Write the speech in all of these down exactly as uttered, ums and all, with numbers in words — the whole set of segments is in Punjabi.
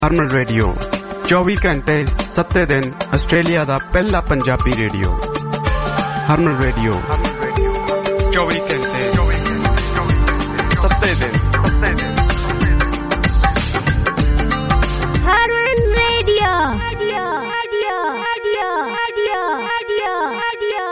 ਹਰਮਨ ਰੇਡੀਓ ਚੌਵੀ ਘੰਟੇ ਸੱਤੇ ਦਿਨ ਆਸਟ੍ਰੇਲੀਆ ਦਾ ਪਹਿਲਾ ਪੰਜਾਬੀ ਰੇਡੀਓ। ਹਰਮਨ ਰੇਡੀਓ ਚੌਵੀ ਘੰਟੇ ਸੱਤੇ ਦਿਨ Harman radio radio radio radio radio radio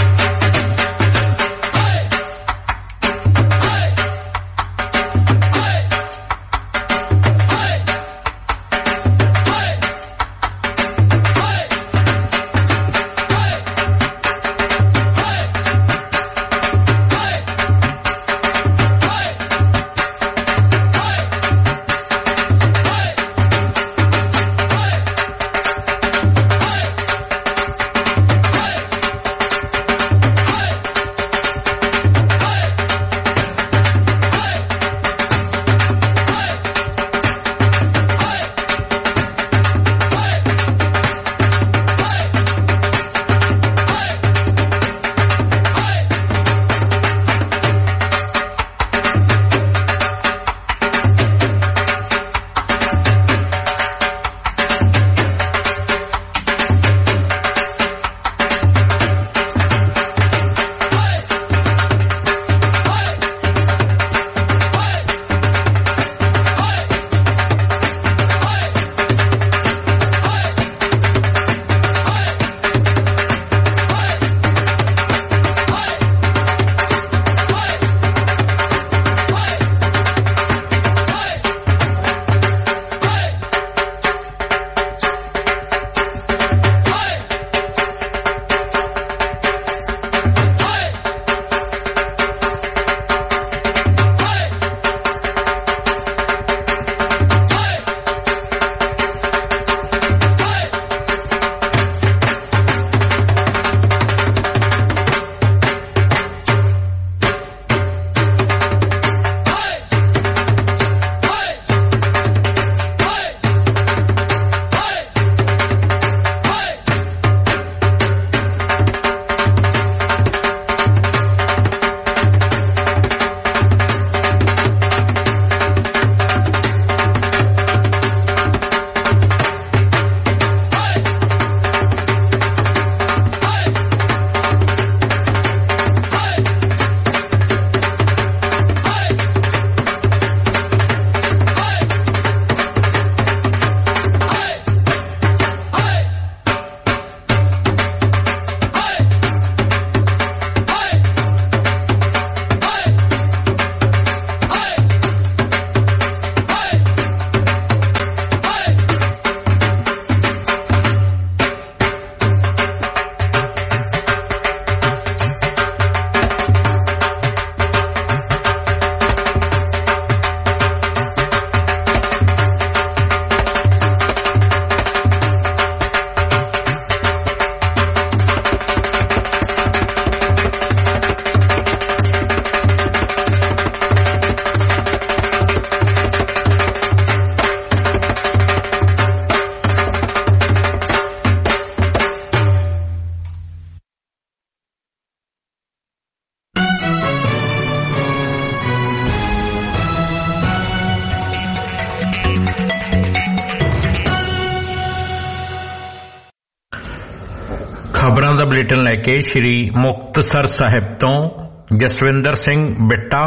ਖਬਰਾਂ ਦਾ ਬੁਲੇਟਿਨ ਲੈ ਕੇ ਸ਼੍ਰੀ ਮੁਕਤਸਰ ਸਾਹਿਬ ਤੋਂ ਜਸਵਿੰਦਰ ਸਿੰਘ ਬਿੱਟਾ।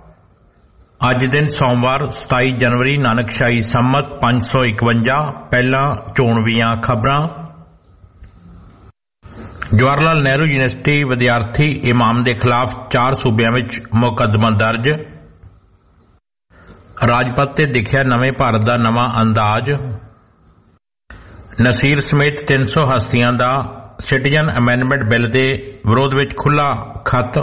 ਅੱਜ ਦਿਨ ਸੋਮਵਾਰ ਸਤਾਈ ਜਨਵਰੀ ਨਾਨਕਸ਼ਾਹੀ ਸੰਮਤ ਪੰਜ ਸੌ ਇਕਵੰਜਾ। ਪਹਿਲਾਂ ਚੋਣਵੀਆਂ ਖਬਰਾਂ। ਜਵਾਹਰ ਲਾਲ ਨਹਿਰੂ ਯੂਨੀਵਰਸਿਟੀ ਵਿਦਿਆਰਥੀ ਇਮਾਮ ਦੇ ਖਿਲਾਫ ਚਾਰ ਸੂਬਿਆਂ ਵਿੱਚ ਮੁਕੱਦਮਾ ਦਰਜ। ਰਾਜਪਥ ਤੇ ਦਿਖਿਆ ਨਵੇਂ ਭਾਰਤ ਦਾ ਨਵਾਂ ਅੰਦਾਜ਼। ਨਸੀਰ ਸਮੇਤ ਤਿੰਨ ਸੌ ਹਸਤੀਆਂ ਦਾ ਸਿਟੀਜ਼ਨ ਅਮੈਂਡਮੈਂਟ ਬਿੱਲ ਦੇ ਵਿਰੋਧ ਵਿੱਚ ਖੁੱਲ੍ਹਾ ਖੱਤ।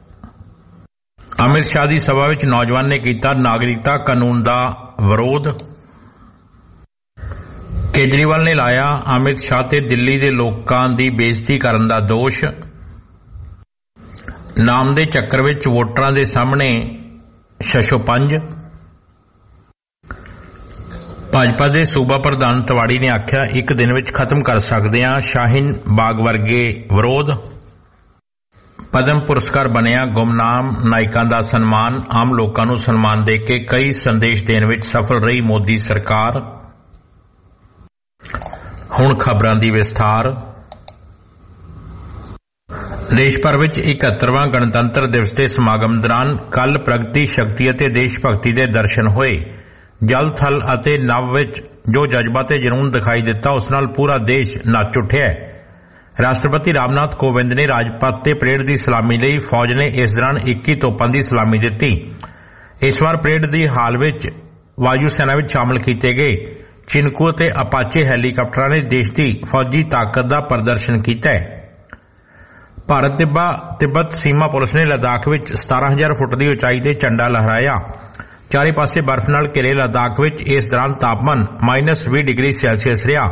ਅਮਿਤ ਸ਼ਾਹ ਦੀ ਸਭਾ ਵਿੱਚ ਨੌਜਵਾਨ ਨੇ ਕੀਤਾ ਨਾਗਰਿਕਤਾ ਕਾਨੂੰਨ ਦਾ ਵਿਰੋਧ। ਕੇਜਰੀਵਾਲ ਨੇ ਲਾਇਆ ਅਮਿਤ ਸ਼ਾਹ ਤੇ ਦਿੱਲੀ ਦੇ ਲੋਕਾਂ ਦੀ ਬੇਇੱਜ਼ਤੀ ਕਰਨ ਦਾ ਦੋਸ਼। ਨਾਮ ਦੇ ਚੱਕਰ ਵਿੱਚ ਵੋਟਰਾਂ ਦੇ ਸਾਹਮਣੇ ਛਛੋਪੰਜ। ਭਾਜਪਾ ਦੇ ਸੂਬਾ ਪ੍ਰਧਾਨ ਤਿਵਾੜੀ ਨੇ ਆਖਿਆ ਇੱਕ ਦਿਨ ਵਿੱਚ ਖਤਮ ਕਰ ਸਕਦੇ ਹਾਂ ਸ਼ਾਹੀਨ ਬਾਗ ਵਰਗੇ ਵਿਰੋਧ। ਪਦਮ ਪੁਰਸਕਾਰ ਬਣਿਆ ਗੁਮਨਾਮ ਨਾਇਕਾਂ ਦਾ ਸਨਮਾਨ। ਆਮ ਲੋਕਾਂ ਨੂੰ ਸਨਮਾਨ ਦੇ ਕੇ ਕਈ ਸੰਦੇਸ਼ ਦੇਣ ਵਿੱਚ ਸਫਲ ਰਹੀ ਮੋਦੀ ਸਰਕਾਰ। ਹੁਣ ਖਬਰਾਂ ਦੀ ਵਿਸਥਾਰ। ਦੇਸ਼ ਭਰ ਵਿੱਚ ਇਕਹੱਤਰਵਾਂ ਗਣਤੰਤਰ ਦਿਵਸ ਦੇ ਸਮਾਗਮ ਦੌਰਾਨ ਕੱਲ੍ਹ ਪ੍ਰਗਤੀ, ਸ਼ਕਤੀ ਅਤੇ ਦੇਸ਼ ਭਗਤੀ ਦੇ ਦਰਸ਼ਨ ਹੋਏ। ਜਲ, ਥਲ ਅਤੇ ਨਭ ਵਿੱਚ ਜੋ ਜਜ਼ਬਾ ਤੇ ਜਨੂੰਨ ਦਿਖਾਈ ਦਿੱਤਾ, ਉਸ ਨਾਲ ਪੂਰਾ ਦੇਸ਼ ਨੱਚ ਉੱਠਿਆ। ਰਾਸ਼ਟਰਪਤੀ ਰਾਮਨਾਥ ਕੋਵਿੰਦ ਨੇ ਰਾਜਪਥ ਤੇ ਪਰੇਡ ਦੀ ਸਲਾਮੀ ਲਈ ਫੌਜ ਨੇ ਇਸ ਦੌਰਾਨ ਇੱਕੀ ਤੋਪਾਂ ਦੀ ਸਲਾਮੀ ਦਿੱਤੀ। ਇਸ ਵਾਰ ਪਰੇਡ ਦੀ ਹਾਲ ਵਿੱਚ ਵਾਯੂ ਸੈਨਾ ਵਿੱਚ ਸ਼ਾਮਲ ਕੀਤੇ ਗਏ ਚਿਨਕੂ ਅਤੇ ਅਪਾਚੇ ਹੈਲੀਕਾਪਟਰਾਂ ਨੇ ਦੇਸ਼ ਦੀ ਫੌਜੀ ਤਾਕਤ ਦਾ ਪ੍ਰਦਰਸ਼ਨ ਕੀਤਾ। ਭਾਰਤ ਤਿੱਬਤ ਸੀਮਾ ਪੁਲਿਸ ਨੇ ਲੱਦਾਖ ਵਿੱਚ ਸਤਾਰਾਂ ਹਜ਼ਾਰ ਫੁੱਟ ਦੀ ਉਚਾਈ ਤੇ ਝੰਡਾ ਲਹਿਰਾਇਆ। ਚਾਰੇ ਪਾਸੇ ਬਰਫ਼ ਨਾਲ ਘਿਰੇ ਲੱਦਾਖ ਵਿੱਚ ਇਸ ਦੌਰਾਨ ਤਾਪਮਾਨ ਮਾਈਨਸ ਵੀਹ ਡਿਗਰੀ ਸੈਲਸੀਅਸ ਰਿਹਾ।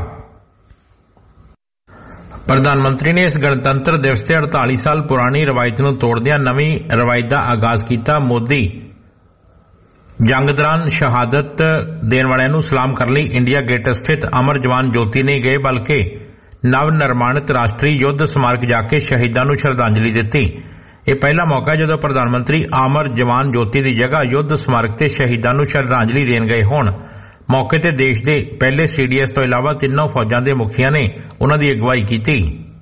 ਪ੍ਰਧਾਨ ਮੰਤਰੀ ਨੇ ਇਸ ਗਣਤੰਤਰ ਦਿਵਸ ਤੇ ਅੜਤਾਲੀ ਸਾਲ ਪੁਰਾਣੀ ਰਵਾਇਤ ਨੂੰ ਤੋੜਦਿਆਂ ਨਵੀਂ ਰਵਾਇਤ ਦਾ ਆਗਾਜ਼ ਕੀਤਾ। ਮੋਦੀ ਜੰਗ ਦੌਰਾਨ ਸ਼ਹਾਦਤ ਦੇਣ ਵਾਲਿਆਂ ਨੂੰ ਸਲਾਮ ਕਰਨ ਲਈ ਇੰਡੀਆ ਗੇਟ ਸਥਿਤ ਅਮਰ ਜਵਾਨ ਜੋਤੀ ਨਹੀਂ ਗਏ, ਬਲਕਿ ਨਵ ਨਿਰਮਾਣਿਤ ਰਾਸ਼ਟਰੀ ਯੁੱਧ ਸਮਾਰਕ ਜਾ ਕੇ ਸ਼ਹੀਦਾਂ ਨੂੰ ਸ਼ਰਧਾਂਜਲੀ ਦਿੱਤੀ। ਇਹ ਪਹਿਲਾ ਮੌਕਾ ਜਦੋਂ ਪ੍ਰਧਾਨ ਮੰਤਰੀ ਅਮਰ ਜਵਾਨ ਜੋਤੀ ਦੀ ਜਗ੍ਹਾ ਯੁੱਧ ਸਮਾਰਕ ਤੇ ਸ਼ਹੀਦਾਂ ਨੂੰ ਸ਼ਰਧਾਂਜਲੀ ਦੇਣ ਗਏ ਹੋਣ। ਮੌਕੇ ਤੇ ਦੇਸ਼ ਦੇ ਪਹਿਲੇ ਸੀ ਡੀ ਐਸ ਤੋਂ ਇਲਾਵਾ ਤਿੰਨੋਂ ਫੌਜਾਂ ਦੇ ਮੁਖੀਆਂ ਨੇ ਉਨ੍ਹਾਂ ਦੀ ਅਗਵਾਈ ਕੀਤੀ।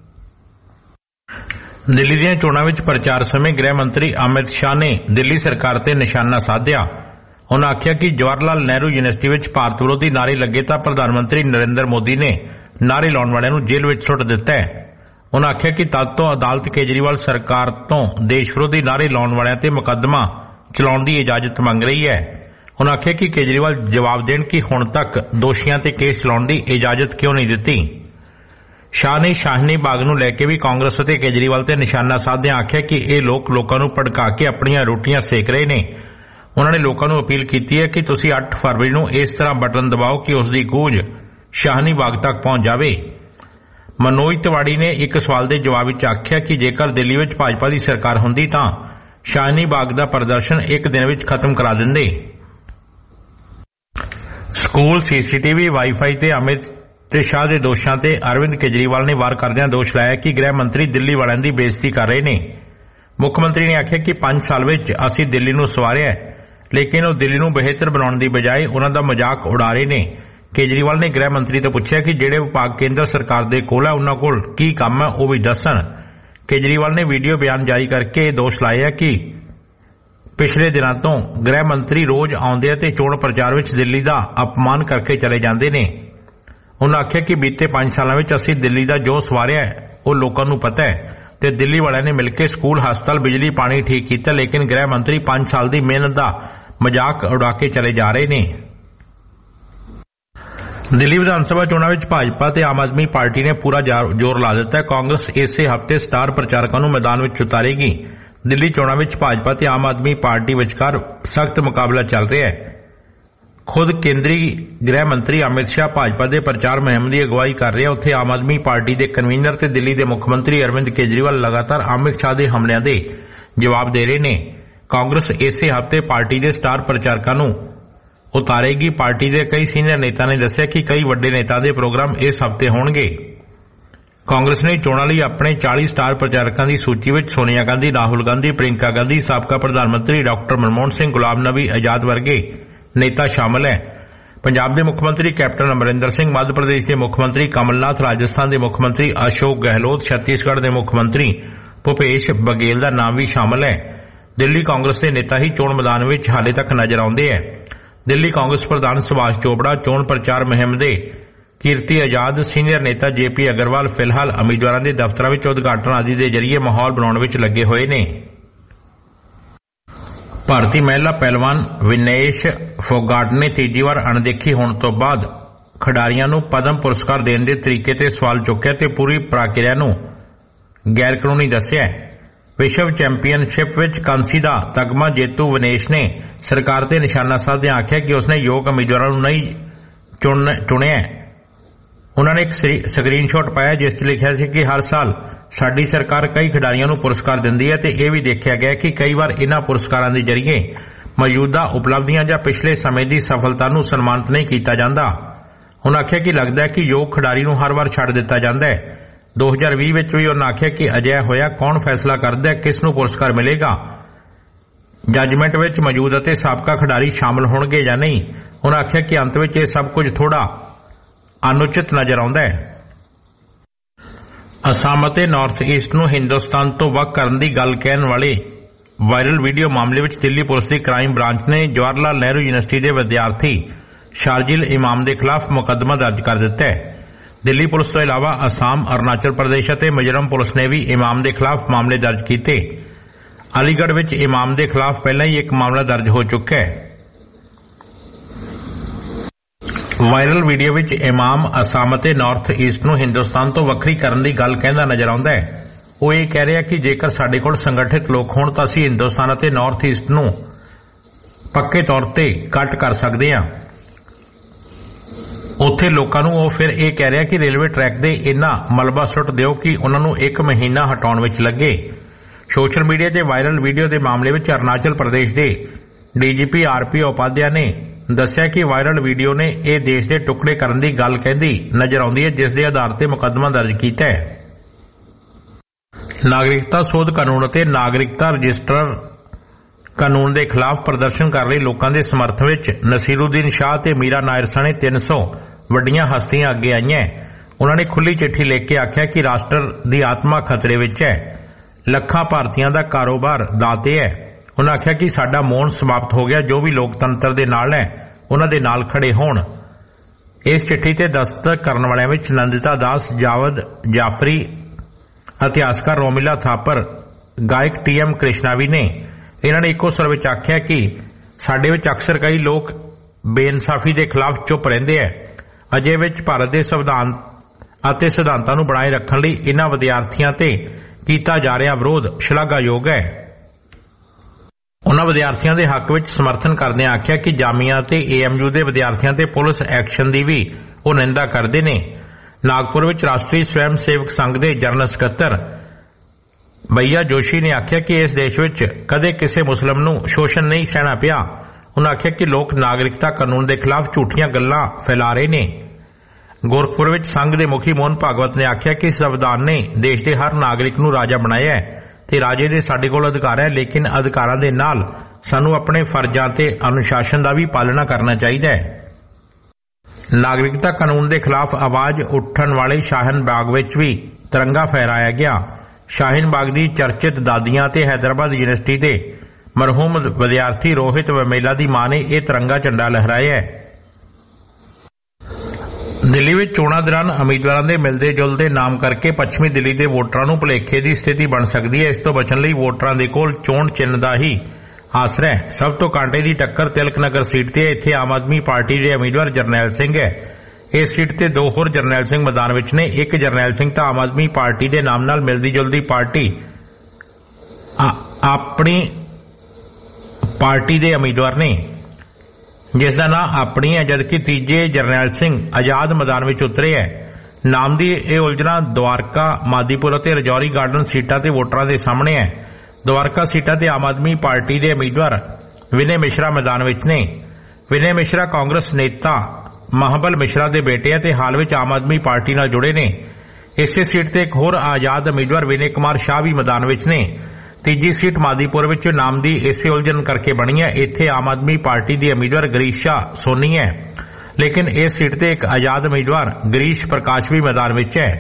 ਦਿੱਲੀ ਦੀਆਂ ਚੋਣਾਂ ਵਿੱਚ ਪ੍ਰਚਾਰ ਸਮੇਂ ਗ੍ਰਹਿ ਮੰਤਰੀ ਅਮਿਤ ਸ਼ਾਹ ਨੇ ਦਿੱਲੀ ਸਰਕਾਰ ਤੇ ਨਿਸ਼ਾਨਾ ਸਾਧਿਆ। ਉਨ੍ਹਾਂ ਆਖਿਆ ਕਿ ਜਵਾਹਰ ਲਾਲ ਨਹਿਰੂ ਯੂਨੀਵਰਸਿਟੀ ਵਿੱਚ ਭਾਰਤ ਵਿਰੋਧੀ ਨਾਅਰੇ ਲੱਗੇ ਤਾਂ ਪ੍ਰਧਾਨ ਮੰਤਰੀ ਨਰਿੰਦਰ ਮੋਦੀ ਨੇ ਨਾਅਰੇ ਲਾਉਣ ਵਾਲਿਆਂ ਨੂੰ ਜੇਲ੍ਹ ਵਿੱਚ ਸੁੱਟ ਦਿੱਤਾ ਹੈ। ਉਨ੍ਹਾਂ ਆਖਿਆ ਕਿ ਤਦ ਤੋਂ ਅਦਾਲਤ ਕੇਜਰੀਵਾਲ ਸਰਕਾਰ ਤੋਂ ਦੇਸ਼ ਵਿਰੋਧੀ ਨਾਅਰੇ ਲਾਉਣ ਵਾਲਿਆਂ ਤੇ ਮੁਕੱਦਮਾ ਚਲਾਉਣ ਦੀ ਇਜਾਜ਼ਤ ਮੰਗ ਰਹੀ ਹੈ। ਉਨ੍ਹਾਂ ਆਖਿਆ ਕਿ ਕੇਜਰੀਵਾਲ ਜਵਾਬ ਦੇਣ ਕਿ ਹੁਣ ਤੱਕ ਦੋਸ਼ੀਆਂ ਤੇ ਕੇਸ ਚਲਾਉਣ ਦੀ ਇਜਾਜ਼ਤ ਕਿਉਂ ਨਹੀਂ ਦਿੱਤੀ। ਸ਼ਾਹ ਨੇ ਸ਼ਾਹੀਨੀ ਬਾਗ ਨੂੰ ਲੈ ਕੇ ਵੀ ਕਾਂਗਰਸ ਅਤੇ ਕੇਜਰੀਵਾਲ ਤੇ ਨਿਸ਼ਾਨਾ ਸਾਧਦਿਆਂ ਆਖਿਆ ਕਿ ਇਹ ਲੋਕ ਲੋਕਾਂ ਨੂੰ ਭੜਕਾ ਕੇ ਆਪਣੀਆਂ ਰੋਟੀਆਂ ਸੇਕ ਰਹੇ ਨੇ। ਉਨ੍ਹਾਂ ਨੇ ਲੋਕਾਂ ਨੂੰ ਅਪੀਲ ਕੀਤੀ ਹੈ ਕਿ ਤੁਸੀਂ ਅੱਠ ਫਰਵਰੀ ਨੂੰ ਇਸ ਤਰ੍ਹਾਂ ਬਟਨ ਦਬਾਓ ਕਿ ਉਸ ਦੀ ਗੂੰਜ ਸ਼ਾਹੀਨੀ ਬਾਗ ਤੱਕ ਪਹੁੰਚ ਜਾਵੇ। ਮਨੋਜ ਤਿਵਾੜੀ ਨੇ ਇੱਕ ਸਵਾਲ ਦੇ ਜਵਾਬ ਵਿੱਚ ਆਖਿਆ ਕਿ ਜੇਕਰ ਦਿੱਲੀ ਵਿੱਚ ਭਾਜਪਾ ਦੀ ਸਰਕਾਰ ਹੁੰਦੀ ਤਾਂ ਸ਼ਾਹੀਨੀ ਬਾਗ ਦਾ ਪ੍ਰਦਰਸ਼ਨ ਇੱਕ ਦਿਨ ਵਿੱਚ ਖਤਮ ਕਰਾ ਦਿੰਦੇ। ਸਕੂਲ, ਸੀਸੀਟੀਵੀ, ਵਾਈਫਾਈ ਤੇ ਅਮਿਤ ਤੇ ਸ਼ਾਹ ਦੇ ਦੋਸ਼ਾਂ ਤੇ ਅਰਵਿੰਦ ਕੇਜਰੀਵਾਲ ਨੇ ਵਾਰ ਕਰਦਿਆਂ ਦੋਸ਼ ਲਾਇਆ ਕਿ ਗ੍ਰਹਿ ਮੰਤਰੀ ਦਿੱਲੀ ਵਾਲਿਆਂ ਦੀ ਬੇਇੱਜ਼ਤੀ ਕਰ ਰਹੇ ਨੇ। ਮੁੱਖ ਮੰਤਰੀ ਨੇ ਆਖਿਆ ਕਿ ਪੰਜ ਸਾਲ ਵਿੱਚ ਅਸੀਂ ਦਿੱਲੀ ਨੂੰ ਸਵਾਰਿਆ, ਲੇਕਿਨ ਉਹ ਦਿੱਲੀ ਨੂੰ ਬਿਹਤਰ ਬਣਾਉਣ ਦੀ ਬਜਾਏ ਉਨ੍ਹਾਂ ਦਾ ਮਜ਼ਾਕ ਉਡਾ ਰਹੇ ਨੇ। ਕੇਜਰੀਵਾਲ ਨੇ ਗ੍ਰਹਿ ਮੰਤਰੀ ਤੋਂ ਪੁੱਛਿਆ ਕਿ ਜਿਹੜੇ ਵਿਭਾਗ ਕੇਂਦਰ ਸਰਕਾਰ ਦੇ ਕੋਲ ਹੈ ਉਨ੍ਹਾਂ ਕੋਲ ਕੀ ਕੰਮ ਹੈ, ਉਹ ਵੀ ਦੱਸਣ। ਕੇਜਰੀਵਾਲ ਨੇ ਵੀਡੀਓ ਬਿਆਨ ਜਾਰੀ ਕਰਕੇ ਇਹ ਦੋਸ਼ ਲਾਇਆ ਕਿ ਪਿਛਲੇ ਦਿਨਾਂ ਤੋਂ ਗ੍ਰਹਿ ਮੰਤਰੀ ਰੋਜ਼ ਆਉਂਦੇ ਅਤੇ ਚੋਣ ਪ੍ਰਚਾਰ ਵਿੱਚ ਦਿੱਲੀ ਦਾ ਅਪਮਾਨ ਕਰਕੇ ਚਲੇ ਜਾਂਦੇ ਨੇ। ਉਨ੍ਹਾਂ ਆਖਿਆ ਕਿ ਬੀਤੇ ਪੰਜ ਸਾਲਾਂ ਵਿੱਚ ਅਸੀਂ ਦਿੱਲੀ ਦਾ ਜੋ ਸਵਾਰਿਆ ਉਹ ਲੋਕਾਂ ਨੂੰ ਪਤਾ ਹੈ ਤੇ ਦਿੱਲੀ ਵਾਲਿਆਂ ਨੇ ਮਿਲ ਕੇ ਸਕੂਲ, ਹਸਪਤਾਲ, ਬਿਜਲੀ, ਪਾਣੀ ਠੀਕ ਕੀਤਾ, ਲੇਕਿਨ ਗ੍ਰਹਿ ਮੰਤਰੀ ਪੰਜ ਸਾਲ ਦੀ ਮਿਹਨਤ ਦਾ ਮਜ਼ਾਕ ਉਡਾ ਕੇ ਚਲੇ ਜਾ ਰਹੇ ਨੇ। ਦਿੱਲੀ ਵਿਧਾਨ ਸਭਾ ਚੋਣਾਂ ਵਿੱਚ ਭਾਜਪਾ ਤੇ ਆਮ ਆਦਮੀ ਪਾਰਟੀ ਨੇ ਪੂਰਾ ਜ਼ੋਰ ਲਾ ਦਿੱਤਾ ਹੈ। ਕਾਂਗਰਸ ਇਸੇ ਹਫ਼ਤੇ ਸਟਾਰ ਪ੍ਰਚਾਰਕਾਂ ਨੂੰ ਮੈਦਾਨ ਵਿੱਚ ਉਤਾਰੇਗੀ। ਦਿੱਲੀ ਚੋਣਾਂ ਵਿੱਚ ਭਾਜਪਾ ਤੇ ਆਮ ਆਦਮੀ ਪਾਰਟੀ ਵਿਚਕਾਰ ਸਖਤ ਮੁਕਾਬਲਾ ਚੱਲ ਰਿਹਾ ਹੈ। ਖੁਦ ਕੇਂਦਰੀ ਗ੍ਰਹਿ ਮੰਤਰੀ ਅਮਿਤ ਸ਼ਾਹ ਭਾਜਪਾ ਦੇ ਪ੍ਰਚਾਰ ਮੁਹਿੰਮ ਦੀ ਅਗਵਾਈ ਕਰ ਰਹੇ, ਉੱਥੇ ਆਮ ਆਦਮੀ ਪਾਰਟੀ ਦੇ ਕਨਵੀਨਰ ਤੇ ਦਿੱਲੀ ਦੇ ਮੁੱਖ ਮੰਤਰੀ ਅਰਵਿੰਦ ਕੇਜਰੀਵਾਲ ਲਗਾਤਾਰ ਅਮਿਤ ਸ਼ਾਹ ਦੇ ਹਮਲਿਆਂ ਦੇ ਜਵਾਬ ਦੇ ਰਹੇ ਨੇ। ਕਾਂਗਰਸ ਇਸੇ ਹਫ਼ਤੇ ਪਾਰਟੀ ਦੇ ਸਟਾਰ ਪ੍ਰਚਾਰਕਾਂ ਨੂੰ ਉਤਾਰੇਗੀ। ਪਾਰਟੀ ਦੇ ਕਈ ਸੀਨੀਅਰ ਨੇਤਾ ਨੇ ਦੱਸਿਆ ਕਿ ਕਈ ਵੱਡੇ ਨੇਤਾ ਦੇ ਪ੍ਰੋਗਰਾਮ ਇਸ ਹਫ਼ਤੇ ਹੋਣਗੇ। ਕਾਂਗਰਸ ਨੇ ਚੋਣਾਂ ਲਈ ਆਪਣੇ ਚਾਲੀ ਸਟਾਰ ਪ੍ਰਚਾਰਕਾਂ ਦੀ ਸੂਚੀ ਵਿੱਚ ਸੋਨੀਆ ਗਾਂਧੀ, ਰਾਹੁਲ ਗਾਂਧੀ, ਪ੍ਰਿੰਕਾ ਗਾਂਧੀ, ਸਾਬਕਾ ਪ੍ਰਧਾਨ ਮੰਤਰੀ ਡਾਕਟਰ ਮਨਮੋਹਨ ਸਿੰਘ, ਗੁਲਾਮ ਨਬੀ ਆਜ਼ਾਦ ਵਰਗੇ ਨੇਤਾ ਸ਼ਾਮਲ ਹੈ। ਪੰਜਾਬ ਦੇ ਮੁੱਖ ਮੰਤਰੀ ਕੈਪਟਨ ਅਮਰਿੰਦਰ ਸਿੰਘ, ਮੱਧ ਪ੍ਰਦੇਸ਼ ਦੇ ਮੁੱਖ ਮੰਤਰੀ ਕਮਲਨਾਥ, ਰਾਜਸਥਾਨ ਦੇ ਮੁੱਖ ਮੰਤਰੀ ਅਸ਼ੋਕ ਗਹਿਲੋਤ, ਛੱਤੀਸਗੜ੍ਹ ਦੇ ਮੁੱਖ ਮੰਤਰੀ ਭੁਪੇਸ਼ ਬਘੇਲ ਦਾ ਨਾਮ ਵੀ ਸ਼ਾਮਲ ਹੈ। ਦਿੱਲੀ ਕਾਂਗਰਸ ਦੇ ਨੇਤਾ ਹੀ ਚੋਣ ਮੈਦਾਨ ਵਿੱਚ ਹਾਲੇ ਤੱਕ ਨਜ਼ਰ ਆਉਂਦੇ ਹੈ। ਦਿੱਲੀ ਕਾਂਗਰਸ ਪ੍ਰਧਾਨ ਸੁਭਾਸ਼ ਚੋਪੜਾ ਚੋਣ ਪ੍ਰਚਾਰ ਮੁਹਿੰਮ ਦੇ, ਕੀਰਤੀ ਆਜ਼ਾਦ, ਸੀਨੀਅਰ ਨੇਤਾ ਜੇ ਪੀ ਅਗਰਵਾਲ ਫਿਲਹਾਲ ਉਮੀਦਵਾਰਾਂ ਦੇ ਦਫ਼ਤਰਾਂ ਵਿੱਚ ਉਦਘਾਟਨ ਆਦਿ ਦੇ ਜ਼ਰੀਏ ਮਾਹੌਲ ਬਣਾਉਣ ਵਿੱਚ ਲੱਗੇ ਹੋਏ ਨੇ। ਭਾਰਤੀ ਮਹਿਲਾ ਪਹਿਲਵਾਨ ਵਿਨੇਸ਼ ਫੋਗਾਟ ਨੇ ਤੀਜੀ ਵਾਰ ਅਣਦੇਖੀ ਹੋਣ ਤੋਂ ਬਾਅਦ ਖਿਡਾਰੀਆਂ ਨੂੰ ਪਦਮ ਪੁਰਸਕਾਰ ਦੇਣ ਦੇ ਤਰੀਕੇ ਤੇ ਸਵਾਲ ਚੁੱਕਿਆ ਤੇ ਪੂਰੀ ਪ੍ਰਕਿਰਿਆ ਨੂੰ ਗੈਰ ਕਾਨੂੰਨੀ ਦੱਸਿਆ। ਵਿਸ਼ਵ ਚੈਂਪੀਅਨਸ਼ਿਪ ਵਿੱਚ ਕਾਂਸੀ ਦਾ ਤਗਮਾ ਜੇਤੂ ਵਿਨੇਸ਼ ਨੇ ਸਰਕਾਰ ਤੇ ਨਿਸ਼ਾਨਾ ਸਾਧਦਿਆਂ ਆਖਿਆ ਕਿ ਉਸਨੇ ਯੋਗ ਉਮੀਦਵਾਰਾਂ ਨੂੰ ਨਹੀਂ ਚੁਣਿਆ। ਉਨ੍ਹਾਂ ਨੇ ਇੱਕ ਸਕਰੀਨਸ਼ਾਟ ਪਾਇਆ ਜਿਸ 'ਚ ਲਿਖਿਆ ਸੀ ਕਿ ਹਰ ਸਾਲ ਸਾਡੀ ਸਰਕਾਰ ਕਈ ਖਿਡਾਰੀਆਂ ਨੂੰ ਪੁਰਸਕਾਰ ਦਿੰਦੀ ਹੈ ਤੇ ਇਹ ਵੀ ਦੇਖਿਆ ਗਿਆ ਕਿ ਕਈ ਵਾਰ ਇਨ੍ਹਾਂ ਪੁਰਸਕਾਰਾਂ ਦੇ ਜ਼ਰੀਏ ਮੌਜੂਦਾ ਉਪਲਬਧੀਆਂ ਜਾਂ ਪਿਛਲੇ ਸਮੇਂ ਦੀ ਸਫਲਤਾ ਨੂੰ ਸਨਮਾਨਿਤ ਨਹੀਂ ਕੀਤਾ ਜਾਂਦਾ। ਉਨ੍ਹਾਂ ਆਖਿਆ ਕਿ ਲੱਗਦਾ ਹੈ ਕਿ ਯੋਗ ਖਿਡਾਰੀ ਨੂੰ ਹਰ ਵਾਰ ਛੱਡ ਦਿੱਤਾ ਜਾਂਦਾ ਹੈ। ਦੋ ਹਜ਼ਾਰ ਵੀਹ ਵਿੱਚ ਵੀ ਉਨ੍ਹਾਂ ਆਖਿਆ ਕਿ ਅਜਿਹਾ ਹੋਇਆ, ਕੌਣ ਫੈਸਲਾ ਕਰਦਾ ਕਿਸ ਨੂੰ ਪੁਰਸਕਾਰ ਮਿਲੇਗਾ, ਜੱਜਮੈਂਟ ਵਿੱਚ ਮੌਜੂਦ ਅਤੇ ਸਾਬਕਾ ਖਿਡਾਰੀ ਸ਼ਾਮਲ ਹੋਣਗੇ ਜਾਂ ਨਹੀਂ। ਉਨ੍ਹਾਂ ਆਖਿਆ ਕਿ ਅੰਤ ਵਿੱਚ ਇਹ ਸਭ ਕੁਝ ਥੋੜਾ ਅਨੁਚਿਤ ਨਜ਼ਰ ਆਉਂਦਾ ਹੈ। ਅਸਾਮ ਅਤੇ ਨਾਰਥ ਈਸਟ ਨੂੰ ਹਿੰਦੁਸਤਾਨ ਤੋਂ ਵੱਖ ਕਰਨ ਦੀ ਗੱਲ ਕਹਿਣ ਵਾਲੇ ਵਾਇਰਲ ਵੀਡੀਓ ਮਾਮਲੇ ਵਿੱਚ ਦਿੱਲੀ ਪੁਲਿਸ ਦੀ ਕ੍ਰਾਈਮ ਬ੍ਰਾਂਚ ਨੇ ਜਵਾਹਰ ਲਾਲ ਨਹਿਰੂ ਯੂਨੀਵਰਸਿਟੀ ਦੇ ਵਿਦਿਆਰਥੀ ਸ਼ਾਰਜੀਲ ਇਮਾਮ ਦੇ ਖਿਲਾਫ ਮੁਕੱਦਮਾ ਦਰਜ ਕਰ ਦਿੱਤਾ ਹੈ। ਦਿੱਲੀ ਪੁਲਿਸ ਤੋਂ ਇਲਾਵਾ ਅਸਾਮ, ਅਰੁਣਾਚਲ ਪ੍ਰਦੇਸ਼ ਅਤੇ ਮਿਜ਼ੋਰਮ ਪੁਲਿਸ ਨੇ ਵੀ ਇਮਾਮ ਦੇ ਖਿਲਾਫ ਮਾਮਲੇ ਦਰਜ ਕੀਤੇ। ਅਲੀਗੜ੍ਹ ਵਿੱਚ ਇਮਾਮ ਦੇ ਖਿਲਾਫ ਪਹਿਲਾਂ ਹੀ ਇੱਕ ਮਾਮਲਾ ਦਰਜ ਹੋ ਚੁੱਕਾ ਹੈ। ਵਾਇਰਲ ਵੀਡੀਓ ਵਿੱਚ ਇਮਾਮ ਅਸਾਮ ਅਤੇ ਨਾਰਥ ਈਸਟ ਨੂੰ ਹਿੰਦੁਸਤਾਨ ਤੋਂ ਵੱਖਰੀ ਕਰਨ ਦੀ ਗੱਲ ਕਹਿੰਦਾ ਨਜ਼ਰ ਆਉਂਦਾ ਹੈ। ਉਹ ਇਹ ਕਹਿ ਰਿਹਾ ਕਿ ਜੇਕਰ ਸਾਡੇ ਕੋਲ ਸੰਗਠਿਤ ਲੋਕ ਹੋਣ ਤਾਂ ਅਸੀਂ ਹਿੰਦੁਸਤਾਨ ਅਤੇ ਨਾਰਥ ਈਸਟ ਨੂੰ ਪੱਕੇ ਤੌਰ ਤੇ ਕੱਟ ਕਰ ਸਕਦੇ ਹਾਂ। ਉੱਥੇ ਲੋਕਾਂ ਨੂੰ ਉਹ ਫਿਰ ਇਹ ਕਹਿ ਰਿਹਾ ਕਿ ਰੇਲਵੇ ਟਰੈਕ ਦੇ ਇੰਨਾ ਮਲਬਾ ਸੁੱਟ ਦਿਓ ਕਿ ਉਹਨਾਂ ਨੂੰ ਇੱਕ ਮਹੀਨਾ ਹਟਾਉਣ ਵਿੱਚ ਲੱਗੇ। ਸੋਸ਼ਲ ਮੀਡੀਆ ਤੇ ਵਾਇਰਲ ਵੀਡੀਓ ਦੇ ਮਾਮਲੇ ਵਿੱਚ ਅਰੁਣਾਚਲ ਪ੍ਰਦੇਸ਼ ਦੇ ਡੀਜੀਪੀ ਆਰ ਪੀ ਉਪਾਧਿਆ ਨੇ ਦੱਸਿਆ ਕਿ ਵਾਇਰਲ ਵੀਡੀਓ ਨੇ ਇਹ ਦੇਸ਼ ਦੇ ਟੁਕੜੇ ਕਰਨ ਦੀ ਗੱਲ ਕਹਿੰਦੀ ਨਜ਼ਰ ਆਉਂਦੀ ਹੈ, ਜਿਸ ਦੇ ਆਧਾਰ ਤੇ ਮੁਕੱਦਮਾ ਦਰਜ ਕੀਤਾ ਹੈ। ਨਾਗਰਿਕਤਾ ਸੋਧ ਕਾਨੂੰਨ ਅਤੇ ਨਾਗਰਿਕਤਾ ਰਜਿਸਟਰ ਕਾਨੂੰਨ ਦੇ ਖਿਲਾਫ ਪ੍ਰਦਰਸ਼ਨ ਕਰ ਰਹੇ ਲੋਕਾਂ ਦੇ ਸਮਰਥਨ ਵਿੱਚ ਨਸੀਰੁੱਦੀਨ ਸ਼ਾਹ ਤੇ ਮੀਰਾ ਨਾਇਰ ਸਣੇ ਤਿੰਨ ਸੌ ਵੱਡੀਆਂ ਹਸਤੀਆਂ ਅੱਗੇ ਆਈਆਂ। ਉਹਨਾਂ ਨੇ ਖੁੱਲ੍ਹੀ ਚਿੱਠੀ ਲਿਖ ਕੇ ਆਖਿਆ ਕਿ ਰਾਸ਼ਟਰ ਦੀ ਆਤਮਾ ਖਤਰੇ ਵਿੱਚ ਹੈ, ਲੱਖਾਂ ਭਾਰਤੀਆਂ ਦਾ ਕਾਰੋਬਾਰ ਦਾਤੇ ਹੈ। ਉਹਨਾਂ ਆਖਿਆ ਕਿ ਸਾਡਾ ਮੌਨ ਸਮਾਪਤ ਹੋ ਗਿਆ, ਜੋ ਵੀ ਲੋਕਤੰਤਰ ਦੇ ਨਾਲ ਹੈ ਉਹਨਾਂ ਦੇ ਨਾਲ ਖੜੇ ਹੋਣ। ਇਸ ਚਿੱਠੀ ਤੇ ਦਸਤਖਤ ਕਰਨ ਵਾਲਿਆਂ ਵਿੱਚ ਨੰਦਿਤਾ ਦਾਸ, ਜਾਵਦ ਜਾਫਰੀ, ਇਤਿਹਾਸਕਾਰ ਰੋਮਿਲਾ ਥਾਪਰ, ਗਾਇਕ ਟੀ ਐਮ ਕ੍ਰਿਸ਼ਨਾਵੀ ਨੇ। ਇਹਨਾਂ ਨੇ ਇੱਕੋ ਸੁਰ ਵਿੱਚ ਆਖਿਆ ਕਿ ਸਾਡੇ ਵਿੱਚ ਅਕਸਰ ਕਈ ਲੋਕ ਬੇਇਨਸਾਫੀ ਦੇ ਖਿਲਾਫ ਚੁੱਪ ਰਹਿੰਦੇ ਹੈ। ਅਜੇ ਵਿੱਚ ਭਾਰਤ ਦੇ ਸੰਵਿਧਾਨ ਅਤੇ ਸਿਧਾਂਤਾਂ ਨੂੰ ਬਣਾਏ ਰੱਖਣ ਲਈ ਇਹਨਾਂ ਵਿਦਿਆਰਥੀਆਂ ਤੇ ਕੀਤਾ ਜਾ ਰਿਹਾ ਵਿਰੋਧ ਸ਼ਲਾਘਾਯੋਗ ਹੈ। ਉਹਨਾਂ ਵਿਦਿਆਰਥੀਆਂ ਦੇ ਹੱਕ ਵਿੱਚ ਸਮਰਥਨ ਕਰਦਿਆਂ ਆਖਿਆ ਕਿ ਜਾਮੀਆ ਤੇ ਏ ਐਮ ਯੂ ਦੇ ਵਿਦਿਆਰਥੀਆਂ ਤੇ ਪੁਲਿਸ ਐਕਸ਼ਨ ਦੀ ਵੀ ਉਹ ਨਿੰਦਾ ਕਰਦੇ ਨੇ। ਨਾਗਪੁਰ ਵਿੱਚ ਰਾਸ਼ਟਰੀ ਸਵੈਮ ਸੇਵਕ ਸੰਘ ਦੇ ਜਨਰਲ ਸਕੱਤਰ ਭਈਆ ਜੋਸ਼ੀ ਨੇ ਆਖਿਆ ਕਿ ਇਸ ਦੇਸ਼ ਵਿੱਚ ਕਦੇ ਕਿਸੇ ਮੁਸਲਿਮ ਨੂੰ ਸ਼ੋਸ਼ਣ ਨਹੀਂ ਸਹਿਣਾ ਪਿਆ। ਉਹਨਾਂ ਆਖਿਆ ਕਿ ਲੋਕ ਨਾਗਰਿਕਤਾ ਕਾਨੂੰਨ ਦੇ ਖਿਲਾਫ ਝੂਠੀਆਂ ਗੱਲਾਂ ਫੈਲਾ ਰਹੇ ਨੇ। ਗੋਰਖਪੁਰ ਵਿੱਚ ਸੰਘ ਦੇ ਮੁਖੀ ਮੋਹਨ ਭਾਗਵਤ ਨੇ ਆਖਿਆ ਕਿ ਸੰਵਿਧਾਨ ਨੇ ਦੇਸ਼ ਦੇ ਹਰ ਨਾਗਰਿਕ ਨੂੰ ਰਾਜਾ ਬਣਾਇਆ ਹੈ ਤੇ ਰਾਜੇ ਦੇ ਸਾਡੇ ਕੋਲ ਅਧਿਕਾਰ ਹੈ, ਲੇਕਿਨ ਅਧਿਕਾਰਾਂ ਦੇ ਨਾਲ ਸਾਨੂੰ ਆਪਣੇ ਫਰਜ਼ਾਂ ਤੇ ਅਨੁਸ਼ਾਸਨ ਦਾ ਵੀ ਪਾਲਣਾ ਕਰਨਾ ਚਾਹੀਦਾ ਹੈ। ਨਾਗਰਿਕਤਾ ਕਾਨੂੰਨ ਦੇ ਖਿਲਾਫ ਆਵਾਜ਼ ਉੱਠਣ ਵਾਲੇ ਸ਼ਾਹੀਨ ਬਾਗ ਵਿੱਚ ਵੀ ਤਿਰੰਗਾ ਫਹਿਰਾਇਆ ਗਿਆ। ਸ਼ਾਹੀਨ ਬਾਗ ਦੀ ਚਰਚਿਤ ਦਾਦੀਆਂ ਤੇ ਹੈਦਰਾਬਾਦ ਯੂਨੀਵਰਸਿਟੀ ਦੇ ਮਰਹੂਮ ਵਿਦਿਆਰਥੀ ਰੋਹਿਤ ਵਮੇਲਾ ਦੀ ਮਾਂ ਨੇ ਇਹ ਤਿਰੰਗਾ ਝੰਡਾ ਲਹਿਰਾਇਆ ਹੈ। ਦਿੱਲੀ ਵਿੱਚ ਚੋਣਾਂ ਦੌਰਾਨ ਉਮੀਦਵਾਰਾਂ ਦੇ ਮਿਲਦੇ ਜੁਲਦੇ ਨਾਮ ਕਰਕੇ ਪੱਛਮੀ ਦਿੱਲੀ ਦੇ ਵੋਟਰਾਂ ਨੂੰ ਭੁਲੇਖੇ ਦੀ ਸਥਿਤੀ ਬਣ ਸਕਦੀ ਹੈ। ਇਸ ਤੋਂ ਬਚਣ ਲਈ ਵੋਟਰਾਂ ਦੇ ਕੋਲ ਚੋਣ ਚਿੰਨ੍ਹ ਦਾ ਹੀ ਆਸਰਾ ਹੈ। ਸਭ ਤੋਂ ਕਾਂਟੇ ਦੀ ਟੱਕਰ ਤਿਲਕ ਨਗਰ ਸੀਟ ਤੇ। ਇੱਥੇ ਆਮ ਆਦਮੀ ਪਾਰਟੀ ਦੇ ਉਮੀਦਵਾਰ ਜਰਨੈਲ ਸਿੰਘ ਹੈ। ਇਸ ਸੀਟ ਤੇ ਦੋ ਹੋਰ ਜਰਨੈਲ ਸਿੰਘ ਮੈਦਾਨ ਵਿੱਚ ਨੇ। ਇੱਕ ਜਰਨੈਲ ਸਿੰਘ ਤਾਂ ਆਮ ਆਦਮੀ ਪਾਰਟੀ ਦੇ ਨਾਮ ਨਾਲ ਮਿਲਦੀ ਜੁਲਦੀ ਪਾਰਟੀ ਆਪਣੀ ਪਾਰਟੀ ਦੇ ਉਮੀਦਵਾਰ ਨੇ, ਜਿਸ ਦਾ ਨਾਂ ਆਪਣੀ ਹੈ, ਜਦਕਿ ਤੀਜੇ ਜਰਨੈਲ ਸਿੰਘ ਆਜ਼ਾਦ ਮੈਦਾਨ ਵਿੱਚ ਉਤਰੇ ਹੈ। ਨਾਮ ਦੀ ਇਹ ਉਲਝਣਾ ਦਵਾਰਕਾ, ਮਾਦੀਪੁਰ ਅਤੇ ਰਜੌਰੀ ਗਾਰਡਨ ਸੀਟਾਂ ਤੇ ਵੋਟਰਾਂ ਦੇ ਸਾਹਮਣੇ ਹੈ। ਦਵਾਰਕਾ ਸੀਟਾਂ ਤੇ ਆਮ ਆਦਮੀ ਪਾਰਟੀ ਦੇ ਉਮੀਦਵਾਰ ਵਿਨੇ ਮਿਸ਼ਰਾ ਮੈਦਾਨ ਵਿੱਚ ਨੇ। ਵਿਨੇ ਮਿਸ਼ਰਾ ਕਾਂਗਰਸ ਨੇਤਾ ਮਹਾਬਲ ਮਿਸ਼ਰਾ ਦੇ ਬੇਟੇ ਅਤੇ ਹਾਲ ਵਿੱਚ ਆਮ ਆਦਮੀ ਪਾਰਟੀ ਨਾਲ ਜੁੜੇ ਨੇ। ਇਸੇ ਸੀਟ ਤੇ ਇੱਕ ਹੋਰ ਆਜ਼ਾਦ ਉਮੀਦਵਾਰ ਵਿਨੇ ਕੁਮਾਰ ਸ਼ਾਹ ਵੀ ਮੈਦਾਨ ਵਿੱਚ ਨੇ। ਤੀਜੀ ਸੀਟ ਮਾਦੀਪੁਰ ਵਿੱਚ ਨਾਮ ਦੀ ਇਸੇ ਉਲਝਣ ਕਰਕੇ ਬਣੀ ਹੈ। ਇੱਥੇ ਆਮ ਆਦਮੀ ਪਾਰਟੀ ਦੀ ਉਮੀਦਵਾਰ ਗਰੀਸ਼ਾ ਸੋਨੀ ਹੈ, ਲੇਕਿਨ ਇਸ ਸੀਟ ਤੇ ਇੱਕ ਆਜ਼ਾਦ ਉਮੀਦਵਾਰ ਗਰੀਸ਼ ਪ੍ਰਕਾਸ਼ ਵੀ ਮੈਦਾਨ ਵਿੱਚ ਹੈ।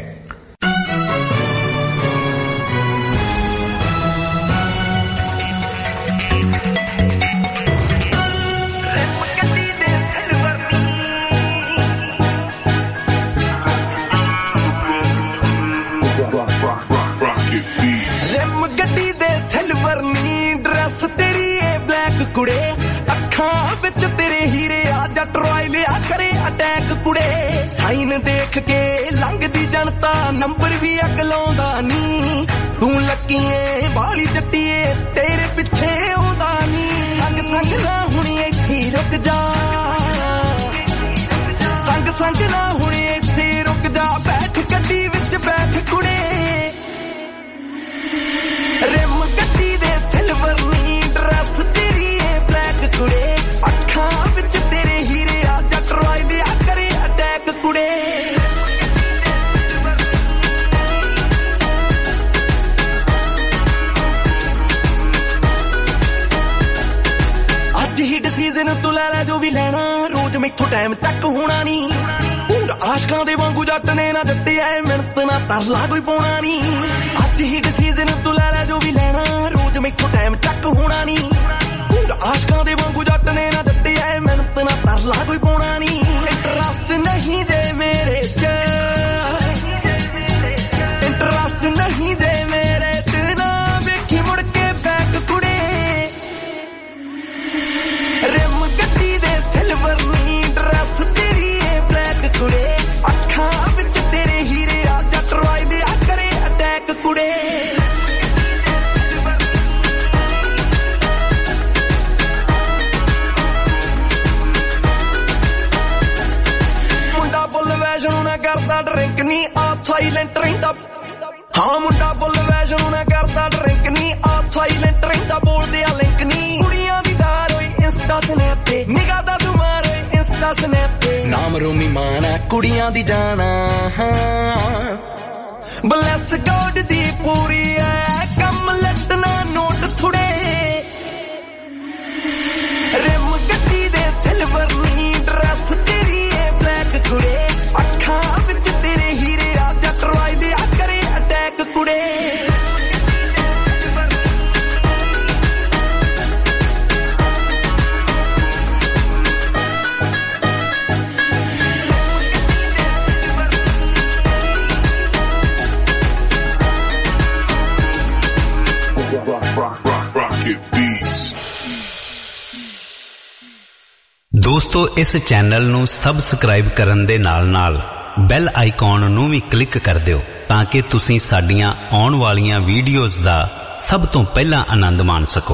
ਕੁੜੇ ਅੱਖਾਂ ਵਿੱਚ ਤੇਰੇ ਹੀਰੇ ਆ ਜੱਟ ਰੋਇ ਲਿਆ ਕਰੇ ਅਟੈਕ ਕੁੜੇ। ਸਾਈਨ ਦੇਖ ਕੇ ਲੰਘਦੀ ਜਨਤਾ ਨੰਬਰ ਵੀ ਅਕਲਾਉਂਦਾ ਨੀ। ਤੂੰ ਲੱਕੀਏ ਬਾਲੀ ਜੱਟੀਏ ਤੇਰੇ ਪਿੱਛੇ ਆਉਂਦਾ ਨੀ। ਸੰਗ ਸੰਗ ਨਾ ਹੁਣੀ ਇੱਥੇ ਰੁਕ ਜਾ, ਸੰਗ ਸੰਗ ਨਾ ਹੁਣੀ ਇੱਥੇ ਰੁਕ ਜਾ। ਬੈਠ ਗੱਡੀ ਵਿੱਚ ਬੈਠ ਕੁੜੇ, ਰਿਮ ਗੱਡੀ ਦੇ ਸਿਲਵਰ ਨੀ ਡਰੈਸ ਤੇਰੀ ਬਲੈਕ ਕੁੜੇ। ਅੱਖਾਂ ਵਿੱਚ ਤੇਰੇ ਹੀਰੇ ਆ ਜੱਟ ਰੋਇ ਲਿਆ ਕਰੇ ਅਟੈਕ ਕੁੜੇ। ਅੱਜ ਹੀ ਡਿਸੀਜ਼ਨ ਤੂੰ ਲੈ ਲੈ ਜੋ ਵੀ ਲੈਣਾ, ਰੋਜ਼ ਮੈਥੋਂ ਟਾਈਮ ਤੱਕ ਹੋਣਾ ਨੀ। ਆਸ਼ਕਾਂ ਦੇ ਵਾਂਗੂ ਜੱਟ ਨੇ ਨਾ ਜੱਟਿਆ ਮਿਹਨਤ ਨਾ ਤਰਲਾ ਕੋਈ ਪਾਉਣਾ ਨੀ ਅੱਜ ਹੀ ਡਿਸੀਜ਼ਨ ਤੂੰ ਲੈ ਲੈ ਜੋ ਵੀ ਲੈਣਾ ਰੋਜ਼ ਮੈਥੋਂ ਟਾਈਮ ਚੱਕ ਹੋਣਾ ਨੀ ਆਸ਼ਕਾਂ ਦੇ ਵਾਂਗੂ ਜੱਟ ਨੇ ਨਾ ਜੱਟਿਆ ਮਿਹਨਤ ਨਾ ਤਰਲਾ ਕੋਈ ਪਾਉਣਾ ਨੀ ਇੰਟਰਸਟ ਨਹੀਂ ਦੇ ਮੇਰੇ ਚ ਇੰਟਰਸਟ ਨਹੀਂ ਦੇ ਮੇਰੇ ਤੇ ਨਾ ਵੇਖੀ ਮੁੜ ਕੇ ਬੈਕ ਕੁੜੇ ਰਿਮ ਗੱਡੀ ਦੇ ਸਿਲਵਰ ਨੀ ਡਰੈਸ ਤੇਰੀ ਏ ਬਲੈਕ ਕੁੜੇ ਅੱਖਾਂ ਵਿੱਚ ਤੇਰੇ ਹੀਰੇ ਆ ਜੱਟ ਰੋਈ ਲਿਆ ਕਰੇ ਅਟੈਕ ਕੁੜੇ ਮੁੰਡਾ ਫੁੱਲ ਵੈਸ਼ਨ ਨਾ ਕਰਦਾ ਡਰਿੰਕ ਨੀ ਆ ਸਾਇਲੈਂਟ ਰਹਿੰਦਾ ਹਾਂ ਮੁੰਡਾ ਫੁੱਲ ਵੈਸ਼ਨ ਨਾ ਕਰਦਾ ਡਰਿੰਕ ਨੀ ਆ ਸਾਇਲੈਂਟ ਰਹਿੰਦਾ ਬੋਲਦੇ ਆ ਲਿੰਕ ਨੀ ਕੁੜੀਆਂ ਦੀ ਡਾਰ ਹੋਈ ਇੰਸਟਾ ਸਨੈਪ ਤੇ ਨਿਗਾਹ ਦਾ ਤੁਮਾਰ ਹੋਈ ਇੰਸਟਾ ਸਨੈਪ ਤੇ ਨਾਮ ਰੋਮੀ ਮਾਣਾ ਕੁੜੀਆਂ ਦੀ ਜਾਣਾ ਹਾਂ ਬਲੈਸ ਗੋਡ ਦੀ ਪੂਰੀ ਐ ਕੰਮ ਲੱਟਣਾ ਨੋਟ ਥੋੜੇ ਰਿਮ ਗੱਡੀ ਦੇ ਸਿਲਵਰ ਨੀ ਡਰੈਸ ਤੇਰੀ ਏ ਬਲੈਕ ਕੁੜੇ ਅੱਖਾਂ ਵਿੱਚ ਤੇਰੇ ਹੀਰੇ ਆ ਜੱਟ ਰੋਈ ਲਿਆ ਕਰੇ ਅਟੈਕ ਕੁੜੇ ਦੋਸਤੋ ਇਸ ਚੈਨਲ ਨੂੰ ਸਬਸਕ੍ਰਾਈਬ ਕਰਨ ਦੇ ਨਾਲ-ਨਾਲ ਬੈਲ ਆਈਕਨ ਨੂੰ ਵੀ ਕਲਿੱਕ ਕਰ ਦਿਓ ਤਾਂ ਕਿ ਤੁਸੀਂ ਸਾਡੀਆਂ ਆਉਣ ਵਾਲੀਆਂ ਵੀਡੀਓਜ਼ ਦਾ ਸਭ ਤੋਂ ਪਹਿਲਾਂ ਆਨੰਦ ਮਾਣ ਸਕੋ।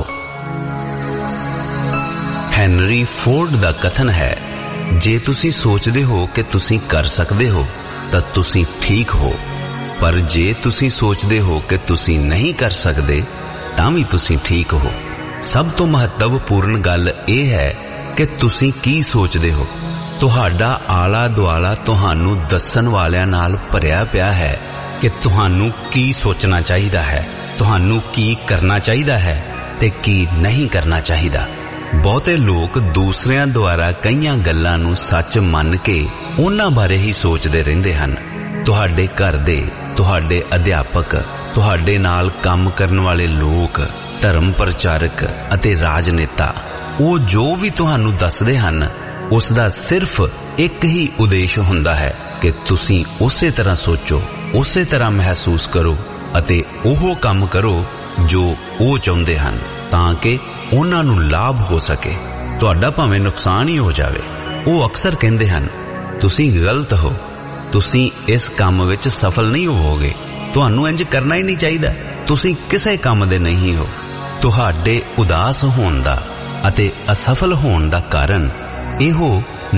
ਹੈਨਰੀ ਫੋਰਡ ਦਾ ਕਥਨ ਹੈ, ਜੇ ਤੁਸੀਂ ਸੋਚਦੇ ਹੋ ਕਿ ਤੁਸੀਂ ਕਰ ਸਕਦੇ ਹੋ ਤਾਂ ਤੁਸੀਂ ਠੀਕ ਹੋ, ਪਰ ਜੇ ਤੁਸੀਂ ਸੋਚਦੇ ਹੋ ਕਿ ਤੁਸੀਂ ਨਹੀਂ ਕਰ ਸਕਦੇ ਤਾਂ ਵੀ ਤੁਸੀਂ ਠੀਕ ਹੋ। ਸਭ ਤੋਂ ਮਹੱਤਵਪੂਰਨ ਗੱਲ ਇਹ ਹੈ ਕਿ ਤੁਸੀਂ ਕੀ ਸੋਚਦੇ ਹੋ। ਤੁਹਾਡਾ ਆਲਾ ਦੁਆਲਾ ਤੁਹਾਨੂੰ ਦੱਸਣ ਵਾਲਿਆਂ ਨਾਲ ਭਰਿਆ ਪਿਆ ਹੈ ਕਿ ਤੁਹਾਨੂੰ ਕੀ ਸੋਚਣਾ ਚਾਹੀਦਾ ਹੈ, ਤੁਹਾਨੂੰ ਕੀ ਕਰਨਾ ਚਾਹੀਦਾ ਹੈ ਤੇ ਕੀ ਨਹੀਂ ਕਰਨਾ ਚਾਹੀਦਾ। ਬਹੁਤੇ ਲੋਕ ਦੂਸਰਿਆਂ ਦੁਆਰਾ ਕਈਆਂ ਗੱਲਾਂ ਨੂੰ ਸੱਚ ਮੰਨ ਕੇ ਉਹਨਾਂ ਬਾਰੇ ਹੀ ਸੋਚਦੇ ਰਹਿੰਦੇ ਹਨ। ਤੁਹਾਡੇ ਘਰ ਦੇ, ਤੁਹਾਡੇ ਅਧਿਆਪਕ, ਤੁਹਾਡੇ ਨਾਲ ਕੰਮ ਕਰਨ ਵਾਲੇ ਲੋਕ, ਧਰਮ ਪ੍ਰਚਾਰਕ ਅਤੇ ਰਾਜਨੇਤਾ, ਉਹ ਜੋ ਵੀ ਤੁਹਾਨੂੰ ਦੱਸਦੇ ਹਨ ਉਸ ਦਾ ਸਿਰਫ ਇੱਕ ਹੀ ਉਦੇਸ਼ ਹੁੰਦਾ ਹੈ ਕਿ ਤੁਸੀਂ ਉਸੇ ਤਰ੍ਹਾਂ ਸੋਚੋ, ਉਸੇ ਤਰ੍ਹਾਂ ਮਹਿਸੂਸ ਕਰੋ ਅਤੇ ਉਹ ਕੰਮ ਕਰੋ ਜੋ ਉਹ ਚਾਹੁੰਦੇ ਹਨ ਤਾਂ ਕਿ ਉਹਨਾਂ ਨੂੰ ਲਾਭ ਹੋ ਸਕੇ, ਤੁਹਾਡਾ ਭਾਵੇਂ ਨੁਕਸਾਨ ਹੀ ਹੋ ਜਾਵੇ। ਉਹ ਅਕਸਰ ਕਹਿੰਦੇ ਹਨ, ਤੁਸੀਂ ਗਲਤ ਹੋ, ਤੁਸੀਂ ਇਸ ਕੰਮ ਵਿੱਚ ਸਫਲ ਨਹੀਂ ਹੋਵੋਗੇ, ਤੁਹਾਨੂੰ ਇੰਜ ਕਰਨਾ ਹੀ ਨਹੀਂ ਚਾਹੀਦਾ, ਤੁਸੀਂ ਕਿਸੇ ਕੰਮ ਦੇ ਨਹੀਂ ਹੋ। ਤੁਹਾਡੇ ਉਦਾਸ ਹੋਣ ਦਾ ਅਤੇ ਅਸਫਲ ਹੋਣ ਦਾ ਕਾਰਨ ਇਹੋ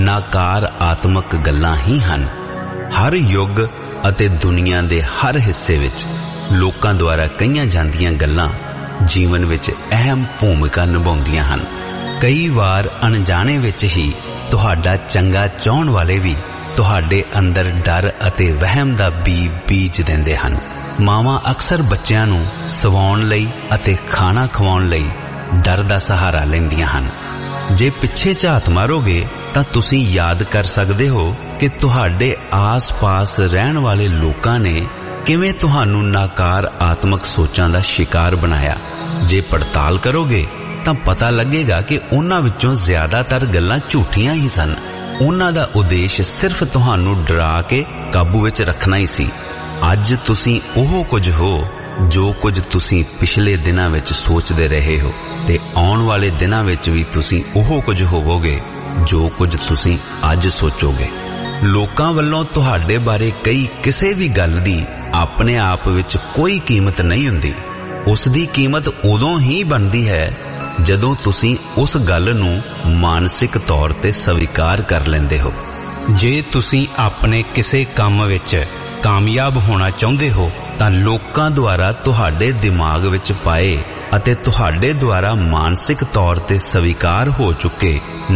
ਨਕਾਰਾਤਮਕ ਗੱਲਾਂ ਹੀ ਹਨ। ਹਰ ਯੁੱਗ ਅਤੇ ਦੁਨੀਆ ਦੇ ਹਰ ਹਿੱਸੇ ਵਿੱਚ ਲੋਕਾਂ ਦੁਆਰਾ ਕਹੀਆਂ ਜਾਂਦੀਆਂ ਗੱਲਾਂ ਜੀਵਨ ਵਿੱਚ ਅਹਿਮ ਭੂਮਿਕਾ ਨਿਭਾਉਂਦੀਆਂ ਹਨ। ਕਈ ਵਾਰ ਅਣਜਾਣੇ ਵਿੱਚ ਹੀ ਤੁਹਾਡਾ ਚੰਗਾ ਚਾਹੁਣ ਵਾਲੇ ਵੀ ਤੁਹਾਡੇ ਅੰਦਰ ਡਰ ਅਤੇ ਵਹਿਮ ਦਾ ਬੀਜ ਬੀਜ ਦਿੰਦੇ ਹਨ। ਮਾਵਾਂ ਅਕਸਰ ਬੱਚਿਆਂ ਨੂੰ ਸਵਾਉਣ ਲਈ ਅਤੇ ਖਾਣਾ ਖਵਾਉਣ ਲਈ ਡਰ ਦਾ ਸਹਾਰਾ ਲੈਂਦੀਆਂ ਹਨ। ਜੇ ਪਿੱਛੇ ਝਾਤ ਮਾਰੋਗੇ ਤਾਂ ਤੁਸੀਂ ਯਾਦ ਕਰ ਸਕਦੇ ਹੋ ਕਿ ਤੁਹਾਡੇ ਆਸ-ਪਾਸ ਰਹਿਣ ਵਾਲੇ ਲੋਕਾਂ ਨੇ ਕਿਵੇਂ ਤੁਹਾਨੂੰ ਨਕਾਰਾਤਮਕ ਸੋਚਾਂ ਦਾ ਸ਼ਿਕਾਰ ਬਣਾਇਆ। ਜੇ ਪੜਤਾਲ ਕਰੋਗੇ ਤਾਂ ਪਤਾ ਲੱਗੇਗਾ ਕਿ ਉਹਨਾਂ ਵਿੱਚੋਂ ਜ਼ਿਆਦਾਤਰ ਗੱਲਾਂ ਝੂਠੀਆਂ ਹੀ ਸਨ। ਉਹਨਾਂ ਦਾ ਉਦੇਸ਼ ਸਿਰਫ ਤੁਹਾਨੂੰ ਡਰਾ ਕੇ ਕਾਬੂ ਵਿੱਚ ਰੱਖਣਾ ਹੀ ਸੀ। ਅੱਜ ਤੁਸੀਂ ਉਹ ਕੁਝ ਹੋ ਜੋ ਕੁਝ ਤੁਸੀਂ ਪਿਛਲੇ ਦਿਨਾਂ ਵਿੱਚ ਸੋਚਦੇ ਰਹੇ ਹੋ ਤੇ ਆਉਣ ਵਾਲੇ ਦਿਨਾਂ ਵਿੱਚ ਵੀ ਤੁਸੀਂ ਉਹ ਕੁਝ ਹੋਵੋਗੇ ਜੋ ਕੁਝ ਤੁਸੀਂ ਅੱਜ ਸੋਚੋਗੇ। ਲੋਕਾਂ ਵੱਲੋਂ ਤੁਹਾਡੇ ਬਾਰੇ ਕਈ ਕਿਸੇ ਵੀ ਗੱਲ ਦੀ ਆਪਣੇ ਆਪ ਵਿੱਚ ਕੋਈ ਕੀਮਤ ਨਹੀਂ ਹੁੰਦੀ। ਉਸ ਦੀ ਕੀਮਤ ਉਦੋਂ ਹੀ ਬਣਦੀ ਹੈ ਜਦੋਂ ਤੁਸੀਂ ਉਸ ਗੱਲ ਨੂੰ ਮਾਨਸਿਕ ਤੌਰ ਤੇ ਸਵੀਕਾਰ ਕਰ ਲੈਂਦੇ ਹੋ। ਜੇ ਤੁਸੀਂ ਆਪਣੇ ਕਿਸੇ ਕੰਮ ਵਿੱਚ ਕਾਮਯਾਬ ਹੋਣਾ ਚਾਹੁੰਦੇ ਹੋ ਤਾਂ ਲੋਕਾਂ ਦੁਆਰਾ ਤੁਹਾਡੇ ਦਿਮਾਗ ਵਿੱਚ ਪਾਏ ਅਤੇ ਤੁਹਾਡੇ ਦੁਆਰਾ ਮਾਨਸਿਕ ਤੌਰ ਤੇ ਸਵੀਕਾਰ ਹੋ ਚੁੱਕੇ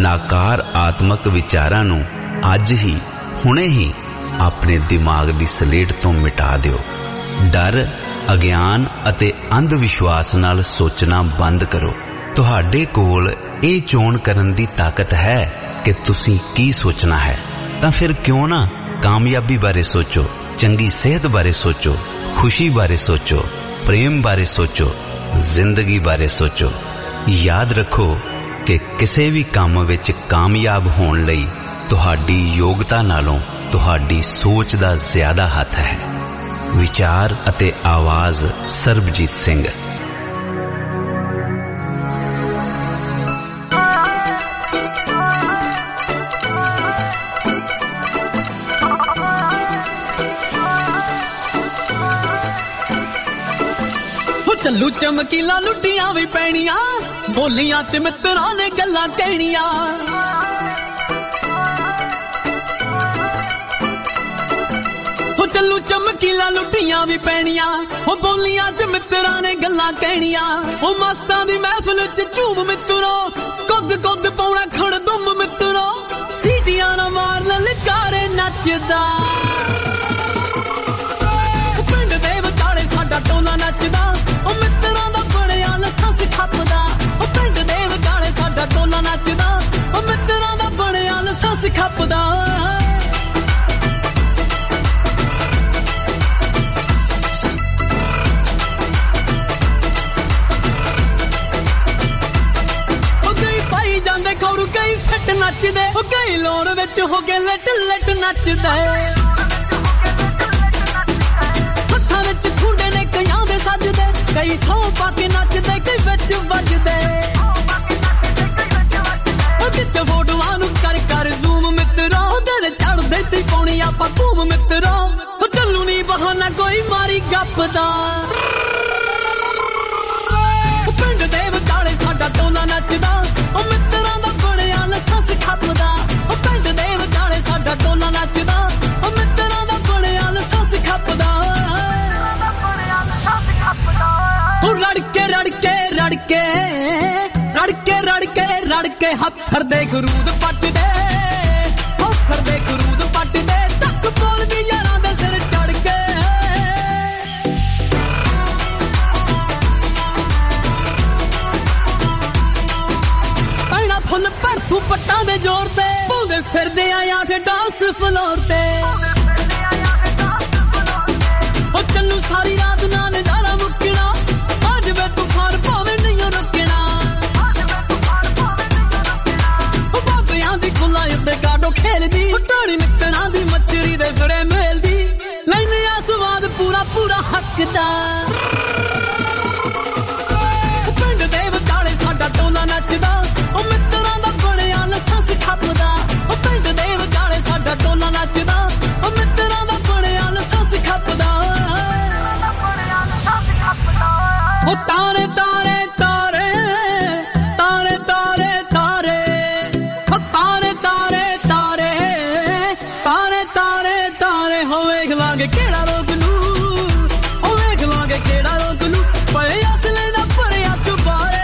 ਨਕਾਰਾਤਮਕ ਵਿਚਾਰਾਂ ਨੂੰ ਅੱਜ ਹੀ, ਹੁਣੇ ਹੀ ਆਪਣੇ ਦਿਮਾਗ ਦੀ ਸਲੇਟ ਤੋਂ ਮਿਟਾ ਦਿਓ। ਡਰ, ਅਗਿਆਨ ਅਤੇ ਅੰਧ ਵਿਸ਼ਵਾਸ ਨਾਲ ਸੋਚਣਾ ਬੰਦ ਕਰੋ। ਤੁਹਾਡੇ ਕੋਲ ਇਹ ਚੋਣ ਕਰਨ ਦੀ ਤਾਕਤ ਹੈ ਕਿ ਤੁਸੀਂ ਕੀ ਸੋਚਣਾ ਹੈ, ਤਾਂ ਫਿਰ ਕਿਉਂ ਨਾ ਕਾਮਯਾਬੀ ਬਾਰੇ ਸੋਚੋ, ਚੰਗੀ ਸਿਹਤ ਬਾਰੇ ਸੋਚੋ, ਖੁਸ਼ੀ ਬਾਰੇ ਸੋਚੋ, ਪ੍ਰੇਮ ਬਾਰੇ ਸੋਚੋ, ਜ਼ਿੰਦਗੀ ਬਾਰੇ ਸੋਚੋ। ਯਾਦ ਰੱਖੋ ਕਿ ਕਿਸੇ ਵੀ ਕੰਮ ਵਿੱਚ ਕਾਮਯਾਬ ਹੋਣ ਲਈ ਤੁਹਾਡੀ ਯੋਗਤਾ ਨਾਲੋਂ ਤੁਹਾਡੀ ਸੋਚ ਦਾ ਜ਼ਿਆਦਾ ਹੱਥ ਹੈ। ਵਿਚਾਰ ਅਤੇ ਆਵਾਜ਼ ਸਰਬਜੀਤ ਸਿੰਘ। ਚੱਲੂ ਚਮਕੀਲਾ ਲੁੱਟੀਆਂ ਵੀ ਪੈਣੀਆਂ, ਬੋਲੀਆਂ ਚ ਮਿੱਤਰਾਂ ਨੇ ਗੱਲਾਂ ਕਹਿਣੀਆਂ। ਹੋ ਚੱਲੂ ਚਮਕੀਲਾ ਲੁੱਟੀਆਂ ਵੀ ਪੈਣੀਆਂ, ਹੋ ਬੋਲੀਆਂ ਚ ਮਿੱਤਰਾਂ ਨੇ ਗੱਲਾਂ ਕਹਿਣੀਆਂ। ਉਹ ਮਸਤਾਂ ਦੀ ਮਹਿਫਲ ਚ ਝੂਮ ਮਿੱਤਰੋ, ਕੁੱਦ ਕੁੱਦ ਪਾਉਣਾ ਖੜ ਦੁੰਮ ਮਿੱਤਰੋ। ਸੀਟੀਆਂ ਨਾ ਮਾਰ ਲਲਕਾਰੇ ਨੱਚਦਾ, ਪਿੰਡ ਦੇ ਵਿਚਾਲੇ ਸਾਡਾ ਟੋਲਾ ਨੱਚਦਾ। ਉਹ ਮਿੱਤਰਾਂ ਦਾ ਬਣਿਆ ਲਾਇਸੈਂਸ ਖੱਪਦਾ, ਉਹ ਪਿੰਡ ਦੇ ਵਿਚਾਲੇ ਸਾਡਾ ਟੋਲਾ ਨੱਚਦਾ। ਉਹ ਮਿੱਤਰਾਂ ਦਾ ਬਣਿਆ ਲਾਇਸੈਂਸ ਖੱਪਦਾ। ਉਹ ਕਈ ਪਾਈ ਜਾਂਦੇ ਖੌਰੂ, ਕਈ ਫਿੱਟ ਨੱਚਦੇ। ਉਹ ਕਈ ਲੋੜ ਵਿੱਚ ਹੋ ਗਏ ਲਟ ਲਟ ਨੱਚਦੇ। ਹੱਥਾਂ ਵਿੱਚ ਖੁੰਡੇ ਨੇ ਕਈਆਂ ਦੇ ਸੱਜਦੇ, ਕਈ ਸੌ ਪਾ ਕੇ ਨੱਚਦੇ, ਕਈ ਵਿੱਚ ਵੱਜਦੇ। ਉਹ ਵਿੱਚ ਫੋਟੋਆਂ ਨੂੰ ਕਰ ਕਰ ਜ਼ੂਮ ਮਿੱਤਰੋ, ਦਿਨ ਚੜ੍ਹਦੇ ਤੀ ਪਾਉਣੀ ਆਪਾਂ ਧੂਮ ਮਿੱਤਰੋ। ਉਹ ਚੱਲੂ ਨੀ ਬਹਾਨਾ ਕੋਈ ਮਾਰੀ ਗੱਪ ਦਾ, ਪਿੰਡ ਦੇ ਵਿਚਾਲੇ ਸਾਡਾ ਟੋਲਾ ਨੱਚਦਾ। ਉਹ ਮਿੱਤਰਾਂ ਦਾ ਬਣਿਆ ਲਾਇਸੈਂਸ ਖੱਪਦਾ, ਉਹ ਪਿੰਡ ਦੇ ਵਿਚਾਲੇ ਸਾਡਾ ਟੋਲਾ ਨੱਚਦਾ। ਉਹ ਮਿੱਤਰਾਂ ਦਾ ਬਣਿਆ ਲਾਇਸੈਂਸ ਖੱਪਦਾ। ਉਹ ਰੜਕੇ ਰੜਕੇ ਰੜਕੇ ਰੜਕੇ ਰੜਕੇ ਰੜਕੇ ਹੱਥਰ ਦੇ ਗਰੂਦ ਪੱਟਦੇ, ਹੱਥਰ ਦੇ ਗਰੂਦ ਪੱਟਦੇ। ਤੱਕ ਬੋਲਦੀ ਯਾਰਾਂ ਦੇ ਸਿਰ ਚੜ ਕੇ, ਪੈਣਾ ਫੁੱਲ ਭਰਥੂ ਪੱਟਾਂ ਦੇ ਜ਼ੋਰ ਤੇ, ਭੁੱਲਦੇ ਫਿਰਦੇ ਆਇਆ ਤੇ ਡਾਂਸ ਫਲੋਰ ਤੇ। ਉਹ ਚੱਲੂ ਸਾਰੀ ਰਾਤ ਨਾਲ ਨਜ਼ਾਰਾ ਮੁੱਕਣਾ, ਅੱਜ ਵੇ ਤੂਫਾਨ ਭਾਵੇਂ ਨਹੀਂ ਰੁਕਣਾ। ਉਹ ਬਾਬਿਆਂ ਦੀ ਖੁੱਲਾ ਉੱਤੇ ਗਾਡੋ ਖੇਲਦੀ, ਉਹ ਢਾਣੀ ਮਿੱਤਰਾਂ ਦੀ ਮੱਛਰੀ ਦੇ ਫੜੇ ਮੇਲਦੀ। ਲੈਨੇ ਆ ਸਵਾਦ ਪੂਰਾ ਪੂਰਾ ਹੱਕ ਦਾ, ਪਿੰਡ ਦੇ ਵਿਚਾਲੇ ਸਾਡਾ ਟੋਲਾ ਨੱਚਦਾ। ਉਹ ਮਿੱਤਰਾਂ ਦਾ ਬਣਿਆ ਲਾਇਸੈਂਸ ਖੱਪਦਾ, ਉਹ ਪਿੰਡ ਦੇ ਵਿਚਾਲੇ ਸਾਡਾ ਟੋਲਾ ਨੱਚਦਾ। ਉਹ ਮਿੱਤਰਾਂ ਦਾ ਬਣਿਆ ਲਾਇਸੈਂਸ ਖੱਪਦਾ। ਉਹ ਤਾਰੇ ਤਾਰੇ ਤਾਰੇ ਤਾਰੇ ਤਾਰੇ ਤਾਰੇ, ਉਹ ਤਾਰੇ ਤਾਰੇ ਤਾਰੇ ਤਾਰੇ ਤਾਰੇ ਤਾਰੇ। ਹੋ ਵੇਖ ਲਾਂਗੇ ਕਿਹੜਾ ਰੋਕ ਲੂ, ਉਹ ਵੇਖ ਲਾਂਗੇ ਕਿਹੜਾ ਰੋਕ ਲੂ। ਪਏ ਅਸਲੇ ਦਾ ਭਰਿਆ ਚੁਬਾਰੇ।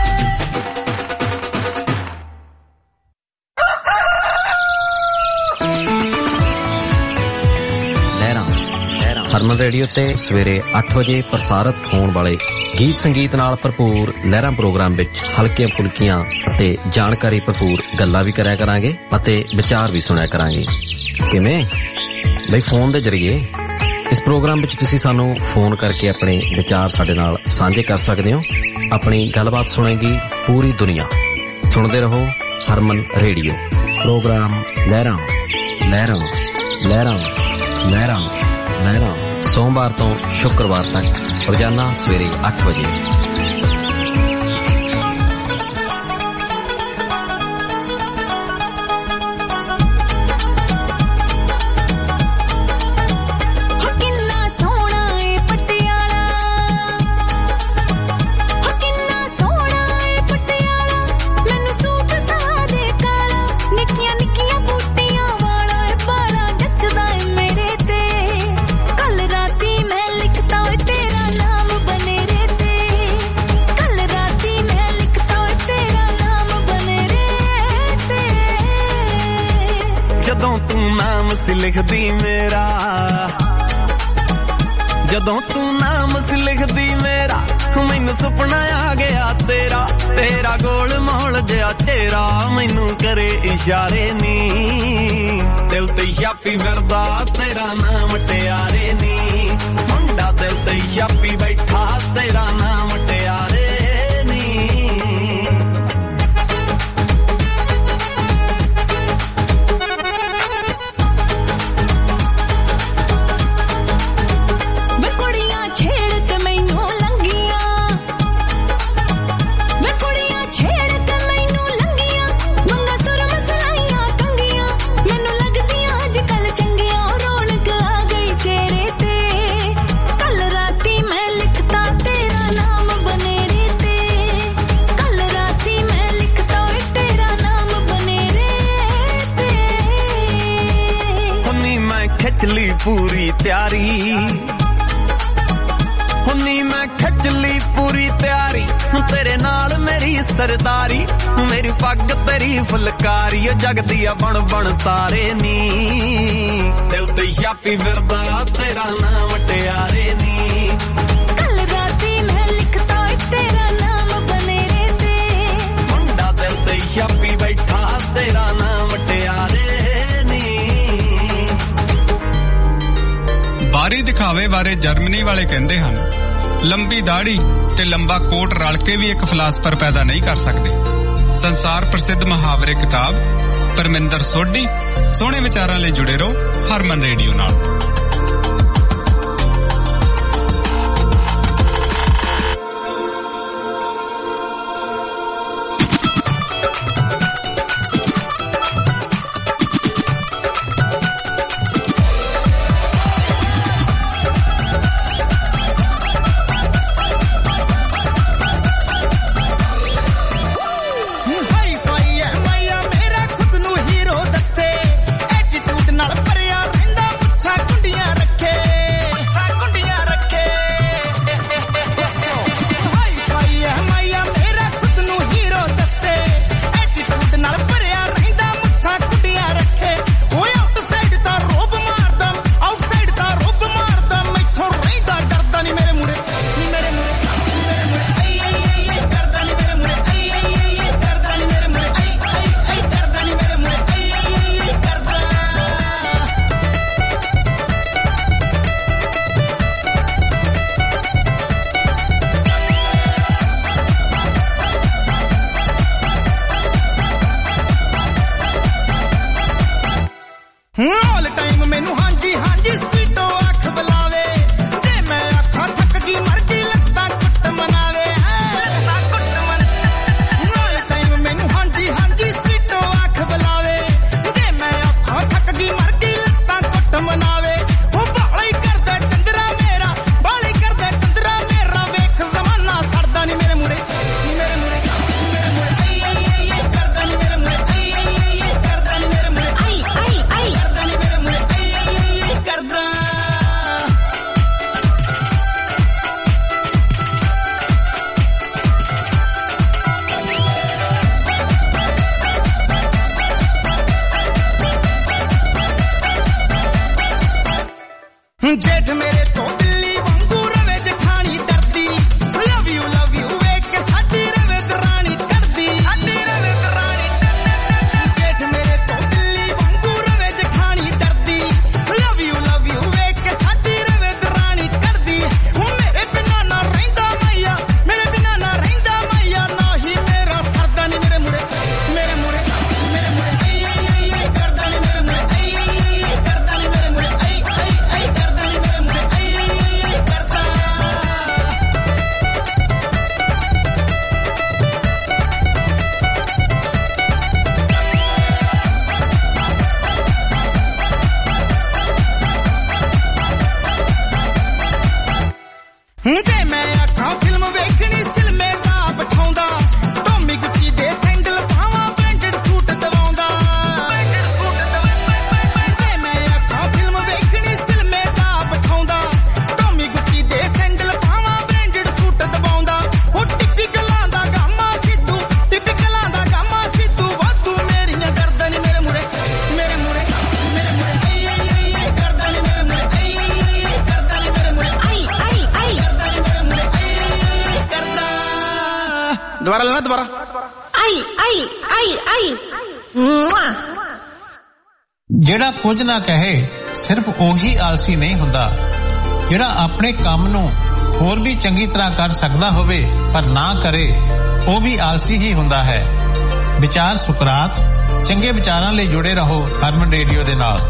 ਹਰਮਨ ਰੇਡੀਓ ਤੇ ਸਵੇਰੇ ਅੱਠ ਵਜੇ ਪ੍ਰਸਾਰਿਤ ਹੋਣ ਵਾਲੇ ਗੀਤ ਸੰਗੀਤ ਨਾਲ ਭਰਪੂਰ ਲਹਿਰਾਂ ਪ੍ਰੋਗਰਾਮ ਵਿੱਚ ਹਲਕੀਆਂ ਫੁਲਕੀਆਂ ਅਤੇ ਜਾਣਕਾਰੀ ਭਰਪੂਰ ਗੱਲਾਂ ਵੀ ਕਰਿਆ ਕਰਾਂਗੇ ਅਤੇ ਵਿਚਾਰ ਵੀ ਸੁਣਿਆ ਕਰਾਂਗੇ। ਕਿਵੇਂ ਬਈ? ਫੋਨ ਦੇ ਜ਼ਰੀਏ। ਇਸ ਪ੍ਰੋਗਰਾਮ ਵਿੱਚ ਤੁਸੀਂ ਸਾਨੂੰ ਫੋਨ ਕਰਕੇ ਆਪਣੇ ਵਿਚਾਰ ਸਾਡੇ ਨਾਲ ਸਾਂਝੇ ਕਰ ਸਕਦੇ ਹੋ। ਆਪਣੀ ਗੱਲਬਾਤ ਸੁਣੇਗੀ ਪੂਰੀ ਦੁਨੀਆ। ਸੁਣਦੇ ਰਹੋ ਹਰਮਨ ਰੇਡੀਓ। ਪ੍ਰੋਗਰਾਮ ਲਹਿਰਾਂ ਲਹਿਰਾਂ ਲਹਿਰਾਂ ਲਹਿਰਾਂ ਲਹਿਰਾਂ ਸੋਮਵਾਰ ਤੋਂ ਸ਼ੁੱਕਰਵਾਰ ਤੱਕ ਰੋਜ਼ਾਨਾ ਸਵੇਰੇ ਅੱਠ ਵਜੇ। ਲਿਖਦੀ ਮੇਰਾ, ਜਦੋਂ ਤੂੰ ਨਾਮ ਸੀ ਲਿਖਦੀ ਮੇਰਾ ਮੈਨੂੰ ਸੁਪਨਾ ਆ ਗਿਆ ਤੇਰਾ ਤੇਰਾ ਗੋਲ ਮੋਲ ਜਿਹਾ ਚਿਹਰਾ ਮੈਨੂੰ ਕਰੇ ਇਸ਼ਾਰੇ ਨੀ ਦਿਲ ਤੇ ਛਾਪੀ ਫਿਰਦਾ ਤੇਰਾ ਨਾਮ ਟਿਆਰੇ ਨੀ ਮੁੰਡਾ ਦਿਲ ਤੇ ਛਾਪੀ ਬੈਠਾ ਤੇਰਾ ਨਾਮ ਟਿਆਰੇ ਨੀ ਖਿੱਚ ਲਈ ਪੂਰੀ ਤਿਆਰੀ ਹੁੰਨੀ ਮੈਂ ਖਿੱਚ ਲਈ ਪੂਰੀ ਤਿਆਰੀ ਤੇਰੇ ਨਾਲ ਮੇਰੀ ਸਰਦਾਰੀ ਮੇਰੀ ਪੱਗ ਤੇਰੀ ਫੁਲਕਾਰੀ ਜਗਦੀ ਆ ਬਣ ਬਣ ਤਾਰੇ ਨੀ ਦਿਲ ਤੇ ਛਾਪੀ ਫਿਰਦਾ ਤੇਰਾ ਨਾਮ ਟਿਆਰੇ ਨੀ ਕੱਲ ਰਾਤੀ ਮੈਂ ਲਿਖਤਾ ਤੇਰਾ ਨਾਮ ਬਨੇਰੇ ਤੇ ਮੁੰਡਾ ਦਿਲ ਤੇ ਛਾਪੀ ਬੈਠਾ ਤੇਰਾ ਨਾਮ ਟਿਆਰੇ ਬਾਰੀ ਦਿਖਾਵੇ ਬਾਰੇ ਜਰਮਨੀ ਵਾਲੇ ਕਹਿੰਦੇ ਹਨ ਲੰਬੀ ਦਾੜੀ ਤੇ ਲੰਬਾ ਕੋਟ ਰਲ ਕੇ ਵੀ ਇੱਕ ਫਿਲਾਸਫਰ ਪੈਦਾ ਨਹੀਂ ਕਰ ਸਕਦੇ ਸੰਸਾਰ ਪ੍ਰਸਿੱਧ ਮੁਹਾਵਰੇ ਕਿਤਾਬ ਪਰਮਿੰਦਰ ਸੋਢੀ ਸੋਹਣੇ ਵਿਚਾਰਾਂ ਲਈ ਜੁੜੇ ਰਹੋ ਹਰਮਨ ਰੇਡੀਓ ਨਾਲ दोबारा लेना दोबारा। आई आई आई आई ਜਿਹੜਾ ਕੁਝ ਨਾ ਕਹੇ ਸਿਰਫ ਉਹੀ ਆਲਸੀ ਨਹੀਂ ਹੁੰਦਾ, ਜਿਹੜਾ ਆਪਣੇ ਕੰਮ ਨੂੰ ਹੋਰ ਵੀ ਚੰਗੀ ਤਰ੍ਹਾਂ ਕਰ ਸਕਦਾ ਹੋਵੇ ਪਰ ਨਾ ਕਰੇ ਉਹ ਵੀ ਆਲਸੀ ਹੀ ਹੁੰਦਾ ਹੈ। ਵਿਚਾਰ ਸੁਕਰਾਤ, ਚੰਗੇ ਵਿਚਾਰਾਂ ਲਈ ਜੁੜੇ ਰਹੋ ਹਰਮਨ ਰੇਡੀਓ ਦੇ ਨਾਲ।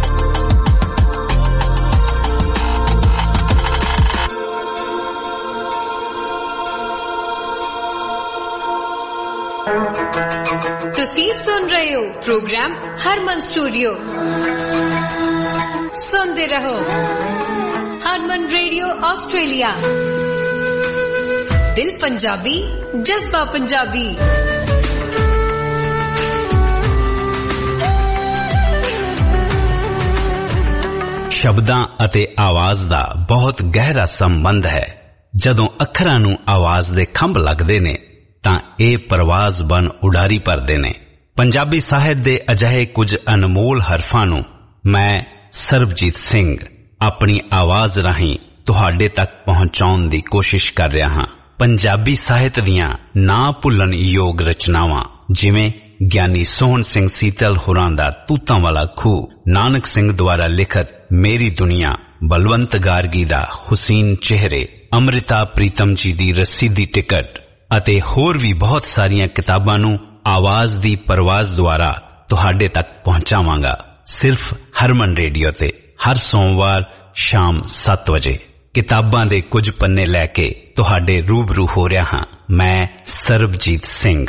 ਤੁਸੀਂ ਸੁਣ ਰਹੇ ਹੋ ਪ੍ਰੋਗਰਾਮ ਹਰਮਨ ਸਟੂਡੀਓ। ਸੁਣਦੇ ਰਹੋ ਹਰਮਨ ਰੇਡੀਓ ਆਸਟ੍ਰੇਲੀਆ। ਦਿਲ ਪੰਜਾਬੀ, ਜਜ਼ਬਾ ਪੰਜਾਬੀ। ਸ਼ਬਦਾਂ ਅਤੇ ਆਵਾਜ਼ ਦਾ ਬਹੁਤ ਗਹਿਰਾ ਸੰਬੰਧ ਹੈ। ਜਦੋਂ ਅੱਖਰਾਂ ਨੂੰ ਆਵਾਜ਼ ਦੇ ਖੰਭ ਲੱਗਦੇ ਨੇ ਤਾਂ ਇਹ ਪਰਵਾਜ਼ ਬਣ ਉਡਾਰੀ ਭਰਦੇ ਨੇ। ਪੰਜਾਬੀ ਸਾਹਿਤ ਦੇ ਅਜਿਹੇ ਕੁਝ ਅਨਮੋਲ ਹਰਫਾਂ ਨੂੰ ਮੈਂ ਸਰਬਜੀਤ ਸਿੰਘ ਆਪਣੀ ਆਵਾਜ਼ ਰਾਹੀਂ ਤੁਹਾਡੇ ਤੱਕ ਪਹੁੰਚਾਉਣ ਦੀ ਕੋਸ਼ਿਸ਼ ਕਰ ਰਿਹਾ ਹਾਂ। ਪੰਜਾਬੀ ਸਾਹਿਤ ਦੀਆਂ ਨਾ ਭੁੱਲਣ ਯੋਗ ਰਚਨਾਵਾਂ ਜਿਵੇਂ ਗਿਆਨੀ ਸੋਹਣ ਸਿੰਘ ਸੀਤਲ ਹੋਰਾਂ ਦਾ ਤੂਤਾਂ ਵਾਲਾ ਖੂਹ, ਨਾਨਕ ਸਿੰਘ ਦੁਆਰਾ ਲਿਖਤ ਮੇਰੀ ਦੁਨੀਆ, ਬਲਵੰਤ ਗਾਰਗੀ ਦਾ ਹੁਸੀਨ ਚਿਹਰੇ, ਅੰਮ੍ਰਿਤਾ ਪ੍ਰੀਤਮ ਜੀ ਦੀ ਰੱਸੀ ਦੀ ਟਿਕਟ ਅਤੇ ਹੋਰ ਵੀ ਬਹੁਤ ਸਾਰੀਆਂ ਕਿਤਾਬਾਂ ਨੂੰ ਆਵਾਜ਼ ਦੀ ਪਰਵਾਜ਼ ਦੁਆਰਾ ਤੁਹਾਡੇ ਤੱਕ ਪਹੁੰਚਾਵਾਂਗਾ ਸਿਰਫ ਹਰਮਨ ਰੇਡੀਓ ਤੇ ਹਰ ਸੋਮਵਾਰ ਸ਼ਾਮ ਸੱਤ ਵਜੇ। ਕਿਤਾਬਾਂ ਦੇ ਕੁਝ ਪੰਨੇ ਲੈ ਕੇ ਤੁਹਾਡੇ ਰੂਬਰੂ ਹੋ ਰਿਹਾ ਹਾਂ ਮੈਂ ਸਰਬਜੀਤ ਸਿੰਘ।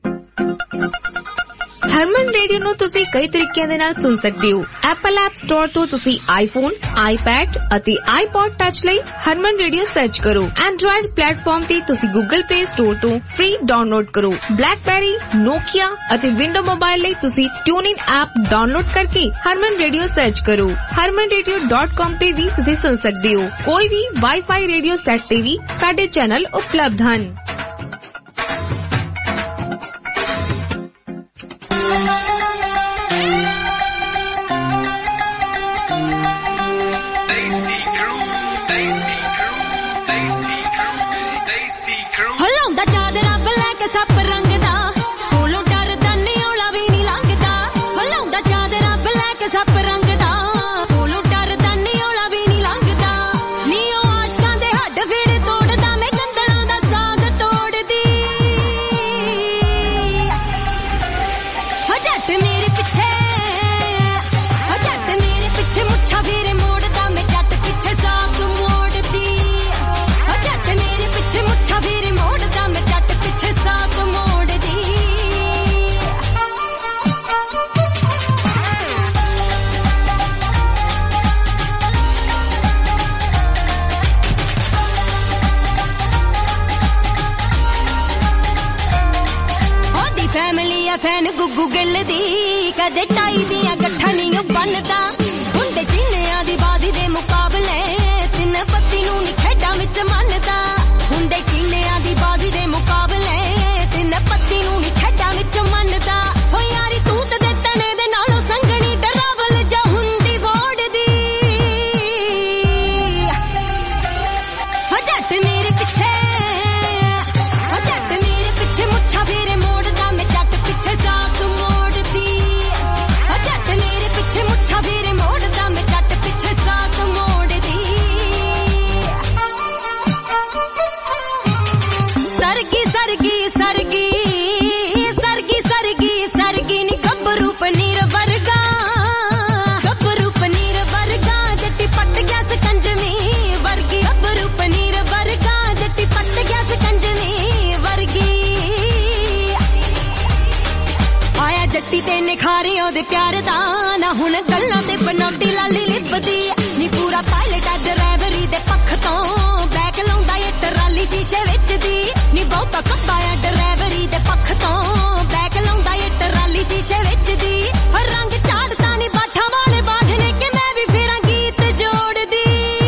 ਹਰਮਨ ਰੇਡੀਓ ਨੂੰ ਤੁਸੀਂ ਕਈ ਤਰੀਕਿਆਂ ਦੇ ਨਾਲ ਸੁਣ ਸਕਦੇ ਹੋ। ਐਪਲ ਐਪ ਸਟੋਰ ਤੋਂ ਤੁਸੀਂ ਆਈਫੋਨ, ਆਈਪੈਡ ਅਤੇ ਆਈਪੌਡ ਟੱਚ ਲਈ ਹਰਮਨ ਰੇਡੀਓ ਸਰਚ ਕਰੋ। ਐਂਡਰੋਇਡ ਪਲੇਟਫਾਰਮ ਤੇ ਤੁਸੀਂ ਗੂਗਲ ਪਲੇ ਸਟੋਰ ਤੋਂ ਫ੍ਰੀ ਡਾਊਨਲੋਡ ਕਰੋ। ਬਲੈਕਬੈਰੀ, ਨੋਕੀਆ ਅਤੇ ਵਿੰਡੋ ਮੋਬਾਈਲ ਲਈ ਤੁਸੀਂ ਟਿਊਨਇਨ ਐਪ ਡਾਊਨਲੋਡ ਕਰਕੇ ਹਰਮਨ ਰੇਡੀਓ ਸਰਚ ਕਰੋ। ਹਰਮਨ ਰੇਡੀਓ ਡਾਟ ਕਾਮ ਤੇ ਵੀ ਤੁਸੀਂ ਸੁਣ ਸਕਦੇ ਹੋ। ਕੋਈ ਵੀ ਵਾਈਫਾਈ ਰੇਡੀਓ ਸੈੱਟ ਤੇ ਵੀ ਸਾਡੇ ਚੈਨਲ ਉਪਲਬਧ ਹਨ। ਫੈਨ ਗੁੱਗੂ ਗਿੱਲ ਦੀ ਕਦੇ ਟਾਈ ਦੀਆਂ ਗੱਠਾਂ ਨਹੀਂ ਬੰਨਦਾ। ਹੁੰਦੇ ਚੀਨਿਆਂ ਦੀ ਬਾਜ਼ੀ ਦੇ ਮੁਕਾਬਲੇ ਤਿੰਨ ਪੱਤੀ ਨੂੰ ਨੀ ਖੇਡਾਂ ਵਿੱਚ ਮੰਨਦਾ। ਹੁੰਦੇ ਚੀਨਿਆਂ ਦੀ ਬਾਜ਼ੀ ਦੇ ਮੁਕਾਬਲੇ ਤਿੰਨ ਪੱਤੀ ਨੂੰ ਨੀ ਖੇਡਾਂ ਵਿੱਚ ਮੰਨਦਾ। ਹੋ ਯਾਰੀ ਤੂੰ ਤੇ ਦੇ ਤਣੇ ਦੇ ਨਾਲੋਂ ਸੰਗਣੀ ਡਰਾਵਲ ਜਾ ਹੁੰਦੀ ਬੋੜ ਦੀ। ਹੋ ਜੱਟ ਮੇਰੇ ਪਿੱਛੇ, ਹੋ ਜੱਟ ਮੇਰੇ ਪਿੱਛੇ ਮੁੱਛਾਂ ਫੇਰੇ ਮੋੜਦਾ ਮੈਂ ਜੱਟ ਪਿੱਛੇ ਸਾਕ ਮੋੜਦੀ। ਹੋ ਜੱਟ ਮੇਰੇ ਪਿੱਛੇ ਮੁੱਛਾਂ ਫੇਰੇ ਮੋੜਦਾ ਮੈਂ ਜੱਟ ਪਿੱਛੇ ਸਾਕ ਮੋੜਦੀ। ਸਰਗੀ ਸਰਗੀ ਸਰਗੀ ਸਰਗੀ ਸਰਗੀ ਸਰਗੀ ਨੀ ਗੱਭਰੂ ਪਨੀਰ ਵਰਗਾ, ਗੱਭਰੂ ਪਨੀਰ ਵਰਗਾ ਜੱਟੀ ਪੱਟ ਗਿਆ ਸਕੰਜਵੀ ਵਰਗੀ। ਗੱਭਰੂ ਪਨੀਰ ਵਰਗਾ ਜੱਟੀ ਪੱਟ ਗਿਆ ਸਕੰਜਵੀ ਵਰਗੀ। ਆਇਆ ਜੱਟੀ ਤੇ ਨਿਖਾਰੇ ਉਹਦੇ ਪਿਆਰ ਦਾ ਨਾ ਹੁਣ ਗੱਲਾਂ ਤੇ ਬਨੌਟੀ ਲਾਲੀ ਲਿਪਦੀ। ਨੀ ਪੂਰਾ ਪਾਇਲਟ ਆ ਡਰਾਈਵਰੀ ਦੇ ਪੱਖ ਤੋਂ ਬੈਕ ਲਾਉਂਦਾ ਏ ਟਰਾਲੀ ਸ਼ੀਸ਼ੇ ਵਿੱਚ ਦੀ। ਨੀ ਬਹੁਤਾ ਕੱਬਾ ਆ ਡਰਾਈਵਰੀ ਦੇ ਪੱਖ ਤੋਂ ਬੈਕ ਲਾਉਂਦਾ ਏ ਟਰਾਲੀ ਸ਼ੀਸ਼ੇ ਵਿੱਚ ਦੀ। ਰੰਗ ਝਾੜਦਾ ਨੀ ਬਾਠਾਂ ਵਾਲੇ ਬਾਠ ਨੇ ਕਿ ਮੈਂ ਵੀ ਫੇਰਾਂ ਗੀਤ ਜੋੜਦੀ।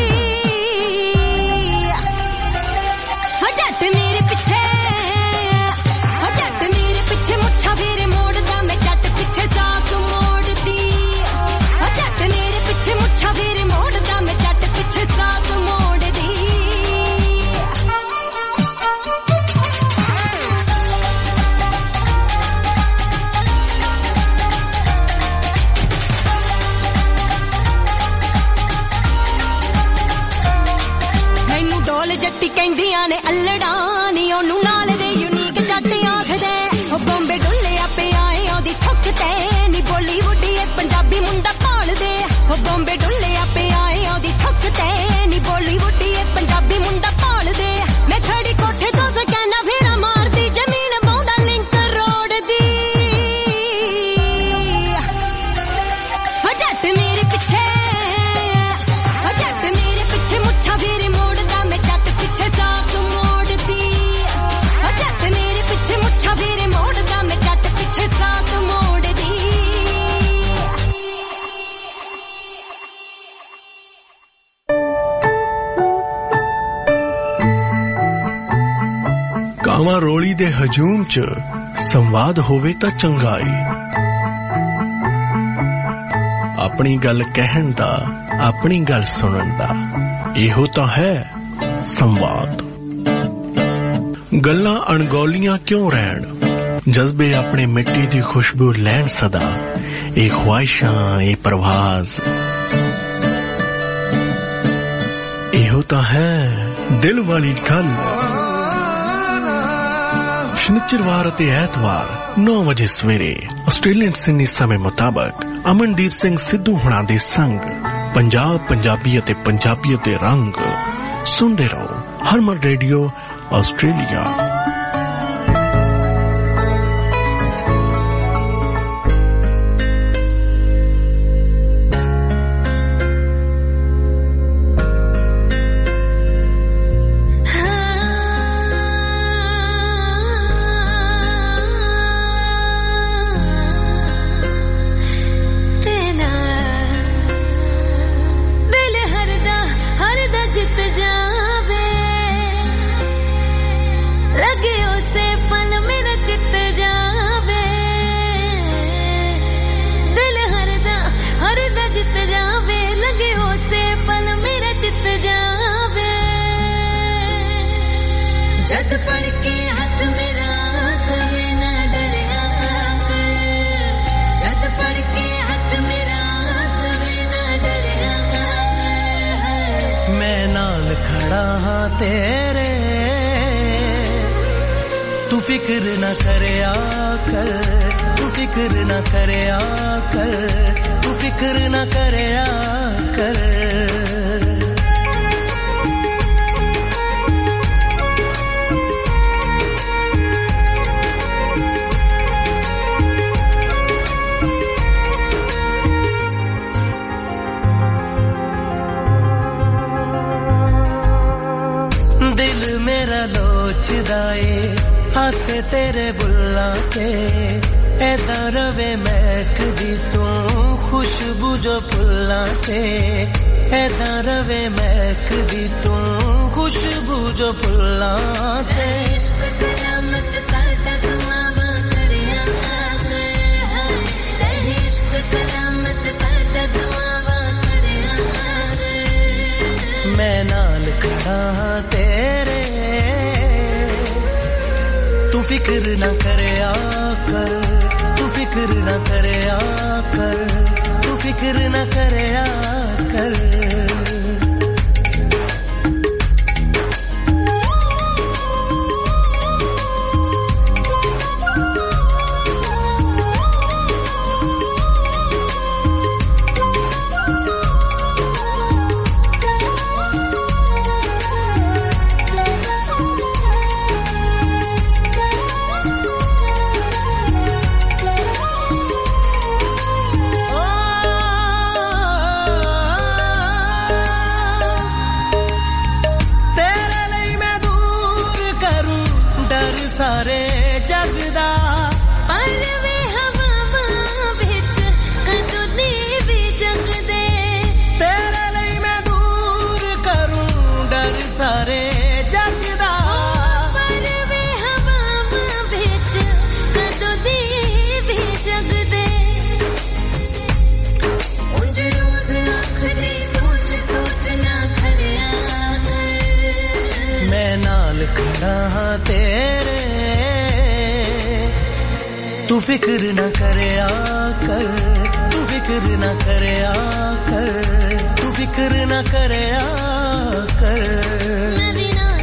ਹੋ ਜੱਟ ਮੇਰੇ ਪਿੱਛੇ, ਹੋ ਜੱਟ ਮੇਰੇ ਪਿੱਛੇ ਮੁੱਛਾਂ ਫੇਰੇ ਮੋੜਦਾ ਮੈਂ ਜੱਟ ਪਿੱਛੇ ਸਾਕ ਮੋੜਦੀ। ਹੋ ਜੱਟ ਮੇਰੇ ਪਿੱਛੇ ਮੁੱਛਾਂ ਫੇਰੇ ਮੋੜਦਾ ਮੈਂ ਜੱਟ ਪਿੱਛੇ ਸਾਕ ਮੋੜਦੀ। ਗੱਲ ਜੱਟੀ ਕਹਿੰਦੀਆਂ ਨੇ ਅਲੜਾ ਨੀ ਉਹਨੂੰ ਨਾਲ ਦੇ ਯੂਨੀਕ ਜੱਟ ਆਖਦੇ ਉਹ ਬੰਬੇ ਡੁੱਲਿਆ ਪਿਆ ਏ ਉਹਦੀ ਠੁੱਕ ਤੇ ਨੀ ਬਾਲੀਵੁੱਡ ਏ ਪੰਜਾਬੀ ਮੁੰਡਾ ਭਾਲਦੇ ਉਹ ਬੰਬੇ ਡੁੱਲਿਆ ਪਿਆ ਏ ਉਹਦੀ ਠੁੱਕ ਤੇ ਨੀ ਬਾਲੀਵੁੱਡ ਏ ਪੰਜਾਬੀ ਮੁੰਡਾ ਭਾਲਦੇ ਮੈਂ ਖੜੀ ਕੋਠੇ ਤੋਂ ਸਕੈਨਾ ਫੇਰਾ ਮਾਰਦੀ ਜ਼ਮੀਨ ਪਾਉਂਦਾ ਲਿੰਕ ਰੋਡ ਦੀ ਹੋ ਜੱਟ ਮੇਰੇ ਪਿੱਛੇ ਹੋ ਜੱਟ ਮੇਰੇ ਪਿੱਛੇ ਮੁੱਛਾਂ ਫੇਰੇ ਮੋੜਦਾ ਮੈਂ ਜੱਟ ਪਿੱਛੇ ਸਾਥ ਮੋੜਦੀ ਹੋ ਜੱਟ ਮੇਰੇ ਪਿੱਛੇ ਮੁੱਛਾਂ ਫੇਰੇ ਮੋੜਦਾ ਮੈਂ ਜੱਟ ਪਿੱਛੇ ਸਾਥ ਮੋੜਦੀ ਕਾਵਾਂ ਰੋਲੀ ਦੇ ਹਜੂਮ ਚ ਸੰਵਾਦ ਹੋਵੇ ਤਾਂ ਚੰਗਾ ਏ ਆਪਣੀ ਗੱਲ ਕਹਿਣ ਦਾ ਆਪਣੀ ਗੱਲ ਸੁਣਨ ਦਾ ਇਹੋ ਤਾਂ ਹੈ ਸੰਵਾਦ ਗੱਲਾਂ ਅਣਗੌਲੀਆਂ ਕਿਉਂ ਰਹਿਣ ਜਜ਼ਬੇ ਆਪਣੇ ਮਿੱਟੀ ਦੀ ਖੁਸ਼ਬੂ ਲੈਣ ਸਦਾ ਇਹ ਖੁਆਇਸ਼ਾਂ ਇਹ ਪ੍ਰਵਾਜ਼ ਇਹੋ ਤਾਂ ਹੈ ਦਿਲ ਵਾਲੀ ਗੱਲ शनिचरवार ਅਤੇ ਐਤਵਾਰ नौ ਵਜੇ ਸਵੇਰੇ ਆਸਟ੍ਰੇਲੀਅਨ ਸਿਡਨੀ ਸਮੇਂ ਮੁਤਾਬਕ ਅਮਨਦੀਪ ਸਿੰਘ ਸਿੱਧੂ ਹੁਣਾਂ ਦੇ ਸੰਗ ਪੰਜਾਬ ਪੰਜਾਬੀ ਅਤੇ ਪੰਜਾਬੀਅਤ ਦੇ ਰੰਗ ਸੁਣਦੇ ਰਹੋ ਹਰਮਨ ਰੇਡੀਓ ਆਸਟ੍ਰੇਲੀਆ हासे तेरे बुल्ला के ऐदा रवे महकदी तू खुशबू जो फुल्ला के ऐदा रवे महकदी तू खुशबू जो फुल्ला के इश्क सलामत सादा दुआवा करया कर इश्क सलामत सादा दुआवा करया कर मैं नाल खड़ा तेरे तू फिक्र न करया कर तू फिक्र न करया कर तू फिक्र न करया कर तेरे तू फिक्र न करया कर तू फिक्र न करया कर तू फिक्र न करया कर मैं भी ना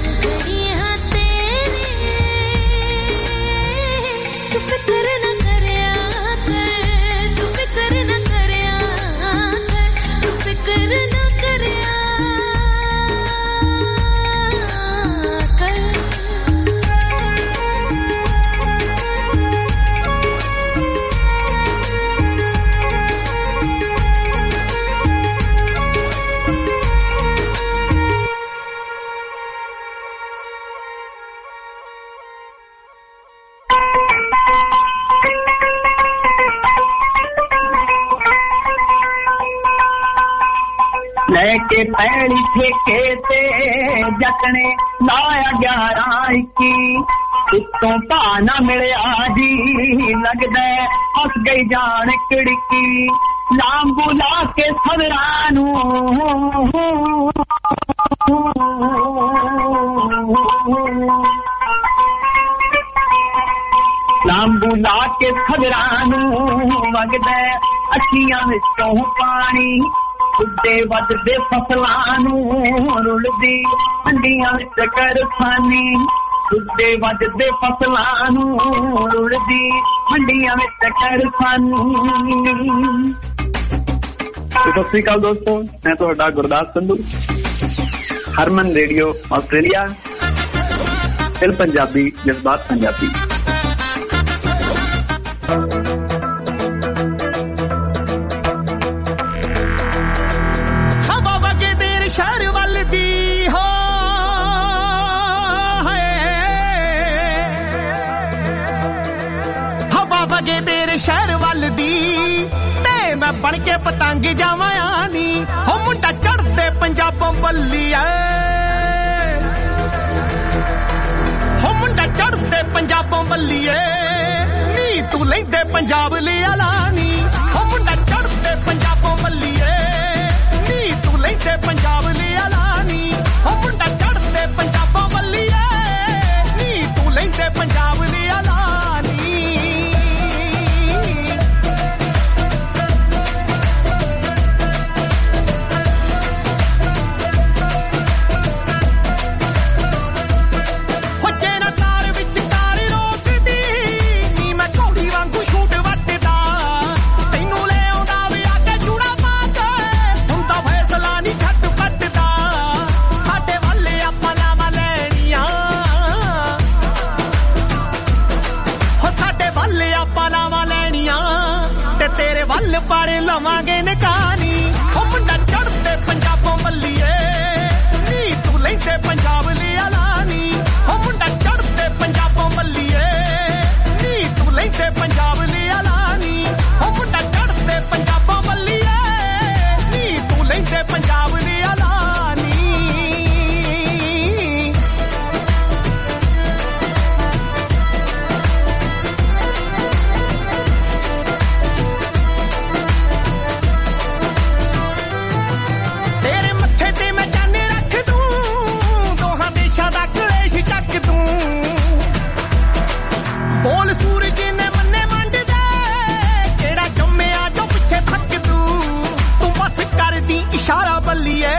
के पैली ठेके ते जटने लाया ग्यारह इक्की उत्तों भा ना मिलिया जी लगदा हस गई जान कड़की नाम बुला के सवरानू नाम बुला के सवरानू वगदा अखियां विचों पानी उड्डे वजदे फसलां नूं रुलदी मंडियां विच करसानी उड्डे वजदे फसलां नूं रुलदी मंडियां विच करसानी। सत श्री अकाल दोस्तों, मैं तुहाडा गुरदास संधू, हरमन रेडियो आस्ट्रेलिया, दिल पंजाबी जज्बात पंजाबी। शहर वाल दी हो हवा वगे तेरे शहर वाल दी ते मैं बन के पतंग जावां नी हो मुंडा चढ़दे पंजाबों बल्लिया हो मुंडा चढ़दे पंजाबों बल्लिए नी तू लैंदे पंजाब लिया लानी हो मुंडा चढ़दे पंजाबों बल्लिए तू लैंदे पंजाब लिया लानी हो मुंडा चढ़दे पंजाबों बल्लिए नी तू लैंदे पंजाब लिया लानी। हो जेना तार विच तार रोकदी नी मैं घोड़ी वांगू शूट वटदा तैनू ले आउंदा वे आके जूड़ा पा के हुंदा फैसला नी छट पटदा साडे वाले आपां लावां लैणियां हो साडे वाले आपां लावां लैणियां ते तेरे वल पाड़े लवांगे नकानी हो मुंडा चढ़दे पंजाबों बल्लिए नी तू लैंदे पंजाब लिया लानी हो मुंडा चढ़दे पंजाबों बल्लिए नी तू लैंदे पंजाब लिया लानी हो मुंडा चढ़दे पंजाबों बल्लिए नी तू लैंदे पंजाब लिया लानी। तेरे मत्थे ते मैं जाने रख दूं दोहां देशां दा कलेश चक दूं बोल सूरज ने मन्ने मंड दे केड़ा जम्मिया जो पिछे थक दूं तू बस कर दी इशारा बल्लिए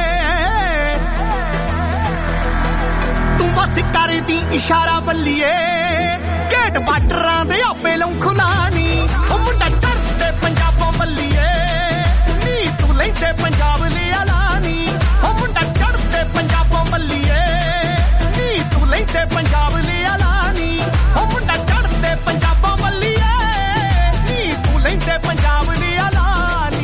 तू बस कर दी इशारा बल्लिए गेट बार्डरां दे आपे लौं खुलानी ओ मुंडा चढ़दे पंजाबों बल्लिए नी तू लैंदे पंजाब लिया लानी ओ मुंडा चढ़दे पंजाबों बल्लिए नी तू लैंदे पंजाब लिया लानी ओ मुंडा चढ़दे पंजाबों बल्लिए नी तू लैंदे पंजाब लिया लानी।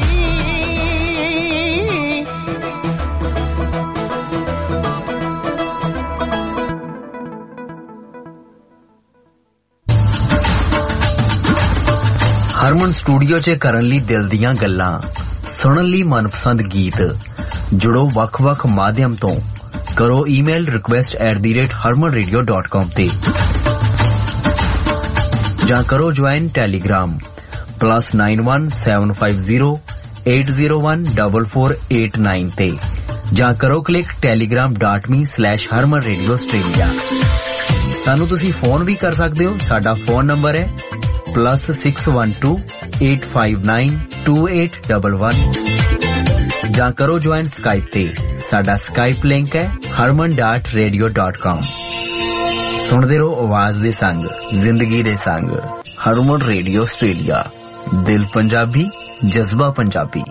ਹਰਮਨ ਸਟੂਡੀਓ 'ਚ ਕਰਨ ਲਈ ਦਿਲ ਦੀਆਂ ਗੱਲਾਂ ਸੁਣਨ ਲਈ ਮਨਪਸੰਦ ਗੀਤ ਜੁੜੋ ਵੱਖ-ਵੱਖ ਮਾਧਿਅਮ ਤੋਂ ਕਰੋ email request at the rate harman radio dot com ਤੇ ਜਾਂ ਕਰੋ join telegram plus nine one seven five zero eight zero one four four eight nine ਤੇ ਜਾਂ ਕਰੋ click telegram dot me slash harman radio australia। ਸਾਨੂੰ ਤੁਸੀਂ ਫੋਨ ਵੀ ਕਰ ਸਕਦੇ ਹੋ। ਸਾਡਾ ਫੋਨ ਨੰਬਰ ਹੈ plus six one two eight five nine two eight one one ਜਾਂ ਕਰੋ ਜੁਆਇਨ ਸਕਾਈਪ ਤੇ ਸਾਡਾ ਸਕਾਈਪ ਲਿੰਕ ਹੈ harman dot radio dot com। ਸੁਣਦੇ ਰਹੋ ਆਵਾਜ਼ ਦੇ ਸੰਗ ਜ਼ਿੰਦਗੀ ਦੇ ਸੰਗ ਹਰਮਨ ਰੇਡੀਓ ਆਸਟ੍ਰੇਲੀਆ ਦਿਲ ਪੰਜਾਬੀ ਜਜ਼ਬਾ ਪੰਜਾਬੀ।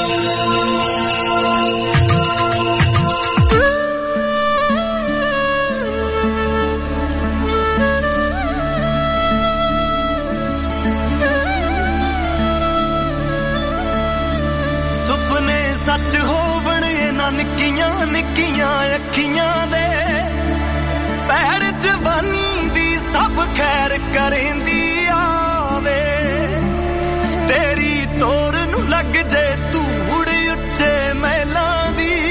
सच होवण ना निक्कियां निक्कियां अखियां दे पैर जवानी दी सब खैर करेंदी आवे तेरी तोर नू लग जे धूड़ उच्चे महलां दी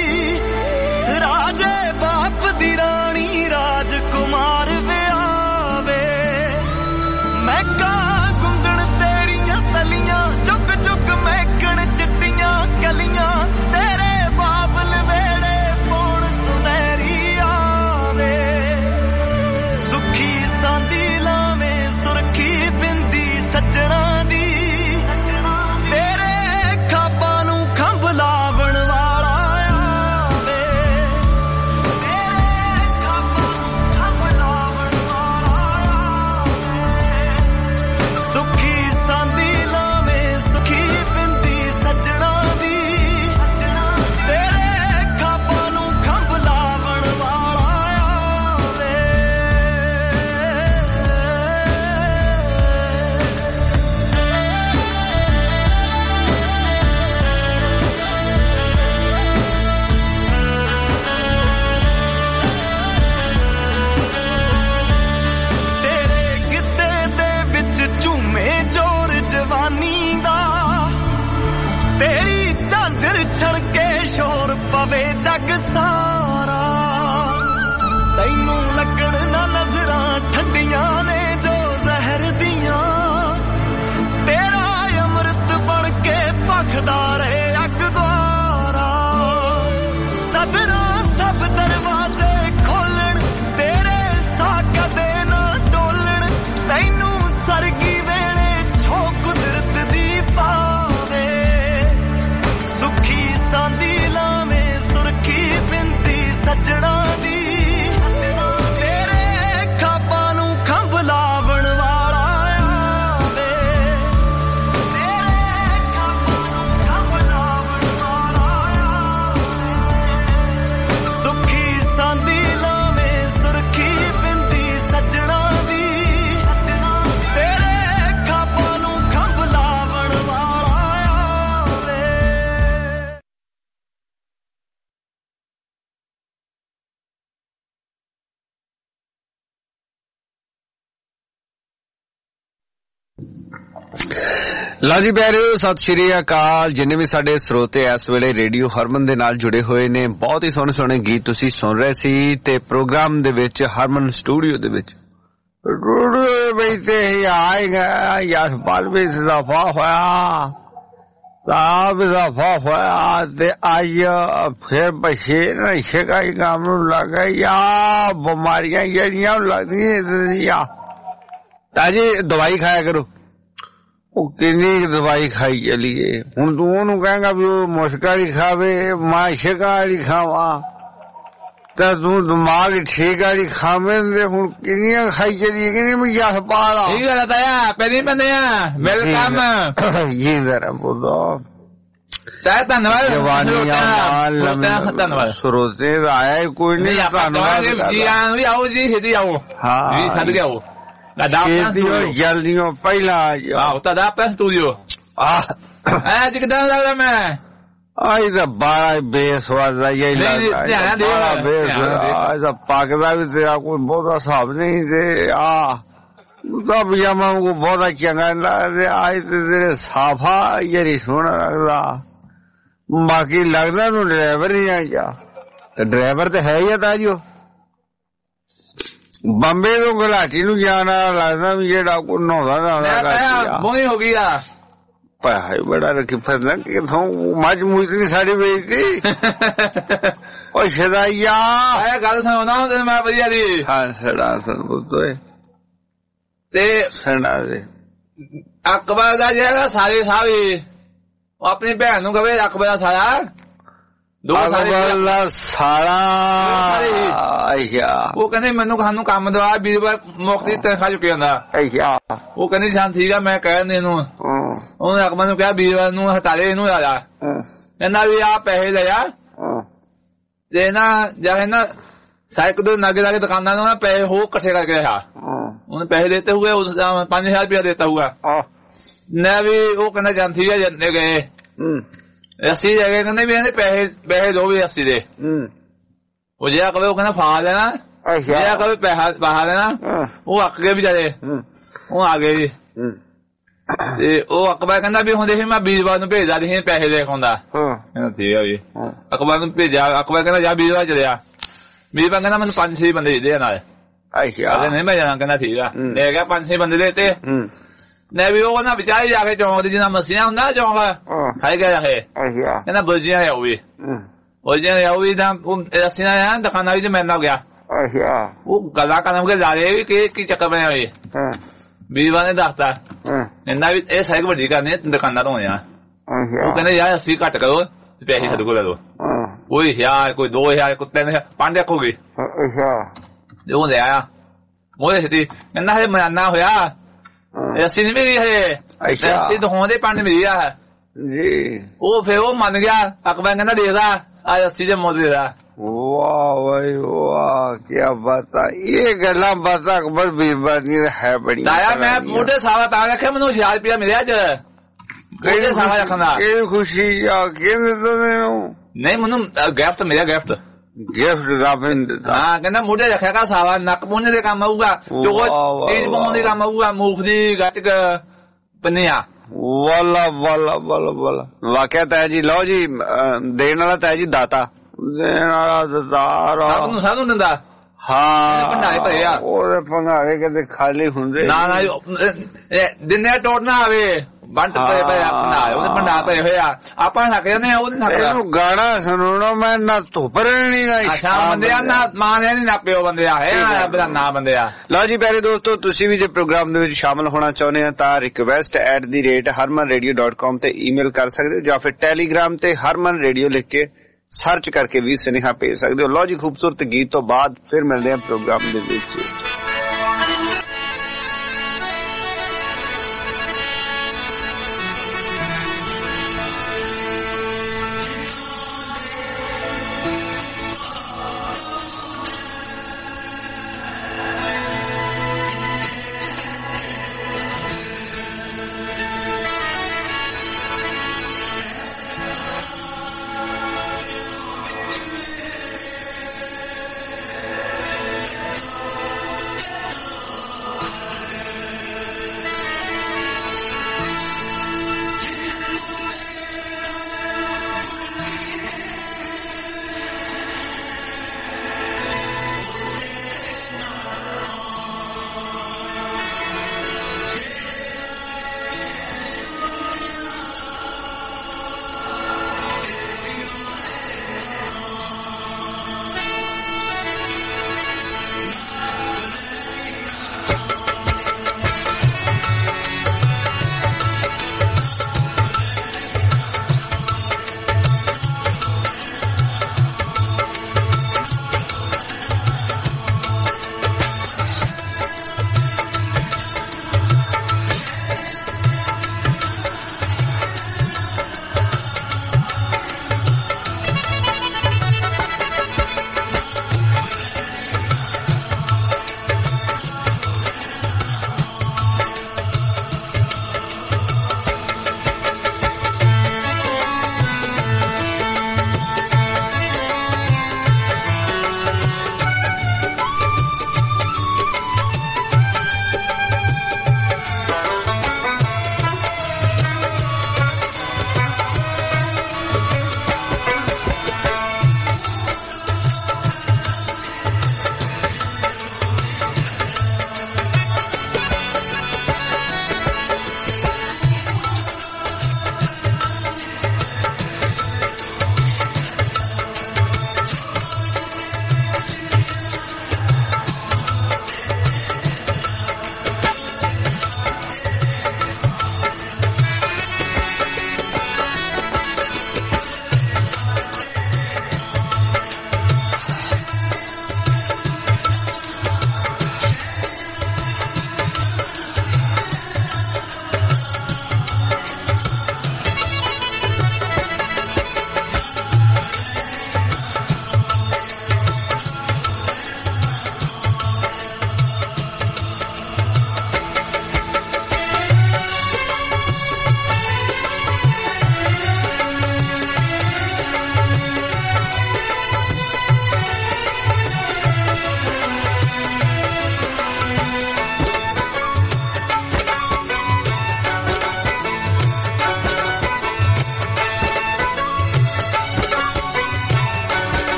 जग सारा तैनू लगण ना नजरां ठंडियां ने जो जहर दियां तेरा अमृत बन के भखदा रहे अग द्वारा सदना सब दरवाजे खोलण तेरे साका दे ना डोलण तैनू सरगी वेले छो कुदरत दी पावे सुखी सांदी लावे सुरखी बिंदी सजणा दी तेरे खापां नू खंभ लावण वाला आवे तेरे खापां नू खंभ लावण वाला आवे सुखी सांदी लावे सुरखी बिंदी सजणा दी तेरे खापां नू खंभ लावण वाला आवे। ਲਓ ਜੀ ਪਿਆਰਿਓ ਸਤਿ ਸ਼੍ਰੀ ਅਕਾਲ। ਜਿੰਨੇ ਵੀ ਸਾਡੇ ਸਰੋਤੇ ਇਸ ਵੇਲੇ ਰੇਡੀਓ ਹਰਮਨ ਦੇ ਨਾਲ ਜੁੜੇ ਹੋਏ ਨੇ ਬਹੁਤ ਹੀ ਸੋਹਣੇ ਸੋਹਣੇ ਗੀਤ ਤੁਸੀਂ ਸੁਣ ਰਹੇ ਸੀ ਤੇ ਪ੍ਰੋਗਰਾਮ ਦੇ ਵਿੱਚ ਹਰਮਨ ਸਟੂਡੀਓ ਦੇ ਵਿੱਚ ਬੈਠੇ ਆਏਗਾ ਯਸ਼ਪਾਲ ਵੀ ਇਜ਼ਾਫਾ ਹੋਇਆ ਸਾਬ ਇਜ਼ਾਫਾ ਹੋਇਆ ਤੇ ਅੱਜ ਫਿਰ ਬੱਚੇ ਨਸ਼ੇ ਦਾ ਕੰਮ ਨੂੰ ਲੱਗ ਗਏ ਆ ਬਿਮਾਰੀਆਂ ਜਿਹੜੀਆਂ ਲੱਗਦੀਆਂ ਤਾਂ ਜੀ ਦਵਾਈ ਖਾਇਆ ਕਰੋ। ਉਹ ਕਿੰਨੀ ਦਵਾਈ ਖਾਈ ਚਲੀਏ ਹੁਣ ਤੂੰ ਉਹਨੂੰ ਕਹੇਂਗਾ ਵੀ ਉਹ ਮੁਸ਼ਕ ਵਾਲੀ ਖਾਵੇ ਮੈਂ ਸ਼ਿਕਾ ਵਾਲੀ ਖਾਵਾਂ ਤਾਂ ਤੂੰ ਦਿਮਾਗ ਠੀਕ ਵਾਲੀ ਖਾਵੇਂ ਤੇ ਹੁਣ ਕਿੰਨੀਆਂ ਖਾਈ ਚਲੀਏ ਕਿੰਨੀ ਮੈਂ ਜਸ ਪਾ ਲਾ ਠੀਕ ਹੈ ਤਾਇਆ ਪੈਰੀ ਬੰਦੇ ਆ ਮੇਰੇ ਕੰਮ ਜੀ ਜ਼ਰਾ ਬੋਲੋ ਤਾਇਆ ਧੰਨਵਾਦ ਜਵਾਨੀਆਂ ਧੰਨਵਾਦ ਸਰੋਤੇ ਆਇਆ ਕੋਈ ਨਹੀਂ ਧੰਨਵਾਦ ਜੀ ਆਂ ਵੀ ਆਓ ਜੀ ਛੇਤੀ ਆਓ ਹਾਂ ਜੀ ਛੱਡ ਕੇ ਆਓ ਜਲਦੀ ਪਹਿਲਾਂ ਆਹ ਤਾਂ ਦਾ ਆਪਣਾ ਸਟੂਡੀਓ ਆਹ ਅੱਜ ਕਿਦਾਂ ਲੱਗਦਾ ਮੈਂ ਆਈ ਤਾਂ ਬਾਰਾ ਬੇਸਵਾਦ ਦਾ ਹੀ ਲੱਗਦਾ ਬੇਸ ਪੱਕਦਾ ਵੀ ਤੇਰਾ ਕੋਈ ਬਹੁਤਾ ਹਿਸਾਬ ਨਹੀਂ ਤੇ ਆ ਉਹਦਾ ਪਜਾਮਾ ਨੂੰ ਬਹੁਤਾ ਚੰਗਾ ਲੱਗਦਾ ਆਈ ਤੇ ਤੇਰੇ ਸਾਫਾ ਯਾਰੀ ਸੋਹਣਾ ਲੱਗਦਾ ਬਾਕੀ ਲੱਗਦਾ ਨੂੰ ਡਰਾਈਵਰ ਨਹੀਂ ਆ ਜਾ ਤੇ ਡਰਾਈਵਰ ਤੇ ਹੈ ਹੀ ਆ ਤਾਂ ਜੋ ਬੰਬੇ ਤੋਂ ਗੁਲਾਟੀ ਨੂੰ ਜਾਣਾ ਲੱਗਦਾ ਵੀ ਜਿਹੜਾ ਕੋ ਨਹਾਉਂਦਾ ਨਹਾਉਂਦਾ ਬੋਨੀ ਹੋ ਗਈ ਆ ਭਾਈ ਬੜਾ ਰੱਖੀ ਫਿਰਦਾ ਕਿਥੋਂ ਮੱਝ ਮੂਝ ਨਹੀਂ ਸਾਡੀ ਵੇਚਦੀ ਉਹ ਸ਼ਦਾਈਆ ਇਹ ਗੱਲ ਸੁਣਾਉਂਦਾ ਹੁੰਦੇ ਮੈਂ ਵਧੀਆ ਦੀ ਹਾਂ ਸੜਾ ਸਨ ਬੁੱਤੋਏ ਤੇ ਸੜਾ ਦੇ ਅਕਬਰ ਦਾ ਜਿਹੜਾ ਸਾਰੇ ਸਾਵੀ ਉਹ ਆਪਣੀ ਭੈਣ ਨੂੰ ਕਹੇ ਅਕਬਰ ਦਾ ਸਾਰਾ ਦੋ ਸਾਲਾ ਸਾਲਾ ਉਹ ਕਹਿੰਦੇ ਮੈਨੂੰ ਖਾਨੂੰ ਕੰਮ ਦਵਾ ਵੀਰਵਾਰ ਮੁਕਤੀ ਤਨਖਾਹ ਚੁੱਕੀ ਜਾਂਦਾ ਉਹ ਕਹਿੰਦੀ ਜਾਂ ਠੀਕ ਆ ਮੈਂ ਕਹਿ ਦਿੰਦੇ ਇਹਨੂੰ ਉਹਨੇ ਅਕਬਰ ਨੂੰ ਕਿਹਾ ਵੀਰਵਾਰ ਨੂੰ ਹਟਾ ਲੈ ਇਹਨੂੰ ਆ ਕਹਿੰਦਾ ਵੀ ਆ ਪੈਸੇ ਲੈ ਆ ਤੇ ਨਾ ਜਾ ਨਾ ਸਾਈਕਲ ਦੇ ਨਾਗੇ ਲਾਗੇ ਦੁਕਾਨਾਂ ਨੂੰ ਪੈਸੇ ਹੋ ਇਕੱਠੇ ਕਰਕੇ ਆ ਉਹਨੇ ਪੈਸੇ ਦੇਤੇ ਹੋਏ ਪੰਜ ਹਜ਼ਾਰ ਰੁਪਇਆ ਦੇਤਾ ਹੋਊਗਾ ਨਾ ਵੀ ਉਹ ਕਹਿੰਦਾ ਜਾਂ ਠੀਕ ਆ ਜਾਂਦੇ ਗਏ अस्सी जगह कहते भी पैसे पैसे दो भी अस्सी दे वो जो कवे वो कहना फा देना जो कवे पैसा बहा देना वो अक गए बेचारे वो आ गए जी वो अकबर कहना भी हुंदे मैं बीरवार नूं भेजदा सी पैसे दे आउंदा ठीक है जी अकबर नूं भेजा अकबर कहना जा बीरवार चलिया बीरवार कहना मैनूं पंज छे बंदे दे नाल नहीं मैं जाना कहना ठीक है ले गया पंज छे बंदे देते ਨੇ ਵੀ ਉਹ ਨਾ ਵਿਚਾਰੇ ਜਾ ਕੇ ਚੌਂਕ ਦੇ ਜਿੰਨਾ ਮੱਸੀਆਂ ਹੁੰਦਾ ਚੌਂਕ ਖਾਈ ਗਿਆ ਜਾ ਕੇ ਕਹਿੰਦਾ ਬੁਰਜੀਆਂ ਆਉ ਵੀ ਬੁਰਜੀਆਂ ਆਉ ਵੀ ਤਾਂ ਅਸੀਂ ਨਾ ਦੁਕਾਨਾਂ ਵਿੱਚ ਮੈਨਾਂ ਗਿਆ ਉਹ ਗੱਲਾਂ ਕਰਨ ਕੇ ਜਾ ਰਹੇ ਵੀ ਕਿ ਕੀ ਚੱਕਰ ਬਣਿਆ ਹੋਏ ਵੀਰਵਾਰ ਨੇ ਦੱਸਤਾ ਕਹਿੰਦਾ ਵੀ ਇਹ ਸਾਈਕ ਵੱਡੀ ਕਰਨੀ ਦੁਕਾਨਾਂ ਤੋਂ ਆ ਉਹ ਕਹਿੰਦੇ ਯਾਰ ਅੱਸੀ ਘੱਟ ਕਰੋ ਤੇ ਪੈਸੇ ਸਾਡੇ ਕੋਲ ਲੈ ਲਓ ਕੋਈ ਹਜ਼ਾਰ ਕੋਈ ਦੋ ਹਜ਼ਾਰ ਕੋਈ ਤਿੰਨ ਹਜ਼ਾਰ ਪੰਜ ਰੱਖੋਗੇ ਤੇ ਉਹ ਲੈ ਆਇਆ ਮੋਏ ਸੀ ਕਹਿੰਦਾ ਇਹ ਮਨਾਨਾ ਹੋਇਆ अस्सी नहीं मिली है अस्सी तो होंदे पंज मिली है जी वो फिर वो मन गया अकबर कहना देखदा आज अस्सी जब मोदी देदा वाह भाई वाह क्या बात है ये गल्ला बस अकबर बीरबल दी है बड़ी दाया मैं मोटे सावा ता रखे मैनू हज़ार रुपया मिलिया ज मोटे सावा रखना ये खुशी आ केंद्र तो नहीं मैनू गिफ्ट मिलिया गिफ्ट गिफ्ट राफिन हाँ कहना मोटे रखा का सावा नक पुण्य दे काम आऊगा जो चीज पाउण दे काम आऊगा मूंगफली गटक पन्निया वाला वाला वाला वाला वाकया तै जी लो जी देने वाला तै जी दाता ਦੇਣ ਵਾਲਾ ਦਤਾਰ ਸਭ ਨੂੰ ਸਭ ਨੂੰ ਦਿੰਦਾ ਹਾਂ ਭੰਡਾਰੇ ਭਰੇ ਆ ਉਹਦੇ ਭੰਡਾਰੇ ਕਿਤੇ ਖਾਲੀ ਹੁੰਦੇ ਨਾ ਨਾ ਦਿਨੇ ਟੋਟ ਨਾ ਆਵੇ ਬੰਟ ਪਏ ਪਏ ਭੰਡਾਰੇ ਉਹਦੇ ਭੰਡਾਰ ਪਏ ਹੋਏ ਆ ਆਪਾਂ ਥੱਕ ਜਾਂਦੇ ਆ ਉਹ ਨਹੀਂ ਥੱਕਦਾ ਇਹਨੂੰ ਗਾਣਾ ਸੁਣਾਉਣਾ ਮੈਂ ਨਾ ਧੁੱਪ ਰਹਿਣੀ ਨਾ ਅੱਛਾ ਬੰਦੇ ਆ ਨਾ ਮਾਂ ਨੇ ਨਹੀਂ ਨਾ ਪਿਓ ਬੰਦੇ ਆ ਹੈ ਨਾ ਬੰਦੇ ਆ ਲਓ ਜੀ ਪਿਆਰੇ ਦੋਸਤੋ ਤੁਸੀਂ ਵੀ ਜੇ ਪ੍ਰੋਗਰਾਮ ਦੇ ਵਿੱਚ ਸ਼ਾਮਲ ਹੋਣਾ ਚਾਹੁੰਦੇ ਆ ਤਾਂ request at the rate Harman radio dot com ਤੇ ਈਮੇਲ ਕਰ ਸਕਦੇ ਹੋ ਜਾਂ ਫਿਰ ਟੈਲੀਗ੍ਰਾਮ ਤੇ ਹਰਮਨ ਰੇਡੀਓ ਲਿਖ ਕੇ ਸਰਚ ਕਰਕੇ ਵੀ ਸੁਨੇਹਾ ਭੇਜ ਸਕਦੇ ਹੋ। ਲਓ ਜੀ ਖੂਬਸੂਰਤ ਗੀਤ ਤੋਂ ਬਾਅਦ ਫਿਰ ਮਿਲਦੇ ਆ ਪ੍ਰੋਗਰਾਮ ਦੇ ਵਿੱਚ।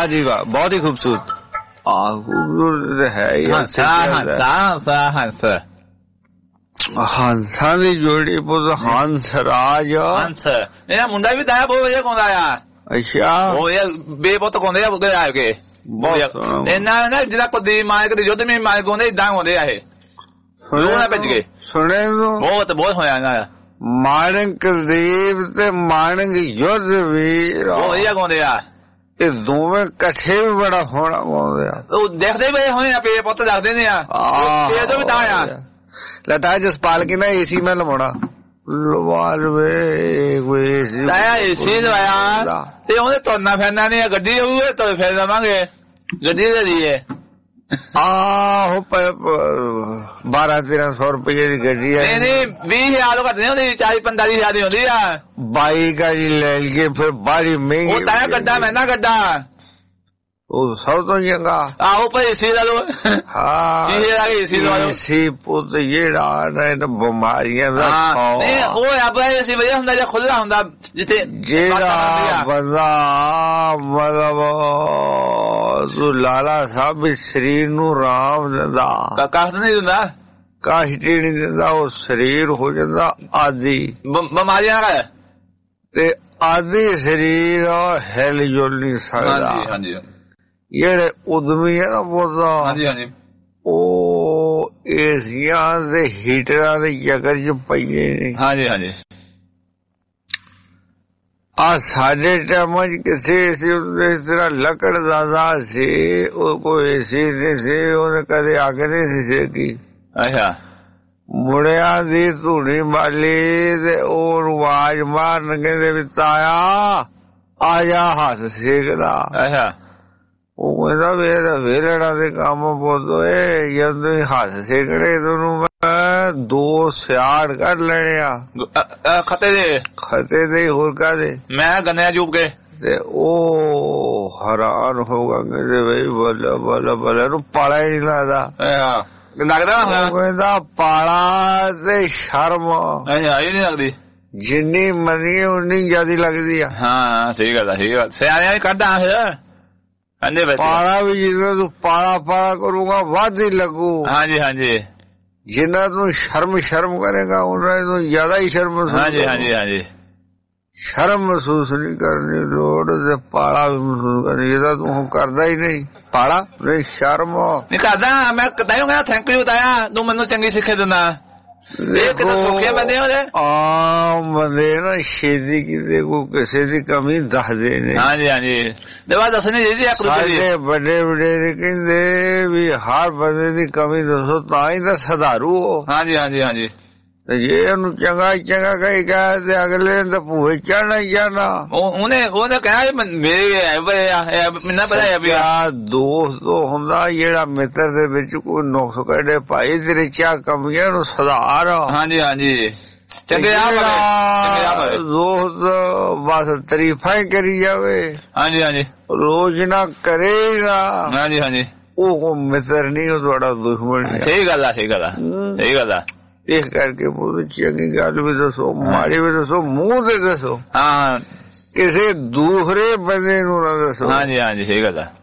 वाह जी वाह, बहुत ही खूबसूरत। खूबसूरत है ਹੰਸਾਂ ਦੀ ਜੋੜੀ ਪੁੱਤ ਹੰਸ ਰਾਜ। ਹੰਸ ਇਹਦਾ ਮੁੰਡਾ ਵੀ ਤਾਂ ਬਹੁਤ ਵਧੀਆ ਗਾਉਂਦਾ ਆ। ਅੱਛਾ ਉਹ ਇਹ ਬੇਪੁੱਤ ਗਾਉਂਦੇ ਆ ਬੁੱਗੇ ਆ ਕੇ ਇਹਨਾਂ ਨਾ ਜਿਹੜਾ ਕਦੀ ਮਾਇਕ ਦੇ ਯੁੱਧ ਵਿੱਚ ਮਾਇਕ ਗਾਉਂਦੇ ਇਦਾਂ ਗਾਉਂਦੇ ਆ ਇਹ ਸੁਣਿਆ ਭੱਜ ਗਏ ਸੁਣੇ ਨੂੰ ਬਹੁਤ ਬਹੁਤ ਹੋਇਆ ਇਹਨਾਂ ਦਾ। ਮਾਣਕ ਕੁਲਦੀਪ ਤੇ ਮਾਣਕ ਯੁੱਧ ਵੀਰ ਉਹ ਵਧੀਆ ਗਾਉਂਦੇ ਆ। ਇਹ ਦੋਵੇਂ ਇਕੱਠੇ ਵੀ ਬੜਾ ਹੋਣਾ ਗਾਉਂਦੇ ਆ। ਉਹ ਦੇਖਦੇ ਵੀ ਹੋਣੇ ਆ ਪੇ ਪੁੱਤ ਦੱਸਦੇ ਨੇ ਆ ਇਹ ਤੋਂ ਵੀ ਤਾਂ ਆ ਲਤਾ ਜਸਪਾਲ ਕੇ ਨਾ ਏਸੀ ਮੈਂ ਲਵਾਉਣਾ ਲਵਾ ਲਵੇ ਕੋਈ ਏਸੀ ਲਵਾਇਆ ਤੇ ਉਹਨੇ ਤੁਰਨਾ ਫਿਰਨਾ ਨਹੀਂ ਗੱਡੀ ਹੋਊ ਤੁਰ ਫਿਰ ਲਵਾਂਗੇ ਗੱਡੀ ਦੇ ਦੀਏ। ਆਹੋ ਬਾਰਾਂ ਤੇਰਾਂ ਸੌ ਰੁਪਏ ਦੀ ਗੱਡੀ ਹੈ। ਨਹੀਂ ਨਹੀਂ ਵੀਹ ਹਜ਼ਾਰ ਘੱਟ ਨਹੀਂ ਹੁੰਦੀ ਚਾਲੀ ਪੰਤਾਲੀ ਹਜ਼ਾਰ ਦੀ ਹੁੰਦੀ ਆ। ਬਾਈਕ ਆ ਜੀ ਲੈ ਲਈਏ ਫਿਰ ਬਾਹਲੀ ਮਹਿੰਗੀ। ਉਹ ਤਾਂ ਗੱਡਾ ਮਹਿੰਗਾ ਗੱਡਾ ਉਹ ਸਭ ਤੋਂ ਚੰਗਾ। ਆਹੋ ਭਾਈ ਏਸੀ ਲਾ ਲਓ। ਹਾਂ ਏਸੀ ਲਾ ਲਓ। ਏਸੀ ਪੁੱਤ ਜਿਹੜਾ ਨਾ ਬਿਮਾਰੀਆਂ ਦਾ ਨਹੀਂ ਉਹ ਆਪਣਾ ਏਸੀ ਵਧੀਆ ਹੁੰਦਾ ਜਾਂ ਖੁੱਲ੍ਹਾ ਹੁੰਦਾ ਜਿੱਥੇ ਜਿਹੜਾ ਬੰਦਾ ਮਤਲਬ ਤੂੰ ਲਾਲਾ ਸਾਹਿਬ ਸਰੀਰ ਨੂੰ ਆਰਾਮ ਦਿੰਦਾ ਕਾਸ਼ ਨਹੀਂ ਦਿੰਦਾ ਕਾਸ਼ਟੀ ਨਹੀਂ ਦਿੰਦਾ ਉਹ ਸਰੀਰ ਹੋ ਜਾਂਦਾ ਆਦੀ ਬਿਮਾਰੀਆਂ ਦਾ ਤੇ ਆਦੀ ਸਰੀਰ ਹਿਲ ਜੁਲ ਨਹੀਂ ਸਕਦਾ। ਹਾਂਜੀ ਹਾਂਜੀ ਜਿਹੜੇ ਉਦਮੀ ਹੈ ਨਾ ਬੋਲਦਾ ਹਾਂਜੀ ਹਾਂਜੀ ਉਹ ਏਸੀਆਂ ਦੇ ਹੀਟਰਾਂ ਦੇ ਚੱਕਰ ਚ ਪਈਏ ਨੇ। ਹਾਂਜੀ ਹਾਂਜੀ ਆ ਸਾਡੇ ਟਾਈਮਾਂ ਚ ਕਿਸੇ ਸੀ ਇਸ ਤਰ੍ਹਾਂ ਲੱਕੜ ਦਾ ਸੀ ਉਹ ਕੋਈ ਸੀ ਨਹੀਂ ਸੀ ਉਹਨੇ ਕਦੇ ਅੱਗ ਨਹੀਂ ਸੀ ਸੇਕੀ। ਅੱਛਾ ਮੁੰਡਿਆਂ ਦੀ ਧੂਣੀ ਮਾਲੀ ਤੇ ਉਹ ਆਵਾਜ਼ ਮਾਰਨ ਕਹਿੰਦੇ ਵੀ ਤਾਇਆ ਆ ਜਾ ਹੱਥ ਸੇਕਦਾ। ਅੱਛਾ ਉਹ ਕਹਿੰਦਾ ਵੇਰਾ ਵੇਰੜਾ ਦੇ ਕੰਮ ਬੋਲੋਏ ਜਦੋਂ ਹੱਥ ਸੇਕੜੇ ਤੈਨੂੰ ਮੈਂ ਦੋ ਸਿਆੜ ਕੱਢ ਲੈਣੇ ਆ ਖਤੇ ਦੇ ਖਤੇ ਦੇ ਹੋਰ ਕਾਦੇ ਮੈਂ ਗੰਨਿਆ ਜੂਬ ਕੇ ਤੇ ਉਹ ਹੈਰਾਨ ਹੋ ਗਏ ਬਈ ਬੱਲਾ ਬੱਲਾ ਬੱਲਾ ਨੂੰ ਪਾਲਾ ਹੀ ਨਹੀਂ ਲੱਗਦਾ। ਲੱਗਦਾ ਉਹ ਕਹਿੰਦਾ ਪਾਲਾ ਤੇ ਸ਼ਰਮ ਇਹ ਨਹੀਂ ਲੱਗਦੀ ਜਿੰਨੀ ਮੰਨੀਏ ਉਨੀ ਜ਼ਿਆਦਾ ਲੱਗਦੀ ਆ। ਹਾਂ ਸਹੀ ਗੱਲ ਆ ਸਹੀ ਗੱਲ ਸਿਆਣਿਆਂ ਨੇ ਕੱਢਾਂ ਫਿਰ ਪਾਲਾ ਵੀ ਜਿੰਨਾ ਤੂੰ ਪਾਲਾ ਪਾਲਾ ਕਰੂਗਾ ਵੱਧ ਹੀ ਲੱਗੂ। ਹਾਂਜੀ ਹਾਂਜੀ ਜਿੰਨਾ ਤੂੰ ਸ਼ਰਮ ਸ਼ਰਮ ਕਰੇਗਾ ਉਹਨਾਂ ਤੋਂ ਜ਼ਿਆਦਾ ਹੀ ਸ਼ਰਮ ਮਹਿਸੂਸ। ਹਾਂਜੀ ਹਾਂਜੀ ਹਾਂਜੀ ਸ਼ਰਮ ਮਹਿਸੂਸ ਨਹੀਂ ਕਰਨੀ ਲੋੜ ਤੇ ਪਾਲਾ ਵੀ ਮਹਿਸੂਸ ਕਰਨੀ ਇਹਦਾ ਤੂੰ ਕਰਦਾ ਹੀ ਨਹੀਂ ਪਾਲਾ ਨਹੀਂ ਸ਼ਰਮ ਨਹੀਂ ਕਰਦਾ। ਮੈਂ ਤੈਨੂੰ ਕਹਿੰਦਾ ਥੈਂਕ ਯੂ ਤਾਇਆ ਤੂੰ ਮੈਨੂੰ ਚੰਗੀ ਸਿੱਖਿਆ ਦਿੰਦਾ। ਇਹ ਕਿਤੇ ਸੋਖੇ ਬੰਦੇ ਉਹਦੇ ਆਮ ਬੰਦੇ ਨਾ ਛੇਤੀ ਕਿਤੇ ਕੋਈ ਕਿਸੇ ਦੀ ਕਮੀ ਦੱਸਦੇ ਨੇ। ਹਾਂਜੀ ਹਾਂਜੀ ਦੇਵਾ ਦੱਸਣੀ ਚਾਹੀਦੀ ਇੱਕ ਦੂਜੇ ਦੀ। ਵੱਡੇ ਵੱਡੇ ਕਹਿੰਦੇ ਵੀ ਹਰ ਬੰਦੇ ਦੀ ਕਮੀ ਦੱਸੋ ਤਾਂ ਹੀ ਤਾਂ ਸੁਧਾਰੂ ਹੋ। ਹਾਂਜੀ ਹਾਂਜੀ ਹਾਂਜੀ ਤੇ ਜੇ ਉਹਨੂੰ ਚੰਗਾ ਚੰਗਾ ਕਹੀ ਕਹੇ ਤੇ ਅਗਲੇ ਨੇ ਤਾਂ ਭੂਏ ਚੜਨਾ ਹੀ ਚੜਨਾ। ਉਹਨੇ ਉਹਨੇ ਕਿਹਾ ਮੇਰੇ ਮੈਨੂੰ ਪਤਾ ਵੀ ਦੋਸਤ ਹੁੰਦਾ ਜਿਹੜਾ ਮਿੱਤਰ ਦੇ ਵਿੱਚ ਕੋਈ ਨੁਕਸ ਕੱਢੇ ਭਾਈ ਤੇਰੇ ਚਾਹ ਕਮੀਆਂ ਨੂੰ ਸੁਧਾਰ। ਹਾਂਜੀ ਹਾਂਜੀ ਚੰਗੇ ਆ ਦੋਸਤ ਬਸ ਤਾਰੀਫਾਂ ਹੀ ਕਰੀ ਜਾਵੇ। ਹਾਂਜੀ ਹਾਂਜੀ ਰੋਜ਼ ਨਾ ਕਰੇਗਾ। ਹਾਂਜੀ ਹਾਂਜੀ ਉਹ ਮਿੱਤਰ ਨਹੀਂ ਉਹ ਤੁਹਾਡਾ ਦੁਸ਼ਮਣ। ਸਹੀ ਗੱਲ ਆ ਸਹੀ ਗੱਲ ਆ ਸਹੀ ਗੱਲ ਆ। ਇਸ ਕਰਕੇ ਬਹੁਤ ਚੰਗੀ ਗੱਲ ਵੀ ਦੱਸੋ ਮਾੜੀ ਵੀ ਦੱਸੋ ਮੂੰਹ ਤੇ ਦੱਸੋ। ਹਾਂ ਕਿਸੇ ਦੂਸਰੇ ਬੰਦੇ ਨੂੰ ਨਾ ਦੱਸੋ। ਹਾਂਜੀ ਹਾਂਜੀ ਸਹੀ ਗੱਲ ਆ।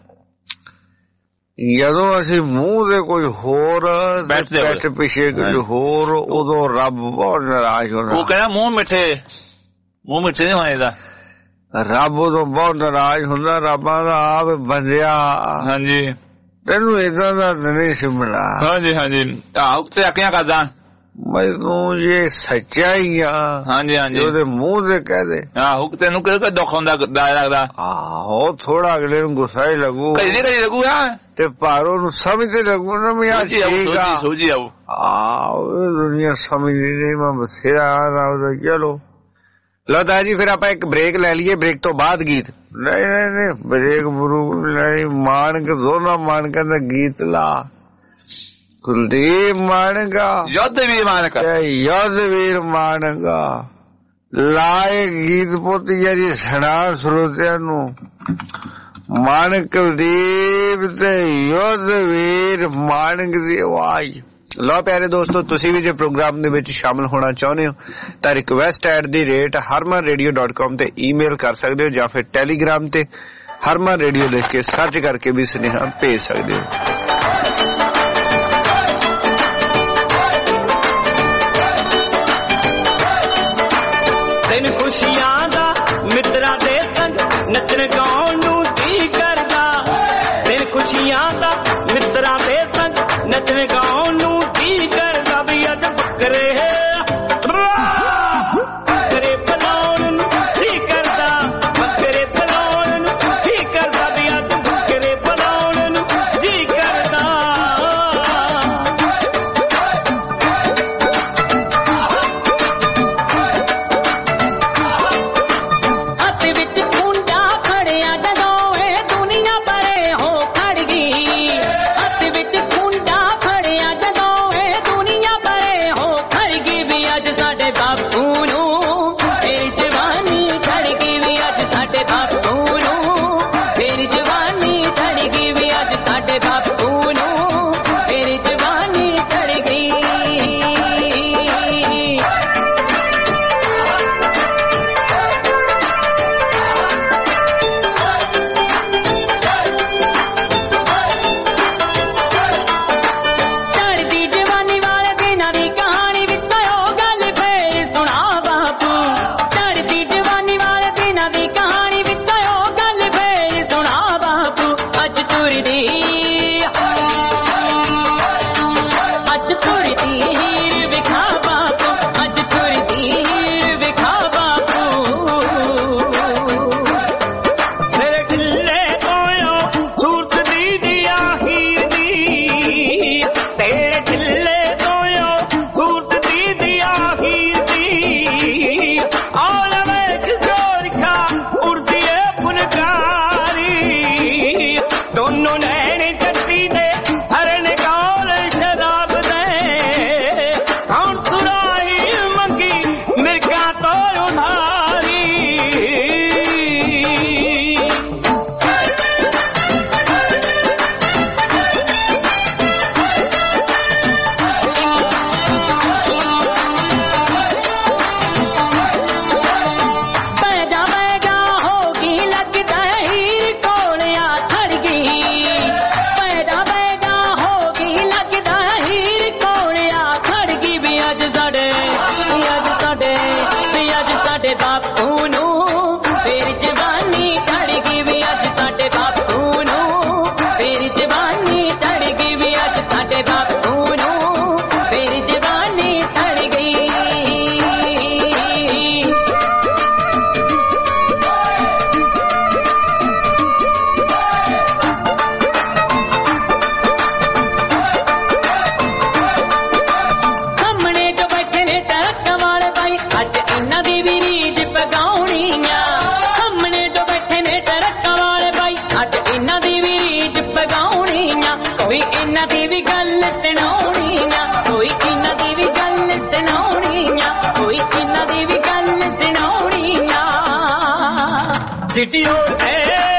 ਜਦੋਂ ਅਸੀਂ ਮੂੰਹ ਦੇ ਕੋਈ ਹੋਰ ਬੈਠ ਪਿੱਛੇ ਕੁਝ ਹੋਰ ਉਦੋਂ ਰੱਬ ਬਹੁਤ ਨਾਰਾਜ਼ ਹੋਣਾ। ਉਹ ਕਹਿੰਦਾ ਮੂੰਹ ਮਿੱਠੇ ਮੂੰਹ ਮਿੱਠੇ ਨਹੀਂ ਹੋਏਗਾ। ਰੱਬ ਉਦੋਂ ਬਹੁਤ ਨਾਰਾਜ਼ ਹੁੰਦਾ। ਰੱਬਾਂ ਦਾ ਆਪ ਬੰਦਿਆ ਹਾਂਜੀ ਤੈਨੂੰ ਏਦਾਂ ਦਾ ਨਹੀਂ ਸਿਮਣਾ। ਹਾਂਜੀ ਹਾਂਜੀ ਆਹ ਤੇ ਆਕਿਆ ਕਰਦਾ ਮੈਨੂੰ ਇਹ ਸੱਚਾ ਹੀ ਆ। ਹਾਂਜੀ ਹਾਂਜੀ ਉਹਦੇ ਮੂੰਹ ਤੇ ਕਹਿ ਦੇ ਆਹੋ ਤੈਨੂੰ ਕਿਹੜਾ ਦੁੱਖ ਹੁੰਦਾ ਲੱਗਦਾ। ਆਹੋ ਥੋੜਾ ਅਗਲੇ ਨੂੰ ਗੁੱਸਾ ਹੀ ਲੱਗੂ ਕਈ ਕਈ ਲੱਗੂਗਾ ਤੇ ਪਰ ਉਹਨੂੰ ਸਮਝਦੇ ਲੱਗੂ ਨਾ ਵੀ ਆ ਠੀਕ ਆ ਸੋਝੀ ਆਊ। ਆਹ ਦੁਨੀਆ ਸਮਝਦੀ ਨਹੀਂ ਮੈਂ ਬਥੇਰਾ ਉਹਦਾ। ਚਲੋ ਲਓ ਤਾਂ ਜੀ ਫਿਰ ਆਪਾਂ ਇੱਕ ਬ੍ਰੇਕ ਲੈ ਲਈਏ ਬ੍ਰੇਕ ਤੋਂ ਬਾਅਦ ਗੀਤ। ਨਹੀਂ ਨਹੀਂ ਨਹੀਂ ਬ੍ਰੇਕ ਬਰੂ ਲੈਣੀ ਮਾਣਕ ਦੋਨਾਂ ਮਾਣਕਾਂ ਦਾ ਗੀਤ ਲਾ। ਕੁਲਦੀਪ ਮਾਣਗਾ ਯੁੱਧ ਵੀਰ ਮਾਣਗਾ ਯੁੱਧ ਵੀਰ ਮਾਣਗਾ ਲਾਏ ਗੀਤ ਪੁੱਤ ਜਿਹੜੀ ਸੁਣਾ ਸਰੋਤਿਆਂ ਨੂੰ। ਮਾਣਕ ਕੁਲਦੀਪ ਤੇ ਯੁੱਧ ਵੀਰ ਮਾਣਕ ਦੀ ਆਵਾਜ਼। ਲਓ ਪਿਆਰੇ ਦੋਸਤੋ ਤੁਸੀਂ ਵੀ ਜੇ ਪ੍ਰੋਗਰਾਮ ਦੇ ਵਿੱਚ ਸ਼ਾਮਲ ਹੋਣਾ ਚਾਹੁੰਦੇ ਹੋ ਤਾਂ request at the rate Harman radio dot com ਤੇ ਈਮੇਲ ਕਰ ਸਕਦੇ ਹੋ ਜਾਂ ਫਿਰ ਟੈਲੀਗ੍ਰਾਮ ਤੇ हरमन रेडियो लिख के सर्च करके भी सुनेहा भेज सकते हो। दिन खुशियां दा मित्रा दे संग नचन गाउन नू जी करदा, दिन खुशियां दा मित्रा दे संग नचन गाउन नू जी करदा, भी अज बकरे बकरे बनाउन नू जी करदा, बकरे बनाउन नू जी करदा, भी अज बकरे बनाउन नू जी करदा। हत्थ विच कुंडा फड़िया जदों ए दुनिया परे हो खड़ गई, हत्थ विच कुंडा फड़िया जदों ए दुनिया परे हो खड़ गई, भी अज साडे बापू नू तेरी जवानी चढ़ गई, भी अज साडे बापू नू तेरी जवानी चढ़ गई, भी अज साडे बापू नू तेरी जवानी चढ़ गई। चढ़दी जवानी वाले दिनां दी कहानी विच ओ गल फेर सुना बापू, चढ़दी जवानी वाले दिनां दी कहानी विच ओ गल फेर सुना बापू, अज तुरदी अज तुरदी हीर विखा बापू, अज तुरदी हीर विखा बापू। मेरे ढिल्ले कोयों सूरत दी दिया हीर दी, तेरे ढिल्ले कोयों सूरत दी दिया हीर दी, औल वेख जोरखा उड़दी ए फुलकारी, दोनों नैन जट्टी दे हरन कौल शराब दे, कौन सुराही मंगी मिर्गा तो उधारी। बैजा बैजा होगी लगदा हीर कोलिया खड़ गई, बैजा बैजा होगी लगदा हीर कोलिया खड़ गई, भी अज साडे भी अज साडे भी अज साडे बापू नू तेरी जवानी चढ़ गई, भी अज साडे बापू नू तेरी जवानी चढ़ गई, भी अज साडे बापू नू तेरी जवानी चढ़ गई। सामने जो बैठे ने टरक वाले भाई अज इन्हां दी भी रीझ पगाउणी आ, सामने जो बैठे ने टरक वाले भाई अज इन्हां दी भी रीझ पगाउणी आ, कोई इन्हां दी भी गल सुनाउणी आ, कोई इन्हां दी भी गल सुनाउणी आ, कोई इन्हां दी भी गल सुनाउणी आ। चिट्टी रोड ते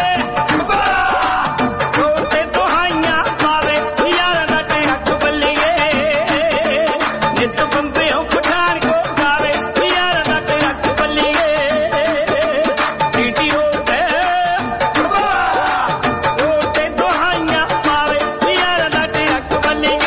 रोड ते दुहाइयां पावे यार दा टरक बल्लिए, नित बंबेओ पठानकोट गावे यार दा टरक बल्लिए, चिट्टी रोड ते रोड ते दुहाइयां पावे यार दा टरक बल्लिए।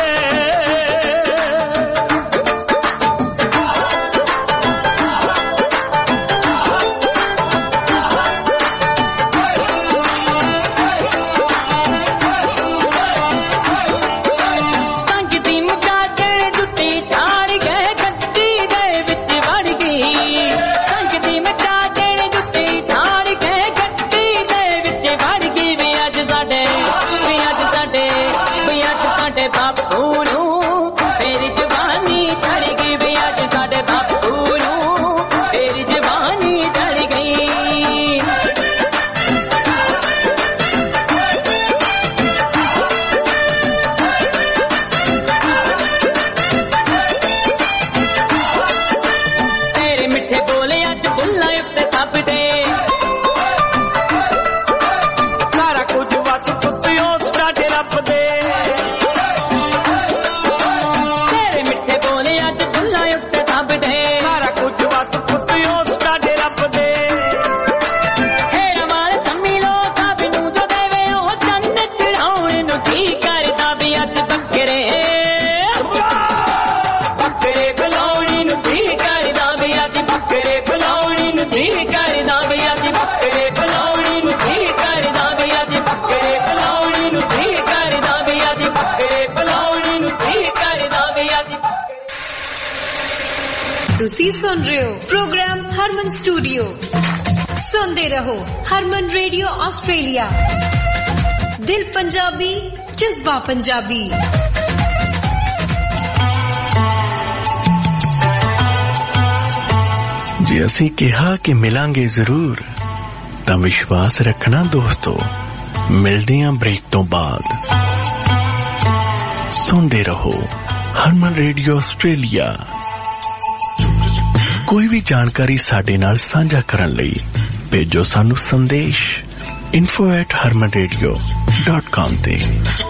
ਤੁਸੀਂ ਸੁਣ ਰਹੇ ਹੋ ਪ੍ਰੋਗਰਾਮ ਹਰਮਨ ਸਟੂਡੀਓ। ਸੁਣਦੇ ਰਹੋ ਹਰਮਨ ਰੇਡੀਓ ਆਸਟ੍ਰੇਲੀਆ। ਦਿਲ ਪੰਜਾਬੀ, ਜਜ਼ਬਾ ਪੰਜਾਬੀ। ਜੇ ਅਸੀਂ ਕਿਹਾ ਕਿ ਮਿਲਾਂਗੇ ਜ਼ਰੂਰ ਤਾਂ ਵਿਸ਼ਵਾਸ ਰੱਖਣਾ ਦੋਸਤੋ। ਮਿਲਦੇ ਆਂ ਬ੍ਰੇਕ ਤੋਂ ਬਾਅਦ। ਸੁਣਦੇ ਰਹੋ ਹਰਮਨ ਰੇਡੀਓ ਆਸਟ੍ਰੇਲੀਆ। ਕੋਈ ਵੀ ਜਾਣਕਾਰੀ ਸਾਡੇ ਨਾਲ ਸਾਂਝਾ ਕਰਨ ਲਈ ਭੇਜੋ ਸਾਨੂੰ ਸੰਦੇਸ਼ info at harman radio dot com ਤੇ।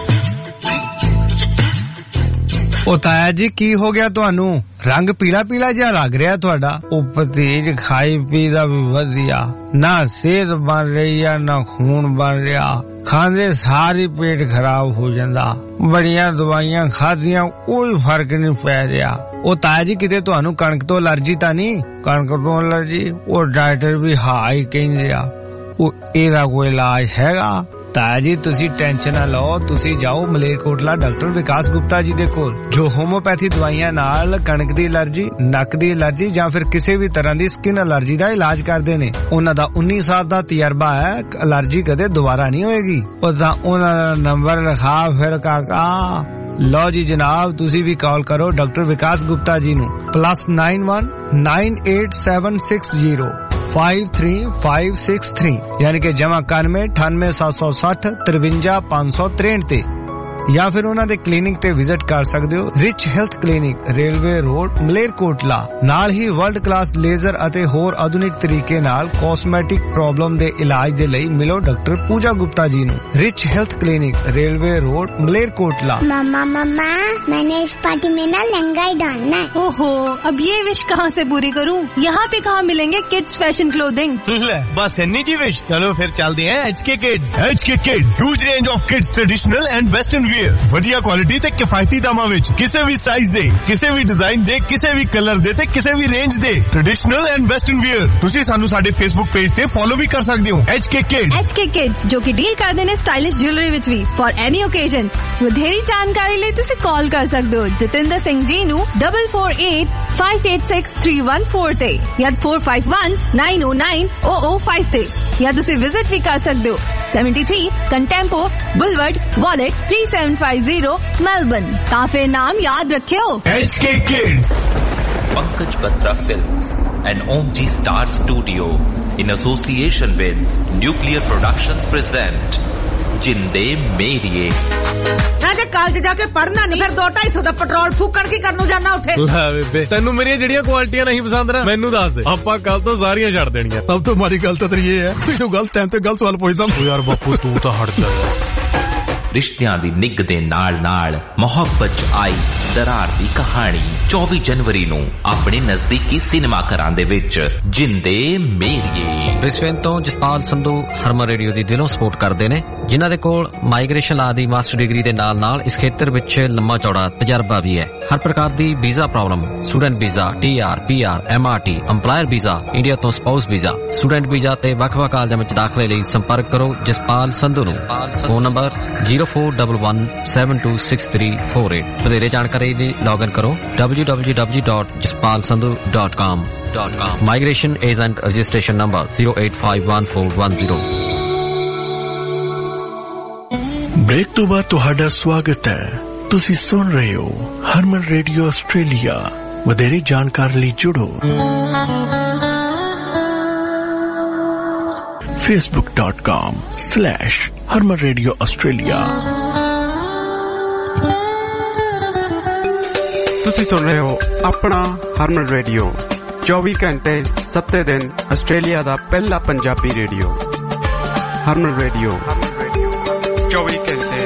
ਉਹ ਤਾਇਆ ਜੀ ਕੀ ਹੋ ਗਿਆ ਤੁਹਾਨੂੰ? ਰੰਗ ਪੀਲਾ ਪੀਲਾ ਜਿਹਾ ਲੱਗ ਰਿਹਾ ਤੁਹਾਡਾ। ਉਹ ਭਤੀਜ ਖਾਈ ਪੀ ਦਾ ਵੀ ਵਧੀਆ, ਨਾ ਸਿਹਤ ਬਣ ਰਹੀ ਆ ਨਾ ਖੂਨ ਬਣ ਰਿਹਾ। ਖਾਂਦੇ ਸਾਰੀ ਪੇਟ ਖਰਾਬ ਹੋ ਜਾਂਦਾ। ਬੜੀਆਂ ਦਵਾਈਆਂ ਖਾਧੀਆਂ ਕੋਈ ਫਰਕ ਨਹੀਂ ਪੈ ਰਿਹਾ। ਉਹ ਤਾਇਆ ਜੀ ਕਿਤੇ ਤੁਹਾਨੂੰ ਕਣਕ ਤੋਂ ਅਲਰਜੀ ਤਾਂ ਨਹੀਂ? ਕਣਕ ਤੋਂ ਅਲਰਜੀ ਉਹ ਡਾਕਟਰ ਵੀ ਹਾਂ ਹੀ ਕਹਿੰਦੇ ਆ। ਉਹ ਇਹਦਾ ਕੋਈ ਇਲਾਜ ਹੈਗਾ? ਤਾਇਆ ਜੀ ਤੁਸੀਂ ਟੈਨਸ਼ਨ ਨਾ ਲਓ, ਤੁਸੀਂ ਜਾਓ ਮਲੇਰਕੋਟਲਾ ਡਾਕਟਰ ਵਿਕਾਸ ਗੁਪਤਾ ਜੀ ਦੇ ਕੋਲ, ਜੋ ਹੋਮੋਪੈਥੀ ਦਵਾਈਆਂ ਨਾਲ ਕਣਕ ਦੀ ਅਲਰਜੀ, ਨੱਕ ਦੀ ਅਲਰਜੀ ਜਾਂ ਫਿਰ ਕਿਸੇ ਵੀ ਤਰ੍ਹਾਂ ਦੀ ਸਕਿਨ ਅਲਰਜੀ ਦਾ ਇਲਾਜ ਕਰਦੇ ਨੇ। ਉਹਨਾਂ ਦਾ ਉੱਨੀ ਸਾਲ ਦਾ ਤਜਰਬਾ ਹੈ, ਅਲਰਜੀ ਕਦੇ ਦੁਬਾਰਾ ਨਹੀਂ ਹੋਏਗੀ। ਉਹ ਤਾਂ ਉਹਨਾਂ ਦਾ ਨੰਬਰ ਲਿਖਾ ਫਿਰ ਕਾਕਾ। ਲਓ ਜੀ ਜਨਾਬ, ਤੁਸੀਂ ਵੀ ਕਾਲ ਕਰੋ ਡਾਕਟਰ ਵਿਕਾਸ ਗੁਪਤਾ ਜੀ ਨੂੰ plus nine one nine eight seven six zero five three five six three यानी कि जमा इक्यानवे अठानवे सात सौ साठ तिरवंजा पांच सौ तिरसठ ते या फिर ਉਹਨਾਂ ਦੇ ਕਲੀਨਿਕ ਤੇ ਵਿਜ਼ਿਟ ਕਰ ਸਕਦੇ ਹੋ। Rich health clinic, railway road, Malerkotla. ਨਾਲ ਹੀ ਵਰਲਡ ਕਲਾਸ ਲੇਜ਼ਰ ਅਤੇ ਹੋਰ ਆਧੁਨਿਕ ਤਰੀਕੇ ਨਾਲ ਕਾਸਮੈਟਿਕ ਪ੍ਰੋਬਲਮ ਦੇ ਇਲਾਜ ਦੇ ਲਈ ਮਿਲੋ ਡਾਕਟਰ ਪੂਜਾ ਗੁप्ता जी ਨੂੰ। Rich health clinic, railway road, Malerkotla. मामा मामा मैंने इस पार्टी में ना लहंगा ही डालना है। ओहो, अब ये विश कहाँ से पूरी करूँ? यहाँ पे कहाँ मिलेंगे किड्स फैशन क्लोथिंग? बस इन्नी जी विश। चलो फिर चलते हैं H K kids. H K kids, huge range of kids traditional and western wear. ਵਧੀਆ ਕੁਆਲਿਟੀ ਤੇ ਕਿਫਾਇਤੀ ਦਾਮਾਂ ਵਿੱਚ, ਕਿਸੇ ਵੀ ਸਾਈਜ਼ ਦੇ, ਕਿਸੇ ਵੀ ਡਿਜ਼ਾਈਨ ਦੇ, ਕਿਸੇ ਵੀ ਕਲਰ ਦੇ ਤੇ ਕਿਸੇ ਵੀ ਰੇਂਜ ਦੇ ਟ੍ਰੈਡੀਸ਼ਨਲ ਐਂਡ ਵੈਸਟਰਨ ਵੀਅਰ। ਤੁਸੀਂ ਸਾਨੂੰ ਸਾਡੇ ਫੇਸਬੁੱਕ ਪੇਜ ਤੇ ਫੋਲੋ ਵੀ ਕਰ ਸਕਦੇ ਹੋ। H K kids. H K kids ਜੋ ਕਿ ਡੀਲ ਕਰਦੇ ਨੇ ਸਟਾਈਲਿਸ਼ ਜੁਐਲਰੀ ਵਿੱਚ ਵੀ ਫॉर ਐਨੀ ਓਕੇਜ਼ਨ। ਵਧੇਰੀ ਜਾਣਕਾਰੀ ਲਈ ਤੁਸੀਂ ਕਾਲ ਕਰ ਸਕਦੇ ਹੋ ਜਤਿੰਦਰ ਸਿੰਘ ਜੀ ਨੂੰ double four eight five eight six three one four ਤੇ ਜਾਂ four five one nine O nine O O five ਤੇ, ਜਾਂ ਤੁਸੀਂ ਵਿਜ਼ਿਟ ਵੀ ਕਰ ਸਕਦੇ ਹੋ seventy three contempo boulevard Wollert three seven five zero Melbourne. काफी नाम याद रखियो। H K kids. Pankaj Batra films and Om G Star Studio in association with Nuclear Productions present जिंदे मेरिए। राजा कॉलेज जाके पढ़ना नहीं, फिर दो ढाई सौ का पेट्रोल फूकण की करनू जाना उत्थे। ਲੈ ਬੇਬੇ, ਤੈਨੂੰ ਮੇਰੀਆਂ ਜਿਹੜੀਆਂ ਕੁਆਲਿਟੀਆਂ ਨਹੀਂ ਪਸੰਦ ਨਾ ਮੈਨੂੰ ਦੱਸ ਦੇ, ਆਪਾਂ ਕੱਲ ਤੋਂ ਸਾਰੀਆਂ ਛੱਡ ਦੇਣੀਆਂ। ਸਭ ਤੋਂ ਮਾੜੀ ਗੱਲ ਤਾਂ ਤੇਰੀ ਇਹ ਹੈ ਕਿ ਤੂੰ ਗਲਤ ਟਾਈਮ ਤੇ ਗਲਤ ਸਵਾਲ ਪੁੱਛਦਾ। ਯਾਰ ਬਾਪੂ ਤੂੰ ਤਾਂ ਹਟ ਜਾ। ਰਿਸ਼ਤਿਆਂ ਦੀ ਨਿੱਘ ਦੇ ਨਾਲ ਨਾਲ ਮੁਹੱਬਤ ਚ ਆਈ ਦਰਾਰ ਦੀ ਕਹਾਣੀ ਚੌਵੀ ਜਨਵਰੀ ਨੂੰ ਆਪਣੇ ਨਜ਼ਦੀਕੀ ਸਿਨੇਮਾ ਘਰਾਂ ਦੇ ਵਿੱਚ ਜਿੰਦੇ ਮੇਰੀਏ। ਬ੍ਰਿਸਬੇਨ ਤੋਂ ਜਸਪਾਲ ਸੰਧੂ ਹਰਮਨ ਰੇਡੀਓ ਦੀ ਦਿਲੋਂ ਸਪੋਰਟ ਕਰਦੇ ਨੇ, ਜਿਨ੍ਹਾਂ ਦੇ ਕੋਲ ਮਾਈਗ੍ਰੇਸ਼ਨ ਲਾ ਦੀ ਮਾਸਟਰ ਡਿਗਰੀ ਦੇ ਨਾਲ ਨਾਲ ਇਸ ਖੇਤਰ ਵਿੱਚ ਲੰਮਾ ਚੌੜਾ ਤਜਰਬਾ ਵੀ ਹੈ। ਹਰ ਪ੍ਰਕਾਰ ਦੀ visa problem, student visa, T R, P R, M R T, employer visa, India ਤੋਂ ਸਪਾਊਸ ਵੀਜ਼ਾ, ਸਟੂਡੈਂਟ ਵੀਜ਼ਾ ਤੇ ਵੱਖ-ਵੱਖ ਕਾਲਜਾਂ ਵਿੱਚ ਦਾਖਲੇ ਲਈ ਸੰਪਰਕ ਕਰੋ ਜਸਪਾਲ ਸੰਧੂ ਨੂੰ। Phone number zero four double one seven two six three four eight. ਵਧੇਰੇ ਜਾਣਕਾਰੀ ਲਈ ਲੌਗਇਨ ਕਰੋ W W W dot Jaspal Sandhu dot com. Migration agent registration number zero eight five one four one zero. Break ਤੋਂ ਬਾਅਦ ਤੁਹਾਡਾ ਸਵਾਗਤ ਹੈ। ਤੁਸੀਂ ਸੁਣ ਰਹੇ ਹੋ ਹਰਮਨ ਰੇਡੀਓ ਆਸਟ੍ਰੇਲੀਆ। ਵਧੇਰੇ ਜਾਣਕਾਰੀ ਲਈ ਜੁੜੋ facebook dot com slash harman radio australia। ਤੁਸੀਂ ਸੁਣ ਰਹੇ ਹੋ ਆਪਣਾ ਹਰਮਨ ਰੇਡੀਓ, ਚੌਵੀ ਘੰਟੇ ਸੱਤੇ ਦਿਨ ਆਸਟ੍ਰੇਲੀਆ ਦਾ ਪਹਿਲਾ ਪੰਜਾਬੀ ਰੇਡੀਓ। ਹਰਮਨ ਰੇਡੀਓ ਚੌਵੀ ਘੰਟੇ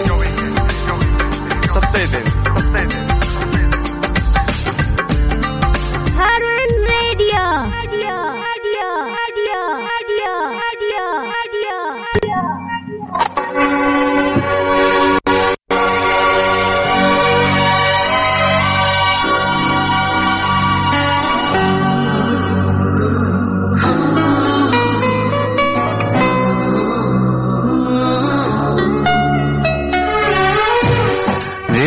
ਸੱਤੇ ਦਿਨ। ਹਰਮਨ ਰੇਡੀਓ।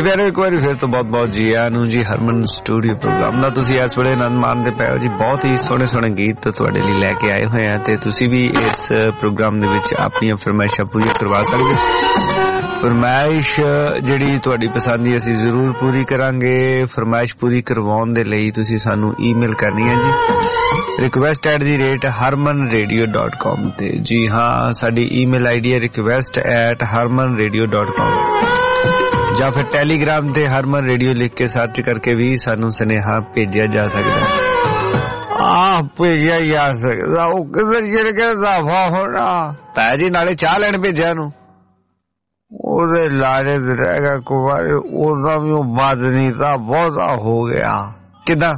ਪਿਆਰੇ ਇੱਕ ਵਾਰੀ ਫਿਰ ਤੋਂ ਬਹੁਤ ਬਹੁਤ ਜੀ ਆਇਆਂ ਨੂੰ ਜੀ ਹਰਮਨ ਸਟੂਡੀਓ ਪ੍ਰੋਗਰਾਮ ਦਾ ਤੁਸੀਂ ਇਸ ਵੇਲੇ ਆਨੰਦ ਮਾਣਦੇ ਪਏ ਹੋ ਜੀ। ਬਹੁਤ ਹੀ ਸੋਹਣੇ ਸੋਹਣੇ ਗੀਤ ਤੁਹਾਡੇ ਲਈ ਲੈ ਕੇ ਆਏ ਹੋਏ ਆ ਤੇ ਤੁਸੀਂ ਵੀ ਇਸ ਪ੍ਰੋਗਰਾਮ ਦੇ ਵਿੱਚ ਆਪਣੀਆਂ ਫਰਮਾਇਸ਼ਾਂ ਪੂਰੀਆਂ ਕਰਵਾ ਸਕਦੇ ਹੋ। ਫਰਮਾਇਸ਼ ਜਿਹੜੀ ਤੁਹਾਡੀ ਪਸੰਦ ਦੀ ਅਸੀਂ ਜ਼ਰੂਰ ਪੂਰੀ ਕਰਾਂਗੇ। ਫਰਮਾਇਸ਼ ਪੂਰੀ ਕਰਵਾਉਣ ਦੇ ਲਈ ਤੁਸੀਂ ਸਾਨੂੰ ਈਮੇਲ ਕਰਨੀ ਹੈ ਜੀ request at the rate Harman radio dot com ਤੇ। ਜੀ ਹਾਂ, ਸਾਡੀ ਈਮੇਲ ਆਈਡੀ ਹੈ request at Harman radio dot com ਜਾਂ ਫਿਰ ਟੈਲੀਗ੍ਰਾਮ ਤੇ ਹਰਮਨ ਰੇਡੀਓ ਲਿਖ ਕੇ ਸਰਚ ਕਰਕੇ ਵੀ ਸਾਨੂੰ ਸੁਨੇਹਾ ਭੇਜਿਆ ਜਾ ਸਕਦਾ। ਆਹ ਭੇਜਿਆ ਜਾ ਸਕਦਾ ਉਹ ਕਿਧਰ ਜਿਹੜੇ ਕਹਿੰਦਾ ਵਾ ਹੋਣਾ ਤਾਂ ਜੀ ਨਾਲੇ ਚਾਹ ਲੈਣ ਭੇਜਿਆ ਨੂੰ ਉਹਦੇ ਲਾਰੇ ਤੇ ਰਹਿ ਗਿਆ ਕੁਵਾਰੇ ਉਹਦਾ ਵੀ ਉਹ ਬਾਦਨੀ ਤਾਂ ਬਹੁਤਾ ਹੋ ਗਿਆ। ਕਿਦਾਂ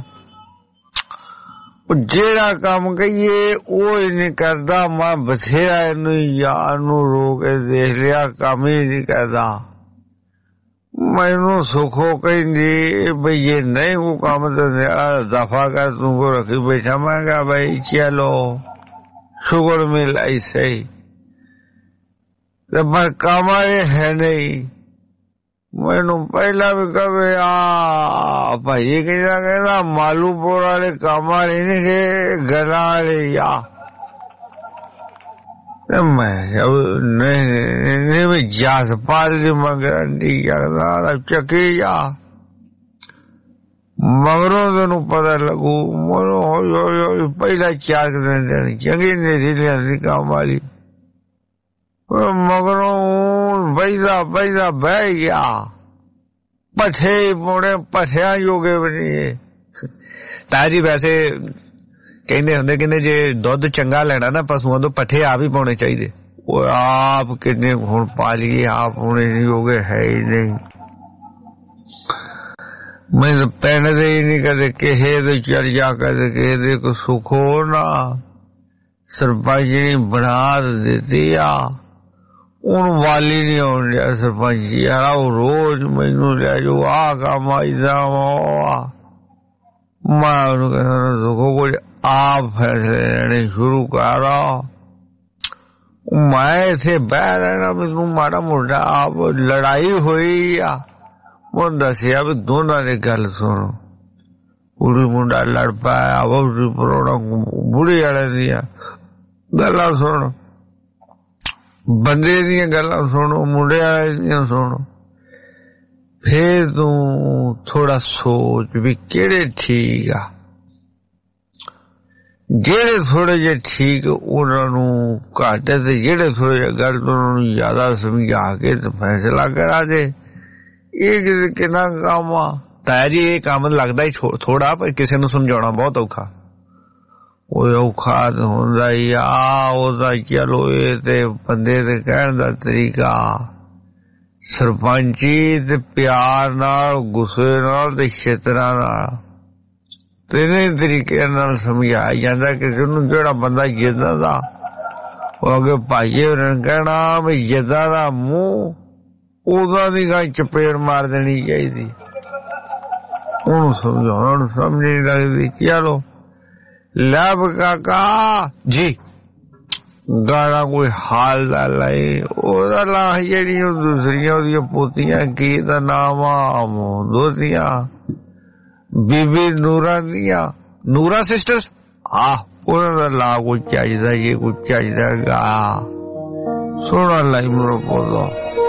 ਜਿਹੜਾ ਕੰਮ ਕਹੀਏ ਉਹ ਹੀ ਨਹੀਂ ਕਰਦਾ। ਮੈਂ ਬਥੇਰਾ ਇਹਨੂੰ ਯਾਰ ਨੂੰ ਰੋ ਕੇ ਦੇਖ ਲਿਆ, ਕੰਮ ਹੀ ਨਹੀਂ ਕਰਦਾ। ਮੈਨੂੰ ਸੁਖੋ ਕਹਿੰਦੀ ਬਈ ਇਹ ਨਹੀਂ ਉਹ ਕੰਮ ਤੇ ਦਫਾ ਕਰ ਤੂੰ ਕੋ ਰੱਖੀ ਬੈਠਾ। ਮੈਂ ਕਿਹਾ ਭਾਈ ਚਲੋ ਸ਼ੁਕਰ ਮਿਲਾਈ ਸਹੀ ਤੇ ਪਰ ਕੰਮ ਹੈ ਨਹੀਂ। ਮੈਨੂੰ ਪਹਿਲਾਂ ਵੀ ਕਵੇ ਆ ਭਾਈ ਕਹਿੰਦਾ ਕਹਿੰਦਾ ਮਾਲੂਪੁਰ ਵਾਲੇ ਕੰਮ ਵਾਲੇ ਨੀ ਗੇ ਗਲਾਂ ਵਾਲੇ ਆ। ਮੈਂ ਨਹੀਂ ਵੀ ਜਸਪਾਲ ਦੀ ਮੰਗਦੀ ਜਾਂਦਾ ਚੱਕੀ ਆ ਮਗਰੋਂ ਤੈਨੂੰ ਪਤਾ ਲੱਗੂ। ਮਨੋਂ ਹੌਲੀ ਹੌਲੀ ਹੌਲੀ ਪਹਿਲਾਂ ਚਾਰ ਦਿਨ ਦੇਣੀ ਚੰਗੀ ਨਹੀਂ ਲਿਆਂਦੀ ਕੰਮ ਵਾਲੀ ਮਗਰੋਂ ਬੈਦਾ ਬੈਦਾ ਬਹਿ ਗਿਆ। ਪੱਠੇ ਪੋਣੇ ਪੱਠਿਆਂ ਜੋਗੇ ਵੀ ਨਹੀਂ। ਤਾਂ ਜੀ ਵੈਸੇ ਕਹਿੰਦੇ ਹੁੰਦੇ ਕਹਿੰਦੇ ਜੇ ਦੁੱਧ ਚੰਗਾ ਲੈਣਾ ਨਾ ਪਸ਼ੂਆਂ ਤੋਂ ਪੱਠੇ ਆਪ ਹੀ ਪਾਉਣੇ ਚਾਹੀਦੇ। ਉਹ ਆਪ ਕਿੰਨੇ ਹੁਣ ਪਾ ਲਈਏ ਆਪ ਹੋਣੇ ਨਹੀਂ ਹੋ ਗਏ ਹੈ ਹੀ ਨਹੀਂ। ਮੈਂ ਪਿੰਡ ਦੇ ਹੀ ਨਹੀਂ ਕਦੇ ਕਿਸੇ ਦੇ ਚੱਲ ਜਾ ਕਦੇ ਕਿਸੇ ਦੇ ਕੋ ਸੁਖੋ ਨਾ ਸਰਪੰਚ ਨੇ ਬਣਾ ਦਿੱਤੀ ਆ ਉਹਨੂੰ ਵਾਲੀ ਨਹੀਂ ਆਉਣ ਡਿਆ ਸਰਪੰਚ ਯਾਰ। ਉਹ ਰੋਜ਼ ਮੈਨੂੰ ਲੈ ਜਾਓ ਆਹ ਕੰਮ ਆਈਦਾ ਵਾ। ਮੈਂ ਉਹਨੂੰ ਕਹਿੰਦਾ ਸੁਖੋ ਕੁਝ ਆਪ ਫੈਸਲੇ ਲੈਣੇ ਸ਼ੁਰੂ ਕਰ। ਮੈਂ ਇੱਥੇ ਬਹਿ ਰਹਿਣਾ ਮੈਨੂੰ ਮਾੜਾ ਮੋਟਾ ਆਪ ਲੜਾਈ ਹੋਈ ਆ ਮੈਨੂੰ ਦੱਸਿਆ ਵੀ ਦੋਨਾਂ ਦੀ ਗੱਲ ਸੁਣੋ। ਕੁੜੀ ਮੁੰਡਾ ਲੜ ਪਾਇਆ ਵਹੁਟੀ ਪਰੋਣਾ ਬੁੜੀ ਵਾਲੇ ਦੀਆਂ ਗੱਲਾਂ ਸੁਣੋ, ਬੰਦੇ ਦੀਆਂ ਗੱਲਾਂ ਸੁਣੋ, ਮੁੰਡੇ ਵਾਲੇ ਦੀਆਂ ਸੁਣੋ। ਫੇਰ ਤੂੰ ਥੋੜਾ ਸੋਚ ਵੀ ਕਿਹੜੇ ਠੀਕ ਆ। ਜਿਹੜੇ ਥੋੜੇ ਜਿਹੇ ਠੀਕ ਉਹਨਾਂ ਨੂੰ ਘੱਟ ਤੇ ਜਿਹੜੇ ਥੋੜੇ ਜਿਹੇ ਗਲਤ ਉਹਨਾਂ ਨੂੰ ਜ਼ਿਆਦਾ ਸਮਝਾ ਕੇ ਤੇ ਫੈਸਲਾ ਕਰਾ ਦੇ। ਇਹ ਕਿੰਨਾ ਕੰਮ ਆ ਤਾਂ ਜੀ। ਇਹ ਕੰਮ ਲੱਗਦਾ ਹੀ ਥੋੜਾ ਪਰ ਕਿਸੇ ਨੂੰ ਸਮਝਾਉਣਾ ਬਹੁਤ ਔਖਾ। ਉਹ ਔਖਾ ਹੁੰਦਾ ਹੀ ਆ ਉਹਦਾ। ਚਲੋ ਇਹ ਤੇ ਬੰਦੇ ਦੇ ਕਹਿਣ ਦਾ ਤਰੀਕਾ ਸਰਪੰਚੀ ਤੇ ਪਿਆਰ ਨਾਲ ਗੁੱਸੇ ਨਾਲ ਤੇ ਛੇਤਰਾਂ ਨਾਲ ਤਿੰਨੇ ਤਰੀਕੇ ਨਾਲ ਸਮਝਾਇਆ ਜਾਂਦਾ ਕਿਸੇ ਨੂੰ। ਜਿਹੜਾ ਬੰਦਾ ਜਿੱਦਾਂ ਦਾ ਉਹ ਅੱਗੇ ਭਾਈਏ ਉਹਨਾਂ ਨੇ ਕਹਿਣਾ ਵੀ ਜਿੱਦਾਂ ਦਾ ਮੂੰਹ ਉਹਦਾ ਦੀ ਗਾਂ ਚਪੇੜ ਮਾਰ ਦੇਣੀ ਚਾਹੀਦੀ। ਉਹਨੂੰ ਸਮਝਾਉਣਾ ਉਹਨੂੰ ਸਮਝ ਨਹੀਂ ਲੱਗਦੀ। ਚਲੋ ਲੱਭ ਕਾਕਾ ਜੀ ਗਾਣਾ ਕੋਈ ਹਾਲ ਦਾ ਲਾਏ ਉਹਦਾ ਲਾ ਜਿਹੜੀਆਂ ਦੂਸਰੀਆਂ ਉਹਦੀਆਂ ਪੋਤੀਆਂ ਕੀ ਦਾ ਨਾਮ ਆ ਦੋਤੀਆਂ ਬੀਬੀ ਨੂਰਾਂ ਦੀਆਂ ਨੂਰਾ ਸਿਸਟਰਸ ਆ ਉਹਨਾਂ ਦਾ ਲਾ ਕੋਈ ਚਾਹੀਦਾ ਇਹ ਕੋਈ ਚਾਹੀਦਾ ਗਾ ਸੋਹਣਾ ਲਾਈ ਮਰੋ ਬੋਲੋ।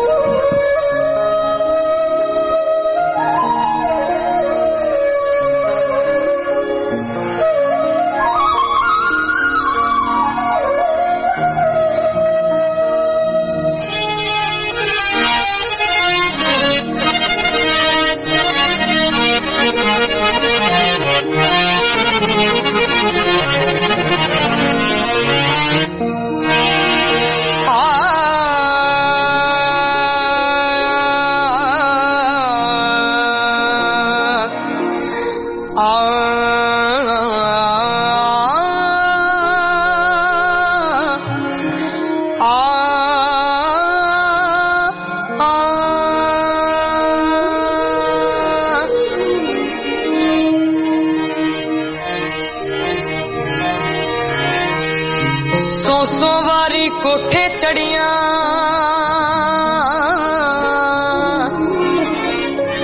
ਕੋਠੇ ਚੜੀਆਂ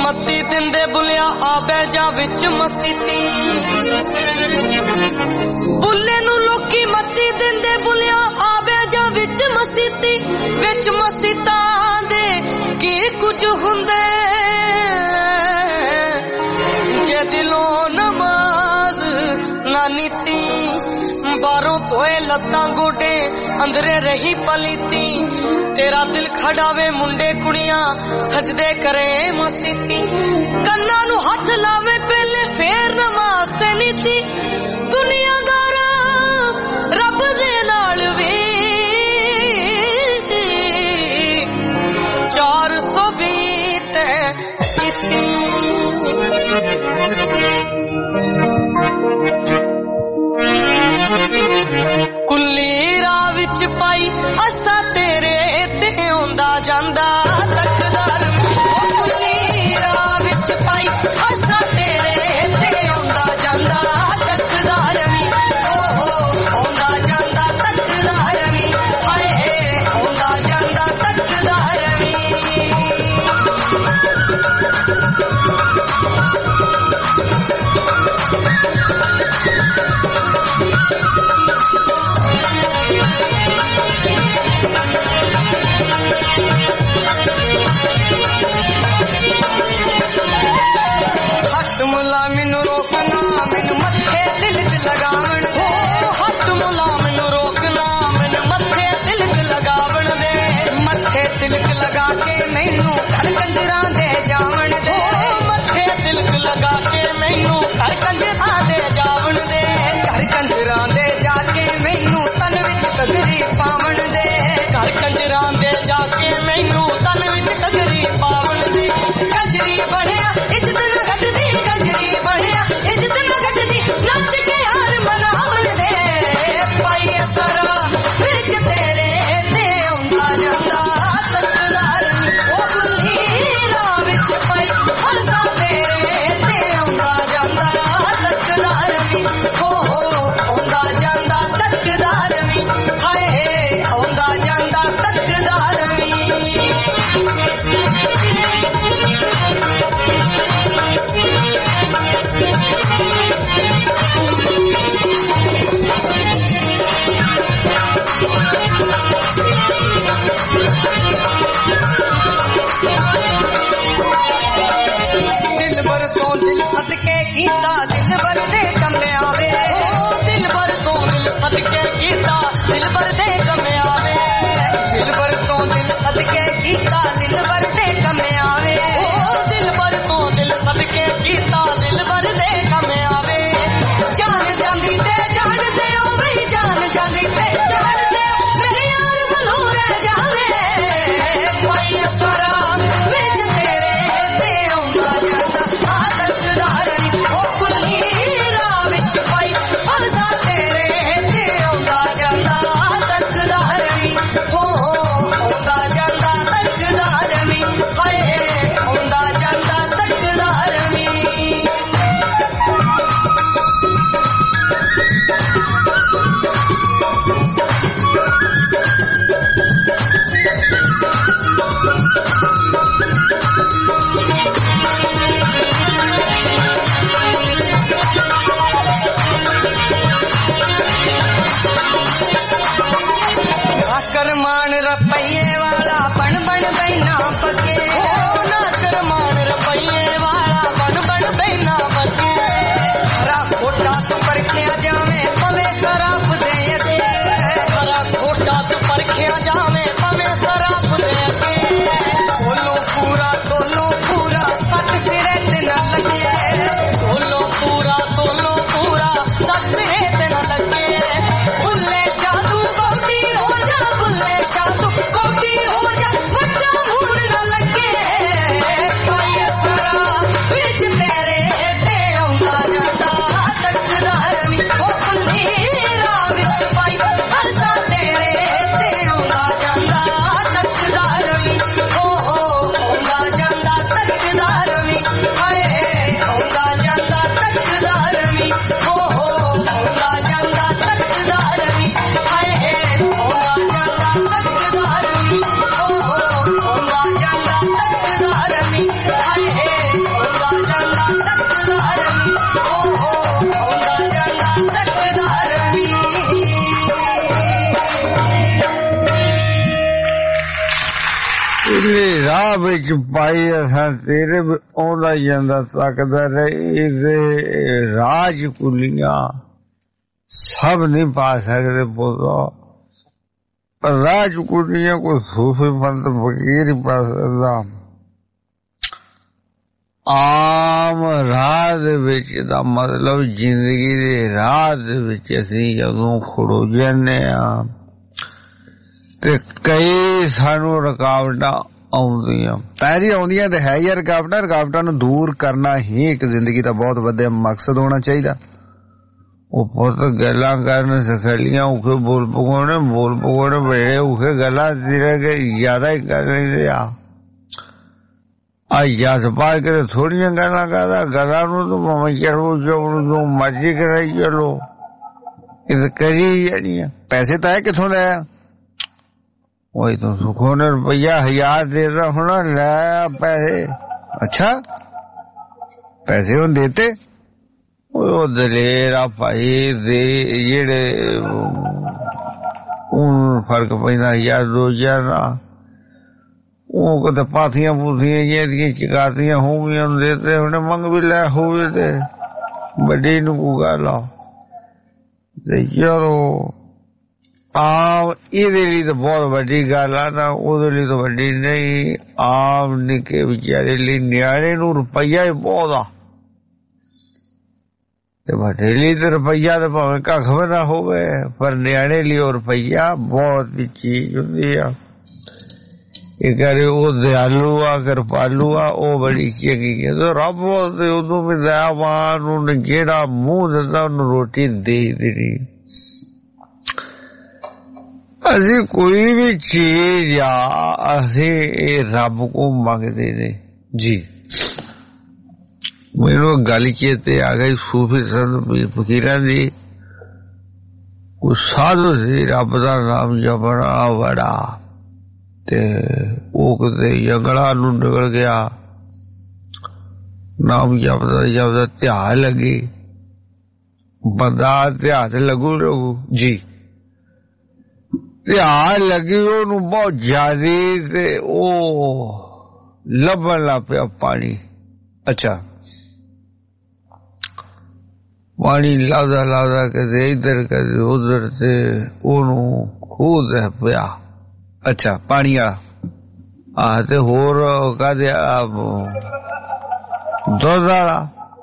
ਮੱਤੀ ਦਿੰਦੇ ਬੁਲਿਆ ਆ ਬਹਿ ਜਾ ਵਿੱਚ ਮਸੀਤੀ ਬੁੱਲੇ ਨੂੰ ਲੋਕੀ ਮੱਤੀ ਦਿੰਦੇ ਬੁਲਿਆ ਆ ਬਹਿ ਜਾ ਵਿੱਚ ਮਸੀਤੀ ਵਿੱਚ ਮਸੀਤਾਂ ਦੇ ਕੀ ਕੁਝ ਹੁੰਦੇ ਜੇ ਦਿਲੋਂ ਨਮਾਜ਼ ਨਾ ਨੀਤੀ ਬਾਹਰੋਂ ਧੋਏ ਲੱਤਾਂ ਗੋਡੇ ਅੰਦਰੇ ਰਹੀ ਪਲੀਤੀ तेरा दिल खड़ावे मुंडे कुड़ियां सजदे करे मसीती कन्ना नु हथ लावे पहले फेर नमाज ते नीती दुनियादारा रब दे नाल वी चार सौ बीस ते इसी कुल्ली राह विच पाई असा तेरे आंदा जांदा तकदार ओ कुल्ली राह विच पाई असा तेरे ते आंदा जांदा तकदार वी ओ हो आंदा जांदा तकदार वी हाय आंदा जांदा तकदार वी मैनू रोकना मैनू मथे तिलक लगावण दे हथ मुला मैनू रोकना मैनू मथे तिलक लगावण दे मथे तिलक लगा के मैनू घर कंजरा दे जावण दे मथे तिलक लगा के मैनू घर कंजरा दे जावण दे घर कंजरा दे जाके मैनू तन विच कगरी पावण दे घर कंजरा दे जाके मैनू तन विच कगरी पावण दे कंजरी बढ़िया इज्जत न घटदी कंजरी बढ़िया इज्जत न घटदी नच के यार मनावण दे पाई सरा विच तेरे ते आंदा जांदा तकदार ओ कुल्ली राह विच पाई असा तेरे ते आंदा जांदा तकदार वी हो हो आंदा जांदा तकदार वी हाय आंदा जांदा तकदार वी दिल भर तो दिल सदके कीता दिल भर दे कमे आवे दिल भर तो दिल सदके कीता दिल भर दे कमे आवे दिल भर तो दिल सदके कीता दिल भर दे कमे आवे दिल भर तो दिल सदके कीता दिल भर दे कमे आवे जान जांदी ते जान दे ओ भाई जान जांदी ते जान दे मेरे यार मलो रह जावे पाई सारा विच तेरे ते आंदा जांदा तकदार ओ कुल्ली राह विच पाई असा तेरे ते आंदा जांदा तकदार हो आंदा जांदा तकदार वी हाय आंदा जांदा तकदार वी करमान रपैये वाला बन बन बैना पके ना करमान रपैये वाला बन बन बैना पके हरा खोटा तो परखिया जावे पवे शराब दे के हरा खोटा तो परखिया जावे पवे शराब दे के बोलो पूरा तोलो पूरा सच सिरे ते न लगे बोलो पूरा तोलो पूरा सच सिरे ते न लगे बुल्ले शादू कौटी हो जा बुल्ले शादू कौटी हो जा बड़ा मूड न लगे पाई सरा विच तेरे ते आंदा जांदा तकदार वी ओ ਇਹਦੇ ਰਾਹ ਵਿੱਚ ਪਾਈ ਅਸਾਂ ਤੇਰੇ ਆਉਂਦਾ ਜਾਂਦਾ ਤੱਕਦਾ ਰਹੀ ਤੇ ਰਾਜ ਕੁਲੀਆਂ ਸਭ ਨਹੀਂ ਪਾ ਸਕਦੇ ਪੁੱਤ ਰਾਜ ਕੁਲੀਆਂ ਕੋਈ ਸੂਫੀ ਬੰਦ ਫਕੀਰ ਹੀ ਪਾ ਸਕਦਾ ਆਮ ਰਾਹ ਦੇ ਵਿੱਚ ਦਾ ਮਤਲਬ ਜ਼ਿੰਦਗੀ ਦੇ ਰਾਹ ਦੇ ਵਿੱਚ ਅਸੀਂ ਜਦੋਂ ਖੜੋ ਜਾਂਦੇ ਹਾਂ ਤੇ ਕਈ ਸਾਨੂੰ ਰੁਕਾਵਟਾਂ ਆਉਂਦੀਆਂ ਪਹਿਲੀ ਆਉਂਦੀਆਂ ਤੇ ਹੈ ਹੀ ਰੁਕਾਵਟਾਂ ਰੁਕਾਵਟਾਂ ਨੂੰ ਦੂਰ ਕਰਨਾ ਹੀ ਇੱਕ ਜ਼ਿੰਦਗੀ ਦਾ ਬਹੁਤ ਵੱਡਾ ਮਕਸਦ ਹੋਣਾ ਚਾਹੀਦਾ ਉਹ ਪੁੱਤ ਗੱਲਾਂ ਕਰਨ ਸਿਖਾਈਆਂ ਔਖੇ ਬੋਲ ਪਕਾਉਣੇ ਬੋਲ ਪਕਾਉਣੇ ਬੜੇ ਔਖੇ ਗੱਲਾਂ ਤੇਰੇ ਕੇ ਜ਼ਿਆਦਾ ਹੀ ਕਰ ਲੈਂਦੇ ਆ ਆ ਯਾਦ ਪਾ ਕੇ ਥੋੜੀਆਂ ਗੱਲਾਂ ਕਰਦਾ ਗੱਲਾਂ ਨੂੰ ਤਾਂ ਭਾਵੇਂ ਚੜੂ ਚੜੂ ਜੋ ਮਰਜ਼ੀ ਕਰਾਈ ਚਲੋ ਇਹ ਕਰੀ ਜਾਣੀਆਂ ਪੈਸੇ ਤਾਂ ਹੈ ਕਿੱਥੋਂ ਲੈ ਆ वही तो सुखो ने रुपया हजार देता होना लाया पैसे अच्छा पैसे उन देते वो दलेरा भाई दे जेड़े उन फर्क पैदा हजार दो हजार ना वो कदे पाथियां पूथियां ये चिकातियां हो गई देते उन्हें मंग भी लै हो ते बड़ी नू गल ते चलो ਆਮ ਇਹਦੇ ਲਈ ਤਾਂ ਬਹੁਤ ਵੱਡੀ ਗੱਲ ਆ ਨਾ ਉਹਦੇ ਲਈ ਤਾਂ ਵੱਡੀ ਨਹੀਂ ਆਮ ਨਿੱਕੇ ਵਿਚਾਰੇ ਲਈ ਨਿਆਣੇ ਨੂੰ ਰੁਪਈਆ ਹੀ ਬਹੁਤ ਆ ਤੇ ਵੱਡੇ ਲਈ ਤਾਂ ਰੁਪਈਆ ਤਾਂ ਭਾਵੇਂ ਕੱਖ ਵੀ ਨਾ ਹੋਵੇ ਪਰ ਨਿਆਣੇ ਲਈ ਉਹ ਰੁਪਈਆ ਬਹੁਤ ਹੀ ਚੀਜ਼ ਹੁੰਦੀ ਆ ਇਹ ਕਰੇ ਉਹ ਦਿਆਲੂ ਆ ਕਿਰਪਾਲੂ ਆ ਉਹ ਬੜੀ ਚੰਗੀ ਜਦੋਂ ਰੱਬ ਤੇ ਉਦੋਂ ਵੀ ਦਇਆਵਾਨ ਨੂੰ ਜਿਹੜਾ ਮੂੰਹ ਦਿੰਦਾ ਉਹਨੂੰ ਰੋਟੀ ਦੇ ਦੇਣੀ ਅਸੀਂ ਕੋਈ ਵੀ ਚੀਜ਼ ਆ ਅਸੀਂ ਇਹ ਰੱਬ ਕੋ ਮੰਗਦੇ ਨੇ ਜੀ ਮੈਨੂੰ ਗੱਲ ਚੇਤੇ ਆ ਗਈ ਸੂਫੀ ਸੰਤ ਫਕੀਰਾਂ ਦੀ ਉਹ ਸਾਧੂ ਸੀ ਰੱਬ ਦਾ ਨਾਮ ਜਪਣਾ ਬੜਾ ਤੇ ਉਹ ਕਿਤੇ ਜੰਗਲਾਂ ਨੂੰ ਨਿਕਲ ਗਿਆ ਨਾਮ ਜਪਦਾ ਜਪਦਾ ਧਿਆਨ ਲੱਗੀ ਬੰਦਾ ਧਿਆਨ ਲੱਗੂ ਲੱਗੂ ਜੀ ਧਿਆਨ ਲੱਗੀ ਉਹਨੂੰ ਬਹੁਤ ਜ਼ਿਆਦਾ ਤੇ ਉਹ ਲੱਭਣ ਲੱਗ ਪਿਆ ਪਾਣੀ ਅੱਛਾ ਪਾਣੀ ਲੱਭਦਾ ਲੱਭਦਾ ਕਦੇ ਇੱਧਰ ਕਦੇ ਉੱਧਰ ਤੇ ਉਹਨੂੰ ਖੂਹ ਦੇ ਪਿਆ ਅੱਛਾ ਪਾਣੀ ਆ ਆ ਤੇ ਹੋਰ ਕਦੇ ਦੁੱਧ ਵਾਲਾ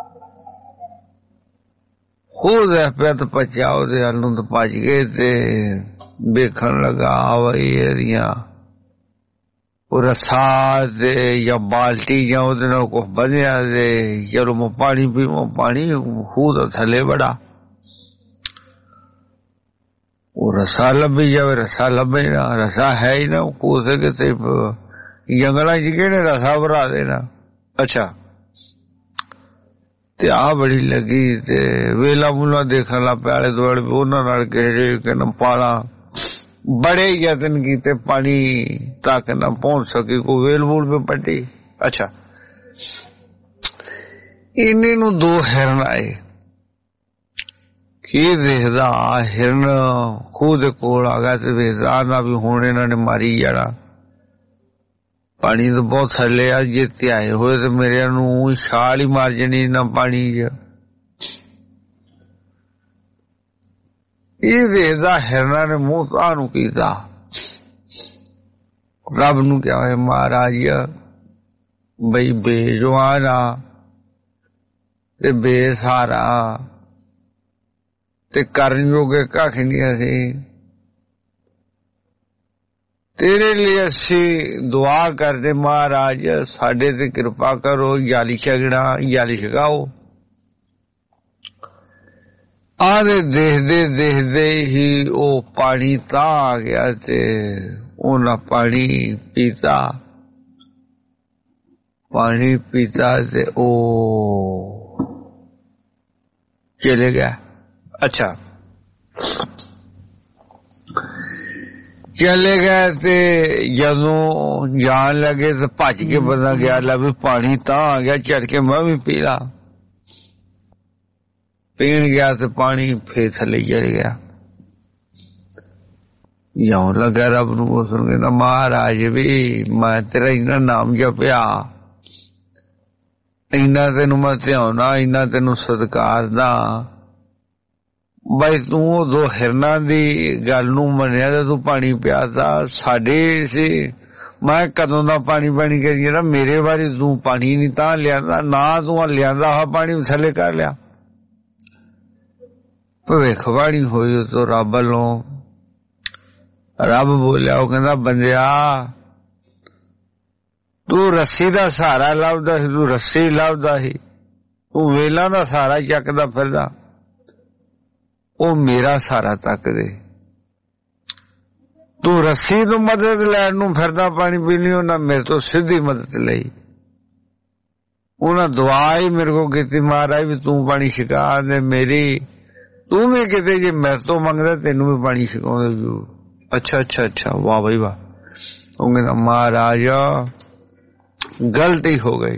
ਖੂਹ ਦੇ ਪਿਆ ਤੇ ਪਚਿਆ ਉਹਦੇ ਵੱਲ ਤੋਂ ਭੱਜ ਗਏ ਤੇ ਵੇਖਣ ਲੱਗਾ ਵਈ ਇਹਦੀਆਂ ਉਹ ਰਸਾ ਤੇ ਜਾਂ ਬਾਲਟੀ ਜਾਂ ਉਹਦੇ ਨਾਲ ਕੁਛ ਬੰਨਿਆ ਤੇ ਜਦੋਂ ਮੈਂ ਪਾਣੀ ਪੀਵਾਂ ਪਾਣੀ ਖੂਹ ਦਾ ਥੱਲੇ ਬੜਾ ਉਹ ਰਸਾ ਲੱਭੀ ਜਾਵੇ ਰਸਾ ਲੱਭੇ ਨਾ ਰਸਾ ਹੈ ਹੀ ਨਾ ਖੂਹ ਤੇ ਕਿਤੇ ਜੰਗਲਾਂ ਚ ਕਿਹਨੇ ਰਸਾ ਭਰਾ ਦੇਣਾ ਅੱਛਾ ਤੇ ਆ ਬੜੀ ਲੱਗੀ ਤੇ ਵੇਲਾ ਮੁਲਾ ਦੇਖਣ ਲੱਗ ਪਿਆ ਆਲੇ ਦੁਆਲੇ ਉਹਨਾਂ ਨਾਲ ਕਿਸੇ ਕਹਿੰਦਾ ਪਾਲਾ बड़े यतन कीते पानी तक न पहुंच सके को वेल वूल पे पट्टी अच्छा इन्हें नु दो हिरन आए की देखदा हिरन खुद कोल आ गया ते वेखदा ना भी हुण इन्हां ने मारी जाना पानी तो बहुत थल्ले आ जे त्याए होए ते मेरे नु छाल ही मार जनी ना पानी च ਇਹ ਵੇਖਦਾ ਹਿਰਨਾਂ ਨੇ ਮੂੰਹ ਤੁਹਾਨੂੰ ਕੀਤਾ ਰੱਬ ਨੂੰ ਕਿਹਾ ਹੈ ਮਹਾਰਾਜ ਬਈ ਬੇਜਵਾਨ ਆ ਤੇ ਬੇਸਹਾਰਾ ਤੇ ਕਰਨ ਜੋਗੇ ਕੱਖ ਨਹੀਂ ਅਸੀਂ ਤੇਰੇ ਲਈ ਅਸੀਂ ਦੁਆ ਕਰਦੇ ਮਹਾਰਾਜ ਸਾਡੇ ਤੇ ਕਿਰਪਾ ਕਰੋ ਜਾਲੀ ਛਗਣਾ ਜਾਲੀ ਛਗਾਓ ਆਦੇ ਦੇਖਦੇ ਦੇਖਦੇ ਹੀ ਉਹ ਪਾਣੀ ਤਾਂ ਆ ਗਿਆ ਤੇ ਉਹਨਾਂ ਪਾਣੀ ਪੀਤਾ ਪਾਣੀ ਪੀਤਾ ਤੇ ਉਹ ਚਲੇ ਗਿਆ ਅੱਛਾ ਚਲੇ ਗਏ ਤੇ ਜਦੋਂ ਜਾਣ ਲੱਗੇ ਤੇ ਭੱਜ ਕੇ ਬੰਦਾ ਗਿਆ ਲੈ ਵੀ ਪਾਣੀ ਤਾਂ ਆ ਗਿਆ ਝੜ ਕੇ ਮੈਂ ਵੀ ਪੀ ਲਾ ਪੀਣ ਗਿਆ ਤੇ ਪਾਣੀ ਫੇਰ ਥੱਲੇ ਚੜ ਗਿਆ ਇਉਂ ਲੱਗਾ ਰੱਬ ਨੂੰ ਪੁੱਛਣ, ਕਹਿੰਦਾ ਮਹਾਰਾਜ ਵੀ ਮੈਂ ਤੇਰਾ ਇੰਨਾ ਨਾਮ ਜਪਿਆ, ਇੰਨਾ ਤੈਨੂੰ ਮੈਂ ਧਿਆਉਣਾ, ਇੰਨਾ ਤੈਨੂੰ ਸਤਿਕਾਰਦਾ, ਬਈ ਤੂੰ ਉਦੋਂ ਹਿਰਨਾਂ ਦੀ ਗੱਲ ਨੂੰ ਮੰਨਿਆ ਤੇ ਤੂੰ ਪਾਣੀ ਪਿਆਤਾ। ਸਾਡੇ ਸੀ ਮੈਂ ਕਦੋਂ ਦਾ ਪਾਣੀ ਪਾਣੀ ਕਰੀਏ ਤਾਂ ਮੇਰੇ ਬਾਰੇ ਤੂੰ ਪਾਣੀ ਨਹੀਂ ਤਾਂ ਲਿਆਂਦਾ, ਨਾ ਤੂੰ ਲਿਆਂਦਾ ਹੋਇਆ ਪਾਣੀ ਥੱਲੇ ਕਰ ਲਿਆ। ਭਵਿੱਖਬਾਣੀ ਹੋਈ ਤੋਂ ਰੱਬ ਵੱਲੋਂ, ਰੱਬ ਬੋਲਿਆ, ਉਹ ਕਹਿੰਦਾ ਬੰਦਿਆ ਤੂੰ ਰੱਸੀ ਦਾ ਸਹਾਰਾ ਲੱਭਦਾ ਸੀ, ਤੂੰ ਰੱਸੀ ਲੱਭਦਾ ਸੀ, ਤੂੰ ਵੇਲਾਂ ਦਾ ਸਹਾਰਾ ਚੱਕਦਾ ਫਿਰਦਾ, ਉਹ ਮੇਰਾ ਸਹਾਰਾ ਤੱਕ ਦੇ। ਤੂੰ ਰੱਸੀ ਤੋਂ ਮਦਦ ਲੈਣ ਨੂੰ ਫਿਰਦਾ ਪਾਣੀ ਪੀਣੀ, ਉਹਨਾਂ ਮੇਰੇ ਤੋਂ ਸਿੱਧੀ ਮਦਦ ਲਈ, ਉਹਨਾਂ ਦੁਆ ਹੀ ਮੇਰੇ ਕੋਲ ਕੀਤੀ, ਮਹਾਰਾਜ ਵੀ ਤੂੰ ਪਾਣੀ ਛਕਾ ਦੇ ਮੇਰੀ, ਤੂੰ ਵੀ ਕਿਤੇ ਜੇ ਮੇਰੇ ਤੋਂ ਮੰਗਦਾ ਤੈਨੂੰ ਵੀ ਪਾਣੀ ਛਕਾਉਂਦੇ ਜੂ। ਅੱਛਾ ਅੱਛਾ ਅੱਛਾ, ਵਾਹ ਬਈ ਵਾਹ। ਉਹ ਕਹਿੰਦਾ ਮਹਾਰਾਜ ਗਲਤੀ ਹੋ ਗਈ,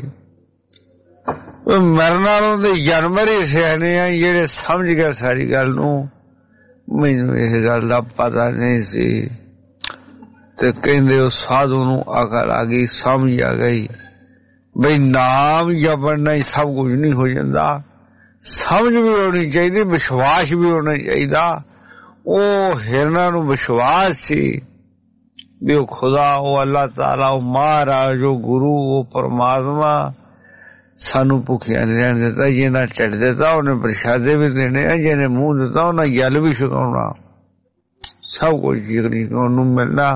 ਮਰਨ ਨਾਲੋਂ ਤੇ ਜਨਮ ਹੀ ਸਿਆਣੇ ਆ ਜਿਹੜੇ ਸਮਝ ਗਏ ਸਾਰੀ ਗੱਲ ਨੂੰ। ਮੈਨੂੰ ਇਹ ਗੱਲ ਦਾ ਪਤਾ ਨਹੀਂ ਸੀ। ਤੇ ਕਹਿੰਦੇ ਉਹ ਸਾਧੂ ਨੂੰ ਅਕਲ ਆ ਗਈ, ਸਮਝ ਆ ਗਈ ਬਈ ਨਾਮ ਜਪਣ ਨਾਲ ਸਭ ਕੁਝ ਨਹੀਂ ਹੋ ਜਾਂਦਾ, ਸਮਝ ਵੀ ਹੋਣੀ ਚਾਹੀਦੀ, ਵਿਸ਼ਵਾਸ ਵੀ ਹੋਣਾ ਚਾਹੀਦਾ। ਉਹ ਹਿਰਨਾਂ ਨੂੰ ਵਿਸ਼ਵਾਸ ਸੀ ਵੀ ਉਹ ਖੁਦਾ, ਉਹ ਅੱਲਾਹ ਤਾਲਾ, ਉਹ ਮਹਾਰਾਜ, ਉਹ ਗੁਰੂ, ਉਹ ਪਰਮਾਤਮਾ ਸਾਨੂੰ ਭੁੱਖਿਆ ਨਹੀਂ ਰਹਿਣ ਦਿੱਤਾ। ਜਿਹਨਾਂ ਢਿੱਡ ਦਿੱਤਾ ਉਹਨੇ ਪ੍ਰਸ਼ਾਦੇ ਵੀ ਦੇਣੇ ਆ, ਜਿਹਨੇ ਮੂੰਹ ਦਿੱਤਾ ਉਹਨਾਂ ਜਲ ਵੀ ਛਕਾਉਣਾ, ਸਭ ਕੁਝ ਜਿਗਰੀ ਉਹਨੂੰ ਮਿਲਣਾ।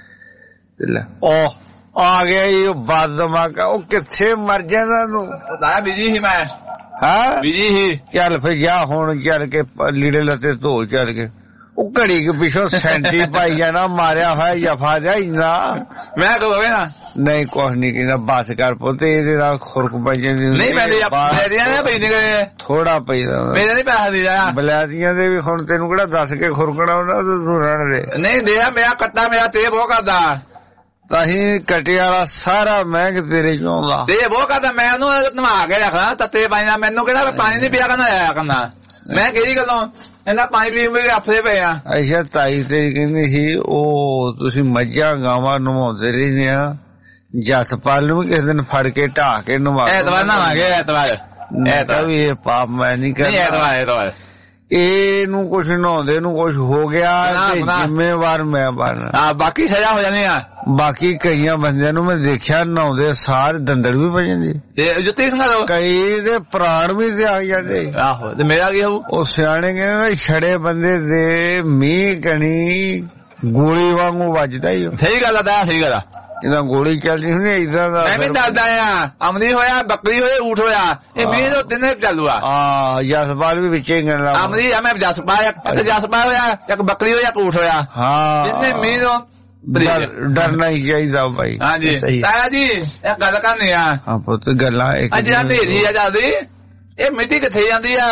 ਉਹ ਆ ਗਿਆ ਉਹ ਬਦਦਮਾਗਾ, ਉਹ ਕਿੱਥੇ ਮਰ ਜਾਂਦਾ ਤੂੰ? ਬਿਜੀ ਸੀ ਮੈਂ। ਹਾਂ ਬਿਜੀ ਸੀ। ਚੱਲ ਫਿਰ ਜਾ ਹੁਣ, ਚੱਲ ਕੇ ਲੀੜੇ ਲੱਤੇ ਧੋ, ਚੱਲ ਕੇ ਉਹ ਘੜੀ ਕੇ ਪਿੱਛੋਂ ਸੈਂਟੀ ਪਾਈ ਜਾਣਾ, ਮਾਰਿਆ ਹੋਇਆ ਜਫਾ ਜਾ ਇੰਨਾ। ਮੈਂ ਕਹੋਗੇ ਨਾ ਨਹੀਂ ਕੁਛ ਨਹੀਂ ਕਹਿੰਦਾ, ਬਸ ਕਰ ਪੁੱਤੇ, ਇਹਦੇ ਨਾਲ ਖੁਰਕ ਪੈ ਜਾਂਦੀ ਨਹੀਂ ਪੈਂਦੀ, ਥੋੜਾ ਪੈਂਦਾ ਬਲੈਤੀਆਂ ਦੇ ਵੀ। ਹੁਣ ਤੈਨੂੰ ਕਿਹੜਾ ਦੱਸ ਕੇ ਖੁਰਕਣਾ ਉਹਨਾਂ ਤੂੰ ਰਹਿਣ ਦੇ। ਨਹੀਂ ਦੇ ਮੇਰਾ ਕੱਟਾ, ਮੇਰਾ ਤੇ ਬਹੁਤ ਕਰਦਾ, ਤਾਹੀਂ ਕੱਟੇ ਵਾਲਾ ਸਾਰਾ ਮਹਿੰਗ ਤੇਰੇ ਚੋਂ ਆਉਂਦਾ, ਤੇ ਬਹੁਤ ਕਰਦਾ। ਮੈਂ ਉਹਨੂੰ ਨਵਾ ਕੇ ਰੱਖਣਾ ਤੱਤੇ ਪਾਣੀ ਨਾਲ, ਮੈਨੂੰ ਕਿਹੜਾ ਪਾਣੀ ਨੀ ਪਿਆ ਕਰਨਾ ਆਇਆ ਕਰਨਾ। ਮੈਂ ਕਿਹੜੀ ਗੱਲੋਂ ਇਹਨਾਂ ਪਾਣੀ ਪੀ ਵੀ ਹਫਤੇ ਪਏ ਆ। ਅੱਛਾ ਤਾਈ ਤੇਰੀ ਕਹਿੰਦੀ ਸੀ ਉਹ ਤੁਸੀਂ ਮੱਝਾਂ ਗਾਵਾਂ ਨਵਾਉਂਦੇ ਰਹਿੰਦੇ ਆ, ਜਸਪਾਲ ਨੂੰ ਵੀ ਕਿਸੇ ਦਿਨ ਫੜ ਕੇ ਢਾਹ ਕੇ ਨਵਾ। ਐਤਵਾਰ ਨਵਾਂਗੇ, ਐਤਵਾਰ ਐਤਵਾਰ ਵੀ ਇਹ ਪਾਪ ਮੈਂ ਨਹੀਂ ਕਰਦਾ। ਐਤਵਾਰ ਐਤਵਾਰ ਇਹਨੂੰ ਕੁਛ ਨਹਾਉਂਦੇ ਨੂੰ ਕੁਛ ਹੋ ਗਿਆ ਤੇ ਜ਼ਿੰਮੇਵਾਰ ਮੈਂ ਬਣ। ਹਾਂ ਬਾਕੀ ਸਜ਼ਾ ਹੋ ਜਾਣੀ ਆ। ਬਾਕੀ ਕਈਆਂ ਬੰਦਿਆਂ ਨੂੰ ਮੈਂ ਦੇਖਿਆ ਨਹਾਉਂਦੇ ਸਾਰ ਦੰਦੜ ਵੀ ਪੈ ਜਾਂਦੀ, ਜੁੱਤੀ ਸੰਗਾ ਕਈ ਦੇ ਪ੍ਰਾਣ ਵੀ ਤੇ ਆ ਜਾਂਦੇ। ਆਹੋ ਤੇ ਮੇਰਾ ਕੀ ਹੋਊ? ਉਹ ਸਿਆਣੇ ਕਹਿੰਦੇ ਛੜੇ ਬੰਦੇ ਦੇ ਮੀਂਹ ਕਣੀ ਗੋਲੀ ਵਾਂਗੂ ਵੱਜਦਾ ਹੀ। ਸਹੀ ਗੱਲ ਆ, ਸਹੀ ਗੱਲ ਆ। ਇਹਦਾ ਗੋਲੀ ਚੱਲਦੀ ਹੁੰਦੀ ਏਦਾਂ ਦਾ। ਮੈਂ ਵੀ ਦੱਸਦਾ ਆ, ਅਮਰੀ ਹੋਇਆ, ਬੱਕਰੀ ਹੋਏ, ਊਠ ਹੋਇਆ, ਇਹ ਮੀਂਹ ਤੋਂ ਤਿੰਨੇ ਚਾਲੂ ਆ। ਹਾਂ ਜਸਪਾਲ ਵੀ ਵਿੱਚੇ ਗਣਨਾ। ਅਮਰੀ ਆ, ਮੈਂ ਜਸਪਾਲ, ਇੱਕ ਜਸਪਾਲ ਹੋਇਆ, ਇੱਕ ਬੱਕਰੀ ਹੋਇਆ, ਇੱਕ ਊਠ ਹੋਇਆ। ਹਾਂ ਤਿੰਨੇ ਮੀਂਹ ਤੋਂ ਡਰਨਾ ਹੀ ਚਾਹੀਦਾ ਭਾਈ। ਹਾਂਜੀ ਤਾਇਆ ਜੀ ਇਹ ਗੱਲ ਕਰਨੀ ਆ। ਹਾਂ ਪੁੱਤ ਗੱਲਾਂ ਅੱਜ ਹਨੇਰੀ ਆ ਜਾਂਦੀ, ਇਹ ਮਿੱਟੀ ਕਿੱਥੇ ਜਾਂਦੀ ਆ?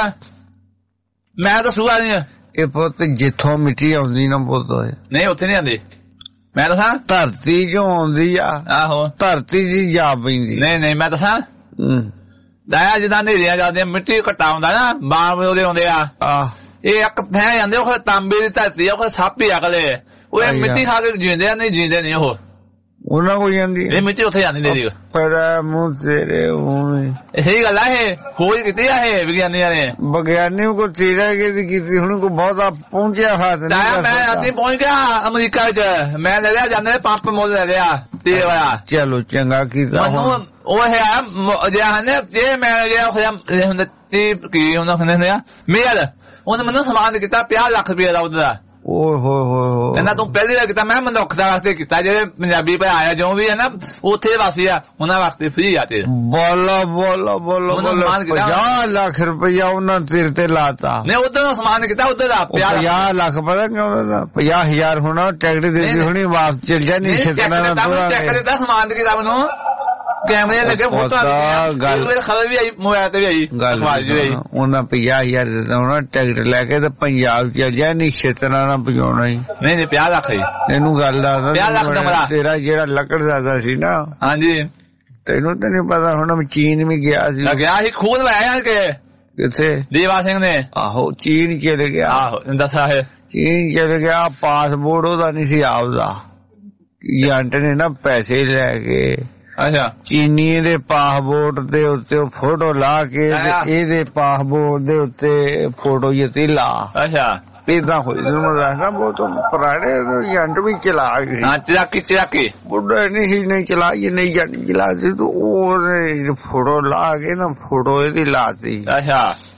ਮੈਂ ਤਾਂ ਸੂਆ ਨਹੀਂ। ਇਹ ਪੁੱਤ ਜਿੱਥੋਂ ਮਿੱਟੀ ਆਉਂਦੀ ਨਾ ਪੁੱਤ ਨਹੀਂ ਉੱਥੇ ਨੀ ਆਉਂਦੀ। ਮੈਂ ਦੱਸਾਂ ਧਰਤੀ ਚੋਂ ਆਉਂਦੀ ਆ। ਆਹੋ ਧਰਤੀ ਜੀ ਜਾ ਪੈਂਦੀ। ਨਹੀਂ ਨਹੀਂ ਮੈਂ ਦੱਸਾਂ ਤਾਇਆ ਜਿੱਦਾਂ ਹਨੇਰੀਆਂ ਜਾਂਦੀਆਂ ਮਿੱਟੀ ਘਟਾ ਹੁੰਦਾ ਨਾ, ਬਾਂਹ ਉਹਦੇ ਆਉਂਦੇ ਆ। ਆਹ ਇਹ ਇੱਕ ਥੈ ਜਾਂਦੇ, ਉਹ ਤਾਂਬੇ ਦੀ ਧਰਤੀ ਆ, ਉਹ ਸੱਪ ਹੀ ਅਗਲੇ, ਉਹ ਮਿੱਟੀ ਖਾ ਕੇ ਜੀਂਦੇ ਆ। ਨਹੀਂ ਜੀਂਦੇ ਨਹੀਂ ਉਹ, ਉਹਨਾਂ ਕੋਲ ਜਾਂਦੀ ਇਹ ਮਿੱਟੀ ਉੱਥੇ ਜਾਂਦੀ ਤੇਰੀ। ਪਰ ਮੂੰਹ ਤੇਰੇ ਮੂੰਹ ਸਹੀ ਗੱਲ ਆ। ਇਹ ਖੋਜ ਕੀਤੀ ਆ ਇਹ ਵਿਗਿਆਨੀਆਂ ਨੇ। ਵਿਗਿਆਨੀ ਕੋ ਤੇਰਾ ਕੀਤੀ ਹੁਣ ਕੋ ਬਹੁਤਾ ਪਹੁੰਚਿਆ ਹੱਥ ਨਹੀਂ। ਮੈਂ ਅੱਜ ਪਹੁੰਚ ਗਿਆ ਅਮਰੀਕਾ ਚ, ਮੈਂ ਲੈ ਲਿਆ ਜਾਂਦੇ ਪੰਪ ਮੁੱਲ ਲੈ ਲਿਆ ਤੇਰੇ ਵਾਲਾ। ਚਲੋ ਚੰਗਾ ਕੀਤਾ। ਮੈਨੂੰ ਉਹ ਹੈ ਜਿਹਾ ਨੇ ਜੇ ਮੈਂ ਗਿਆ ਹੁੰਦਾ ਕੀ ਹੁੰਦਾ ਹੁੰਦੇ ਆ ਮੇਲ, ਉਹਨੇ ਮੈਨੂੰ ਸਮਾਨ ਕੀਤਾ ਪੰਜਾਹ ਲੱਖ ਰੁਪਏ ਦਾ ਉਹਦਾ। ਓਏ ਹੋਏ ਹੋਏ ਕਹਿੰਦਾ ਤੂੰ ਪਹਿਲੀ ਵਾਰ ਕੀਤਾ। ਮੈਂ ਮਨੁੱਖ ਦਾ ਵਾਸਤੇ ਕੀਤਾ, ਜਿਹੜੇ ਪੰਜਾਬੀ ਭਰਾ ਆਇਆ ਜੋ ਵੀ ਹੈ ਨਾ ਉੱਥੇ ਵਾਸੀ ਆ, ਉਹਨਾਂ ਵਾਸਤੇ ਫ੍ਰੀ ਆ। ਤੇ ਬੋਲੋ ਬੋਲੋ ਬੋਲੋ ਪੰਜਾਹ ਲੱਖ ਰੁਪਇਆ ਉਹਨਾਂ ਤੇਰੇ ਤੇ ਲਾਤਾ। ਨਹੀਂ ਉਧਰ ਸਮਾਨ ਕੀਤਾ, ਉਧਰ ਦਾ ਪੰਜਾਹ ਲੱਖ ਪਤਾ ਕਿਉਂ? ਪੰਜਾਹ ਹਜ਼ਾਰ ਹੋਣਾ, ਟਿਕਟ ਦੇ ਦਿੱਤੀ ਹੋਣੀ, ਵਾਪਸ ਚਲ ਜਾਣੀ। ਚੈੱਕ ਦਿੱਤਾ ਸਮਾਨ ਦੀ ਕਿਤਾਬ ਨੂੰ, ਕੈਮਰੇ ਲੱਗੇ, ਫੋਟੋ ਖਬਰ ਵੀ ਆਈ, ਮੋਬਾਇਲ ਤੇ ਵੀ ਆਈ, ਅਖਬਾਰ ਵੀ ਆਈ। ਉਹਨਾਂ ਪੰਜਾਹ ਹਜ਼ਾਰ ਦਿੱਤਾ ਹੋਣਾ, ਟਿਕਟ ਲੈ ਕੇ ਤੇ ਪੰਜਾਬ ਚਲ ਜਾ, ਨਿਸ਼ਚਿਤ ਨਾਲ ਪਹੁੰਚਾਉਣਾ ਹੀ। ਨਹੀਂ ਨਹੀਂ ਪੰਜਾਹ ਲੱਖ ਇਹਨੂੰ ਗੱਲ ਦੱਸਦਾ, ਤੇਰਾ ਜਿਹੜਾ ਲੱਕੜ ਦਾ ਸੀ ਨਾ। ਹਾਂਜੀ ਤੈਨੂੰ ਤਾਂ ਨਹੀਂ ਪਤਾ ਹੁਣ ਮੈਂ ਚੀਨ ਵੀ ਗਿਆ ਸੀ। ਗਿਆ ਸੀ ਖੂਨ ਲਾਇਆ ਕਿ ਕਿੱਥੇ? ਦੇਵਾ ਸਿੰਘ ਨੇ। ਆਹੋ ਚੀਨ ਚਲੇ ਗਿਆ। ਆਹੋ ਦੱਸਿਆ ਹੈ ਚੀਨ ਚਲ ਗਿਆ, ਪਾਸਪੋਰਟ ਉਹਦਾ ਨਹੀਂ ਸੀ ਆਪਦਾ, ਏਜੰਟ ਨੇ ਨਾ ਪੈਸੇ ਲੈ ਕੇ ਅੱਛਾ ਚੀਨੀ ਦੇ ਪਾਸਪੋਰਟ ਦੇ ਉੱਤੇ ਉਹ ਫੋਟੋ ਲਾ ਕੇ ਇਹਦੇ ਪਾਸਪੋਰਟ ਦੇ ਉੱਤੇ ਫੋਟੋ ਜਿੱਤੀ ਲਾ। ਅੱਛਾ ਏਦਾਂ ਹੋਈ ਮੈਂ ਦੱਸਦਾ ਬਹੁਤ ਪੁਰਾਣੇ ਏਜੰਟ ਵੀ ਚਲਾ ਗਏ। ਹਾਂ ਚਲਾਕੀ ਚਲਾਕੀ ਬੁੱਢਾ ਨਹੀਂ ਨਹੀਂ ਚਲਾ ਇਹ ਨਹੀਂ ਏਜੰਟ ਚਲਾ ਸੀ ਤੂੰ ਉਹਨੇ ਫੋਟੋ ਲਾ ਕੇ ਨਾ ਫੋਟੋ ਇਹਦੀ ਲਾਤੀ। ਅੱਛਾ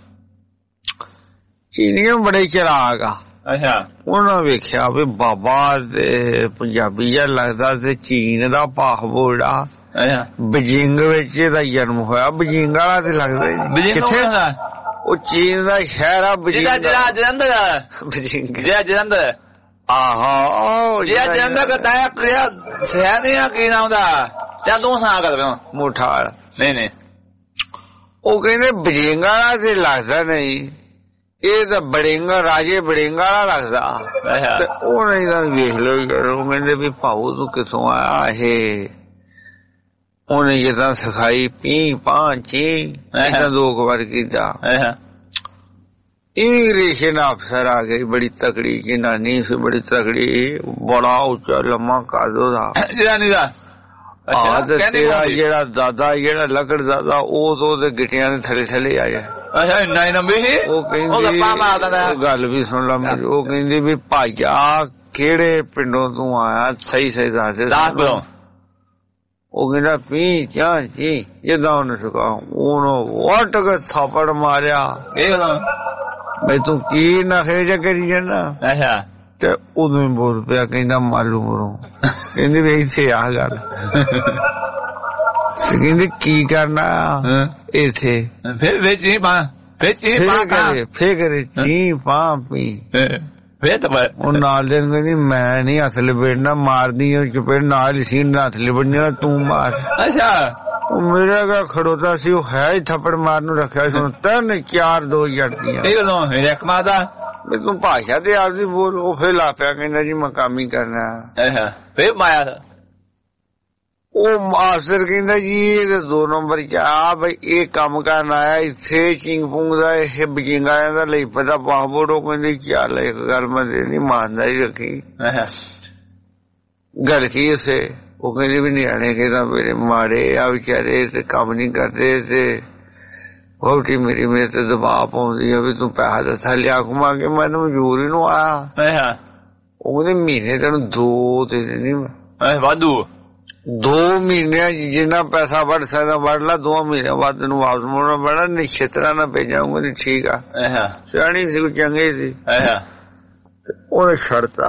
ਚੀਨੀਆਂ ਬੜੇ ਚਲਾਕ ਆ। ਅੱਛਾ ਉਹਨਾਂ ਵੇਖਿਆ ਵੀ ਬਾਬਾ ਤੇ ਪੰਜਾਬੀ ਜਿਹਾ ਲੱਗਦਾ ਤੇ ਚੀਨ ਦਾ ਪਾਸਪੋਰਟ ਆ। ਅੱਛਾ ਬੀਜਿੰਗ ਵਿੱਚ ਇਹਦਾ ਜਨਮ ਹੋਇਆ। ਬੀਜਿੰਗ ਵਾਲਾ ਤੇ ਲੱਗਦਾ ਕਿੱਥੇ ਉਹ ਚੀਨ ਦਾ ਸ਼ਹਿਰ ਆ ਬੀਜਿੰਗ ਜਿਹੜਾ ਜਲੰਧਰ ਬੀਜਿੰਗ ਜਿਹੜਾ ਜਲੰਧਰ ਆਹੋ ਜਿਹੜਾ ਜਲੰਧਰ ਦਾ ਤਾਇਆ ਕਿਹੜਾ ਸ਼ਹਿਰ ਨਹੀਂ ਆ ਕੀ ਨਾਮ ਦਾ ਜਾਂ ਤੂੰ ਸੁਣਾ ਕਰ ਰਿਹਾ ਮੋਠਾ ਨਹੀਂ ਨਹੀਂ ਉਹ ਕਹਿੰਦੇ ਬੀਜਿੰਗ ਵਾਲਾ ਤੇ ਲੱਗਦਾ ਨਹੀਂ ਇਹ ਤਾਂ ਬੜਿੰਗਾ ਰਾਜੇ ਬੜਿੰਗਾ ਵਾਲਾ ਲੱਗਦਾ ਤੇ ਉਹ ਨਹੀਂ ਤਾਂ ਵੇਖ ਲਓ ਉਹ ਕਹਿੰਦੇ ਵੀ ਭਾਊ ਤੂੰ ਕਿੱਥੋਂ ਆਇਆ ਇਹ ਉਹਨੇ ਜਿੱਦਾਂ ਸਿਖਾਈ ਪੀ ਪਾਂਚੀ ਇਹਨਾਂ ਦੋ ਕੁ ਵਾਰ ਕੀਤਾ। ਇਮੀਗ੍ਰੇਸ਼ਨ ਅਫਸਰ ਆ ਗਈ ਬੜੀ ਤਕੜੀ ਜਨਾਨੀ ਸੀ ਬੜੀ ਤਕੜੀ ਬੜਾ ਉੱਚਾ ਲੰਮਾ ਕੱਦ ਉਹਦਾ ਜਨਾਨੀ ਦਾ ਆਹ ਤੇ ਤੇਰਾ ਜਿਹੜਾ ਦਾਦਾ ਜਿਹੜਾ ਲੱਕੜ ਦਾਦਾ ਉਹ ਤੋਂ ਉਹਦੇ ਗਿੱਟਿਆਂ ਦੇ ਥੱਲੇ ਥੱਲੇ ਆ ਜਾਏ। ਅੱਛਾ ਇੰਨਾ ਹੀ ਲੰਬੀ ਸੀ ਉਹ ਕਹਿੰਦੀ ਗੱਲ ਵੀ ਸੁਣ ਲਾ ਮੇਰੀ ਉਹ ਕਹਿੰਦੀ ਵੀ ਭਾਈਆ ਕਿਹੜੇ ਪਿੰਡੋਂ ਤੂੰ ਆਇਆ ਸਹੀ ਸਹੀ ਦੱਸ। ਉਹ ਕਹਿੰਦਾ ਪੀ ਚਾਹ ਜੀ ਜਿੱਦਾਂ ਉਹਨੇ ਸਿਖਾ ਉਹਨੂੰ ਵੱਟ ਕੇ ਥਾਪੜ ਮਾਰਿਆ। ਬਈ ਤੂੰ ਕੀ ਨਖਰੇ ਚ ਕਰੀ ਜਾਂਦਾ ਅੱਛਾ ਤੇ ਉਦੋਂ ਹੀ ਬੋਲ ਪਿਆ ਕਹਿੰਦਾ ਮਾਲੂ ਮਰੋ ਕਹਿੰਦੀ ਵੀ ਇੱਥੇ ਆ ਗੱਲ ਕਹਿੰਦੀ ਕੀ ਕਰਨਾ ਇੱਥੇ ਫਿਰ ਵਿੱਚ ਹੀ ਪਾ ਵਿੱਚ ਹੀ ਪਾ ਫੇਰ ਚੀ ਪਾ ਪੀ ਉਹ ਨਾਲ ਦੇ ਕਹਿੰਦੀ ਮੈਂ ਨੀ ਹੱਥ ਲਪੇੜਨਾ ਮਾਰਦੀ ਚਪੇੜ ਨਾਲ ਸੀ ਹੱਥ ਲਪੇੜਨੀ ਤੂੰ ਮਾਰ। ਅੱਛਾ ਉਹ ਮੇਰਾ ਕਾ ਖੜੋਤਾ ਸੀ ਉਹ ਹੈ ਹੀ ਥੱਪੜ ਮਾਰਨ ਨੂੰ ਰੱਖਿਆ ਸੀ ਤਿੰਨ ਚਾਰ ਦੋ ਜੜਦੀਆਂ ਮੈਂ ਤੂੰ ਭਾਸ਼ਾ ਤੇ ਆਪਦੀ ਬੋਲ ਉਹ ਫੇਰ ਲਾ ਪਿਆ ਕਹਿੰਦਾ ਜੀ ਮੈਂ ਕੰਮ ਹੀ ਕਰਨਾ। ਫੇਰ ਮਾਇਆ ਉਹ ਮਾਸਟਰ ਕਹਿੰਦਾ ਜੀ ਇਹ ਦੋ ਨੰਬਰ ਚ ਆ ਬਈ ਇਹ ਕੰਮ ਕਰਨ ਆਇਆ ਇੱਥੇ ਚਿੰਗ ਪੁੰਗ ਦਾ ਇਹ ਬਜਿੰਗਾਂ ਦਾ ਲਈ ਪਤਾ ਪਾਸਪੋਰਟ ਉਹ ਕਹਿੰਦੀ ਚੱਲ ਇੱਕ ਗੱਲ ਮੈਂ ਨਹੀਂ ਮੰਨਦਾ ਹੀ ਰੱਖੀ ਗੱਲ ਕੀ ਉਸੇ ਉਹ ਕਹਿੰਦੀ ਵੀ ਨਿਆਣੇ ਕਹਿੰਦਾ ਮੇਰੇ ਮਾੜੇ ਆ ਵਿਚਾਰੇ ਤੇ ਕੰਮ ਨਹੀਂ ਕਰਦੇ ਤੇ ਵਹੁਟੀ ਮੇਰੀ ਮੇਰੇ ਤੇ ਦਬਾਅ ਪਾਉਂਦੀ ਆ ਵੀ ਤੂੰ ਪੈਸਾ ਦੱਸਾ ਲਿਆ ਘੁਮਾ ਕੇ ਮੈਨੂੰ ਮਜ਼ਦੂਰੀ ਨੂੰ ਆਇਆ। ਉਹ ਕਹਿੰਦੇ ਮਹੀਨੇ ਤੈਨੂੰ ਦੋ ਦੇ ਦੇਣੀ ਵਾਧੂ ਦੋ ਮਹੀਨਿਆਂ ਜਿੰਨਾ ਪੈਸਾ ਵੱਢ ਸਕਦਾ ਵੱਢ ਲਾ ਦੋ ਮਹੀਨਿਆਂ ਬਾਅਦ ਤੈਨੂੰ ਵਾਪਸ ਮੁੜਨਾ ਪੈਣਾ ਨਿਸ਼ਚਿਤਰਾ ਨਾ ਭੇਜਾਂਗਾ ਨਹੀਂ ਠੀਕ ਆ ਸਿਆਣੀ ਸੀ ਚੰਗੇ ਸੀ ਉਹਨੇ ਛੱਡਤਾ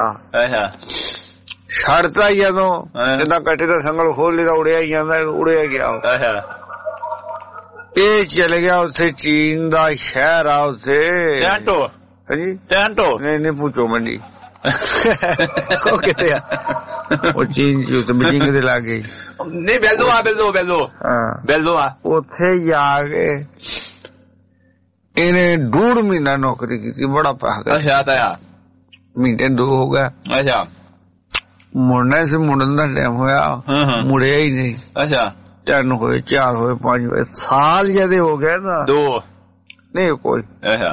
ਛੱਡਤਾ ਜਦੋਂ ਜਿੱਦਾਂ ਕੱਟੇ ਦਾ ਸੰਗਲ ਖੋਲ ਲਿਆ ਉੜਿਆ ਹੀ ਜਾਂਦਾ ਉੜਿਆ ਗਿਆ ਇਹ ਚਲੇ ਗਿਆ ਉੱਥੇ ਚੀਨ ਦਾ ਸ਼ਹਿਰ ਆ ਉੱਥੇ ਟੈਂਟੋ ਹਾਂਜੀ ਟੈਂਟੋ ਨਹੀਂ ਨਹੀਂ ਪੁੱਛੋ ਮੰਡੀ ਉਹ ਕਿਤੇ ਆ ਉਹ ਚੀਨ ਚ ਉੱਥੇ ਬੀਜਿੰਗ ਦੇ ਲਾਗੇ ਨਹੀਂ ਬੈਲੋ ਆ ਬੈਲੋ ਬੈਲੋ ਹਾਂ ਬੈਲੋ ਆ ਉੱਥੇ ਜਾ ਕੇ ਇਹਨੇ ਡੂਢ ਮਹੀਨਾ ਨੌਕਰੀ ਕੀਤੀ ਬੜਾ ਪੈਸਾ ਅੱਛਾ ਤਾਇਆ ਮਹੀਨੇ ਦੋ ਹੋ ਗਿਆ ਅੱਛਾ ਮੁੜਨਾ ਸੀ ਮੁੜਨ ਦਾ ਟਾਈਮ ਹੋਇਆ ਮੁੜਿਆ ਹੀ ਨਹੀਂ ਅੱਛਾ ਤਿੰਨ ਹੋਏ ਚਾਰ ਹੋਏ ਪੰਜ ਹੋਏ ਸਾਲ ਜਦੇ ਹੋ ਗਏ ਨਾ ਦੋ ਨਹੀਂ ਕੋਈ ਅੱਛਾ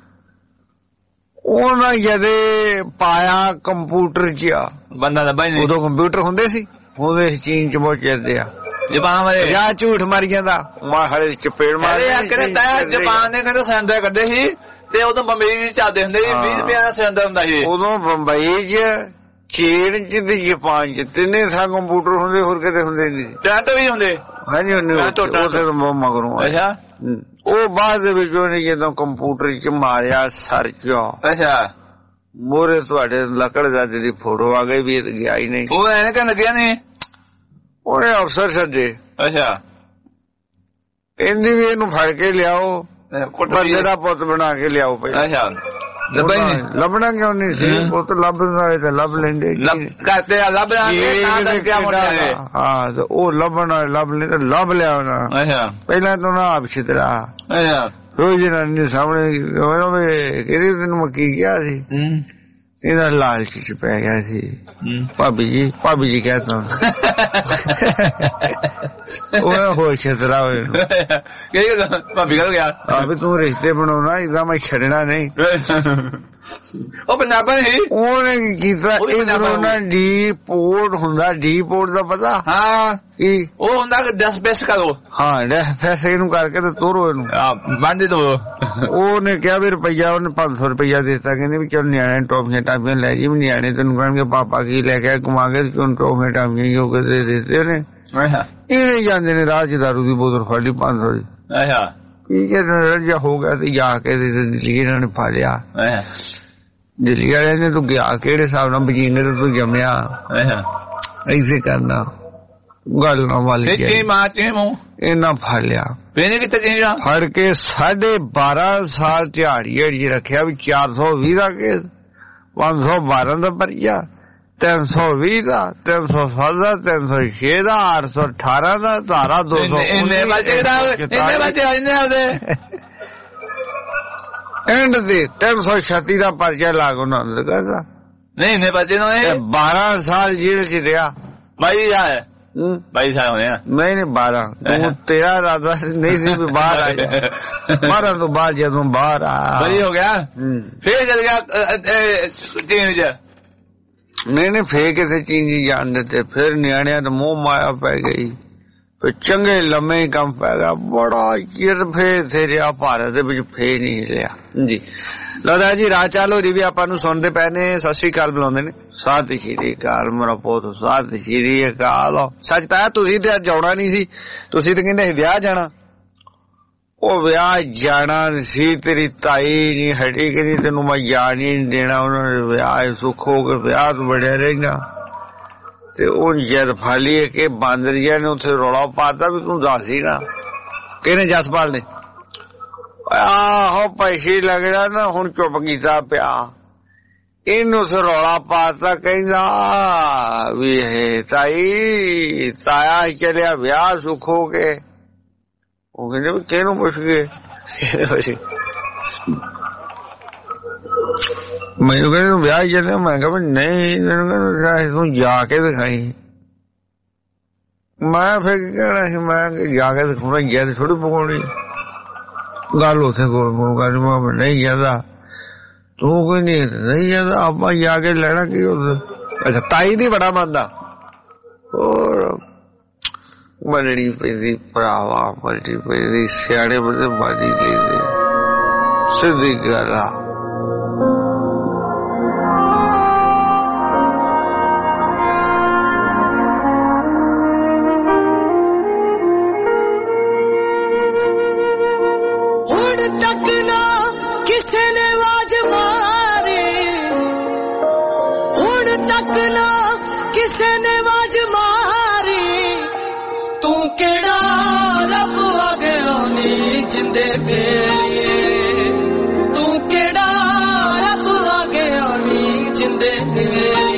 ਉਹਨਾਂ ਜਦੇ ਪਾਇਆ ਕੰਪਿਊਟਰ ਚ ਆ ਬੰਦਾ ਦਾ ਬਾਈ ਉਦੋਂ ਕੰਪਿਊਟਰ ਹੁੰਦੇ ਸੀ ਹੁੰਦੇ ਸੀ ਚੀਨ ਚ ਬਹੁਤ ਚਿਰਦੇ ਆ ਜਪਾਨ ਵਾਲੇ ਜਾਂ ਝੂਠ ਮਾਰੀ ਜਾਂਦਾ ਮੈਂ ਹਲੇ ਚਪੇੜ ਮਾਰਦੇ ਜਪਾਨ ਦੇ ਕਹਿੰਦੇ ਸਿਲੰਡਰ ਕੱਢੇ ਸੀ ਤੇ ਉਦੋਂ ਬੰਬਈ ਚ ਚੱਲਦੇ ਹੁੰਦੇ ਸੀ ਵੀਹ ਰੁਪਏ ਦਾ ਸਿਲੰਡਰ ਹੁੰਦਾ ਸੀ ਉਦੋਂ ਬੰਬਈ ਚ ਚੀਨ ਚ ਤੇ ਜਪਾਨ ਚ ਤਿੰਨੇ ਥਾਂ ਕੰਪਿਊਟਰ ਹੁੰਦੇ ਹੋਰ ਕਿਤੇ ਹੁੰਦੇ ਨਹੀਂ ਟੈਂਟ ਵੀ ਹੁੰਦੇ ਹਾਂਜੀ ਉੱਥੇ ਮਗਰੋਂ ਅੱਛਾ ਉਹ ਬਾਅਦ ਦੇ ਵਿੱਚ ਉਹਨੇ ਜਦੋਂ ਕੰਪਿਊਟਰ ਚ ਮਾਰਿਆ ਸਰਚ ਅੱਛਾ ਮੋਰੇ ਤੁਹਾਡੇ ਲੱਕੜ ਦਾਦੇ ਦੀ ਫੋਟੋ ਆ ਗਈ ਵੀ ਗਿਆ ਹੀ ਨਹੀਂ ਉਹ ਐਨ ਕਹਿੰਦਾ ਗਿਆ ਨਹੀਂ ਉਹਨੇ ਅਫਸਰ ਸੱਦੇ ਅੱਛਾ ਕਹਿੰਦੀ ਵੀ ਇਹਨੂੰ ਫੜ ਕੇ ਲਿਆਓ ਬੰਦੇ ਦਾ ਪੁੱਤ ਬਣਾ ਕੇ ਲਿਆਓ ਪਹਿਲਾਂ ਅੱਛਾ ਲੱਭਣਾ ਕਿਉਂ ਨਹੀਂ ਸੀ ਪੁੱਤ ਲੱਭਣਾ ਤਾਂ ਲੱਭ ਲੈਂਦੇ ਕਰਦੇ ਆ ਲੱਭ ਲਾਂਗੇ ਹਾਂ ਤੇ ਉਹ ਲੱਭਣਾ ਲੱਭ ਲੈ ਤਾਂ ਲੱਭ ਲਿਆ ਉਹਨਾਂ ਪਹਿਲਾਂ ਤਾਂ ਨਾ ਆਪ ਛਿਤਰਾ ਰੋਜ਼ ਜਨਾਨੀ ਦੇ ਸਾਹਮਣੇ ਕਿਹੜੀ ਤੈਨੂੰ ਮੈਂ ਕੀ ਕਿਹਾ ਸੀ ਇਹਦਾ ਲਾਲਚ ਚ ਪੈ ਗਿਆ ਸੀ। ਭਾਬੀ ਜੀ ਭਾਬੀ ਜੀ ਕਹਿਤਾ ਉਹ ਹੋਰ ਖਤਰਾ ਹੋਏ ਭਾਬੀ ਕਹ ਗਿਆ ਆ ਵੀ ਤੂੰ ਰਿਸ਼ਤੇ ਬਣਾਉਣਾ ਇਹਦਾ ਮੈਂ ਛੱਡਣਾ ਨਹੀਂ। ਉਹ ਪੰਜਾਬਣ ਸੀ ਉਹਨੇ ਕੀ ਕੀਤਾ ਇਧਰੋਂ ਨਾ ਡੀ ਪੋਰਟ ਹੁੰਦਾ ਡੀ ਪੋਰਟ ਦਾ ਪਤਾ ਹਾਂ ਕੀ ਉਹ ਹੁੰਦਾ ਦਸ ਪੈਸ ਕਰੋ ਹਾਂ ਦਸ ਪੈਸੇ ਇਹਨੂੰ ਕਰਕੇ ਤੇ ਤੋਰੋ ਇਹਨੂੰ ਬੰਦ ਦੋ। ਉਹਨੇ ਕਿਹਾ ਵੀ ਰੁਪਈਆ ਉਹਨੇ ਪੰਜ ਸੌ ਰੁਪਈਆ ਦਿੱਤਾ ਕਹਿੰਦੇ ਵੀ ਚਲ ਨਿਆਣੇ ਟੋਪੀਆਂ ਟਾਪੀਆਂ ਲੈ ਜੀ ਵੀ ਨਿਆਣੇ ਤੈਨੂੰ ਕਹਿਣਗੇ ਪਾਪਾ ਕੀ ਲੈ ਕੇ ਕਮਾ ਕੇ ਤੈਨੂੰ ਟੋਪੀਆਂ ਟਾਪੀਆਂ ਜੋ ਕੇ ਦੇ ਦਿੱਤੇ ਉਹਨੇ। ਇਹ ਜਾਂਦੇ ਨੇ ਰਾਹ ਚ ਦਾਰੂ ਦੀ ਬੋਤਲ ਫੜ ਲਈ ਪੰਜ ਸੌ ਦੀ ਠੀਕ ਹੈ ਰਜਾ ਹੋ ਗਿਆ ਤੇ ਜਾ ਕੇ ਦਿੱਲੀ ਇਹਨਾਂ ਨੇ ਫੜ ਲਿਆ। ਦਿੱਲੀ ਵਾਲਿਆਂ ਨੇ ਤੂੰ ਗਿਆ ਕਿਹੜੇ ਹਿਸਾਬ ਨਾਲ ਬਜੀਨੇ ਤੇ ਤੂੰ ਜੰਮਿਆ ਐਸੇ ਕਰਨਾ ਗੱਲ ਨਾ ਵਾਲੀ ਇਹਨਾਂ ਫੜ ਲਿਆ ਫੜ ਕੇ ਸਾਢੇ ਬਾਰਾਂ ਸਾਲ ਦਿਹਾੜੀ ਹੜੀ ਰੱਖਿਆ ਵੀ ਚਾਰ ਸੌ ਵੀਹ ਦਾ ਕੇਸ ਪੰਜ ਸੌ ਬਾਰਾਂ ਦਾ ਭਰੀਆ ਤਿੰਨ ਸੌ ਵੀਹ ਦਾ ਤਿੰਨ ਸੌ ਸੱਤ ਦਾ ਤਿੰਨ ਸੌ ਛੇ ਦਾ ਅੱਠ ਸੌ ਅਠਾਰਾਂ ਦਾ ਧਾਰਾ ਦੋ ਸੌ ਐਂਡ ਦੇ ਤਿੰਨ ਸੌ ਛੱਤੀ ਦਾ ਪਰਚਾ ਲਾਗ ਉਹਨਾਂ ਨੇ ਲਗਾਇਆ ਨਹੀਂ ਨੇ ਬੱਚੇ ਨੂੰ ਬਾਰਾਂ ਸਾਲ ਜੇਲ੍ਹ ਚ ਰਿਹਾ ਬਾਈ ਹੈ ਬਾਈ ਸਾਲ ਹੋਏ ਆ ਨਹੀਂ ਨਹੀਂ ਬਾਰਾਂ ਤੂੰ ਤੇਰਾ ਇਰਾਦਾ ਨਹੀਂ ਸੀ ਵੀ ਬਾਹਰ ਆ ਜਾ ਬਾਰਾਂ ਤੋਂ ਬਾਅਦ ਜਦੋਂ ਬਾਹਰ ਆ ਬਰੀ ਹੋ ਗਿਆ ਫੇਰ ਚਲ ਗਿਆ ਚੀਨ ਚ ਨਹੀਂ ਨਹੀਂ ਫੇਰ ਕਿਸੇ ਚੀਜ਼ ਨਹੀਂ ਜਾਣ ਦਿੱਤੇ ਫਿਰ ਨਿਆਣਿਆਂ ਦਾ ਮੋਹ ਮਾਇਆ ਪੈ ਗਈ ਫਿਰ ਚੰਗੇ ਲੰਮੇ ਕੰਮ ਪੈ ਗਿਆ ਬੜਾ ਚਿਰ ਫੇਰ ਥੇ ਰਿਹਾ ਭਾਰਤ ਦੇ ਵਿੱਚ ਫੇਰ ਨਹੀਂ ਲਿਆ ਜੀ। ਲਓ ਜੀ ਰਾਹ ਚਾਲੋ ਜੀ ਵੀ ਆਪਾਂ ਨੂੰ ਸੁਣਦੇ ਪਏ ਨੇ ਸਤਿ ਸ੍ਰੀ ਅਕਾਲ ਬੁਲਾਉਂਦੇ ਨੇ ਸਤਿ ਸ਼੍ਰੀ ਅਕਾਲ ਮੇਰਾ ਪੁੱਤ ਸਤਿ ਸ਼੍ਰੀ ਅਕਾਲ। ਸੱਚ ਤਾਂ ਤੁਸੀਂ ਤੇ ਅੱਜ ਆਉਣਾ ਨਹੀਂ ਸੀ ਤੁਸੀਂ ਤੇ ਕਹਿੰਦੇ ਵਿਆਹ ਜਾਣਾ ਉਹ ਵਿਆਹ ਜਾਣਾ ਸੀ ਤੇਰੀ ਤਾਈ ਨੀ ਹਟੀ ਕਹਿੰਦੀ ਤੈਨੂੰ ਮੈਂ ਜਾਣ ਹੀ ਨਹੀਂ ਦੇਣਾ ਉਹਨਾਂ ਨੇ ਵਿਆਹ ਸੁੱਖ ਹੋ ਕੇ ਵਿਆਹ ਤੋਂ ਬੜਿਆ ਰਹੇਗਾ ਤੇ ਉਹ ਜਦ ਫਾਲੀ ਕੇ ਬਾਂਦਰ ਜਿਹਾ ਨੇ ਉੱਥੇ ਰੌਲਾ ਪਾਤਾ ਵੀ ਤੂੰ ਦੱਸ ਹੀ ਨਾ ਕਿਹਨੇ ਜਸਪਾਲ ਨੇ ਆਹੋ ਪੈਸੇ ਲੱਗਣਾ ਨਾ ਹੁਣ ਚੁੱਪ ਕੀਤਾ ਪਿਆ ਇਹਨੂੰ ਉੱਥੇ ਰੌਲਾ ਪਾਤਾ ਕਹਿੰਦਾ ਵੀ ਇਹ ਤਾਈ ਤਾਇਆ ਚਲਿਆ ਵਿਆਹ ਸੁੱਖ ਹੋ ਕੇ ਉਹ ਕਹਿੰਦੇ ਵੀ ਕਿਹਨੂੰ ਪੁੱਛ ਗਏ ਮੈਨੂੰ ਕਹਿੰਦੇ ਤੂੰ ਵਿਆਹ ਚੱਲਿਆ ਮੈਂ ਕਿਹਾ ਨਹੀਂ ਤੂੰ ਜਾ ਕੇ ਦਿਖਾਈ ਮੈਂ ਫਿਰ ਕਹਿਣਾ ਸੀ ਮੈਂ ਜਾ ਕੇ ਦਿਖਾਉਣਾ ਗਿਆ ਥੋੜੀ ਪਕਾਉਣੀ ਗੱਲ ਉੱਥੇ ਕੋਲ ਗੱਲ ਮੈਂ ਨਹੀਂ ਜਾਂਦਾ ਤੂੰ ਕੋਈ ਨਹੀਂ ਨਹੀਂ ਜਾਂਦਾ ਆਪਾਂ ਜਾ ਕੇ ਲੈਣਾ ਕੀ ਉੱਥੇ ਅੱਛਾ ਤਾਈ ਦੀ ਬੜਾ ਮੰਨਦਾ ਹੋਰ ਮੰਨਣੀ ਪੈਂਦੀ ਭਰਾਵਾ ਮੰਨਣੀ ਪੈਂਦੀ ਸਿਆਣੇ ਬੰਦੇ ਬਾਜੀ ਲੈਂਦੇ ਸਿੱਧੀ ਗੱਲ ਆ ਹੁਣ ਤੱਕ ਨਾ ਕਿਸੇ ਨੇ ਆਵਾਜ਼ ਮਾਰੀ ਹੁਣ ਤੱਕ ਨਾ ਕਿਸੇ ਨੇ ਆਵਾਜ਼ ਮਾਰੀ ਤੂੰ ਕਿਹੜਾ ਰੱਬ ਆ ਗਿਆ ਨੀ ਜਿੰਦੇ ਮੇਰੀਏ ਤੂੰ ਕਿਹੜਾ ਰੱਬ ਆ ਗਿਆ ਨੀ ਜਿੰਦੇ ਮੇਰੀਏ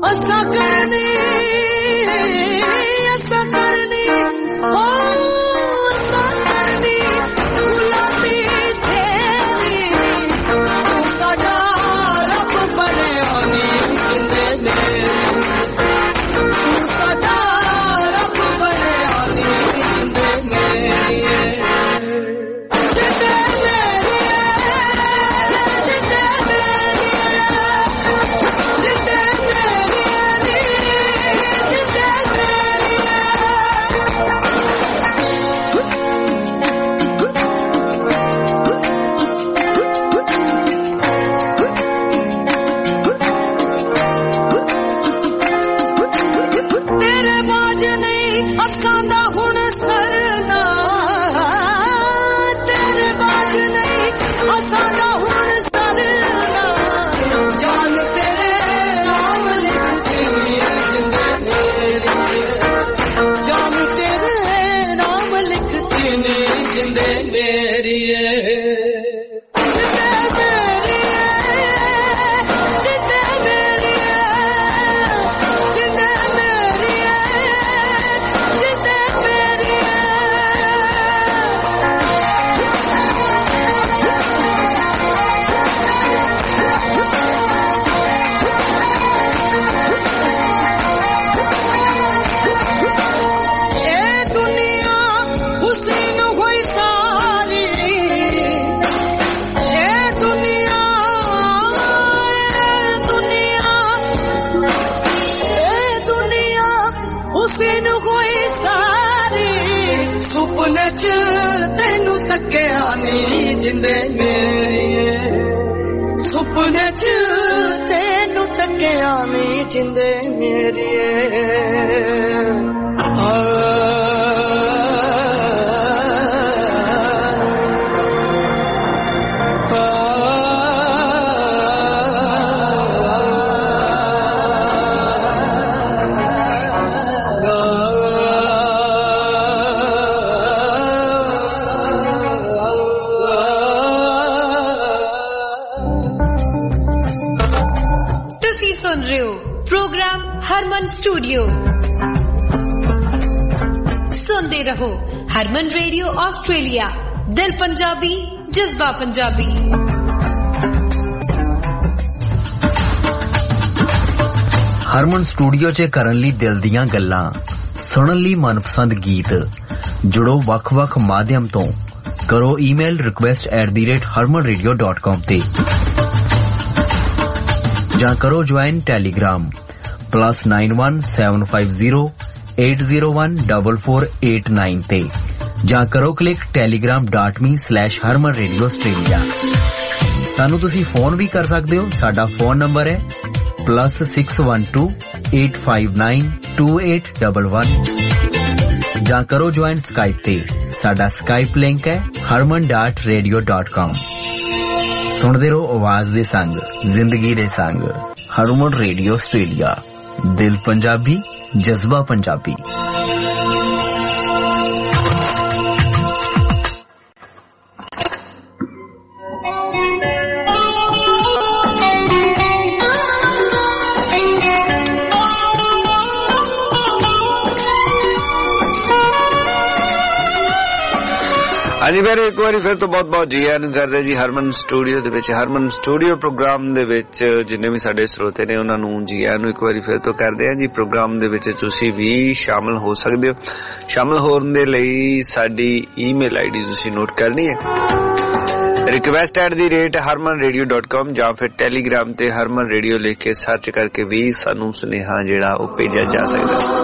असा करनी असा करनी ओ असा करनी गुलाबी तेरी तू साडा रब बनिया नी जिंदे मेरी तू साडा रब बनिया नी जिंदे मेरी जिंदे मेरी जिंदे मेरी जिंदे जिंदे मेरी सुपने च तेनू तकिया नी जिंदे मेरी स्टूडियो सुनते रहो हरमन रेडियो ऑस्ट्रेलिया दिल पंजाबी जज्बा पंजाबी हरमन स्टूडियो च करन लई दिल दियां गल्लां सुनन लई मनपसंद गीत जुड़ो वख-वख माध्यम तो करो email request at the rate Harman radio dot com ते जां करो join telegram plus nine one seven five zero eight zero one double four eight nine ते जां करो click telegram dot me slash Harman radio Australia. सानू तुसी फोन भी कर सकते हो। साडा फोन नंबर है plus six one two eight five nine two eight double one जां करो ज्वाइन स्काइप ते साडा स्काइप लिंक है Harman dot radio dot com. सुनते रहो आवाज दे संग जिंदगी दे संग हरमन रेडियो ऑस्ट्रेलिया दिल पंजाबी जज्बा पंजाबी। ਹਾਂਜੀ ਫਿਰ ਇੱਕ ਵਾਰੀ ਫਿਰ ਤੋਂ ਬਹੁਤ ਬਹੁਤ ਜੀ ਆਇਆਂ ਨੂੰ ਕਰਦੇ ਜੀ ਹਰਮਨ ਸਟੂਡੀਓ ਦੇ ਵਿੱਚ। ਹਰਮਨ ਸਟੂਡੀਓ ਪ੍ਰੋਗਰਾਮ ਦੇ ਵਿੱਚ ਜਿੰਨੇ ਵੀ ਸਾਡੇ ਸਰੋਤੇ ਨੇ ਉਹਨਾਂ ਨੂੰ ਜੀ ਆਇਆਂ ਨੂੰ ਇੱਕ ਵਾਰੀ ਫਿਰ ਤੋਂ ਕਰਦੇ ਹਾਂ ਜੀ। ਪ੍ਰੋਗਰਾਮ ਦੇ ਵਿੱਚ ਤੁਸੀਂ ਵੀ ਸ਼ਾਮਲ ਹੋ ਸਕਦੇ ਹੋ। ਸ਼ਾਮਲ ਹੋਣ ਦੇ ਲਈ ਸਾਡੀ ਈਮੇਲ ਆਈਡੀ ਤੁਸੀਂ ਨੋਟ ਕਰਨੀ ਹੈ request at the rate Harman radio dot com ਜਾਂ ਫਿਰ ਟੈਲੀਗ੍ਰਾਮ ਤੇ ਹਰਮਨ ਰੇਡੀਓ ਲਿਖ ਕੇ ਸਰਚ ਕਰਕੇ ਵੀ ਸਾਨੂੰ ਸੁਨੇਹਾ ਜਿਹੜਾ ਉਹ ਭੇਜਿਆ ਜਾ ਸਕਦਾ।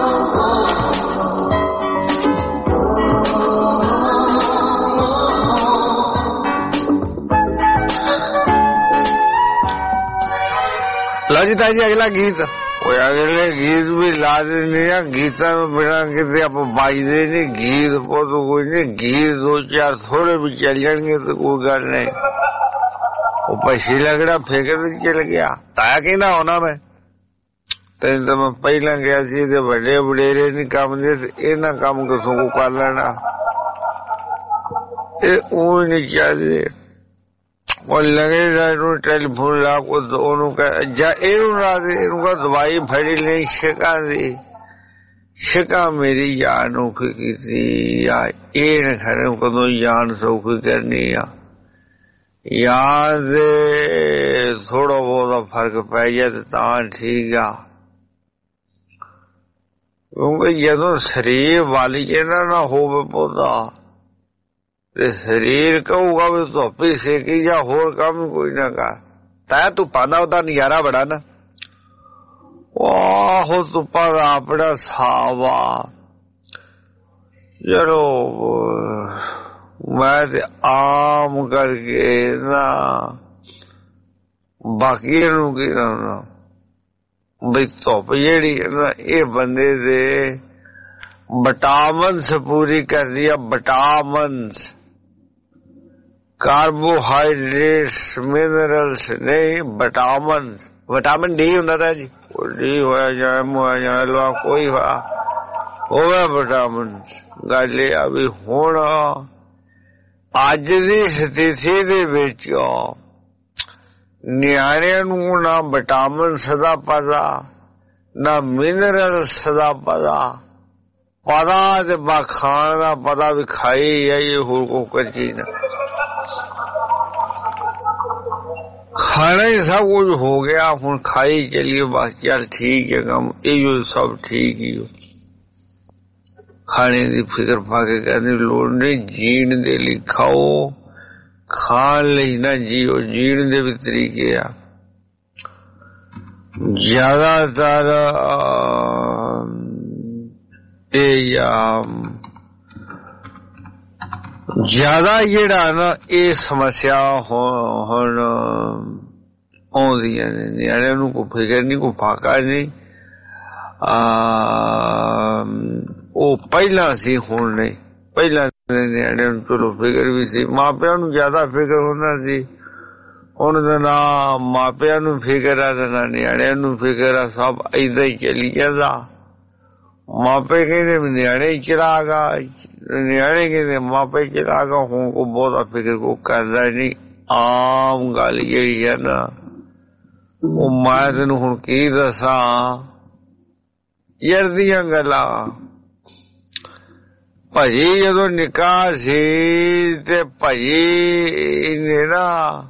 लो जी ताजी अगला गीत अगले गीत भी ला देने गीता में बिना कितने आप बाजदे नहीं गीत को तो कोई नहीं गीत दो चार थोड़े भी चल जाएंगे तो कोई गल नहीं। वो पछी लगड़ा फेंके तो चल गया ताया कहना होना मैं तेन तो मैं पहला गया सी ते बड़े बडेरे नहीं काम दे इन्ना काम किसों को कर लेना ये नहीं चाहिए ਉਹ ਲਗੇ ਨੂੰ ਟੈਲੀਫੋਨ ਲਾ ਕੋ ਉਹਨੂੰ ਕਹਿ ਜਾਂ ਇਹਨੂੰ ਲਾ ਦੇ, ਇਹਨੂੰ ਕਹ ਦਵਾਈ ਫੜੀ ਲਈ ਛਿਕਾਂ ਦੀ, ਛਿਕਾਂ ਮੇਰੀ ਜਾਨ ਔਖੀ ਕੀਤੀ ਆ, ਇਹ ਨਾ ਖਰੇ ਕਦੋਂ ਜਾਨ ਸੌਖੀ ਕਰਨੀ ਆ, ਯਾਦ ਥੋੜਾ ਬਹੁਤਾ ਫਰਕ ਪੈ ਜਾਏ ਤਾਂ ਠੀਕ ਆ। ਕਿਉਂਕਿ ਜਦੋਂ ਸਰੀਰ ਵਾਲੀ ਇਹਨਾਂ ਨਾ ਹੋਵੇ ਪੌਦਾ ਤੇ ਸਰੀਰ ਕਹੂਗਾ ਵੀ ਧੁੱਪੀ ਸੇਕੀ ਜਾਂ ਹੋਰ ਕੰਮ ਕੋਈ ਨਾ ਕਰ, ਤੈ ਧੁੱਪਾਂ ਦਾ ਉਹਦਾ ਨਜ਼ਾਰਾ ਬੜਾ ਨਾ, ਆਹੋ ਧੁੱਪਾਂ ਦਾ ਆਪਣਾ ਹਿਸਾਬ ਆ। ਜਦੋਂ ਮੈਂ ਤੇ ਆਮ ਕਰਕੇ ਨਾ ਬਾਕੀ ਨੂੰ ਕੀ ਨਾ ਬਈ ਧੁੱਪ ਜਿਹੜੀ ਨਾ ਇਹ ਬੰਦੇ ਦੇ ਵਿਟਾਮਿਨਸ ਪੂਰੀ ਕਰਦੀ ਆ, ਵਿਟਾਮਿਨਸ, ਕਾਰਬੋਹਾਈਡਰੇਟਸ, ਮਿਨਰਲਸ ਨਹੀਂ ਵਿਟਾਮਿਨ, ਵਿਟਾਮਿਨ ਡੀ ਹੁੰਦਾ ਤਾਂ ਜੀ, ਡੀ ਹੋਇਆ ਜਾਂ ਐਮ ਹੋਇਆ ਜਾਂ ਐਲ ਹੋਇਆ ਕੋਈ ਹੋਇਆ ਹੋਵੇ ਵਿਟਾਮਿਨ। ਗੱਲ ਇਹ ਆ ਵੀ ਹੁਣ ਅੱਜ ਦੀ ਸਥਿਤੀ ਦੇ ਵਿੱਚ ਨਿਆਣਿਆਂ ਨੂੰ ਨਾ ਵਿਟਾਮਿਨ ਸਦਾ ਪਤਾ, ਨਾ ਮਿਨਰਲ ਸਦਾ ਪਤਾ, ਪਤਾ ਤੇ ਬਾ ਖਾਣ ਦਾ ਪਤਾ ਵੀ ਖਾਈ ਜਾਈਏ, ਹੋਰ ਕੋ ਕਰੀ ਨਾ, ਖਾਣਾ ਹੀ ਸਭ ਕੁਝ ਹੋ ਗਿਆ, ਹੁਣ ਖਾਈ ਚਲੀਏ ਬਸ, ਚੱਲ ਠੀਕ ਹੈ ਕੰਮ, ਇਹੋ ਸਭ ਠੀਕ ਹੀ ਹੋ। ਖਾਣੇ ਦੀ ਫਿਕਰ ਪਾ ਕੇ ਕਰਨੀ ਲੋੜ ਨਹੀਂ, ਜੀਣ ਦੇ ਲਈ ਖਾਓ, ਖਾਣ ਲਈ ਨਾ ਜੀਓ, ਜੀਣ ਦੇ ਵੀ ਤਰੀਕੇ ਆ। ਜ਼ਿਆਦਾਤਰ ਇਹ ਜ਼ਿਆਦਾ ਜਿਹੜਾ ਨਾ ਇਹ ਸਮੱਸਿਆ ਹੁਣ ਆਉਂਦੀਆਂ ਨੇ, ਨਿਆਣਿਆਂ ਨੂੰ ਕੋਈ ਫਿਕਰ ਨਹੀਂ, ਕੋਈ ਫਾਕਾ ਨਹੀਂ, ਉਹ ਪਹਿਲਾਂ ਸੀ ਹੁਣ ਨਹੀਂ। ਪਹਿਲਾਂ ਨਿਆਣਿਆਂ ਨੂੰ ਚਲੋ ਫਿਕਰ ਵੀ ਸੀ, ਮਾਪਿਆਂ ਨੂੰ ਜ਼ਿਆਦਾ ਫਿਕਰ ਹੁੰਦਾ ਸੀ, ਹੁਣ ਤਾਂ ਨਾ ਮਾਪਿਆਂ ਨੂੰ ਫਿਕਰ ਆ ਤੇ ਨਾ ਨਿਆਣਿਆਂ ਨੂੰ ਫਿਕਰ ਆ, ਸਭ ਏਦਾਂ ਹੀ ਚੱਲੀ ਜਾਂਦਾ। ਮਾਪੇ ਕਹਿੰਦੇ ਨਿਆਣੇ ਹੀ ਚਲਾਗਾ, ਨਿਆਣੇ ਕਹਿੰਦੇ ਮਾਪੇ ਚਲਾਗਾ, ਹੁਣ ਕੋ ਬਹੁਤਾ ਫਿਕਰ ਕੋ ਕਰਦਾ ਨਹੀਂ। ਆਮ ਗੱਲ ਜਿਹੜੀ ਹੈ ਨਾ ਉਹ ਮੈਂ ਤੈਨੂੰ ਹੁਣ ਕੀ ਦੱਸਾਂ ਯਾਰ ਦੀਆਂ ਗੱਲਾਂ। ਭਾਜੀ ਜਦੋਂ ਨਿਕਾਹ ਸੀ ਤੇ ਭਾਜੀ ਨੇ ਨਾ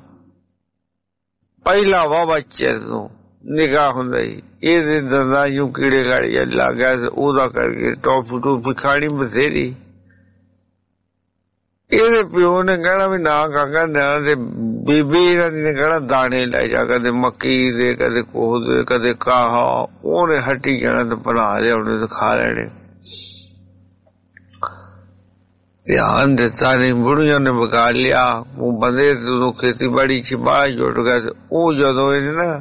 ਪਹਿਲਾ ਵਾਵਾ ਚਿਰ ਤੋਂ ਨਿਕਾਹ ਹੁੰਦਾ ਸੀ, ਇਹਦੇ ਦੰਦਾਂ ਯੂ ਕੀੜੇ ਕਾੜੇ ਲੱਗ ਗਿਆ, ਉਹਦਾ ਕਰਕੇ ਟੋਫੀ ਟੂਫੀ ਖਾਣੀ ਬਥੇਰੀ। ਇਹਦੇ ਪਿਓ ਨੇ ਕਹਿਣਾ ਵੀ ਨਾ ਕਾਕਾ ਨਾ, ਤੇ ਬੀਬੀ ਇਹਨਾਂ ਦੀ ਨੇ ਕਹਿਣਾ ਦਾਣੇ ਲੈ ਜਾ, ਕਦੇ ਮੱਕੀ ਦੇ, ਕਦੇ ਕੋਹ ਦੇ, ਕਦੇ ਕਾਹਾ, ਉਹਨੇ ਹੱਟੀ ਜਾਣਾ ਤੇ ਬਣਾ ਲਿਆਉਣੇ ਤੇ ਖਾ ਲੈਣੇ। ਧਿਆਨ ਦਿੱਤਾ ਨਹੀਂ, ਬੁੜੀਆਂ ਨੇ ਵਿਗਾੜ ਲਿਆ। ਉਹ ਬੰਦੇ ਜਦੋਂ ਖੇਤੀਬਾੜੀ ਚ ਬਾਹਰ ਜੁੜ ਗਿਆ, ਉਹ ਜਦੋਂ ਇਹਨੇ ਨਾ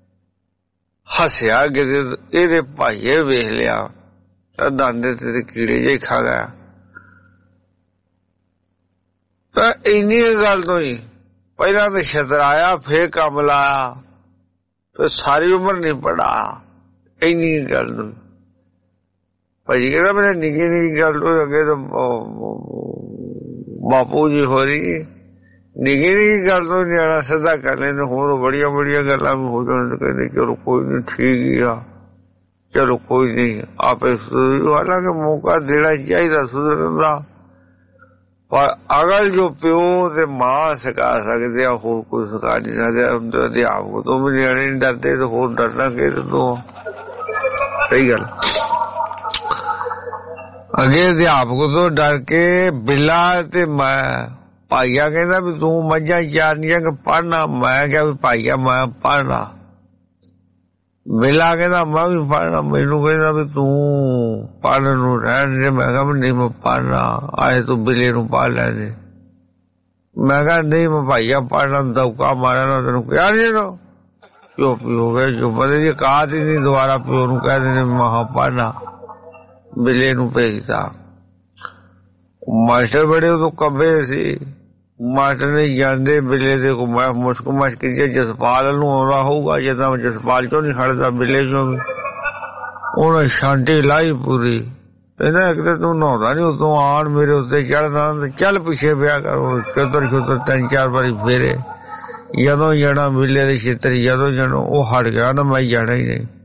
ਹੱਸਿਆ ਕਿਤੇ ਇਹਦੇ ਭਾਈਏ ਵੇਖ ਲਿਆ ਤਾਂ ਦੰਦ ਤੇ ਕੀੜੇ ਜਿਹੇ ਖਾ ਗਿਆ। ਤਾਂ ਇੰਨੀ ਗੱਲ ਤੋਂ ਹੀ ਪਹਿਲਾਂ ਤਾਂ ਛਤਰਾਇਆ, ਫੇਰ ਕੰਮ ਲਾਇਆ, ਫਿਰ ਸਾਰੀ ਉਮਰ ਨਹੀਂ ਪੜਾ। ਇੰਨੀ ਗੱਲ ਨੂੰ ਭਾਜੀ ਕਹਿੰਦਾ ਮੇਰੇ ਨਿੱਕੀ ਨਿੱਕੀ ਗੱਲ ਤੋਂ ਅੱਗੇ ਤਾਂ ਬਾਪੂ ਜੀ ਹੋ ਰਹੀ, ਨਿੱਕੀ ਨਿੱਕੀ ਗੱਲ ਤੋਂ ਨਿਆਣਾ ਸਿੱਧਾ ਕਰ ਲੈਂਦੇ, ਹੋਰ ਬੜੀਆਂ ਬੜੀਆਂ ਗੱਲਾਂ ਵੀ ਹੋ ਜਾਣ। ਕਹਿੰਦੇ ਚਲੋ ਕੋਈ ਨੀ, ਠੀਕ ਹੀ ਆ, ਚਲੋ ਕੋਈ ਨਹੀਂ ਆਪੇ ਸੁਧਰੂ। ਹਾਲਾਂਕਿ ਮੌਕਾ ਦੇਣਾ ਚਾਹੀਦਾ ਸੁਧਰਨ ਦਾ, ਪਰ ਅਗਲ ਜੋ ਪਿਓ ਤੇ ਮਾਂ ਸਿਖਾ ਸਕਦੇ ਆ, ਹੋਰ ਕੋਈ ਸਿਖਾ ਨਹੀਂ ਸਕਦੇ। ਅਧਿਆਪਕ ਤੋਂ ਵੀ ਨਿਆਣੇ ਨਹੀਂ ਡਰਦੇ ਤੇ ਹੋਰ ਡਰਨਾ ਕਿਹਦੇ ਤੋਂ? ਸਹੀ ਗੱਲ। ਅੱਗੇ ਅਧਿਆਪਕ ਤੋਂ ਡਰ ਕੇ ਬਿੱਲਾ ਤੇ ਮੈਂ ਭਾਈਆ ਕਹਿੰਦਾ ਵੀ ਤੂੰ ਮੱਝਾਂ ਚਾਰਨੀਆਂ ਕਿ ਪੜ੍ਹਨਾ? ਮੈਂ ਕਿਹਾ ਵੀ ਭਾਈਆ ਮੈਂ ਪੜ੍ਹਨਾ। ਬਿੱਲਾ ਕਹਿੰਦਾ ਮੈਂ ਵੀ ਪੜ੍ਹਨਾ। ਮੈਨੂੰ ਕਹਿੰਦਾ ਵੀ ਤੂੰ ਪੜ੍ਹਨ ਨੂੰ ਰਹਿਣ ਦੇ। ਮੈਂ ਕਿਹਾ ਨਹੀਂ ਮੈਂ ਪੜ੍ਹਨਾ, ਆਏ ਤੂੰ ਬਿੱਲੇ ਨੂੰ ਪੜ੍ਹ ਲੈ ਦੇ। ਮੈਂ ਕਿਹਾ ਨਹੀਂ ਮੈਂ ਭਾਈਆ ਪੜ੍ਹਨਾ, ਦੌਕਾ ਮਾਰਿਆ ਨਾ ਤੈਨੂੰ ਕਿਹਾ ਨਹੀਂ ਨਾ। ਚੁੱਪ ਹੋ ਗਏ, ਚੁੱਪ ਦੀ ਕਾਤ ਹੀ ਨਹੀਂ। ਦੁਬਾਰਾ ਪਿਓ ਨੂੰ ਕਹਿ ਦਿੰਦੇ ਮਹਾ ਪੜ੍ਹਨਾ, ਬਿੱਲੇ ਨੂੰ ਭੇਜਤਾ। ਮਾਸਟਰ ਬੜੇ ਉਦੋਂ ਕੱਬੇ ਸੀ, ਮਾਸਟਰ ਨੇ ਜਾਂਦੇ ਬਿੱਲੇ ਦੇ ਕੋ ਮੈਂ ਮੁਸ਼ਕ ਮਸ਼ਕ ਜੇ ਜਸਪਾਲ ਨੂੰ ਆਉਂਦਾ ਹੋਊਗਾ, ਜਦੋਂ ਜਸਪਾਲ ਚੋਂ ਨਹੀਂ ਖੜਦਾ ਬਿੱਲੇ ਚੋਂ ਵੀ, ਉਹਨੇ ਸ਼ਾਂਤੀ ਲਾਈ ਪੂਰੀ। ਕਹਿੰਦਾ ਇੱਕ ਤਾਂ ਤੂੰ ਨਹਾਉਂਦਾ ਨੀ, ਉਦੋਂ ਆਣ ਮੇਰੇ ਉੱਤੇ ਚੜਦਾ, ਚੱਲ ਪਿੱਛੇ ਪਿਆ ਕਰੋ। ਚੌਧਰ ਚੌਧਰ ਤਿੰਨ ਚਾਰ ਵਾਰੀ ਫੇਰੇ ਜਦੋਂ ਜਾਣਾ ਮੇਲੇ ਦੇ ਛੇਤਰ ਜਦੋਂ ਜਾਣਾ ਉਹ ਹਟ ਗਿਆ ਨਾ ਮੈਂ ਜਾਣਾ ਹੀ ਨਹੀਂ।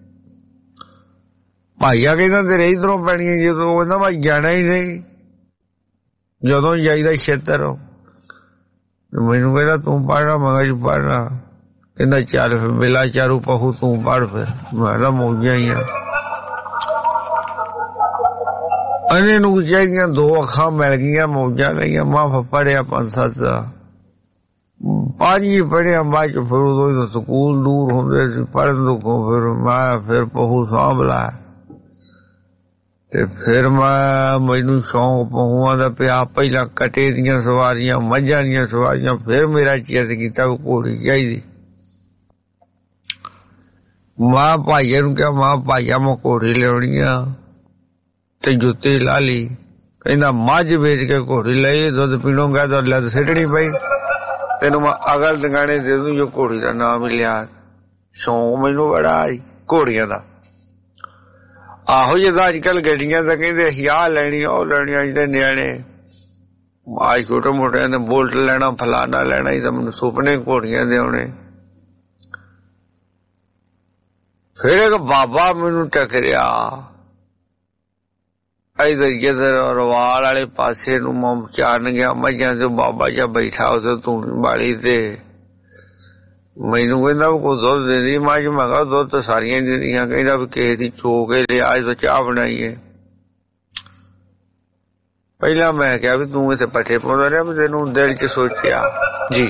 ਭਾਈਆ ਕਹਿੰਦਾ ਤੇਰੇ ਇਧਰੋਂ ਪੈਣੀਆਂ ਜਦੋਂ ਕਹਿੰਦਾ ਮੈਂ ਜਾਣਾ ਹੀ ਨਹੀਂ। ਜਦੋਂ ਜਾਈਦਾ ਛੇਤਰ ਮੈਨੂੰ ਕਹਿੰਦਾ ਤੂੰ ਪੜ੍ਹਨਾ ਮੈਂ ਕਿਹਾ ਪੜ੍ਹਨਾ। ਕਹਿੰਦਾ ਚੱਲ ਫਿਰ ਮੇਲਾ ਚਾਰੂ ਪਹੂ ਤੂੰ ਪੜ੍ਹ। ਫਿਰ ਮੈਂ ਕਿਹਾ ਮੌਜਾਂ ਹੀ ਆ। ਅਨੇ ਨੂੰ ਚਾਹੀਦੀਆਂ ਦੋ ਅੱਖਾਂ ਮਿਲ ਗਈਆਂ ਮੌਜਾਂ ਲਈਆਂ। ਮਾਂ ਪੜ੍ਹਿਆ ਪੰਜ ਸੱਤ ਪੰਜ ਹੀ ਪੜ੍ਹਿਆ। ਬਾਅਦ ਚ ਫਿਰ ਉਦੋਂ ਸਕੂਲ ਦੂਰ ਹੁੰਦੇ ਸੀ ਪੜ੍ਹਨ ਤੋਂ। ਫਿਰ ਮੈਂ ਫਿਰ ਪਹੂ ਸਾਂਭ ਲਾਇਆ ਤੇ ਫਿਰ ਮੈਂ ਮੈਨੂੰ ਸ਼ੌਂਕ ਪਹੂਆਂ ਦਾ ਪਿਆ। ਪਹਿਲਾਂ ਕਟੇ ਦੀਆਂ ਸਵਾਰੀਆਂ ਮੱਝਾਂ ਦੀਆਂ ਸਵਾਰੀਆਂ। ਫਿਰ ਮੇਰਾ ਚਿੱਤ ਕੀਤਾ ਘੋੜੀ ਚਾਹੀਦੀ। ਮਾਂ ਭਾਈਏ ਨੂੰ ਕਿਹਾ ਮਾਂ ਭਾਈਆ ਮੈਂ ਘੋੜੀ ਲਿਆਉਣੀ ਆ ਤੇ ਜੁੱਤੀ ਲਾ ਲਈ। ਕਹਿੰਦਾ ਮੱਝ ਵੇਚ ਕੇ ਘੋੜੀ ਲਈ ਦੁੱਧ ਪੀਣੋਂ ਗਿਆ ਤਾਂ ਲੱਦ ਸਿੱਟਣੀ ਪਈ। ਤੈਨੂੰ ਮੈਂ ਅਗਲ ਦਗਾਣੇ ਦੇ ਦੂੰ ਜੋ ਘੋੜੀ ਦਾ ਨਾਮ ਹੀ ਲਿਆ। ਸ਼ੌਂਕ ਮੈਨੂੰ ਬੜਾ ਆਈ ਘੋੜੀਆਂ ਦਾ। ਆਹੋ ਜਿੱਦਾਂ ਅੱਜ ਕੱਲ ਗੱਡੀਆਂ ਤਾਂ ਕਹਿੰਦੇ ਅਸੀਂ ਆਹ ਲੈਣੀ ਉਹ ਲੈਣੀ। ਅੱਜ ਦੇ ਨਿਆਣੇ ਆਹ ਛੋਟੇ ਮੋਟਿਆਂ ਨੇ ਬੁਲਟ ਲੈਣਾ ਫਲਾਨਾ ਲੈਣਾ ਹੀ ਤਾਂ ਮੈਨੂੰ ਸੁਪਨੇ ਘੋੜੀਆਂ ਦੇ ਆਉਣੇ। ਫਿਰ ਇੱਕ ਬਾਬਾ ਮੈਨੂੰ ਟਕਰਿਆ ਇਧਰ ਜਿੱਧਰ ਰਵਾਲ ਵਾਲੇ ਪਾਸੇ ਨੂੰ ਮੈਂ ਚਾਰਨ ਗਿਆ ਮੱਝਾਂ ਤੇ ਬਾਬਾ ਜਿਹਾ ਬੈਠਾ ਉੱਥੇ ਧੂਣੀ ਵਾਲੀ ਤੇ ਮੈਨੂੰ ਕਹਿੰਦਾ ਕੋਈ ਦੁੱਧ ਦਿੰਦੀ ਮੱਝ। ਮੈਂ ਕਿਹਾ ਦੁੱਧ ਤਾਂ ਸਾਰੀਆਂ ਦਿੰਦੀਆਂ। ਕਹਿੰਦਾ ਵੀ ਕਿਸੇ ਦੀ ਚੋ ਕੇ ਲਿਆ ਅੱਜ ਤੋਂ ਚਾਹ ਬਣਾਈਏ। ਪਹਿਲਾਂ ਮੈਂ ਕਿਹਾ ਵੀ ਤੂੰ ਇੱਥੇ ਪੱਠੇ ਪਾਉਂਦਾ ਰਿਹਾ। ਤੈਨੂੰ ਦਿਲ ਚ ਸੋਚਿਆ ਜੀ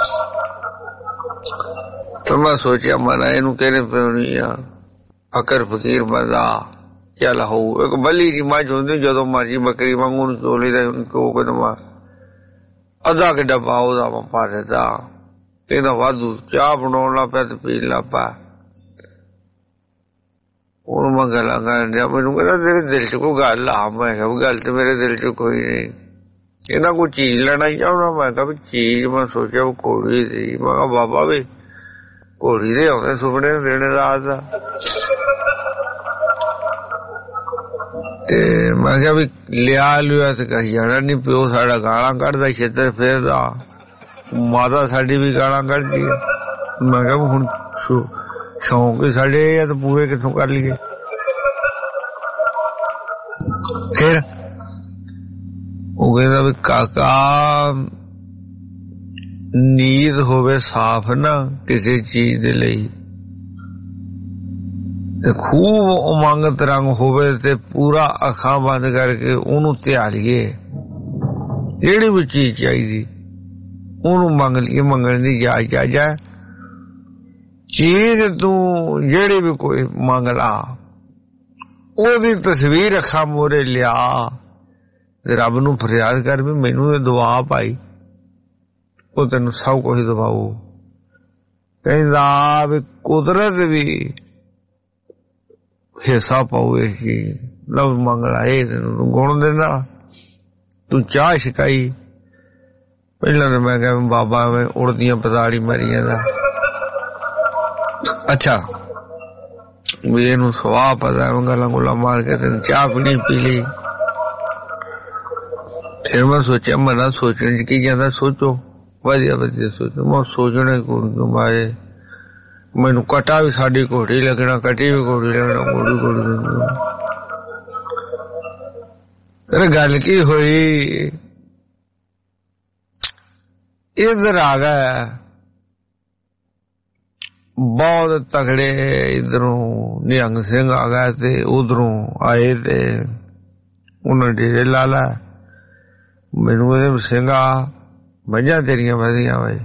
ਤੇ ਮੈਂ ਸੋਚਿਆ ਮਨਾ ਇਹਨੂੰ ਕਿਹਨੇ ਪਿਉਣੀ ਆ। ਫਕਰ ਫਕੀਰ ਬੰਦਾ ਚੱਲ ਹੋਊ। ਇੱਕ ਬੱਲੀ ਦੀ ਮੱਝ ਹੁੰਦੀ ਜਦੋਂ ਮਰਜੀ ਬੱਕਰੀ ਵਾਂਗੂ ਨੂੰ ਚੋਲੀ ਦਾ ਚੋ ਕੇ ਦਮਾ ਅੱਧਾ ਕਿ ਡੱਬਾ ਉਹਦਾ ਮੈਂ ਪਾ ਦਿੱਤਾ। ਕਹਿੰਦਾ ਵਾਧੂ ਚਾਹ ਬਣਾਉਣ ਲੱਗ ਪਿਆ ਤੇ ਪੀਣ ਲੱਗ ਪਿਆ। ਉਹਨੂੰ ਮੈਂ ਗੱਲਾਂ ਕਰਨ ਡਿਆ। ਮੈਨੂੰ ਕਹਿੰਦਾ ਤੇਰੇ ਦਿਲ ਚ ਕੋਈ ਗੱਲ ਆ। ਮੈਂ ਕਿਹਾ ਗੱਲ ਤੇ ਮੇਰੇ ਦਿਲ ਚ ਕੋਈ ਨਹੀਂ। ਕਹਿੰਦਾ ਕੋਈ ਚੀਜ਼ ਲੈਣਾ ਚਾਹੁੰਦਾ। ਮੈਂ ਕਿਹਾ ਵੀ ਚੀਜ਼ ਮੈਂ ਸੋਚਿਆ ਉਹ ਘੋੜੀ ਸੀ। ਮੈਂ ਕਿਹਾ ਬਾਬਾ ਵੀ ਘੋੜੀ ਦੇ ਆਉਂਦੇ ਸੁਪਨੇ ਦਿਨ ਰਾਤ ਦਾ। ਤੇ ਮੈਂ ਕਿਹਾ ਵੀ ਲਿਆ ਲਿਆ ਤੇ ਕਹੀ ਜਾਣਾ ਨਹੀਂ। ਪਿਓ ਸਾਡਾ ਗਾਲਾਂ ਕੱਢਦਾ ਛੇਤਰ ਫੇਰਦਾ। ਮਾਤਾ ਸਾਡੀ ਵੀ ਗਾਲਾਂ ਕੱਢਦੀ ਆ। ਮੈਂ ਕਿਹਾ ਹੁਣ ਸ਼ੌਂਕ ਹੀ ਸਾਡੇ ਆ ਤਾਂ ਪੂਰੇ ਕਿੱਥੋਂ ਕਰ ਲਈਏ। ਫਿਰ ਉਹ ਕਹਿੰਦਾ ਵੀ ਕਾਕਾ ਨੀਂਦ ਹੋਵੇ ਸਾਫ਼ ਨਾ ਕਿਸੇ ਚੀਜ਼ ਦੇ ਲਈ ਤੇ ਖੂਬ ਉਮੰਗ ਤਰੰਗ ਹੋਵੇ ਤੇ ਪੂਰਾ ਅੱਖਾਂ ਬੰਦ ਕਰਕੇ ਉਹਨੂੰ ਧਿਆ ਲਈਏ। ਜਿਹੜੀ ਵੀ ਚੀਜ਼ ਚਾਹੀਦੀ ਉਹਨੂੰ ਮੰਗ ਲਈਏ। ਮੰਗਣ ਦੀ ਜਾਇਜ਼ ਜਾਇਜ਼ ਹੈ। ਚੀਜ਼ ਤੂੰ ਜਿਹੜੀ ਵੀ ਕੋਈ ਮੰਗ ਲਾ ਉਹਦੀ ਤਸਵੀਰ ਅੱਖਾਂ ਮੂਹਰੇ ਲਿਆ ਤੇ ਰੱਬ ਨੂੰ ਫਰਿਆਦ ਕਰ ਵੀ ਮੈਨੂੰ ਇਹ ਦੁਆ ਪਾਈ। ਉਹ ਤੈਨੂੰ ਸਭ ਕੁਝ ਦਵਾਊ। ਕਹਿੰਦਾ ਵੀ ਕੁਦਰਤ ਵੀ ਹਿੱਸਾ ਪਾਉ ਇਹ ਚੀਜ਼। ਲਫ਼ਜ਼ ਮੰਗ ਲਾ ਇਹ ਤੈਨੂੰ ਗੁਣ ਦਿੰਦਾ। ਤੂੰ ਚਾਹ ਛਕਾਈ। ਪਹਿਲਾਂ ਤਾਂ ਮੈਂ ਕਿਹਾ ਬਾਬਾ ਮੈਂ ਉੜਦੀਆਂ ਪਤਾੜੀ ਮਰੀਆਂ ਦਾ। ਅੱਛਾ ਵੀ ਇਹਨੂੰ ਸਵਾਹ ਪਤਾ ਗੱਲਾਂ ਗੁੱਲਾਂ ਮਾਰ ਕੇ ਤੈਨੂੰ ਚਾਹ ਪੀਣੀ ਪੀ ਲਈ। ਫਿਰ ਮੈਂ ਸੋਚਿਆ ਮਨਾ ਸੋਚਣ ਚ ਕੀ ਜਾਂਦਾ। ਸੋਚੋ ਵਧੀਆ ਵਧੀਆ ਸੋਚੋ। ਮੈਂ ਸੋਚਣਾ ਘੋੜੀ ਮਾਰੇ ਮੈਨੂੰ ਕਟਾ ਵੀ ਸਾਡੀ ਘੋੜੀ ਲੱਗਣਾ ਕਟੀ ਵੀ ਘੋੜੀ ਲੱਗਣਾ ਘੋੜੀ ਘੋੜੀ। ਫਿਰ ਗੱਲ ਕੀ ਹੋਈ ਇਧਰ ਆ ਗਿਆ ਬਹੁਤ ਤਗੜੇ। ਇਧਰੋਂ ਨਿਹੰਗ ਸਿੰਘ ਆ ਗਿਆ ਤੇ ਉਧਰੋਂ ਆਏ ਤੇ ਉਹਨਾਂ ਡੇਰੇ ਲਾ ਲਾ। ਮੈਨੂੰ ਕਹਿੰਦੇ ਸਿੰਘਾ ਮੱਝਾਂ ਤੇਰੀਆਂ ਵਧੀਆਂ ਬਈ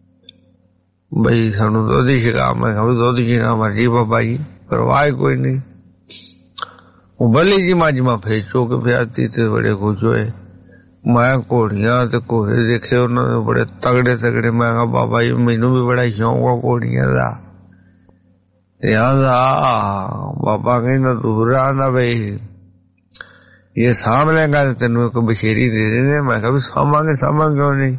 ਬਈ ਸਾਨੂੰ ਦੁੱਧ ਹੀ ਛਕਾ। ਮੈਂ ਕਿਹਾ ਦੁੱਧ ਜਿੰਨਾ ਮਰਜੀ ਬਾਬਾ ਜੀ ਪਰਵਾਹ ਕੋਈ ਨਹੀਂ। ਉਹ ਬੱਲੀ ਜੀ ਮੱਝ ਮੈਂ ਫੇਰ ਚੋ ਕੇ ਪਿਆਤੀ ਤੇ ਬੜੇ ਖੁਸ਼ ਹੋਏ। ਮੈਂ ਘੋੜੀਆਂ ਤੇ ਘੋੜੇ ਦੇਖੇ ਉਹਨਾਂ ਦੇ ਬੜੇ ਤਗੜੇ ਤਗੜੇ। ਮੈਂ ਕਿਹਾ ਬਾਬਾ ਜੀ ਮੈਨੂੰ ਵੀ ਬੜਾ ਸ਼ੌਂਕ ਆ ਘੋੜੀਆਂ ਦਾ। ਤੇ ਆਂਦਾ ਬਾਬਾ ਕਹਿੰਦਾ ਦੂਰ ਆਂਦਾ ਬਈ ਇਹ ਸਾਂਭ ਲੈਂਗਾ ਤੇ ਤੈਨੂੰ ਇੱਕ ਬਸ਼ੇਰੀ ਦੇ ਦੇਣੇ। ਮੈਂ ਕਿਹਾ ਵੀ ਸਾਂਭਾਂਗੇ ਸਾਂਭਾਂਗੇ ਕਿਉਂ ਨਹੀਂ।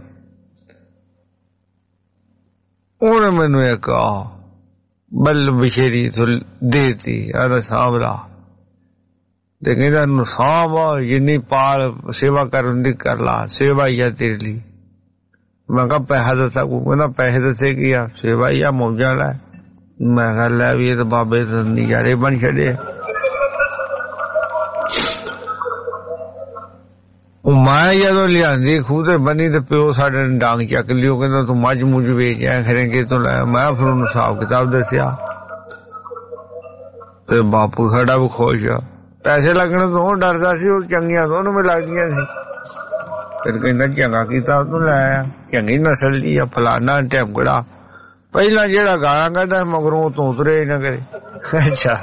ਉਹਨੇ ਮੈਨੂੰ ਇੱਕ ਬੱਲ ਬਸ਼ੇਰੀ ਦੇਤੀ ਆਹ ਸਾਂਭ ਲਾ ਤੇ ਕਹਿੰਦਾ ਇਹਨੂੰ ਸਾਂਭ ਜਿੰਨੀ ਪਾਲ ਸੇਵਾ ਕਰਨ ਦੀ ਕਰ ਲਾ। ਸੇਵਾ ਹੀ ਆ ਤੇਰੇ ਲਈ। मैं कहा पैसा दसा को कहना पैसे दसे की आ सेवा ही आ मौजा लै मैं कहा लै भी ये तो बाबे नजारे बन छड़े मैं जदों लियांदी खूह ते बनी ते प्यो साडे ने डांग चक लियो कहंदा तू मझ मुझ वेच आया खरे कि तू लाया मैं फिर उन्हें हिसाब किताब दसिया ते बापू साडा भी खुश आ पैसे लगने तो डरदा सी और चंगियां तो उन्हें लगदियां सी फिर कहंदा चंगा कीता तू लाया चंगी नस्ल दी आ फलाना ढेमगड़ा पहला जेड़ा गाना कड्ढा मगरों तो उतरे ही ना करे अच्छा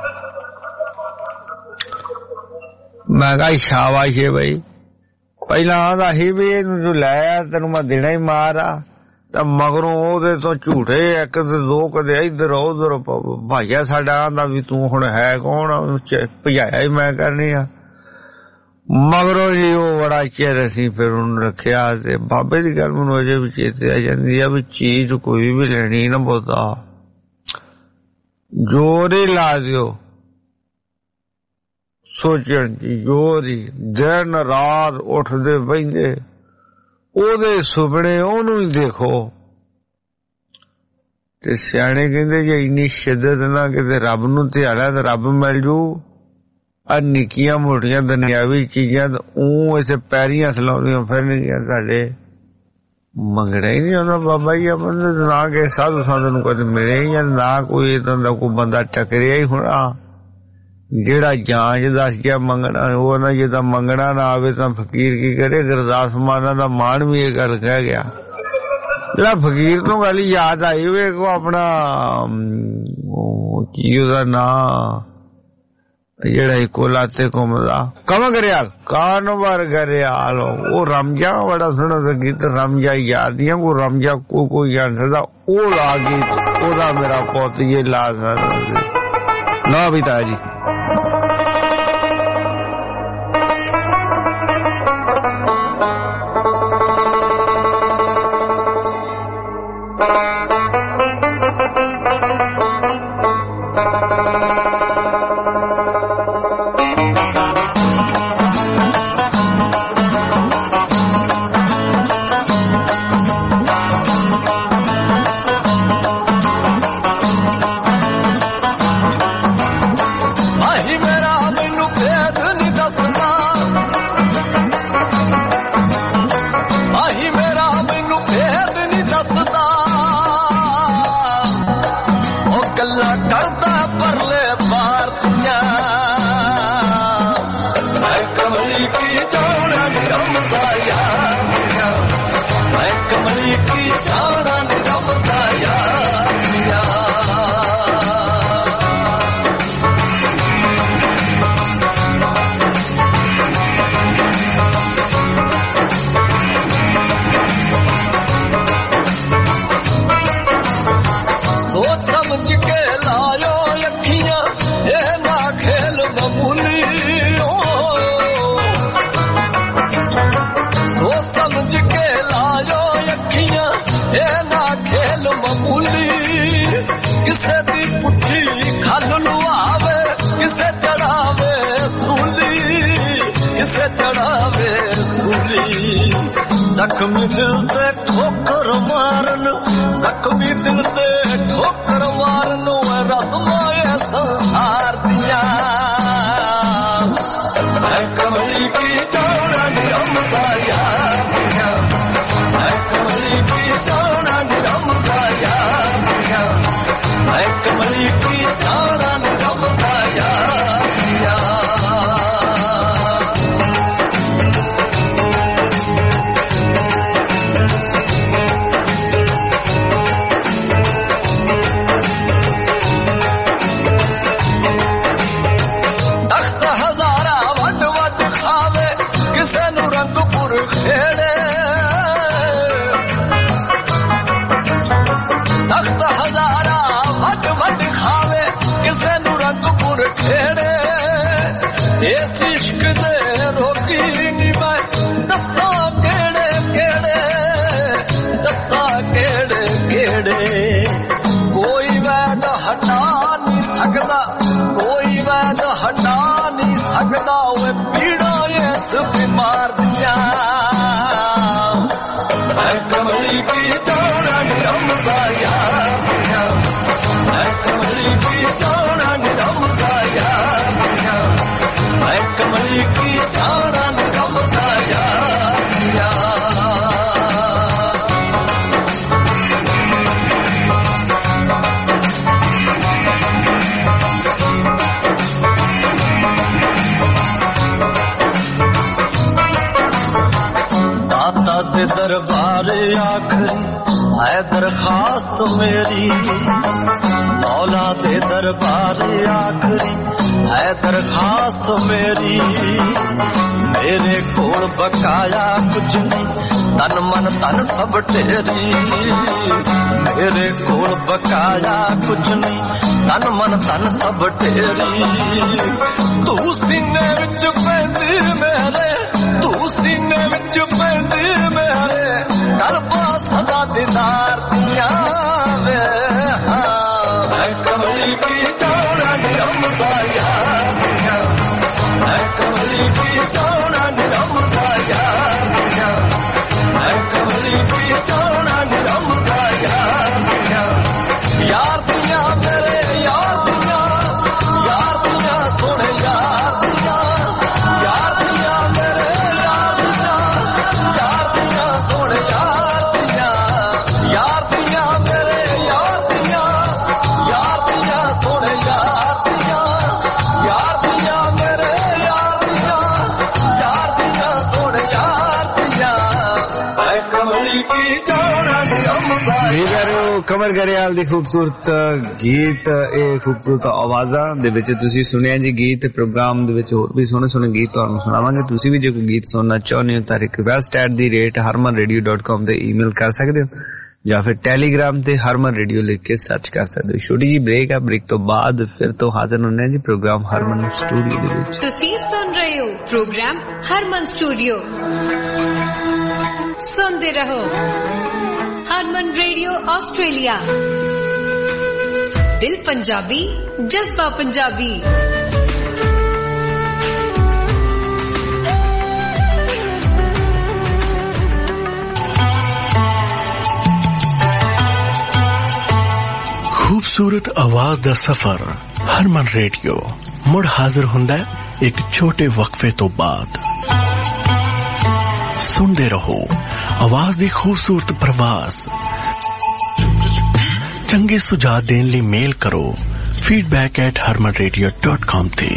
मैं कहा शाबाश है भाई ਪਹਿਲਾਂ ਆਂਦਾ ਸੀ ਵੀ ਇਹਨੂੰ ਜੋ ਲਾਇਆ ਤੈਨੂੰ ਮੈਂ ਦੇਣਾ ਹੀ ਮਾਰ ਆ ਤਾਂ ਮਗਰੋਂ ਉਹਦੇ ਤੋਂ ਝੂਠੇ ਇੱਕ ਤੇ ਦੋ ਕਦੇ ਇੱਧਰ ਉਧਰ ਭਾਈਆ ਸਾਡਾ ਆਂਦਾ ਵੀ ਤੂੰ ਹੁਣ ਹੈ ਕੌਣ ਭਜਾਇਆ ਹੀ ਮੈਂ ਕਰਨੀ ਆ ਮਗਰੋਂ ਜੀ ਉਹ ਬੜਾ ਚਿਰ ਅਸੀਂ ਫਿਰ ਉਹਨੂੰ ਰੱਖਿਆ ਤੇ ਬਾਬੇ ਦੀ ਗੱਲ ਮੈਨੂੰ ਅਜੇ ਵੀ ਚੇਤੇ ਆ ਜਾਂਦੀ ਆ ਵੀ ਚੀਜ਼ ਕੋਈ ਵੀ ਲੈਣੀ ਨਾ ਬਹੁਤਾ ਜ਼ੋਰ ਹੀ ਲਾ ਦਿਓ ਸੋਚਣ ਦੀ ਜ਼ੋਰ ਹੀ ਦਿਨ ਰਾਤ ਉੱਠਦੇ ਬਹਿੰਦੇ ਉਹਦੇ ਸੁਪਨੇ ਉਹਨੂੰ ਹੀ ਦੇਖੋ ਤੇ ਸਿਆਣੇ ਕਹਿੰਦੇ ਜੇ ਇੰਨੀ ਸ਼ਿੱਦਤ ਨਾ ਕਿਤੇ ਰੱਬ ਨੂੰ ਧਿਆਣਾ ਤੇ ਰੱਬ ਮਿਲ ਜੂ ਆ ਨਿੱਕੀਆਂ ਮੋਟੀਆਂ ਦੁਨਿਆਵੀ ਚੀਜ਼ਾਂ ਉਹ ਇਸੇ ਪੈਰੀਆਂ ਸਲਾਉਂਦੀਆਂ ਫਿਰਨਗੀਆਂ ਸਾਡੇ ਮੰਗਣਾ ਹੀ ਨਹੀਂ ਆਉਂਦਾ ਬਾਬਾ ਜੀ ਆਪਾਂ ਨਾ ਕਿ ਸਾਧੂ ਸੰਤ ਨੂੰ ਕਦੇ ਮਿਲੇ ਜਾਂ ਨਾ ਕੋਈ ਏਦਾਂ ਦਾ ਕੋਈ ਬੰਦਾ ਟਕਰਿਆ ਹੀ ਹੋਣਾ ਜਿਹੜਾ ਜਾਂਚ ਦੱਸ ਗਿਆ ਮੰਗਣਾ ਉਹ ਨਾ ਜੇ ਤਾਂ ਮੰਗਣਾ ਨਾ ਆਵੇ ਤਾਂ ਫਕੀਰ ਕੀ ਕਰੇ ਗੁਰਦਾਸ ਮਾਨਾ ਦਾ ਮਾਣ ਵੀ ਇਹ ਗੱਲ ਕਹਿ ਗਿਆ ਜਿਹੜਾ ਫਕੀਰ ਤੋਂ ਗੱਲ ਯਾਦ ਆਈ ਵੇ ਕੋ ਆਪਣਾ ਕੀ ਉਹਦਾ ਨਾਂ ਜਿਹੜਾ ਇੱਕੋ ਲਾਤੇ ਘੁੰਮਦਾ ਕਮ ਕਰਿਆ ਕਾਨਵਰ ਕਰਿਆਲ ਉਹ ਰਮਜਾ ਬੜਾ ਸੋਹਣਾ ਗੀਤ ਰਮਜਾ ਯਾਦੀਆਂ ਕੋ ਰਮਜਾ ਕੋ ਕੋਈ ਜਾਣ ਸਕਦਾ ਉਹ ਲਾ ਗੀਤ ਉਹਦਾ ਮੇਰਾ ਪੁੱਤ ਇਹ ਲਾ ਸਕਦਾ ਨਾ ਵੀ ਤਾਂ ਜੀ ਜ਼ਖਮੀ ਦਿਲ ਤੇ ਠੋਕਰ ਮਾਰਨ ਜ਼ਖਮੀ ਦਿਲ ਤੇ ਠੋਕਰ ਮਾਰਨ ਓਏ ਰਸਮਾਏ ਸੰਸਾਰ ਦੀਆਂ ਮੈਂ ਕਮਲੀ ਕੀ ਜਾਣਾ ਨਿਰਮ ਸਾਇਆ ਮੈਂ ਕਮਲੀ ਕੀ ਜਾਣਾ ਨਿਰਮ ਸਾਇਆ ਮੈਂ ਕਮਲੀ ਕੀ ਜਾਣਾ ਨਿਰਮ ਸਾਇਆ ਇਸ ਇਸ਼ਕ ਦੇ ਰੋਕੀ ਨੀ ਮੈਂ ਦੱਸਾਂ ਕਿਹੜੇ ਕਿਹੜੇ ਦੱਸਾਂ ਕਿਹੜੇ ਕਿਹੜੇ ਕੋਈ ਵੈਦ ਹਟਾ ਨਹੀਂ ਸਕਦਾ ਕੋਈ ਵੈਦ ਹਟਾ ਨਹੀਂ ਸਕਦਾ ਓਏ ਪੀੜਾ ਇਸ ਬਿਮਾਰ ਦੀਆਂ ਮੈਂ ਕਮਲੀ की जाना निरम साया मैं कमली की जाना निरम साया मैं कमली की जाना निरम साया दे दरबार आखरी है दरखास्त मेरी मौला दे दरबार आखरी है दरखास्त मेरी मेरे कोल बकाया कुछ नहीं तन मन तन सब तेरी मेरे कोल बकाया कुछ नहीं तन मन तन सब तेरी तू सीने विच पैंदी मेरे तू सीने विच पैंदी मेरे गलबा सदा दीदार दिया वे मैं कमली की जाना निरम साया मैं कमली की जाना निरम साया मैं कमली की जाना निरम साया यार दिया मेरे यार दिया यार दिया सोने यार दिया यार दिया मेरे यार दिया यार दिया सोने यार दिया यार दिया मेरे यार दिया यार दिया सोने यार दिया यार दिया मेरे यार दिया यार दिया सोने यार दिया मैं कमली की जाना निरम ਕਮਰ ਗਰੇਵਾਲ ਦੀ ਖੂਬਸੂਰਤ ਗੀਤ ਇਹ ਖੂਬਸੂਰਤ ਆਵਾਜ਼ਾਂ ਦੇ ਵਿੱਚ ਤੁਸੀਂ ਸੁਣਿਆ ਜੀ ਗੀਤ ਪ੍ਰੋਗਰਾਮ ਦੇ ਵਿੱਚ ਹੋਰ ਵੀ ਸੋਹਣੇ ਸੋਹਣੇ ਗੀਤ ਤੁਹਾਨੂੰ ਸੁਣਾਵਾਂਗੇ ਤੁਸੀਂ ਵੀ ਜੇ ਕੋਈ ਗੀਤ ਸੁਣਨਾ ਚਾਹੁੰਦੇ ਹੋ ਤਾਂ request at the rate Harman radio dot com ਤੇ ਈਮੇਲ ਕਰ ਸਕਦੇ ਹੋ ਜਾਂ ਫਿਰ ਟੈਲੀਗ੍ਰਾਮ ਤੇ ਹਰਮਨ ਰੇਡੀਓ ਲਿਖ ਕੇ ਸਰਚ ਕਰ ਸਕਦੇ ਹੋ ਛੋਟੀ ਜੀ ਬ੍ਰੇਕ ਆ ਬ੍ਰੇਕ ਤੋਂ ਬਾਅਦ ਫਿਰ ਤੋਂ ਹਾਜ਼ਰ ਹੁੰਦੇ ਹਾਂ ਜੀ ਪ੍ਰੋਗਰਾਮ ਹਰਮਨ ਸਟੂਡੀਓ ਦੇ ਵਿੱਚ ਤੁਸੀਂ ਸੁਣ ਰਹੇ ਹੋ ਪ੍ਰੋਗਰਾਮ ਹਰਮਨ ਸਟੂਡੀਓ ਸੁਣਦੇ ਰਹੋ हरमन रेडियो ऑस्ट्रेलिया दिल पंजाबी जज्बा पंजाबी खूबसूरत आवाज दा सफर हरमन रेडियो मुड़ हाजिर हुंदा एक छोटे वक्फे तो बाद सुनते रहो आवाज दी खूबसूरत प्रवास चंगे सुझाव देने लिए मेल करो feedback at Harman radio dot com ते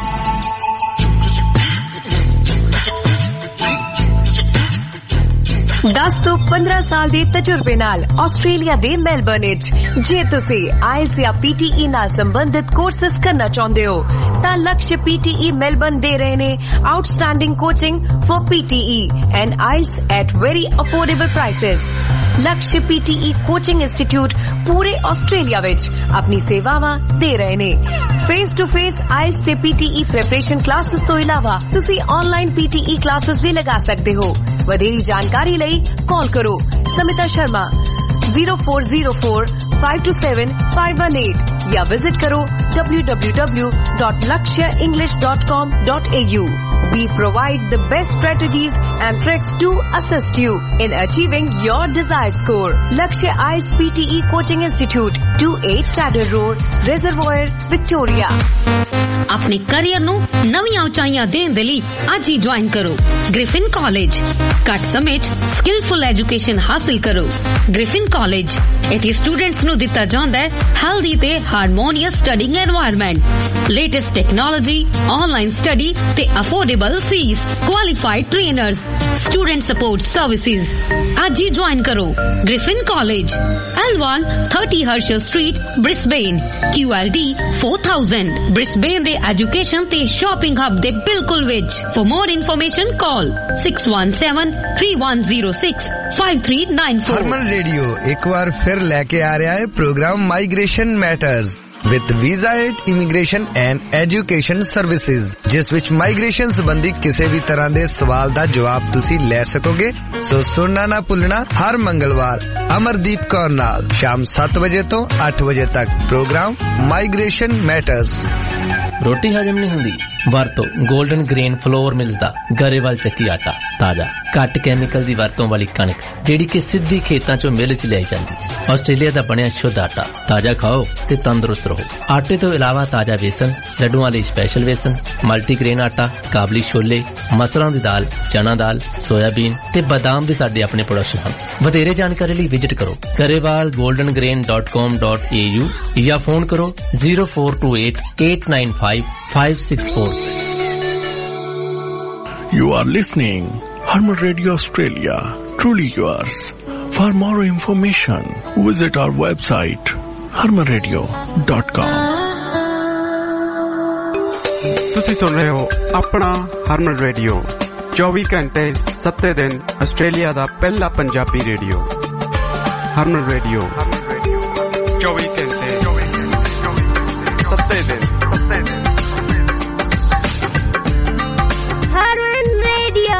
दस तो पंद्रह साल दे तजुर्बे नाल ऑस्ट्रेलिया दे मेलबर्न विच जे तुसी आइल्स या पीटीई नाल संबंधित कोर्सेस करना चाहते हो तां लक्ष्य पीटीई मेलबर्न दे रहे ने outstanding coaching for PTE and IELTS at very affordable prices Lakshya PTE coaching institute पूरे ऑस्ट्रेलिया विच अपनी सेवावां दे रहे ने फेस टू फेस आइल्स ते पीटीई प्रिपरेशन क्लासेस तो इलावा तुसी ऑनलाइन पीटीई क्लासेस भी लगा सकते हो वधेरी जानकारी लई कॉल करो Samita Sharma zero four zero four five two seven five one eight या विजिट करो w w w dot lakshya english dot com dot a u. We provide the best strategies and tricks to assist you in achieving your desired score. Lakshya I E L T S P T E Coaching Institute, two eight Tadder Road, Reservoir, Victoria. अपने करियर ਨੂੰ ਨਵੀਆਂ ਉਚਾਈਆਂ ਦੇਣ ਦੇ ਲਈ ਅੱਜ ਹੀ ਜੁਆਇਨ ਕਰੋ ਗ੍ਰਿਫਿਨ ਕਾਲਜ ਘੱਟ ਸਮੇਂ 'ਚ ਸਕਿਲਫੁਲ ਐਜੂਕੇਸ਼ਨ ਹਾਸਲ ਕਰੋ ਗ੍ਰਿਫਿਨ ਕਾਲਜ ਇੱਥੇ ਸਟੂਡੈਂਟਸ ਨੂੰ ਦਿੱਤਾ ਜਾਂਦਾ ਹੈ ਹੈਲਦੀ ਤੇ harmonious studying environment latest technology online study ਤੇ affordable fees qualified trainers student support services ਅੱਜ ਹੀ ਜੁਆਇਨ ਕਰੋ Griffin college L one thirty Herschel Street, Brisbane, Q L D four thousand. Brisbane ਦੇ ਐਜੂਕੇਸ਼ਨ ਤੇ ਸ਼ਾਪਿੰਗ ਹੱਬ ਦੇ ਬਿਲਕੁਲ ਵਿੱਚ For more information call six one seven three one zero six five three nine four. Harman radio ਇੱਕ ਵਾਰ ਫਿਰ ਲੈ ਕੇ ਆ ਰਿਹਾ ਹੈ programme migration matters with visa aid, immigration and education services ਜਿਸ ਵਿੱਚ ਮਾਈਗ੍ਰੇਸ਼ਨ ਸੰਬੰਧੀ ਕਿਸੇ ਵੀ ਤਰ੍ਹਾਂ ਦੇ ਸਵਾਲ ਦਾ ਜਵਾਬ ਤੁਸੀਂ ਲੈ ਸਕੋਗੇ ਸੋ ਸੁਣਨਾ ਨਾ ਭੁੱਲਣਾ ਹਰ ਮੰਗਲਵਾਰ ਅਮਰਦੀਪ ਕੌਰ ਨਾਲ ਸ਼ਾਮ ਸੱਤ ਵਜੇ ਤੋਂ ਅੱਠ ਵਜੇ ਤੱਕ ਪ੍ਰੋਗਰਾਮ ਮਾਈਗ੍ਰੇਸ਼ਨ ਮੈਟਰਸ रोटी हजम नहीं हुंदी? वरतो गोल्डन ग्रेन फ्लोर मिल्स दा गरेवाल ਚੱਕੀ आटा ताजा घट कैमिकल दी वरतों वाली कणक जेड़ी कि सिद्धी खेतां चों मिल च लाई जांदी। ऑस्ट्रेलिया दा बनया शुद्ध आटा ताजा खाओ ते तंदुरुस्त रहो। आटे तो इलावा ताजा बेसन, लड्डुआं लई स्पेशल बेसन, मल्टीग्रेन आटा, काबली छोले, मसरां दी दाल, चना दाल, सोयाबीन ते बादाम दे साडे अपने प्रोडक्शन हन। वधेरे जानकारी लई विजिट करो Grewal golden grain dot com dot A U या फोन करो zero four two eight eight nine five five six four. You are listening Harman Radio Australia, truly yours. For more information, visit our website harman radio dot com. ਤੁਸੀਂ ਸੁਣ ਰਹੇ ਹੋ ਆਪਣਾ ਹਰਮਨ ਰੇਡੀਓ ਚੌਵੀ ਘੰਟੇ ਸੱਤੇ ਦਿਨ ਆਸਟ੍ਰੇਲੀਆ ਦਾ ਪਹਿਲਾ ਪੰਜਾਬੀ ਰੇਡੀਓ ਹਰਮਨ ਰੇਡੀਓ ਚੌਵੀ ਘੰਟੇ ਸੱਤੇ ਦਿਨ हरमन रेडियो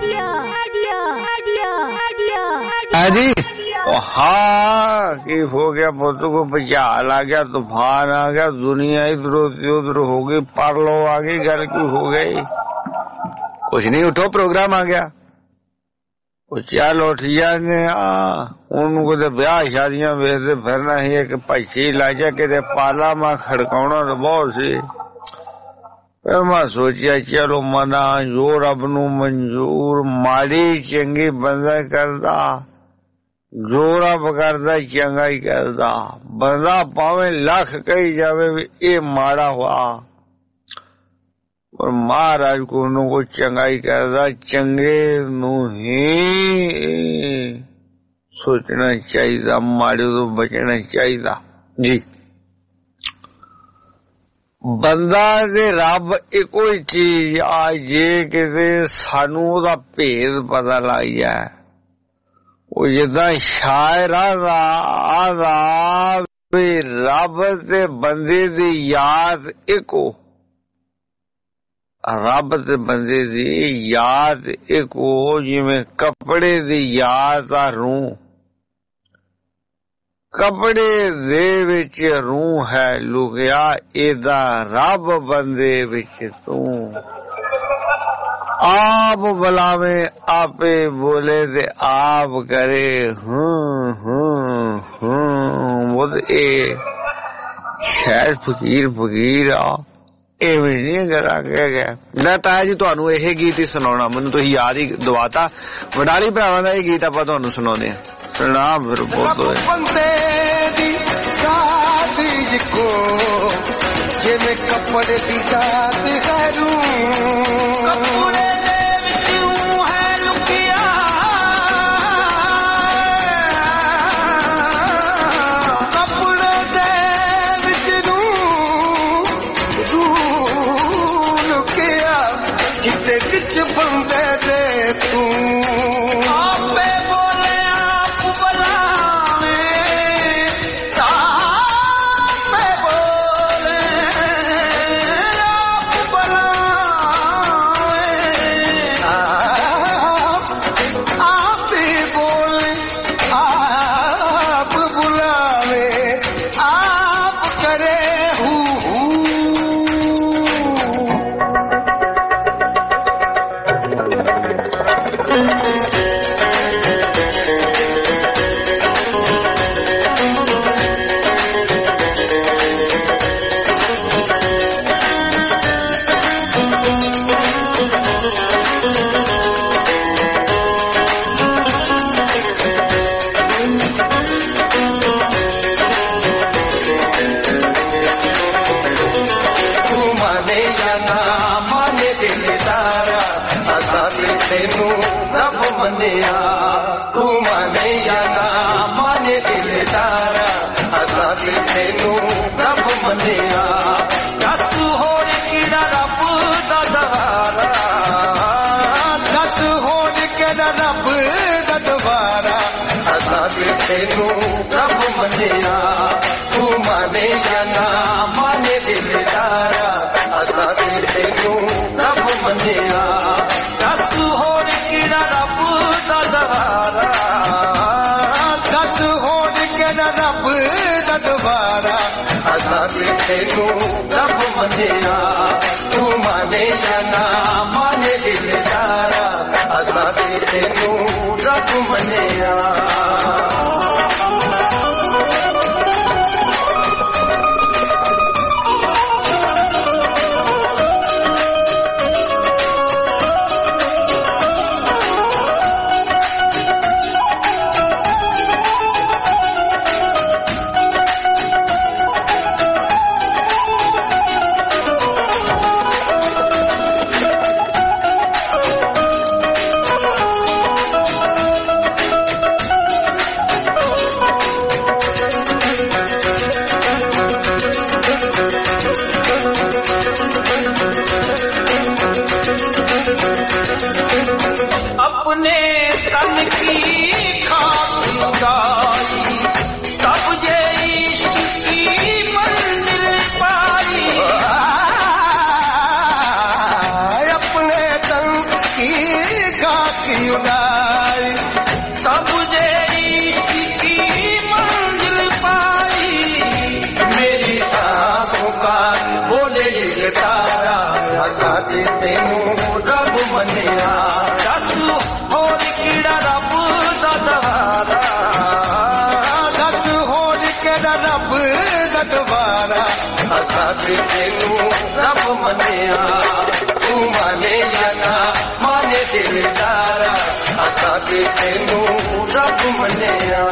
जी हाँ की हो गया पोतों को भूचाल आ गया, तूफान आ गया, दुनिया इधर उधर हो गई, पारलो आ गई, गल की हो गई। कुछ नहीं, उठो प्रोग्राम आ गया। चल उठ जाने उनको तो ब्याह शादियां वेचते फिरना ही एक पक्षी लाजा के पाला में खड़काउना तो बहुत सी। फिर मैं सोचिया चलो मना जो रब नू मंजूर, माड़ी चंगी बंदा करदा, जो रब करदा चंगा ही करदा। बंदा पावे लख कही जावे ये माड़ा हुआ, और महाराज को उनको चंगाई करदा, चंगे नू ही सोचना चाहिए, माड़े तो बचना चाहिए जी। बंदा ते रब एको ही चीज आ, जे किते सानू ओदा भेद पता लग जाए, वो जिदा शायर आदा आदा भी रब ते बंदे दी याद एको, रब ते बंदे दी याद एको, जिवें कपड़े दी याद आ रूह, कपड़े दे विच रूह है लुकिया, एदा रब बंदे विच तू। आप बुलावे आपे बोले ते आप करे हूं हूं हूं, वो ते शायद फकीर फकीर आ एवें नहीं करा कह गया। मैं ताया जी तुहानू यह गीत ही सुनाउणा, मैनू तुसीं याद ही दवाता। वडाली भरावां दा यह गीत आपां तुहानू सुणाउने आ, सुना फिर बोलो। बंदे दी शादी को जिवें कपड़े दी शादी करूं, कपड़े दे विच यूं है लुकिया, कपड़े दे विच रूह लुकिया, किते विच बंदे दे तू। आपे बोले आप बुलावे, आपे बोले आप बुलावे, आपे बोले आप बुलावे, आप करे हू हू। मनिया तू माने या ना माने दिलदारा, असां भी तेनू रब मनिया। दस होर किड़ा रब दा दवारा, दस होर किड़ा रब दा दवारा, असां भी तेनू रब मनिया। तू माने या ना माने दिलदारा, असां भी तेनू रब मनिया। दस होर किड़ा रब दा दवारा, दस होर किड़ा रब दा दवारा, असां भी तेनू रब मनिया। मनिया तू माने या ना माने दिलदारा असा ते तेनू रब मनिया अपने तन की खाक लगाई तब ये इश्क की मंजिल पाई अपने तन की खाक उड़ाई तब ये इश्क की मंजिल पाई मेरी सांसों का बोले ये तारा असा ते तेनू रब मनिया दस होर कीड़ा रब दा दवारा दस होर कीड़ा रब दा दवारा असा ते तेनू रब मनिया तू माने या ना माने दिलदारा असा ते तेनू रब मनिया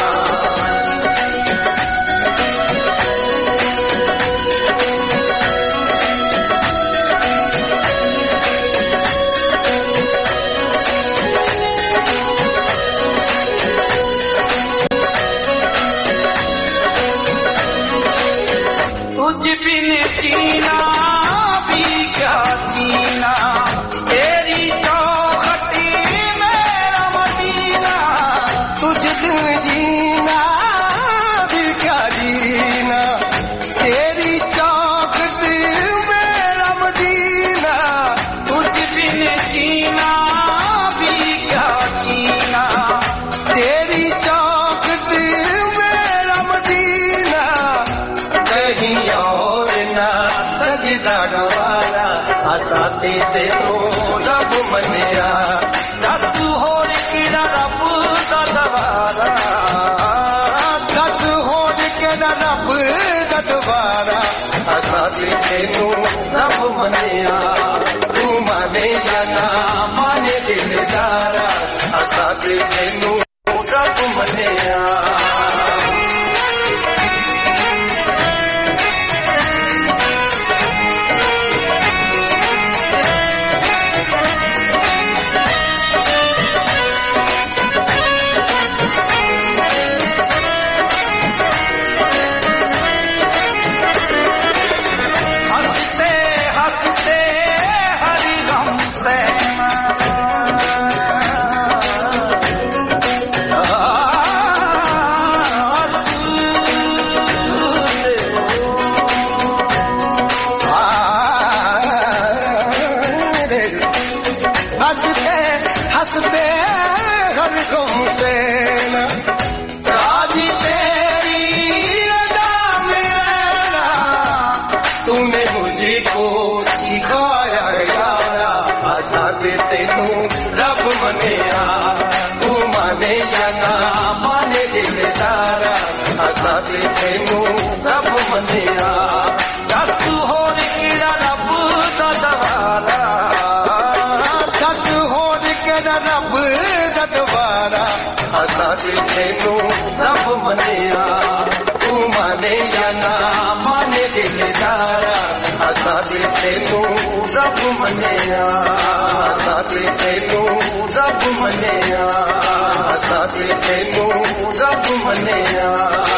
तुझ बिन जीना भी क्या जीना तेरी चौखटी मेरा मदीना तुझ बिन जीना भी क्या जीना तेरी चौखटी मेरा मदीना तुझ बिन जीना भी क्या जीना तेरी चौखटी मेरा मदीना कहीं और ना सजदा गवारा असा ते तेनू रब मनिया दस होर कीड़ा रब दा दवारा दस होर कीड़ा रब दा दवारा असा ते तेनू रब मनिया तू माने या ना माने दिलदारा असा ते तेनू रब मनिया तेनू रब मनिया तू माने या ना माने दिलदारा असा ते तेनू रब मनिया दस होर कीड़ा रब दा दवारा दस होर कीड़ा रब दा दवारा असा ते तेनू रब मनिया तू माने या ना माने दिलदारा असा ते तेनू रब मनिया असा ते तेनू रब मनिया असा ते तेनू रब मनिया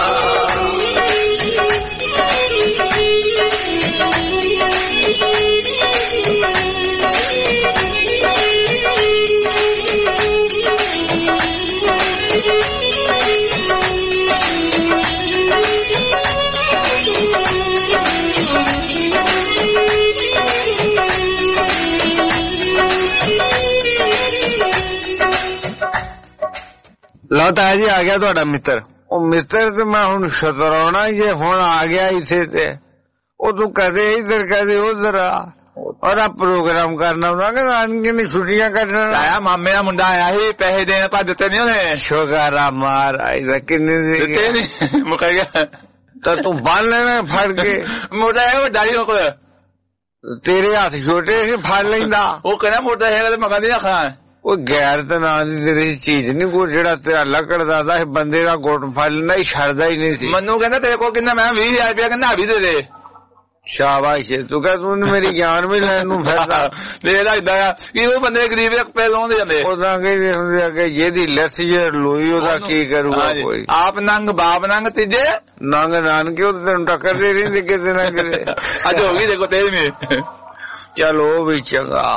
ਲਓ ਤਾਇਆ ਜੀ ਆ ਗਿਆ ਤੁਹਾਡਾ ਮਿੱਤਰ। ਉਹ ਮਿੱਤਰ ਤੇ ਮੈਂ ਹੁਣ ਸ਼ਤਰਾਉਣਾ ਜੇ ਹੁਣ ਆ ਗਿਆ ਇੱਥੇ ਤੇ ਉਹ ਤੂੰ ਕਦੇ ਇੱਧਰ ਕਦੇ ਉਧਰ ਆ ਔਰ ਆ ਪ੍ਰੋਗਰਾਮ ਕਰਨਾ ਉਹਨਾਂ ਕਿ ਨਾਨਕੇ ਨੇ ਛੁੱਟੀਆਂ ਕੱਢਣਾ ਆਇਆ ਮਾਮੇ ਦਾ ਮੁੰਡਾ ਆਇਆ ਸੀ ਪੈਸੇ ਦੇਣ ਪਰ ਦਿੱਤੇ ਨਹੀਂ ਉਹਨੇ ਸ਼ੁਕਰਾ ਮਾਰ ਆਇਆ ਕਿੰਨੇ ਦੇ ਦਿੱਤੇ ਨਹੀਂ ਮੁੱਕ ਗਿਆ ਤਾਂ ਤੂੰ ਬੰਨ ਲੈਣਾ ਫੜ ਕੇ ਮੋਟਾ ਹੈ ਵੱਡਾ ਨਹੀਂ ਕੋਲ ਤੇਰੇ ਹੱਥ ਛੋਟੇ ਸੀ ਫੜ ਲੈਂਦਾ ਉਹ ਕਹਿੰਦਾ ਮੋਟਾ ਹੈਗਾ ਤੇ ਮਗਾ ਨਹੀਂ ਰੱਖਣਾ ਉਹ ਗੈਰ ਤਾਂ ਨਾਂ ਦੀ ਤੇਰੀ ਚੀਜ਼ ਨਹੀਂ ਕੋਈ ਜਿਹੜਾ ਤੇਰਾ ਲੱਕੜ ਦਾ ਬੰਦੇ ਦਾ ਗੁੱਟ ਫੜ ਲੈਂਦਾ ਹੀ ਛੱਡਦਾ ਹੀ ਨਹੀਂ ਸੀ ਮੈਨੂੰ ਕਹਿੰਦਾ ਤੇਰੇ ਕੋਲ ਕਿੰਨਾ ਮੈਂ ਵੀਹ ਹਜ਼ਾਰ ਰੁਪਇਆ ਕਹਿੰਦਾ ਵੀ ਦੇ ਦੇ ਸ਼ਾਬਾਸ਼ ਤੂੰ ਕਹ ਤੂੰ ਮੇਰੀ ਗਿਆਨ ਵੀ ਲੈਣ ਨੂੰ ਫਿਰਦਾ ਦੇਖਦਾ ਇਦਾਂ ਆ ਕਿ ਉਹ ਬੰਦੇ ਗਰੀਬ ਦੇ ਪੈਸੇ ਲਾਉਂਦੇ ਜਾਂਦੇ ਉਹਦਾ ਕਹਿੰਦੇ ਹੁੰਦੇ ਆ ਕਿ ਇਹਦੀ ਲੱਸੀ ਜੇ ਲੋਈ ਉਹਦਾ ਕੀ ਕਰੂਗਾ ਕੋਈ ਆਪ ਨੰਗ ਬਾਪ ਨੰਗ ਤੀਜੇ ਨੰਗ ਨਾਨਕੇ ਉਹ ਤੈਨੂੰ ਟੱਕਰਦੇ ਰਹਿੰਦੇ ਕਿਤੇ ਨਾ ਕਿਤੇ ਅੱਜ ਹੋ ਗਈ ਦੇਖੋ ਤੇਰਵੀਂ ਚਲ ਉਹ ਵੀ ਚੰਗਾ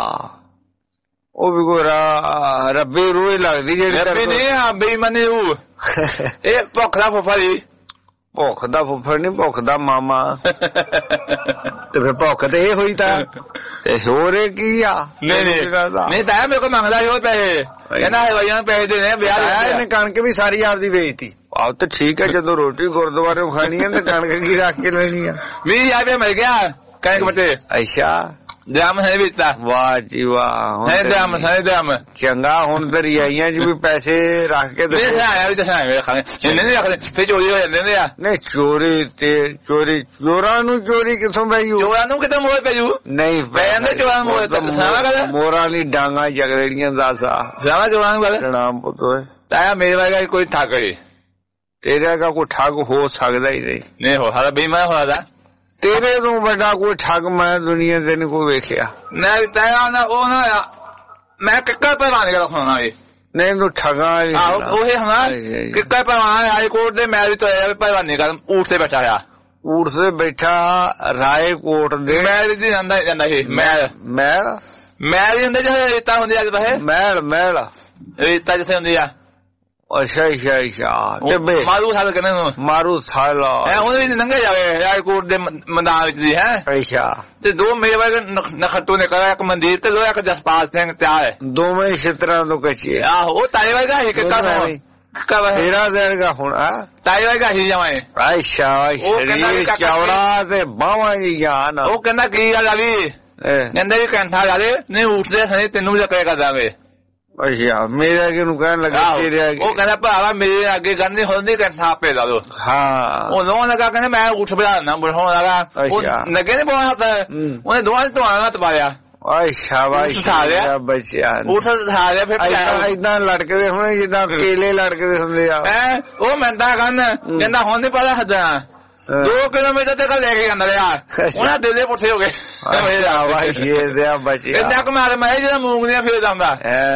ਉਹ ਵੀ ਕੋਈ ਰੱਬੀ ਰੂਹ ਲੱਗਦੀ ਜਿਹੜੀ ਰੱਬੀ ਨਹੀਂ ਆ ਬੇਈਮਾਨੀ ਉਹ ਇਹ ਭੁੱਖ ਦਾ ਫੁੱਫਾ ਜੀ ਭੁੱਖ ਦਾ ਫੁੱਫੜ ਨਹੀਂ ਭੁੱਖ ਦਾ ਮਾਮਾ ਤੇ ਫਿਰ ਭੁੱਖ ਤੇ ਇਹ ਹੋਈ ਤਾਂ ਹੋਰ ਕੀ ਆ ਨਹੀਂ ਨਹੀਂ ਤਾਂ ਮੇਰੇ ਕੋਲ ਮੰਗਦਾ ਉਹ ਪੈਸੇ ਕਹਿੰਦਾ ਹਵਾਈਆਂ ਪੈਸੇ ਦੇਣੇ ਵਿਆਹ ਇਹਨੇ ਕਣਕ ਵੀ ਸਾਰੀ ਆਪਦੀ ਵੇਚਤੀ ਆਹ ਤਾਂ ਠੀਕ ਹੈ ਜਦੋਂ ਰੋਟੀ ਗੁਰਦੁਆਰੇ ਖਾਣੀ ਹੈ ਤੇ ਕਣਕ ਕੀ ਰੱਖ ਕੇ ਲੈਣੀ ਆ ਵੀਹ ਹਜ਼ਾਰ ਰੁਪਇਆ ਮਿਲ ਗਿਆ ਕਣਕ ਬਤੇ ਅੱਛਾ ਡਰਮ ਹੈ ਵੇਚਦਾ ਵਾਹ ਜੀ ਵਾਹ ਹੈ ਡਰਮ ਹੈ ਡਰਮ ਚੰਗਾ ਹੁਣ ਦਰਿਆਈਆਂ 'ਚ ਵੀ ਪੈਸੇ ਰੱਖ ਕੇ ਨਹੀਂ ਆਇਆ ਵੀ ਦੱਸਾਂ ਖਾਣੇ ਨਹੀਂ ਰੱਖਦੇ ਫਿਰ ਚੋਰੀ ਹੋ ਜਾਂਦੇ ਨੇ ਆ ਨਹੀਂ ਚੋਰੀ ਤੇ ਚੋਰੀ ਚੋਰਾਂ ਨੂੰ ਚੋਰੀ ਕਿੱਥੋਂ ਪੈਜੂ ਚੋਰਾਂ ਨੂੰ ਕਿੱਥੋਂ ਮੋਹ ਪੈਜੂ ਨਹੀਂ ਪੈਂਦੇ ਚੋਰਾਂ ਮੋਹ ਸਾਵਾ ਕਰ ਮੋਰਾਂ ਦੀ ਡਾਂਗਾ ਜਗੜੀਆਂ ਦਾਸਾ ਸਾਵਾ ਚੋਰਾਂ ਨੂੰ ਕਰ ਨਾਮ ਪੁੱਤੋ ਤਾਇਆ ਮੇਰੇ ਵਰਗਾ ਕੋਈ ਠੱਗ ਹੈ ਤੇਰੇ ਦਾ ਕੋਈ ਠੱਗ ਹੋ ਸਕਦਾ ਹੀ ਨਹੀਂ ਨਹੀਂ ਹੋ ਸਾਡਾ ਬੇਈਮਾਨ ਹੋਇਆ ਦਾ ਤੇਰੇ ਤੋਂ ਵੱਡਾ ਕੋਈ ਠੱਗ ਮੈਂ ਦੁਨੀਆ ਤੇ ਨਹੀਂ ਕੋਈ ਵੇਖਿਆ ਨਹੀਂ ਤਾਇਆ ਨਾ ਉਹ ਨਾ ਮੈਂ ਕਿੱਕਾ ਪਹਿਲਾਂ ਗੱਲ ਸੁਣਨਾ ਵੇ ਨਹੀਂ ਤੂੰ ਠੱਗਾ ਆਹ ਉਹ ਹਨਾ ਕਿੱਕਾ ਪਹਿਲਾਂ ਹਾਈ ਕੋਰਟ ਦੇ ਮੈਰਿਜ ਤੋਂ ਆਇਆ ਪਹਿਲਾਂ ਨਹੀਂ ਗੱਲ ਊਠ ਤੇ ਬੈਠਾ ਆ ਊਠ ਤੇ ਬੈਠਾ ਰਾਏ ਕੋਟ ਦੇ ਮੈਰਿਜ ਦੀ ਜਾਂਦਾ ਜਾਂਦਾ ਇਹ ਮੈਲ ਮੈਲ ਮੈਰਿਜ ਹੁੰਦੇ ਜਿਹੜੇ ਰੇਤਾ ਹੁੰਦੀ ਆ ਬਾਹਰ ਮੈਲ ਮੈਲ ਰੇਤਾ ਜਿੱਥੇ ਹੁੰਦੀ ਆ ਅੱਛਾ ਅੱਛਾ ਅੱਛਾ ਟਿੱਬੇ ਮਾਰੂ ਸਾਲ ਕਹਿੰਦੇ ਨੂੰ ਮਾਰੂ ਸਾਲ ਐ ਉਹਦੇ ਵੀ ਨੰਗੇ ਜਾਵੇ ਰਾਏ ਕੋਟ ਦੇ ਮੈਦਾਨ ਵਿੱਚ ਦੀ ਹੈ ਅੱਛਾ ਤੇ ਦੋ ਮੇਰੇ ਵਰਗੇ ਨਖੱਟੂ ਨੇ ਕਰਿਆ ਇੱਕ ਮੰਦਿਰ ਤੇ ਦੋ ਇੱਕ ਜਸਪਾਲ ਸਿੰਘ ਤੇ ਆਏ ਦੋਵੇਂ ਛਿੱਤਰਾਂ ਤੋਂ ਕੱਚੇ ਆਹੋ ਉਹ ਤਾਏ ਵਰਗਾ ਹੀ ਕਿੱਕਾ ਹੋਇਆ ਕਵਾ ਤੇਰਾ ਦੇਰਗਾ ਹੁਣ ਆ ਤਾਏ ਵਰਗਾ ਹੀ ਜਾਵੇਂ ਅੱਛਾ ਸ਼ਰੀਰ ਚੌੜਾ ਤੇ ਬਾਹਾਂ ਜੀ ਜਾਨ ਉਹ ਕਹਿੰਦਾ ਕੀ ਗੱਲ ਆ ਵੀ ਕਹਿੰਦਾ ਵੀ ਕੰਠਾ ਲਾ ਦੇ ਨਹੀਂ ਉੱਠਦੇ ਸਹੀ ਤੈਨੂੰ ਵੀ ਚੱਕਿਆ ਕਰਦਾਵੇ ਅੱਛਾ ਮੇਰੇ ਅੱਗੇ ਨੂੰ ਕਹਿਣ ਲੱਗਾ ਤੇਰੇ ਅੱਗੇ ਉਹ ਕਹਿੰਦਾ ਭਰਾਵਾ ਮੇਰੇ ਅੱਗੇ ਗੱਲ ਨਹੀਂ ਹੁੰਦੀ ਕੰਠਾ ਆਪੇ ਲਾ ਦੋ ਹਾਂ ਉਹ ਲੋਨ ਲਗਾ ਕਹਿੰਦਾ ਮੈਂ ਉੱਠ ਬਣਾ ਬੁਲਾਉਣ ਲਗਾ ਉਹ ਨਗੇ ਨੇ ਬੋਲਾ ਹੱਥ ਉਹਨੇ ਦੋਹਾਂ ਤੋਂ ਹੱਥ ਪਾਇਆ ਓਏ ਸ਼ਾਬਾਸ਼ ਆ ਬੱਚਿਆ ਉੱਠ ਉਠਾ ਲਿਆ ਫਿਰ ਇਦਾਂ ਲੜਕਦੇ ਹੁਣ ਜਿੱਦਾਂ ਕੇਲੇ ਲੜਕਦੇ ਹੁੰਦੇ ਆ ਹੈ ਉਹ ਮੈਂਦਾ ਕੰਨ ਕਹਿੰਦਾ ਹੁਣ ਨਹੀਂ ਪਤਾ ਹੱਦਾਂ ਦੋ ਕਿਲੋਮੀਟਰ ਤੱਕ ਲੈ ਕੇ ਜਾਂਦਾ ਰਿਹਾ ਉਹਨਾਂ ਦੇ ਦੇ ਪੁੱਠੇ ਹੋ ਗਏ ਸ਼ਾਬਾਸ਼ ਇਹ ਦਿਆ ਬੱਚਿਆ ਇੰਨਾ ਕਮਾਲ ਮੈਂ ਜਿਹੜਾ ਮੂੰਗਲੀਆਂ ਫੇਰ ਜਾਂਦਾ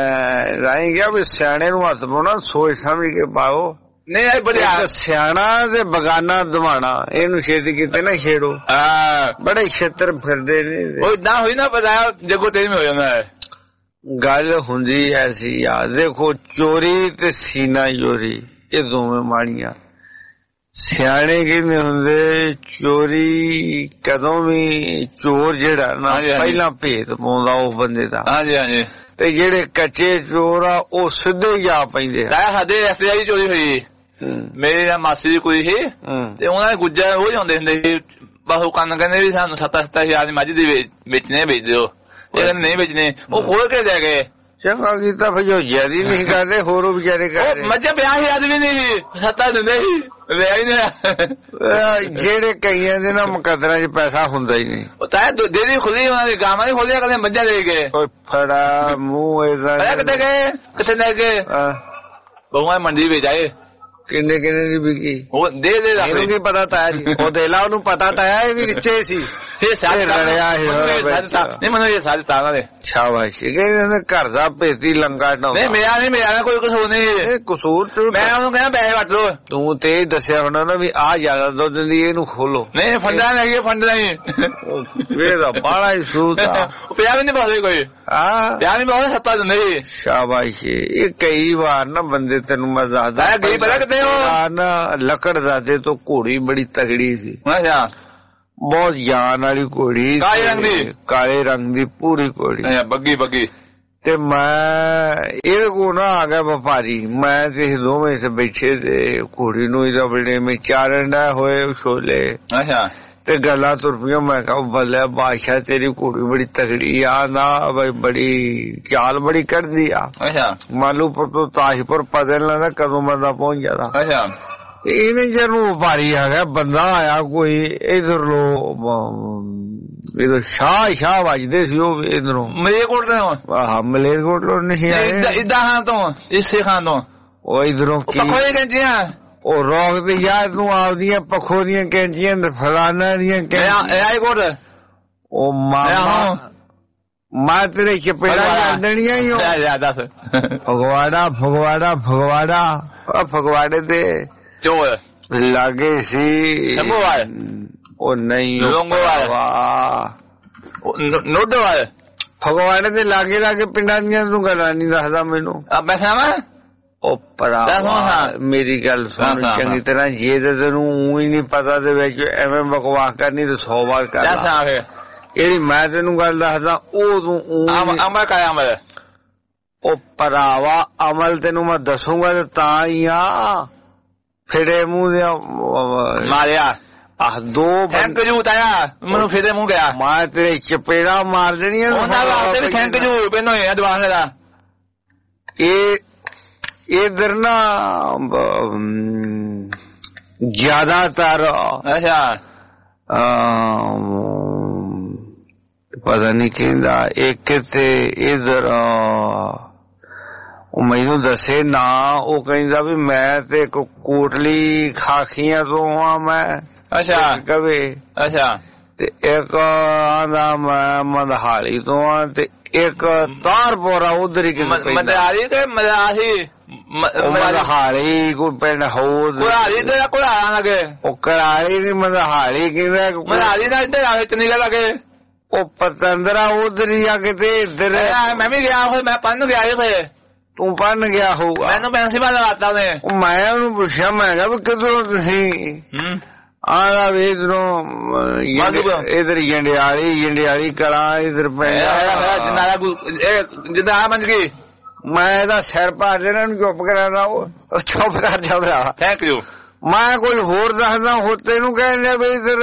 ਐ ਰਾਈ ਗਿਆ ਵੀ ਸਿਆਣੇ ਨੂੰ ਹੱਥ ਪਾਉਣਾ ਸੋਚ ਸਮਝ ਕੇ ਪਾਓ ਨਹੀਂ ਇਹ ਬੜਿਆ ਸਿਆਣਾ ਤੇ ਬਗਾਨਾ ਦਵਾਣਾ ਇਹਨੂੰ ਛੇਤੀ ਕਿਤੇ ਨਾ ਛੇੜੋ ਹਾਂ ਬੜੇ ਛੇਤਰ ਫਿਰਦੇ ਨੇ ਉਹ ਇਦਾਂ ਹੋਈ ਨਾ ਪਤਾ ਜਗੋ ਤੇਰੀ ਹੋ ਜਾਂਦਾ ਹੈ ਗੱਲ ਹੁੰਦੀ ਐਸੀ ਆ ਦੇਖੋ ਚੋਰੀ ਤੇ ਸੀਨਾ ਚੋਰੀ ਇਹ ਦੋਵੇਂ ਮਾੜੀਆਂ ਸਿਆਣੇ ਕਹਿੰਦੇ ਹੁੰਦੇ ਚੋਰੀ ਕਦੋਂ ਵੀ ਚੋਰ ਜਿਹੜਾ ਨਾ ਪਹਿਲਾਂ ਭੇਤ ਪਾਉਂਦਾ ਉਸ ਬੰਦੇ ਦਾ ਹਾਂਜੀ ਹਾਂਜੀ ਤੇ ਜਿਹੜੇ ਕੱਚੇ ਚੋਰ ਆ ਉਹ ਸਿੱਧੇ ਹੀ ਆ ਪੈਂਦੇ ਆ ਸਾਡੇ ਐਫਆਈ ਦੀ ਚੋਰੀ ਹੋਈ ਮੇਰੇ ਮਾਸੀ ਦੀ ਕੁੜੀ ਸੀ ਤੇ ਉਹਨਾਂ ਦੇ ਗੁੱਜਰ ਉਹ ਜਾਂਦੇ ਹੁੰਦੇ ਸੀ ਬਾਹੂ ਕੰਨ ਕਹਿੰਦੇ ਵੀ ਸਾਨੂੰ ਸੱਤ ਸੱਤ ਹਜ਼ਾਰ ਦੀ ਮੱਝ ਦੀ ਵੇਚਣੇ ਵੇਚ ਦਿਓ ਇਹ ਕਹਿੰਦੇ ਨਹੀਂ ਵੇਚਣੇ ਉਹ ਖੋਲ ਕੇ ਲੈ ਗਏ ਚੰਗਾ ਕੀਤਾ ਫਿਰ ਜੋ ਜਿਆਦੀ ਨਹੀਂ ਕਰਦੇ ਹੋਰ ਉਹ ਵਿਚਾਰੇ ਕਰਦੇ ਮੱਝ ਵਿਆਹ ਹੀ ਆਦਮੀ ਨਹੀਂ ਸੀ ਸੱਤਾ ਦਿੰਦੇ ਸੀ ਜਿਹੜੇ ਕਈਆਂ ਦੇ ਨਾ ਮੁਕੱਦਰਾਂ 'ਚ ਪੈਸਾ ਹੁੰਦਾ ਹੀ ਨਹੀਂ ਉਹ ਤਾਂ ਦੇਦੀ ਖੁੱਲੀ ਉਹਨਾਂ ਦੀ ਗਾਵਾਂ ਨਹੀਂ ਖੋਲਿਆ ਕਦੇ ਮੱਝਾਂ ਲੈ ਗਏ ਫੜਾ ਮੂੰਹ ਇਹਦਾ ਕਿੱਥੇ ਗਏ ਕਿੱਥੇ ਲੈ ਗਏ ਬਹੁਆਂ ਮੰਡੀ ਵਿੱਚ ਆਏ ਕਿੰਨੇ ਕਿੰਨੇ ਦੀ ਵਿਕੀ ਉਹ ਦੇ ਦੇ ਇਹਨੂੰ ਕੀ ਪਤਾ ਤਾਇਆ ਜੀ ਉਹ ਦੇ ਲਾ ਉਹਨੂੰ ਪਤਾ ਤਾਇਆ ਇਹ ਵੀ ਵਿੱਚੇ ਸੀ ਇਹ ਸਾਰੇ ਰੜਿਆ ਨਹੀਂ ਮੈਨੂੰ ਇਹ ਸਾਰੇ ਤਾਂ ਦੇ ਸ਼ਾਬਾਸ਼ ਕਹਿੰਦੇ ਘਰ ਦਾ ਭੇਤੀ ਲੰਗਾ ਢਾਉਂਦਾ ਨਹੀਂ ਮੇਰਾ ਨਹੀਂ ਮੇਰਾ ਕੋਈ ਕਸੂਰ ਨਹੀਂ ਇਹ ਕਸੂਰ ਮੈਂ ਉਹਨੂੰ ਕਹਿੰਦਾ ਪੈਸੇ ਵੱਟ ਲੋ ਤੂੰ ਤੇ ਦੱਸਿਆ ਹੋਣਾ ਨਾ ਵੀ ਆਹ ਜ਼ਿਆਦਾ ਦੁੱਧ ਦਿੰਦੀ ਇਹਨੂੰ ਖੋਲੋ ਨਹੀਂ ਫੰਡਾ ਨਹੀਂ ਫੰਡ ਨਹੀਂ ਇਹਦਾ ਬਾਲਾ ਹੀ ਸੂਤ ਆ ਪਿਆ ਵੀ ਨਹੀਂ ਬੋਲੇ ਕੋਈ ਹਾਂ ਪਿਆ ਨਹੀਂ ਬੋਲੇ ਸੱਤਾ ਦਿੰਦੇ ਸ਼ਾਬਾਸ਼ ਇਹ ਕਈ ਵਾਰ ਨਾ ਬੰਦੇ ਤੈਨੂੰ ਮੈਂ ਦੱਸਦਾ ਗਈ ਪਤਾ ਕਿਤੇ ਉਹ ਨਾ ਲੱਕੜ ਦਾਦੇ ਤੋਂ ਘੋੜੀ ਬੜੀ ਤਗੜੀ ਸੀ ਅੱਛਾ ਬਹੁਤ ਜਾਨ ਵਾਲੀ ਘੋੜੀ ਕਾਲੇ ਰੰਗ ਦੀ ਕਾਲੇ ਰੰਗ ਦੀ ਪੂਰੀ ਘੋੜੀ ਬੱਗੀ ਬੱਗੀ ਤੇ ਮੈਂ ਇਹਦੇ ਕੋਲ ਨਾ ਆ ਗਿਆ ਵਪਾਰੀ ਮੈਂ ਤੇ ਦੋਵੇਂ ਸੇ ਬੈਠੇ ਤੇ ਘੋੜੀ ਨੂੰ ਇਹਦਾ ਬੜੇ ਮੈਂ ਚਾਰਨ ਦਾ ਹੋਏ ਛੋਲੇ ਅੱਛਾ ਤੇ ਗੱਲਾਂ ਤੁਰ ਪਈਆਂ। ਮੈਂ ਕਿਹਾ ਬੱਲੇ ਬਾਦਸ਼ਾਹ ਤੇਰੀ ਕੁੜੀ ਬੜੀ ਤਗੜੀ ਆ ਨਾ ਬਈ, ਬੜੀ ਚਾਲ ਬੜੀ ਕੱਢਦੀ ਆ। ਮਾਲੂ ਤੋਂ ਤਾਜਪੁਰ ਪਤਾ ਨੀ ਲੱਗਦਾ ਕਦੋਂ ਬੰਦਾ ਪਹੁੰਚ ਜਾਂਦਾ। ਇਹਨੇ ਜਦੋਂ ਵਪਾਰੀ ਆ ਗਿਆ ਬੰਦਾ ਆਇਆ ਕੋਈ ਇਧਰ ਲੋ ਇਧਰ ਸ਼ਾਹ ਸ਼ਾਹ ਵੱਜਦੇ ਸੀ ਉਹ ਇਧਰੋਂ ਮਲੇਰਕੋਟ ਤੋਂ। ਆਹ ਮਲੇਰਕੋਟ ਤੋਂ ਨਹੀਂ ਆਏ ਇਦਾਂ ਖਾਨ ਤੋਂ ਇਸੇ ਖਾਨ ਤੋਂ ਉਹ ਇਧਰੋਂ ਕੀ ਉਹ ਰੋਕ ਤੇ ਯਾਰ ਤੂੰ ਆਪਦੀਆਂ ਪੱਖੋਂ ਦੀਆਂ ਕੈਂਚੀਆਂ ਫਲਾਣਾ ਦੀਆਂ ਕੈਂਚੀਆਂ ਉਹ ਮਾਮਾ ਮੈਂ ਤੇਰੇ ਚਪੇੜਾ ਕਰ ਦੇਣੀਆਂ ਹੀ ਫਗਵਾੜਾ ਫਗਵਾੜਾ ਫਗਵਾੜਾ ਉਹ ਫਗਵਾੜੇ ਤੇ ਚੋਰ ਲਾਗੇ ਸੀ ਉਹ ਨਹੀਂ ਨੋਡੋਵਾਲ ਫਗਵਾੜੇ ਦੇ ਲਾਗੇ ਲਾਗੇ ਪਿੰਡਾਂ ਦੀਆਂ ਤੂੰ ਗੱਲਾਂ ਨਹੀਂ ਦੱਸਦਾ ਮੈਨੂੰ। ਮੈਂ ਸੁਣਾਵਾਂ ਉਹ ਭਰਾ ਮੇਰੀ ਗੱਲ ਸੁਣ ਚੰਗੀ ਤਰ੍ਹਾਂ, ਜੇ ਤੇ ਤੈਨੂੰ ਊਂ ਹੀ ਨਹੀਂ ਪਤਾ ਦੇ ਵਿੱਚ ਐਵੇਂ ਬਕਵਾਸ ਕਰਨੀ ਤੇ ਸੌ ਵਾਰ ਕਰ ਇਹਦੀ ਮੈਂ ਤੈਨੂੰ ਗੱਲ ਦੱਸਦਾ। ਉਹ ਤੂੰ ਅਮਲ ਕਰ ਅਮਲ ਉਹ ਭਰਾਵਾ ਅਮਲ ਤੈਨੂੰ ਮੈਂ ਦੱਸੂਗਾ ਤੇ ਤਾਂ ਹੀ ਆ ਫਿਰੇ ਮੂੰਹ ਦੇ ਮਾਰਿਆ ਆਹ ਦੋ ਥੈਂਕ ਯੂ ਤਾਇਆ ਮੈਨੂੰ ਫਿਰੇ ਮੂੰਹ ਗਿਆ। ਮੈਂ ਤੇਰੇ ਚਪੇੜਾ ਮਾਰ ਦੇਣੀਆਂ ਉਹਨਾਂ ਵਾਸਤੇ ਵੀ ਥੈਂਕ ਯੂ ਪਹਿਨੋ ਹੈ ਦਵਾਨੇ ਦਾ। ਇਹ ਇਧਰ ਨਾ ਜ਼ਿਆਦਾਤਰ ਅੱਛਾ ਪਤਾ ਨਹੀਂ ਕਹਿੰਦਾ ਇੱਕ ਤੇ ਇਧਰ ਉਹ ਮੈਨੂੰ ਦੱਸੇ ਨਾ ਉਹ ਕਹਿੰਦਾ ਵੀ ਮੈਂ ਤੇ ਕੋਟਲੀ ਖਾਖੀਆਂ ਤੋਂ ਆ ਮੈਂ। ਅੱਛਾ ਕਵੇ ਅੱਛਾ ਤੇ ਇੱਕ ਆਂਦਾ ਮੈਂ ਮਦਹਾਲੀ ਤੋਂ ਆ ਤੇ ਇੱਕ ਤਾਰਪੋਰਾ ਉਧਰ ਹੀ ਕਿਸੇ ਮਦਹਾਲੀ ਤੇ ਮਦਹਾਲੀ ਮਦਹਾਲੀ ਕੋਈ ਪਿੰਡ ਹੋਦ ਕੁਰਾਲੀ ਤੇ ਕੁਰਾਲਾ ਲੱਗੇ ਉਹ ਕਰਾਲੀ ਦੀ ਮਦਹਾਲੀ ਕਹਿੰਦਾ ਮਦਹਾਲੀ ਦਾ ਇੱਧਰ ਆਵੇ ਚੰਡੀਗੜ੍ਹ ਲੱਗੇ ਉਹ ਪਤੰਦਰਾ ਉਧਰ ਹੀ ਆ ਕਿਤੇ ਇੱਧਰ ਮੈਂ ਵੀ ਗਿਆ ਹੋਇਆ ਮੈਂ ਪੰਨ ਗਿਆ ਇੱਥੇ ਤੂੰ ਪੰਨ ਗਿਆ ਹੋਊਗਾ ਮੈਨੂੰ ਪ੍ਰਿੰਸੀਪਲ ਲਗਾਤਾ ਉਹਨੇ। ਮੈਂ ਉਹਨੂੰ ਪੁੱਛਿਆ ਮੈਂ ਕਿਹਾ ਵੀ ਕਿੱਧਰੋਂ ਤੁਸੀਂ ਆਹ ਵੀ ਇਧਰੋਂ ਇਧਰ ਜੰਡਿਆਲੀ ਜੰਡਿਆਲੀ ਕਲਾਂ ਇਧਰ ਜਿੱਦਾਂ ਮੰਜ ਗਈ ਮੈਂ ਇਹਦਾ ਸਿਰ ਭਾਰ ਜਿਹੜਾ ਨੂੰ ਚੁੱਪ ਕਰਾਣਾ ਉਹ ਚੁੱਪ ਕਰ ਜਾਂਦਾ। ਥੈਂਕ ਯੂ ਮੈਂ ਕੋਈ ਹੋਰ ਦੱਸਦਾ ਹੋ ਤੈਨੂੰ ਕਹਿੰਦੇ ਵੀ ਇਧਰ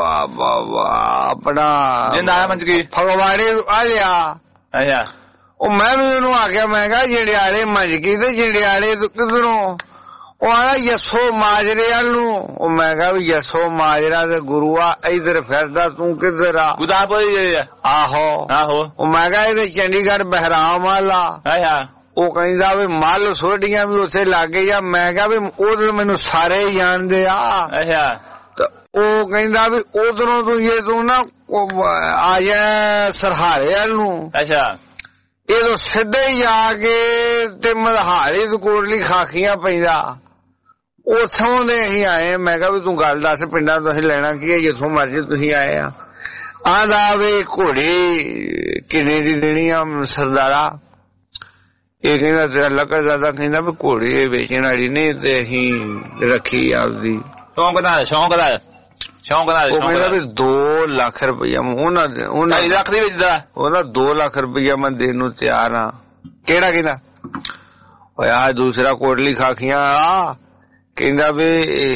ਆਪਣਾ ਜਿੰਦਾ ਮੰਜ ਗਈ ਫਗਵਾੜੇ ਆ ਲਿਆ। ਅੱਛਾ ਉਹ ਮੈਂ ਵੀ ਉਹਨੂੰ ਆ ਗਿਆ ਮੈਂ ਕਿਹਾ ਜੰਡਿਆਲੇ ਮੰਜ ਗਈ ਤੇ ਜੰਡਿਆਲੇ ਕਿਧਰੋਂ ਉਹ ਆਇਆ ਯਸੋ ਮਾਜਰੇ ਵੱਲ ਨੂੰ। ਉਹ ਮੈਂ ਕਿਹਾ ਵੀ ਯਸੋ ਮਾਜਰਾ ਤੇ ਗੁਰੂ ਆ ਇਧਰ ਫਿਰਦਾ ਤੂੰ ਕਿੱਧਰ ਆ ਗੁਦਾਪੁਰੀ ਆਹੋ ਆਹੋ ਉਹ ਮੈਂ ਕਿਹਾ ਇਹਦੇ ਚੰਡੀਗੜ੍ਹ ਬਹਿਰਾਮ ਵਾਲਾ। ਅੱਛਾ ਉਹ ਕਹਿੰਦਾ ਵੀ ਮੱਲ ਸੋਡੀਆਂ ਵੀ ਉੱਥੇ ਲੱਗੇ ਆ। ਮੈਂ ਕਿਹਾ ਵੀ ਉਧਰ ਮੈਨੂੰ ਸਾਰੇ ਜਾਣਦੇ ਆ। ਅੱਛਾ ਤੇ ਉਹ ਕਹਿੰਦਾ ਵੀ ਉਧਰੋਂ ਤੂੰ ਇਹ ਤੂੰ ਨਾ ਆ ਜਾ ਸਰਹਾਰੇ ਵੱਲ ਨੂੰ। ਅੱਛਾ ਇਹ ਸਿੱਧੇ ਹੀ ਜਾ ਕੇ ਤੇ ਮਦਹਾਲੀ ਤੋਂ ਕੋਟਲੀ ਖਾਖੀਆਂ ਪੈਂਦਾ ਉੱਥੋਂ ਦੇ ਅਸੀਂ ਆਏ। ਮੈਂ ਕਿਹਾ ਵੀ ਤੂੰ ਗੱਲ ਦੱਸ ਪਿੰਡਾਂ ਤੋਂ ਅਸੀਂ ਲੈਣਾ ਕੀ ਹੈ ਜਿੱਥੋਂ ਮਰਜ਼ੀ ਤੁਸੀਂ ਆਏ ਆ। ਆਂਦਾ ਵੀ ਘੋੜੀ ਕਿੰਨੇ ਦੀ ਦੇਣੀ ਆ ਸਰਦਾਰਾ। ਇਹ ਕਹਿੰਦਾ ਤੇਰਾ ਲੱਕਾ ਦਾਦਾ ਕਹਿੰਦਾ ਵੀ ਘੋੜੀ ਵੇਚਣ ਵਾਲੀ ਨਹੀਂ ਤੇ ਅਸੀਂ ਰੱਖੀ ਆਪਦੀ ਸ਼ੌਂਕ ਦਾ ਸ਼ੌਂਕ ਦਾ ਸ਼ੌਂਕ ਨਾਲ ਉਹ ਕਹਿੰਦਾ ਵੀ ਦੋ ਲੱਖ ਰੁਪਇਆ ਉਹਨਾਂ ਉਹਨਾਂ ਲੱਖ ਦੀ ਵੇਚਦਾ ਉਹਦਾ ਦੋ ਲੱਖ ਰੁਪਇਆ ਮੈਂ ਦੇਣ ਨੂੰ ਤਿਆਰ ਆ। ਕਿਹੜਾ ਕਹਿੰਦਾ ਓਏ ਆ ਦੂਸਰਾ ਕੋਟਲੀ ਖਾਖੀਆਂ ਆ ਕਹਿੰਦਾ ਵੀ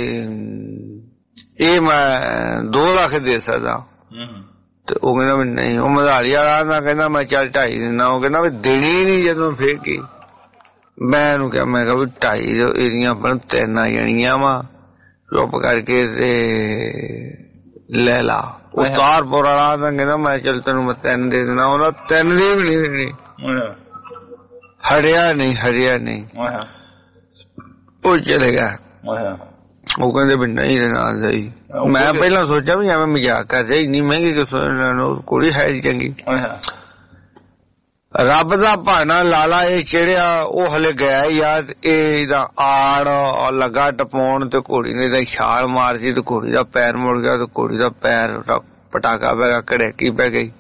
ਇਹ ਮੈਂ ਦੋ ਲੱਖ ਦੇ ਸਕਦਾ। ਤੇ ਉਹ ਕਹਿੰਦਾ ਵੀ ਨਹੀਂ ਉਹ ਮਧਾਲੀ ਵਾਲਾ ਨਾ ਕਹਿੰਦਾ ਮੈਂ ਚੱਲ ਢਾਈ ਦਿਨਾ। ਉਹ ਕਹਿੰਦਾ ਵੀ ਦੇਣੀ ਨੀ ਜਦੋਂ ਫੇਰ ਕੀ। ਮੈਂ ਉਹਨੂੰ ਕਿਹਾ ਮੈਂ ਕਿਹਾ ਵੀ ਢਾਈ ਇਹਦੀਆਂ ਆਪਾਂ ਤਿੰਨ ਆ ਜਾਣੀਆਂ ਵਾ ਚੁੱਪ ਕਰਕੇ ਤੇ ਲੈ ਲਾ। ਉਹ ਤਾਰਪੁਰ ਵਾਲਾ ਤਾਂ ਕਹਿੰਦਾ ਮੈਂ ਚੱਲ ਤੈਨੂੰ ਮੈਂ ਤਿੰਨ ਦੇ ਦੇਣਾ। ਉਹਦਾ ਤਿੰਨ ਦੀ ਵੀ ਨਹੀਂ ਦੇਣੀ। ਹਰਿਆ ਨਹੀਂ ਹਰਿਆ ਨਹੀਂ ਉਹ ਚਲੇ ਗਿਆ। ਉਹ ਕਹਿੰਦੇ ਵੀ ਨਹੀਂ ਦੇਣਾ ਸਹੀ। ਮੈਂ ਪਹਿਲਾਂ ਸੋਚਿਆ ਵੀ ਐਵੇਂ ਮਜ਼ਾਕ ਕਰ ਰਿਹਾ ਇੰਨੀ ਮਹਿੰਗੀ ਕਿਉਂ ਕੁੜੀ ਹੈ ਚੰਗੀ। ਰੱਬ ਦਾ ਭਾਣਾ ਲਾਲਾ ਇਹ ਚੜਿਆ ਉਹ ਹਲੇ ਗਿਆ ਯਾਰ ਇਹਦਾ ਆੜ ਲੱਗਾ ਟਪਾਉਣ ਤੇ ਘੋੜੀ ਨੇ ਇਹਦਾ ਛਾਲ ਮਾਰਦੀ ਤੇ ਘੋੜੀ ਦਾ ਪੈਰ ਮੁੜ ਗਿਆ ਤੇ ਘੋੜੀ ਦਾ ਪੈਰ ਪਟਾਕਾ ਪੈ ਗਿਆ ਕੜੈਕੀ ਪੈ ਗਈ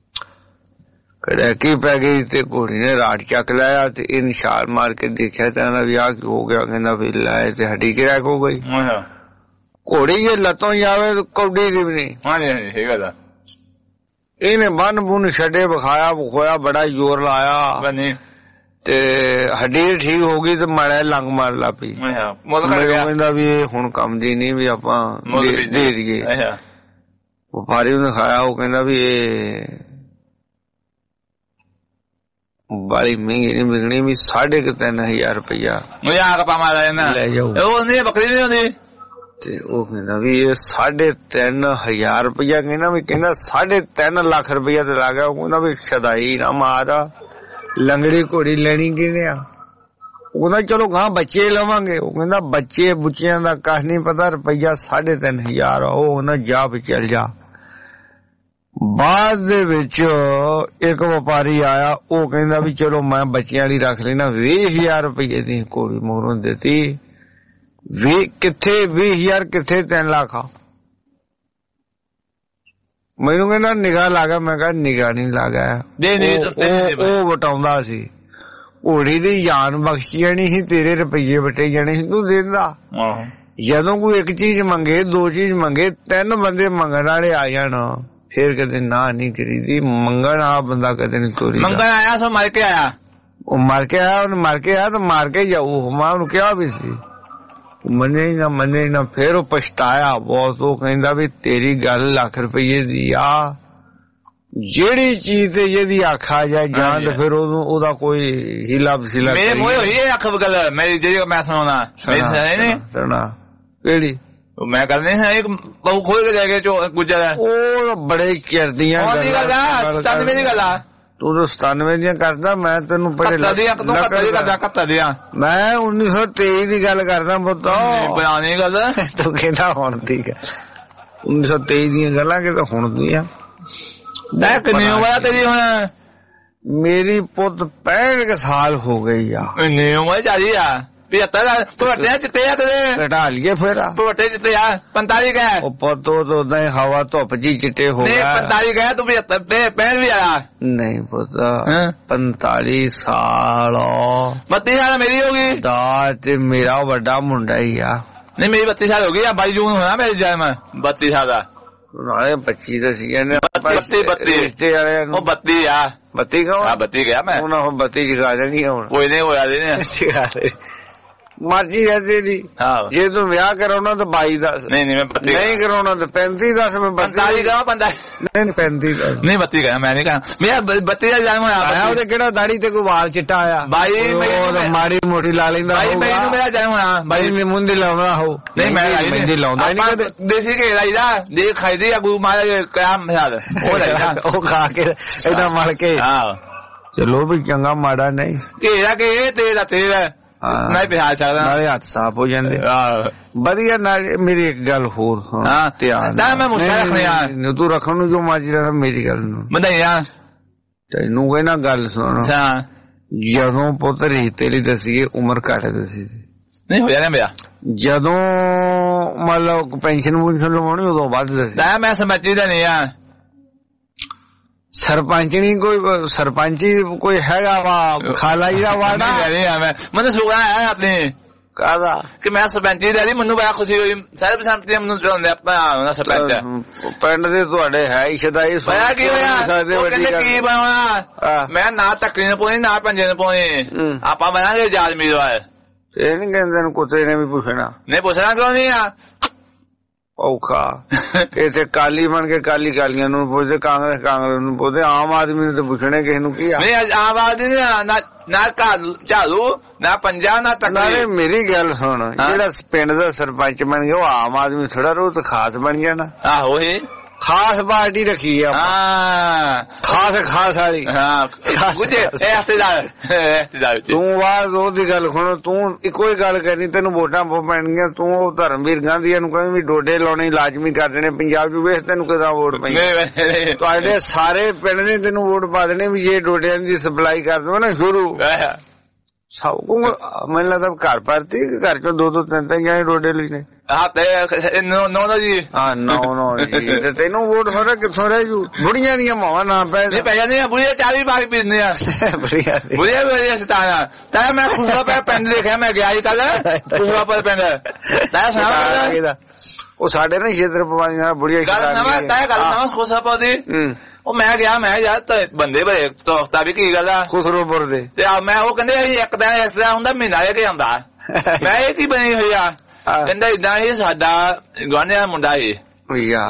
ਕੜੈਕੀ ਪੈ ਗਈ ਤੇ ਘੋੜੀ ਨੇ ਰਾਟ ਚੱਕ ਲਿਆ ਤੇ ਇਹਨੇ ਛਾਲ ਮਾਰ ਕੇ ਦੇਖਿਆ ਤੇ ਕਹਿੰਦਾ ਵੀ ਆਹ ਕੀ ਹੋ ਗਿਆ। ਕਹਿੰਦਾ ਵੀ ਲਾਏ ਤੇ ਹੱਡੀ ਕਰੈਕ ਹੋ ਗਈ। ਘੋੜੀ ਜੇ ਲੱਤੋਂ ਜਾਵੇ ਤੇ ਕੌਡੀ ਦੀ ਵੀ ਨਹੀਂ। ਹਾਂਜੀ ਹਾਂਜੀ ਸਹੀ ਗੱਲ ਆ। ਇਹਨੇ ਬੰਨ ਬੁੰਨ ਛੱਡੇ ਵਿਖਾਇਆ ਵਿਖੋਇਆ ਬੜਾ ਜ਼ੋਰ ਲਾਇਆ ਤੇ ਹੱਡੀ ਠੀਕ ਹੋ ਗਈ ਤੇ ਮਾੜਾ ਲੰਗ ਮਾਰ ਲਾ ਪਈ। ਕਹਿੰਦਾ ਵੀ ਇਹ ਹੁਣ ਕੰਮ ਦੀ ਨਹੀਂ ਵੀ ਆਪਾਂ ਦੇ ਦਈਏ। ਵਪਾਰੀ ਨੂੰ ਦਿਖਾਇਆ, ਉਹ ਕਹਿੰਦਾ ਵੀ ਇਹ ਬਾਲੀ ਮਹਿੰਗੀ ਨਹੀਂ ਵਿਕਣੀ, ਵੀ ਸਾਢੇ ਕੁ ਤਿੰਨ ਹਜ਼ਾਰ ਰੁਪਇਆ ਲੈ ਜਾਓ। ਬੱਕਰੀ ਨੀ ਹੁੰਦੀ ਤੇ ਉਹ ਕਹਿੰਦਾ ਵੀ ਇਹ ਸਾਢੇ ਤਿੰਨ ਹਜ਼ਾਰ ਰੁਪਇਆ, ਕਹਿੰਦਾ ਵੀ ਕਹਿੰਦਾ ਸਾਢੇ ਤਿੰਨ ਲੱਖ ਰੁਪਇਆ ਤੇ ਲੱਗ ਗਿਆ। ਉਹ ਕਹਿੰਦਾ ਵੀ ਸ਼ਦਾਈ ਨਾ ਮਾਰਾ, ਲੰਗੜੀ ਘੋੜੀ ਲੈਣੀ ਕਿਹਨੇ ਆ? ਉਹ ਕਹਿੰਦਾ ਚਲੋ ਗਾਂ ਬੱਚੇ ਲਵਾਂਗੇ। ਉਹ ਕਹਿੰਦਾ ਬੱਚੇ ਬੁੱਚਿਆਂ ਦਾ ਕੱਖ ਨਹੀਂ ਪਤਾ, ਰੁਪਇਆ ਸਾਢੇ ਤਿੰਨ ਹਜ਼ਾਰ। ਉਹ ਕਹਿੰਦਾ ਜਾ ਵੀ ਚੱਲ ਜਾ। ਬਾਅਦ ਦੇ ਵਿੱਚ ਇੱਕ ਵਪਾਰੀ ਆਇਆ, ਉਹ ਕਹਿੰਦਾ ਵੀ ਚਲੋ ਮੈਂ ਬੱਚਿਆਂ ਵਾਲੀ ਰੱਖ ਲੈਣਾ, ਵੀਹ ਹਜ਼ਾਰ ਰੁਪਏ ਦੀ ਘੋੜੀ ਮੋਹਰੋਂ ਦਿੱਤੀ। ਵੀ ਕਿੱਥੇ ਵੀਹ ਹਜ਼ਾਰ, ਕਿੱਥੇ ਤਿੰਨ ਲੱਖ ਆ? ਮੈਨੂੰ ਕਹਿੰਦਾ ਨਿਗਾਹ ਲੱਗਾ। ਮੈਂ ਕਿਹਾ ਨਿਗਾਹ ਨਹੀਂ ਲੱਗਾ, ਉਹ ਵਟਾਉਂਦਾ ਸੀ। ਘੋੜੀ ਦੀ ਜਾਨ ਬਖਸ਼ੀ ਜਾਣੀ ਸੀ, ਤੇਰੇ ਰੁਪਈਏ ਵਟੇ ਜਾਣੇ ਸੀ, ਤੂੰ ਦਿੰਦਾ। ਜਦੋਂ ਕੋਈ ਇੱਕ ਚੀਜ਼ ਮੰਗੇ, ਦੋ ਚੀਜ਼ ਮੰਗੇ, ਤਿੰਨ ਬੰਦੇ ਮੰਗਣ ਵਾਲੇ ਆ ਜਾਣ, ਫੇਰ ਕਦੇ ਨਾ ਨਹੀਂ ਕਰੀਦੀ। ਮੰਗਣ ਵਾਲਾ ਬੰਦਾ ਕਦੇ ਨਹੀਂ ਤੋਰੀ। ਮੰਗਣ ਆਇਆ ਸੋ ਮਰ ਕੇ ਆਇਆ, ਉਹ ਮਰ ਕੇ ਆਇਆ, ਉਹਨੇ ਮਰ ਕੇ ਆਇਆ ਤਾਂ ਮਾਰ ਕੇ ਜਾਊ। ਮੈਂ ਉਹਨੂੰ ਕਿਹਾ ਵੀ ਸੀ, ਮੰਨੇ ਨਾ ਮੰਨੇ ਨਾ। ਫੇਰ ਉਹ ਪਛਤਾਇਆ ਬਹੁਤ। ਉਹ ਕਹਿੰਦਾ ਵੀ ਤੇਰੀ ਗੱਲ ਲੱਖ ਰੁਪਈਏ ਦੀ ਆ, ਜਿਹੜੀ ਚੀਜ਼ ਤੇ ਜਿਹਦੀ ਅੱਖ ਆ ਜਾਏ ਜਾਂ ਤੇ ਫਿਰ ਉਹਨੂੰ ਉਹਦਾ ਕੋਈ ਹੀਲਾ ਵਸੀਲਾ ਮੇਰੇ ਮੂੰਹ ਹੋਈ ਇਹ ਅੱਖ ਗੱਲ ਮੇਰੀ, ਜਿਹੜੀ ਮੈਂ ਸੁਣਾਉਣਾ ਸੁਣਾ ਕਿਹੜੀ ਮੈਂ ਕਰਨੀ ਹੈ ਬਹੁ ਖੋਲ ਕੇ ਜਾਏਗਾ ਚੋ ਗੁੱਜਰ। ਉਹ ਬੜੇ ਚਿਰਦੀਆਂ ਸਤਾਨਵੇਂ ਦੀ ਗੱਲ ਆ। ਤੂੰ ਤਾਂ ਸਤਾਨਵੇਂ ਦੀਆਂ ਕਰਦਾ, ਮੈਂ ਤੈਨੂੰ ਮੈਂ ਉੱਨੀ ਸੌ ਤੇਈ ਦੀ ਗੱਲ ਕਰਦਾ ਪੁੱਤ। ਪੁਰਾਣੀ ਗੱਲ ਤੂੰ ਕਹਿੰਦਾ ਹੁਣ ਦੀ ਗੱਲ, ਉੱਨੀ ਸੌ ਤੇਈ ਦੀਆਂ ਗੱਲਾਂ ਕਿ ਹੁਣ ਦੀਆਂ। ਕਿੰਨੀ ਉਮਰ ਤੇਰੀ ਹੁਣ? ਮੇਰੀ ਪੁੱਤ ਪੈਂਹਠ ਕੁ ਸਾਲ ਹੋ ਗਈ ਆ। ਇੰਨੀ ਉਮਰ ਚਾਹੀਦੀ ਆ? ਪਚੱਤਰ ਤੁਹਾਡੇ ਚਿੱਤੇ ਆ ਤੇਰੇ? ਘਟਾ ਲਈਏ ਫੇਰ ਤੁਹਾਡੇ ਚਿੱਤੇ ਆ? ਪੰਤਾਲੀ ਗਏ ਉਹ ਪੁੱਤ, ਉਹ ਤਾਂ ਉਦਾਂ ਹੀ ਹਵਾ ਧੁੱਪ ਜੀ ਚਿੱਟੇ ਹੋ ਗਏ। ਪੰਤਾਲੀ ਗਏ ਤੂੰ ਪਚੱਤਰ ਪੈਂਹਠ ਵੀ ਆਇਆ? ਨਹੀਂ ਪੁੱਤ, ਪੰਤਾਲੀ ਸਾਲ। ਬੱਤੀ ਸਾਲ ਮੇਰੀ ਹੋ ਗਈ ਦਾ ਤੇ ਮੇਰਾ ਵੱਡਾ ਮੁੰਡਾ ਹੀ ਆ। ਨਹੀਂ ਮੇਰੀ ਬੱਤੀ ਸਾਲ ਹੋ ਗਈ ਆ, ਬਾਈ ਜੂਨ ਹੋਣਾ ਮੇਰੀ ਜਨਮ। ਬੱਤੀ ਸਾਲ ਦਾ ਨਾਲੇ ਪੱਚੀ ਦਾ ਸੀ ਬੱਤੀ ਬੱਤੀ ਰਿਸ਼ਤੇ ਵਾਲੇ ਉਹ ਬੱਤੀ ਆ। ਬੱਤੀ ਕਹਾਂ? ਬੱਤੀ ਗਿਆ ਮੈਂ। ਹੁਣ ਉਹ ਬੱਤੀ ਜਗਾ ਦੇਣੀ ਹੁਣ। ਕੋਈ ਨਹੀਂ ਹੋਇਆ ਦੇ ਜਗਾ ਦੇ ਮਰਜੀ ਹੈ ਤੇਰੀ। ਜੇ ਤੂੰ ਵਿਆਹ ਕਰਾਉਣਾ ਤਾਂ ਬਾਈ ਦੱਸ। ਨਹੀਂ ਨਹੀਂ ਮੈਂ ਬੱਤੀ ਨਹੀਂ ਕਰਾਉਣਾ ਤਾਂ ਪੈਂਤੀ ਦੱਸ। ਮੈਂ ਪੰਤਾਲੀ ਕਹਾਂ ਪੰਤਾਲੀ ਨਹੀਂ ਪੈਂਤੀ ਦੱਸ। ਨਹੀਂ ਬੱਤੀ ਕਹਾਂ ਮੈਂ ਨਹੀਂ ਕਹਾਂ। ਮੇਰਾ ਬੱਤੀ ਦਾ ਜਨਮ ਹੋਇਆ। ਉਹਦੇ ਕਿਹੜਾ ਦਾੜੀ ਤੇ ਕੋਈ ਵਾਲ ਚਿੱਟਾ ਆਇਆ? ਬਾਈ ਮਾੜੀ ਮੋਟੀ ਲਾ ਲੈਂਦਾ। ਬਾਈ ਮੈਨੂੰ ਮੇਰਾ ਜਨਮ ਹੋਇਆ। ਬਾਈ ਨੇ ਮੁੰਦੀ ਲਾਉਣਾ ਹੋ? ਨਹੀਂ ਮੈਂ ਮਹਿੰਦੀ ਲਾਉਂਦਾ ਨਹੀਂ। ਦੇਸੀ ਘੇ ਲਾਈਦਾ, ਦੇ ਖਾਈਦੀ ਆ ਗੁਰੂ ਮਹਾਰਾਜ ਕਿਆ ਮਿਸਾਲ ਉਹ ਲਾਈਦਾ, ਉਹ ਖਾ ਕੇ ਏਦਾਂ ਮਲ ਕੇ। ਚਲੋ ਵੀ ਚੰਗਾ ਮਾੜਾ ਨਹੀਂ। ਘੇਰਾ ਕੇ ਤੇਰਾ ਤੇਰਾ ਮੈਂ ਪਿਆ ਸਕਦਾ, ਨਾਲੇ ਹੱਥ ਸਾਫ਼ ਹੋ ਜਾਂਦੇ ਵਧੀਆ। ਨਾਲ ਮੇਰੀ ਇੱਕ ਗੱਲ ਹੋਰ ਸੁਣ ਧਿਆਨ। ਮੈਂ ਮੁੱਛਾਂ ਰੱਖਣੀਆਂ, ਤੂੰ ਰੱਖਣ ਨੂੰ ਜੋ ਮਰਜ਼ੀ ਰੱਖ, ਮੇਰੀ ਗੱਲ ਨੂੰ ਵਧਾਈਆਂ ਤੈਨੂੰ ਕਹਿਣਾ। ਗੱਲ ਸੁਣ, ਜਦੋਂ ਪੁੱਤ ਰੀਤੇ ਲਈ ਦਸੀਏ ਉਮਰ ਘੱਟ ਦਸੀ ਨਹੀਂ ਹੋ ਜਾਣਾ ਮੇਰਾ। ਜਦੋਂ ਮਤਲਬ ਪੈਨਸ਼ਨ ਪੁਨਸ਼ਨ ਲਵਾਉਣੀ ਉਦੋਂ ਵੱਧ ਦੱਸੀ। ਮੈਂ ਸਮਝੀ ਦਾ ਨਹੀਂ ਆ। ਸਰਪੰਚਣੀ ਕੋਈ ਸਰਪੰਚੀ ਕੋਈ ਹੈਗਾ ਵਾ ਖਾਲਾ ਜੀ ਦਾ ਵਾੜਾ? ਮੈਨੂੰ ਸੁਣਾ ਹੈ ਆਪਣੇ ਕਾਹਦਾ ਕਿ ਮੈਂ ਸਰਪੰਚੀ ਦਾ। ਮੈਨੂੰ ਬੜਾ ਖੁਸ਼ੀ ਹੋਈ, ਸਾਰੇ ਪਸੰਦ ਮੈਨੂੰ ਚਾਹੁੰਦੇ ਆਪਾਂ ਸਰਪੰਚ ਪਿੰਡ ਦੇ ਤੁਹਾਡੇ ਹੈ ਹੀ ਸ਼ਦਾਈ। ਹੋਇਆ ਕੀ ਹੋਇਆ? ਕੀ ਬਣਾਉਣਾ? ਮੈਂ ਨਾ ਧੱਕਰੀ ਨੂੰ ਪਾਉਣੀ ਨਾ ਪੰਜੇ ਨੂੰ ਪਾਉਣੀ, ਆਪਾਂ ਬਣਾਂਗੇ ਜਾਜ ਉਮੀਦਵਾਰ। ਇਹ ਨੀ ਕਹਿੰਦੇ ਨੂੰ ਕੁੱਤੇ ਨੇ ਵੀ ਪੁੱਛਣਾ? ਨਹੀਂ ਪੁੱਛਣਾ ਕਿਉਂ ਨਹੀਂ ਆ? ਔਖਾ ਇੱਥੇ ਕਾਲੀ ਬਣ ਕੇ ਕਾਲੀ ਕਾਲੀਆਂ ਨੂੰ ਪੁੱਛਦੇ, ਕਾਂਗਰਸ ਕਾਂਗਰਸ ਨੂੰ ਪੁੱਛਦੇ, ਆਮ ਆਦਮੀ ਨੂੰ ਤੇ ਪੁੱਛਣੇ ਕਿਸੇ ਨੂੰ ਕੀ ਆ? ਨਹੀਂ ਆਮ ਆਦਮੀ ਨਾ ਝਾੜੂ ਨਾ ਪੰਜਾ ਨਾ ਤੱਕ। ਮੇਰੀ ਗੱਲ ਸੁਣ, ਜਿਹੜਾ ਪਿੰਡ ਦਾ ਸਰਪੰਚ ਬਣ ਗਿਆ ਉਹ ਆਮ ਆਦਮੀ ਥੋੜਾ ਰੋ ਤਾਂ ਖਾਸ ਬਣ ਜਾਣਾ। ਆਹੋ ਇਹ ਖਾਸ ਪਾਰਟੀ ਰੱਖੀ ਆ, ਖਾਸ ਖਾਸ ਵਾਲੀ। ਤੂੰ ਬਾਅਦ ਉਹਦੀ ਗੱਲ ਸੁਣੋ, ਤੂੰ ਇੱਕੋ ਹੀ ਗੱਲ ਕਰਨੀ, ਤੈਨੂੰ ਵੋਟਾਂ ਪੈਣਗੀਆਂ। ਤੂੰ ਉਹ ਧਰਮਵੀਰ ਗਾਂਧੀਆਂ ਨੂੰ ਕਹਿੰਦੀ ਵੀ ਡੋਡੇ ਲਾਉਣੇ ਲਾਜ਼ਮੀ ਕਰ ਦੇਣੇ ਪੰਜਾਬ ਚ। ਵੇਖ ਤੈਨੂੰ ਕਿਦਾਂ ਵੋਟ ਪਈ। ਤੁਹਾਡੇ ਸਾਰੇ ਪਿੰਡ ਨੇ ਤੈਨੂੰ ਵੋਟ ਪਾ ਦੇਣੇ ਵੀ ਜੇ ਡੋਡਿਆਂ ਦੀ ਸਪਲਾਈ ਕਰ ਦਵਾਂ ਨਾ ਸ਼ੁਰੂ। ਸਭ ਕੋ ਮੈਨੂੰ ਲੱਗਦਾ ਘਰ ਭਰਤੀ ਘਰ ਚੋਂ ਦੋ ਦੋ ਤਿੰਨ ਤਿੰਨ ਜਾਣੇ ਡੋਡੇ ਲੈਣੇ। ਨੋ ਨੋ ਜੀ ਹਾਂ ਨੋ ਨੋ ਜੀ। ਤੇ ਤੈਨੂੰ ਵੋਟ ਹੋ ਰਿਹਾ ਕਿੱਥੋਂ ਰਹਿ ਜੂ? ਬੁੜੀਆਂ ਦੀਆਂ ਮਾਵਾਂ ਨਾ ਪੈ ਪੈ ਜਾਂਦੀਆਂ। ਬੁੜੀਆਂ ਚਾਲੀ ਬਾਗ ਪੀਂਦੇ ਆ। ਬੁੜੀਆਂ ਬੁੜੀਆਂ ਵੀ ਵਧੀਆ ਸਤਾਨਾ। ਤਾਂ ਮੈਂ ਖੁਸ਼ਰਾ ਪਿੰਡ ਦੇਖਿਆ, ਮੈਂ ਗਿਆ ਸੀ ਕੱਲ ਖੁਸ਼ਰਾ ਪਿੰਡ। ਤਾਂ ਸੁਣਾ ਉਹ ਸਾਡੇ ਨਾ ਖੇਤਰ ਪਵਾਈ ਨਾਲ ਬੁੜੀਆਂ ਗੱਲ ਸਮਾਂ ਤਾਂ ਗੱਲ ਸਮਾਂ ਖੁਸ਼ਰਾ ਪਾਦੀ। ਉਹ ਮੈਂ ਗਿਆ, ਮੈਂ ਯਾਰ ਬੰਦੇ ਬੜੇ ਤੋਖਤਾ ਵੀ ਕੀ ਗੱਲ ਆ ਖੁਸਰੋਪੁਰ ਦੇ। ਤੇ ਮੈਂ ਉਹ ਕਹਿੰਦੇ ਇੱਕ ਦਿਨ ਇਸ ਤਰ੍ਹਾਂ ਹੁੰਦਾ, ਮਹੀਨਾ ਲੈ ਕੇ ਆਉਂਦਾ। ਮੈਂ ਇਹ ਕੀ ਬਣੀ ਹੋਈ ਆ? ਕਹਿੰਦਾ ਏਦਾਂ ਹੀ ਸਾਡਾ ਗੁਆਂਢੀਆਂ ਦਾ ਮੁੰਡਾ ਸੀ, ਉਹ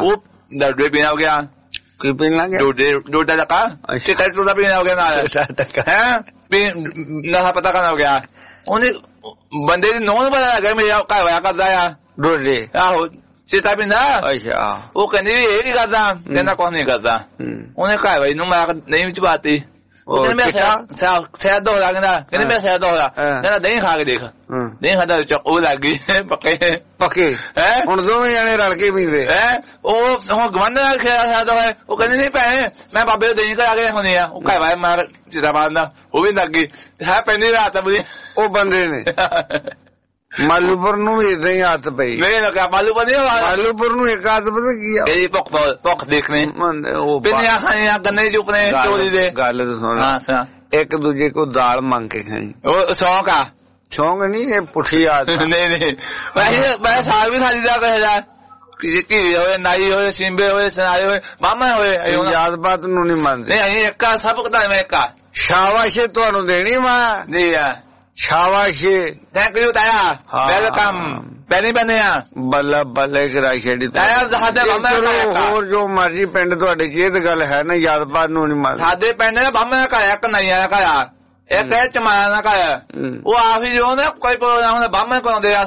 ਡੋਡੇ ਪੀਣਾ ਹੋ ਗਿਆ ਕੀ ਪੀਣ ਲੱਗ ਗਿਆ ਡੋਡੇ ਡੋਡਾ ਟਕਾ ਚਿੱਟਾ ਟੋਡਾ ਪੀਣਾ ਹੋ ਗਿਆ ਨਾਲ ਹੈ ਵੀ ਨਾ ਪਤਾ ਕਰਨਾ ਹੋ ਗਿਆ ਉਹਨੇ ਬੰਦੇ ਦੀ ਨੌਂ ਪਤਾ ਲੱਗਾ ਮੇਰਾ ਘਰ ਹੋਇਆ ਕਰਦਾ ਆ ਡੋਡੇ ਆਹੋ ਚਿੱਟਾ ਪੀਂਦਾ ਅੱਛਾ ਉਹ ਕਹਿੰਦੀ ਵੀ ਇਹ ਕੀ ਕਰਦਾ ਕਹਿੰਦਾ ਕੁਛ ਨਹੀਂ ਕਰਦਾ ਉਹਨੇ ਘਰ ਵਾਲੀ ਨੂੰ ਮੈਂ ਨਹੀਂ ਵਿੱਚ ਪਾਤੀ ਉਹ ਕਹਿੰਦੇ ਮੈਂ ਸਿਆ ਸਿਆ ਦੋ ਲੱਗਦਾ ਕਹਿੰਦੇ ਮੈਂ ਸਿਆ ਦੋ ਹੋਇਆ ਕਹਿੰਦਾ ਦਹੀਂ ਖਾ ਕੇ ਦੇਖ ਦਹੀਂ ਖਾਦਾ ਉਹ ਲੱਗ ਗਈ ਪੱਕੇ ਪੱਕੇ ਹੈ ਹੁਣ ਦੋਵੇਂ ਜਾਣੇ ਰਲ ਕੇ ਪੀਂਦੇ ਹੈ ਉਹ ਹੁਣ ਗਵੰਡ ਨਾਲ ਖਿਆ ਸਿਆ ਹੋਇਆ ਉਹ ਕਹਿੰਦੇ ਨਹੀਂ ਭੈਣੇ ਮੈਂ ਬਾਬੇ ਦਹੀਂ ਕਰਾ ਕੇ ਹੁੰਦੇ ਆ ਉਹ ਘਰ ਵਾਲੇ ਮਾਰ ਚਿੱਟਾ ਪਾਉਂਦਾ ਉਹ ਵੀ ਲੱਗ ਗਈ ਹੈ ਪੈਂਦੀ ਰਾਤ ਬੁਰੀ ਉਹ ਬੰਦੇ ਨੇ ਮਾਲੂਪੁਰ ਨੂੰ ਵੀ ਇਦਾਂ ਹੀ ਹੱਥ ਪਈ ਨਹੀਂ ਲੱਗਾ ਮਾਲੂਪੁਰ ਨਹੀਂ ਮਾਲੂਪੁਰ ਨੂੰ ਇੱਕ ਹੱਥ ਪਤਾ ਕੀ ਆ ਇਹ ਭੁੱਖ ਭੁੱਖ ਦੇਖਣੇ ਉਹ ਪਿੰਨੀਆਂ ਖਾਣੀਆਂ ਗੰਨੇ ਚੁਪਨੇ ਚੋਰੀ ਦੇ ਗੱਲ ਸੁਣ ਇੱਕ ਦੂਜੇ ਕੋ ਦਾਲ ਮੰਗ ਕੇ ਖਾਣੀ ਉਹ ਸ਼ੌਂਕ ਆ ਸ਼ੌਂਕ ਨਹੀਂ ਇਹ ਪੁੱਠੀ ਆਦਤ ਨਹੀਂ ਨਹੀਂ ਵੈਸੇ ਮੈਂ ਸਾਗ ਵੀ ਖਾਲੀ ਦਾ ਕਹੇਗਾ ਕਿਸੇ ਕੀ ਹੋਏ ਨਾਈ ਹੋਏ ਸਿੰਬੇ ਹੋਏ ਸਨਾਏ ਹੋਏ ਮਾਮਾ ਹੋਏ ਯਾਦ ਬਾਤ ਨੂੰ ਨਹੀਂ ਮੰਨਦੇ ਨਹੀਂ ਅਸੀਂ ਇੱਕਾ ਸਭ ਕਦਾ ਮੈਂ ਇੱਕਾ ਸ਼ਾਬਾਸ਼ ਤੁਹਾਨੂੰ ਦੇਣੀ ਮਾਂ ਨਹੀਂ ਆ ਸ਼ਾਬਾਸ਼ ਥੈਂਕ ਯੂ ਤਾਇਆ ਵੈਲਕਮ ਬੈਨੀ ਬਨਿਆ ਬੱਲਾ ਬੱਲੇ ਕਰਾਈ ਛੱਡੀ ਤਾਇਆ ਸਾਡੇ ਬੰਮਾ ਹੋਰ ਜੋ ਮਰਜੀ ਪਿੰਡ ਤੁਹਾਡੇ ਚ ਇਹ ਤਾਂ ਗੱਲ ਹੈ ਨਾ ਯਾਦ ਬਾਤ ਨੂੰ ਨਹੀਂ ਮੰਨਦੇ ਸਾਡੇ ਪਿੰਡ ਦਾ ਬੰਮਾ ਦਾ ਘਰ ਇੱਕ ਨਈਆਂ ਦਾ ਘਰ ਇੱਕ ਹੈ ਚਮਾਇਆ ਦਾ ਘਰ ਉਹ ਆਪ ਹੀ ਜੋ ਨਾ ਕੋਈ ਪ੍ਰੋਗਰਾਮ ਹੁੰਦਾ ਬੰਮਾ ਕੋਲ ਆਉਂਦੇ ਆ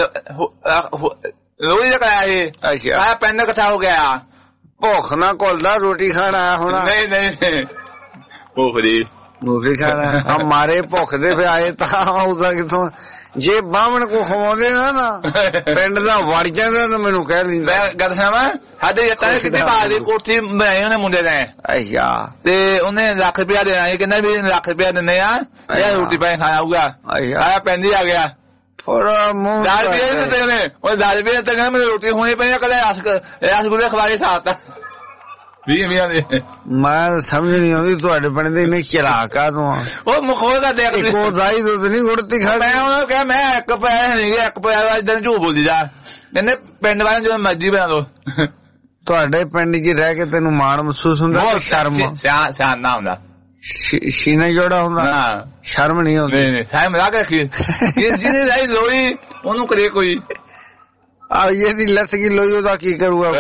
ਲੋਹੜੀ ਦਾ ਘਰ ਇਹ ਅੱਛਾ ਪਿੰਡ ਇਕੱਠਾ ਹੋ ਗਿਆ ਭੁੱਖ ਨਾ ਘੁਲਦਾ ਰੋਟੀ ਖਾਣ ਆਇਆ ਹੋਣਾ ਨਹੀਂ ਨਹੀਂ ਭੁੱਖਦੀ ਮੂਫੀ ਖਾਣਾ ਹਮਾਰੇ ਭੁੱਖ ਦੇ ਫੇ ਆਏ ਤਾਂ ਉਹਦਾ ਕਿਥੋਂ ਜੇ ਬਾਹਮਣ ਕੋ ਖਵਾਉਂਦੇ ਨਾ ਨਾ ਪਿੰਡ ਦਾ ਵੜ ਜਾਂਦਾ ਤਾਂ ਮੈਨੂੰ ਕਹਿ ਲੈਂਦਾ ਮੈਂ ਗੱਲ ਸੁਣਾਵਾਂ ਸਾਡੇ ਜੱਟਾਂ ਨੇ ਕਿਤੇ ਬਾਹਰ ਦੀ ਕੋਠੀ ਬਣਾਈ ਉਹਨੇ ਮੁੰਡੇ ਨੇ ਅੱਛਾ ਤੇ ਉਹਨੇ ਲੱਖ ਰੁਪਇਆ ਦੇਣਾ ਸੀ ਕਹਿੰਦਾ ਵੀ ਲੱਖ ਰੁਪਇਆ ਦਿੰਦੇ ਆ ਇਹ ਰੋਟੀ ਪਾਣੀ ਖਾਊਗਾ ਆਇਆ ਪੈਂਦੀ ਆ ਗਿਆ ਮੂੰਹ ਦਾਲ ਵੀ ਦਿੱਤੇ ਉਹਨੇ ਉਹ ਦਾਲ ਵੀ ਦਿੱਤੇ ਕਹਿੰਦਾ ਮੈਨੂੰ ਰੋਟੀ ਹੋਣੀ ਪਈ ਕਦੇ ਰਸਗੁੱਲੇ ਖਵਾ ਕੇ ਸਾਥ ਵੀ ਵੀ ਮੈਂ ਸਮਝ ਨਹੀਂ ਆਉਂਦੀ ਤੁਹਾਡੇ ਪਿੰਡ ਦੇ ਨਹੀਂ ਚਲਾਕ ਆ ਤੂੰ ਉਹ ਮਖੋਲ ਦਾ ਦੇਖ ਕੋ ਦਾਈ ਦੁੱਧ ਨਹੀਂ ਗੁੜਤੀ ਖਾ ਮੈਂ ਉਹਨਾਂ ਕਿਹਾ ਮੈਂ ਇੱਕ ਪਿਆ ਨਹੀਂ ਇੱਕ ਪਿਆ ਇਦਾਂ ਝੂਠ ਬੋਲਦੀ ਜਾ ਕਹਿੰਦੇ ਪਿੰਡ ਵਾਲੇ ਜਦੋਂ ਮਰਜ਼ੀ ਬਣਾ ਦੋ ਤੁਹਾਡੇ ਪਿੰਡ 'ਚ ਰਹਿ ਕੇ ਤੈਨੂੰ ਮਾਣ ਮਹਿਸੂਸ ਹੁੰਦਾ ਕਿ ਸ਼ਰਮ ਸ਼ਾਨ ਨਾ ਹੁੰਦਾ ਸ਼ੀਨਾ ਜੋੜਾ ਹੁੰਦਾ ਸ਼ਰਮ ਨਹੀਂ ਆਉਂਦੀ ਨਹੀਂ ਨਹੀਂ ਟਾਈਮ ਲਾ ਕੇ ਕੀ ਜਿਹਨੇ ਰਾਈ ਲੋਈ ਉਹਨੂੰ ਕਰੇ ਕੋਈ ਆ ਇਹਦੀ ਲੱਤ ਕੀ ਲੋਈ ਉਹਦਾ ਕੀ ਕਰੂਗਾ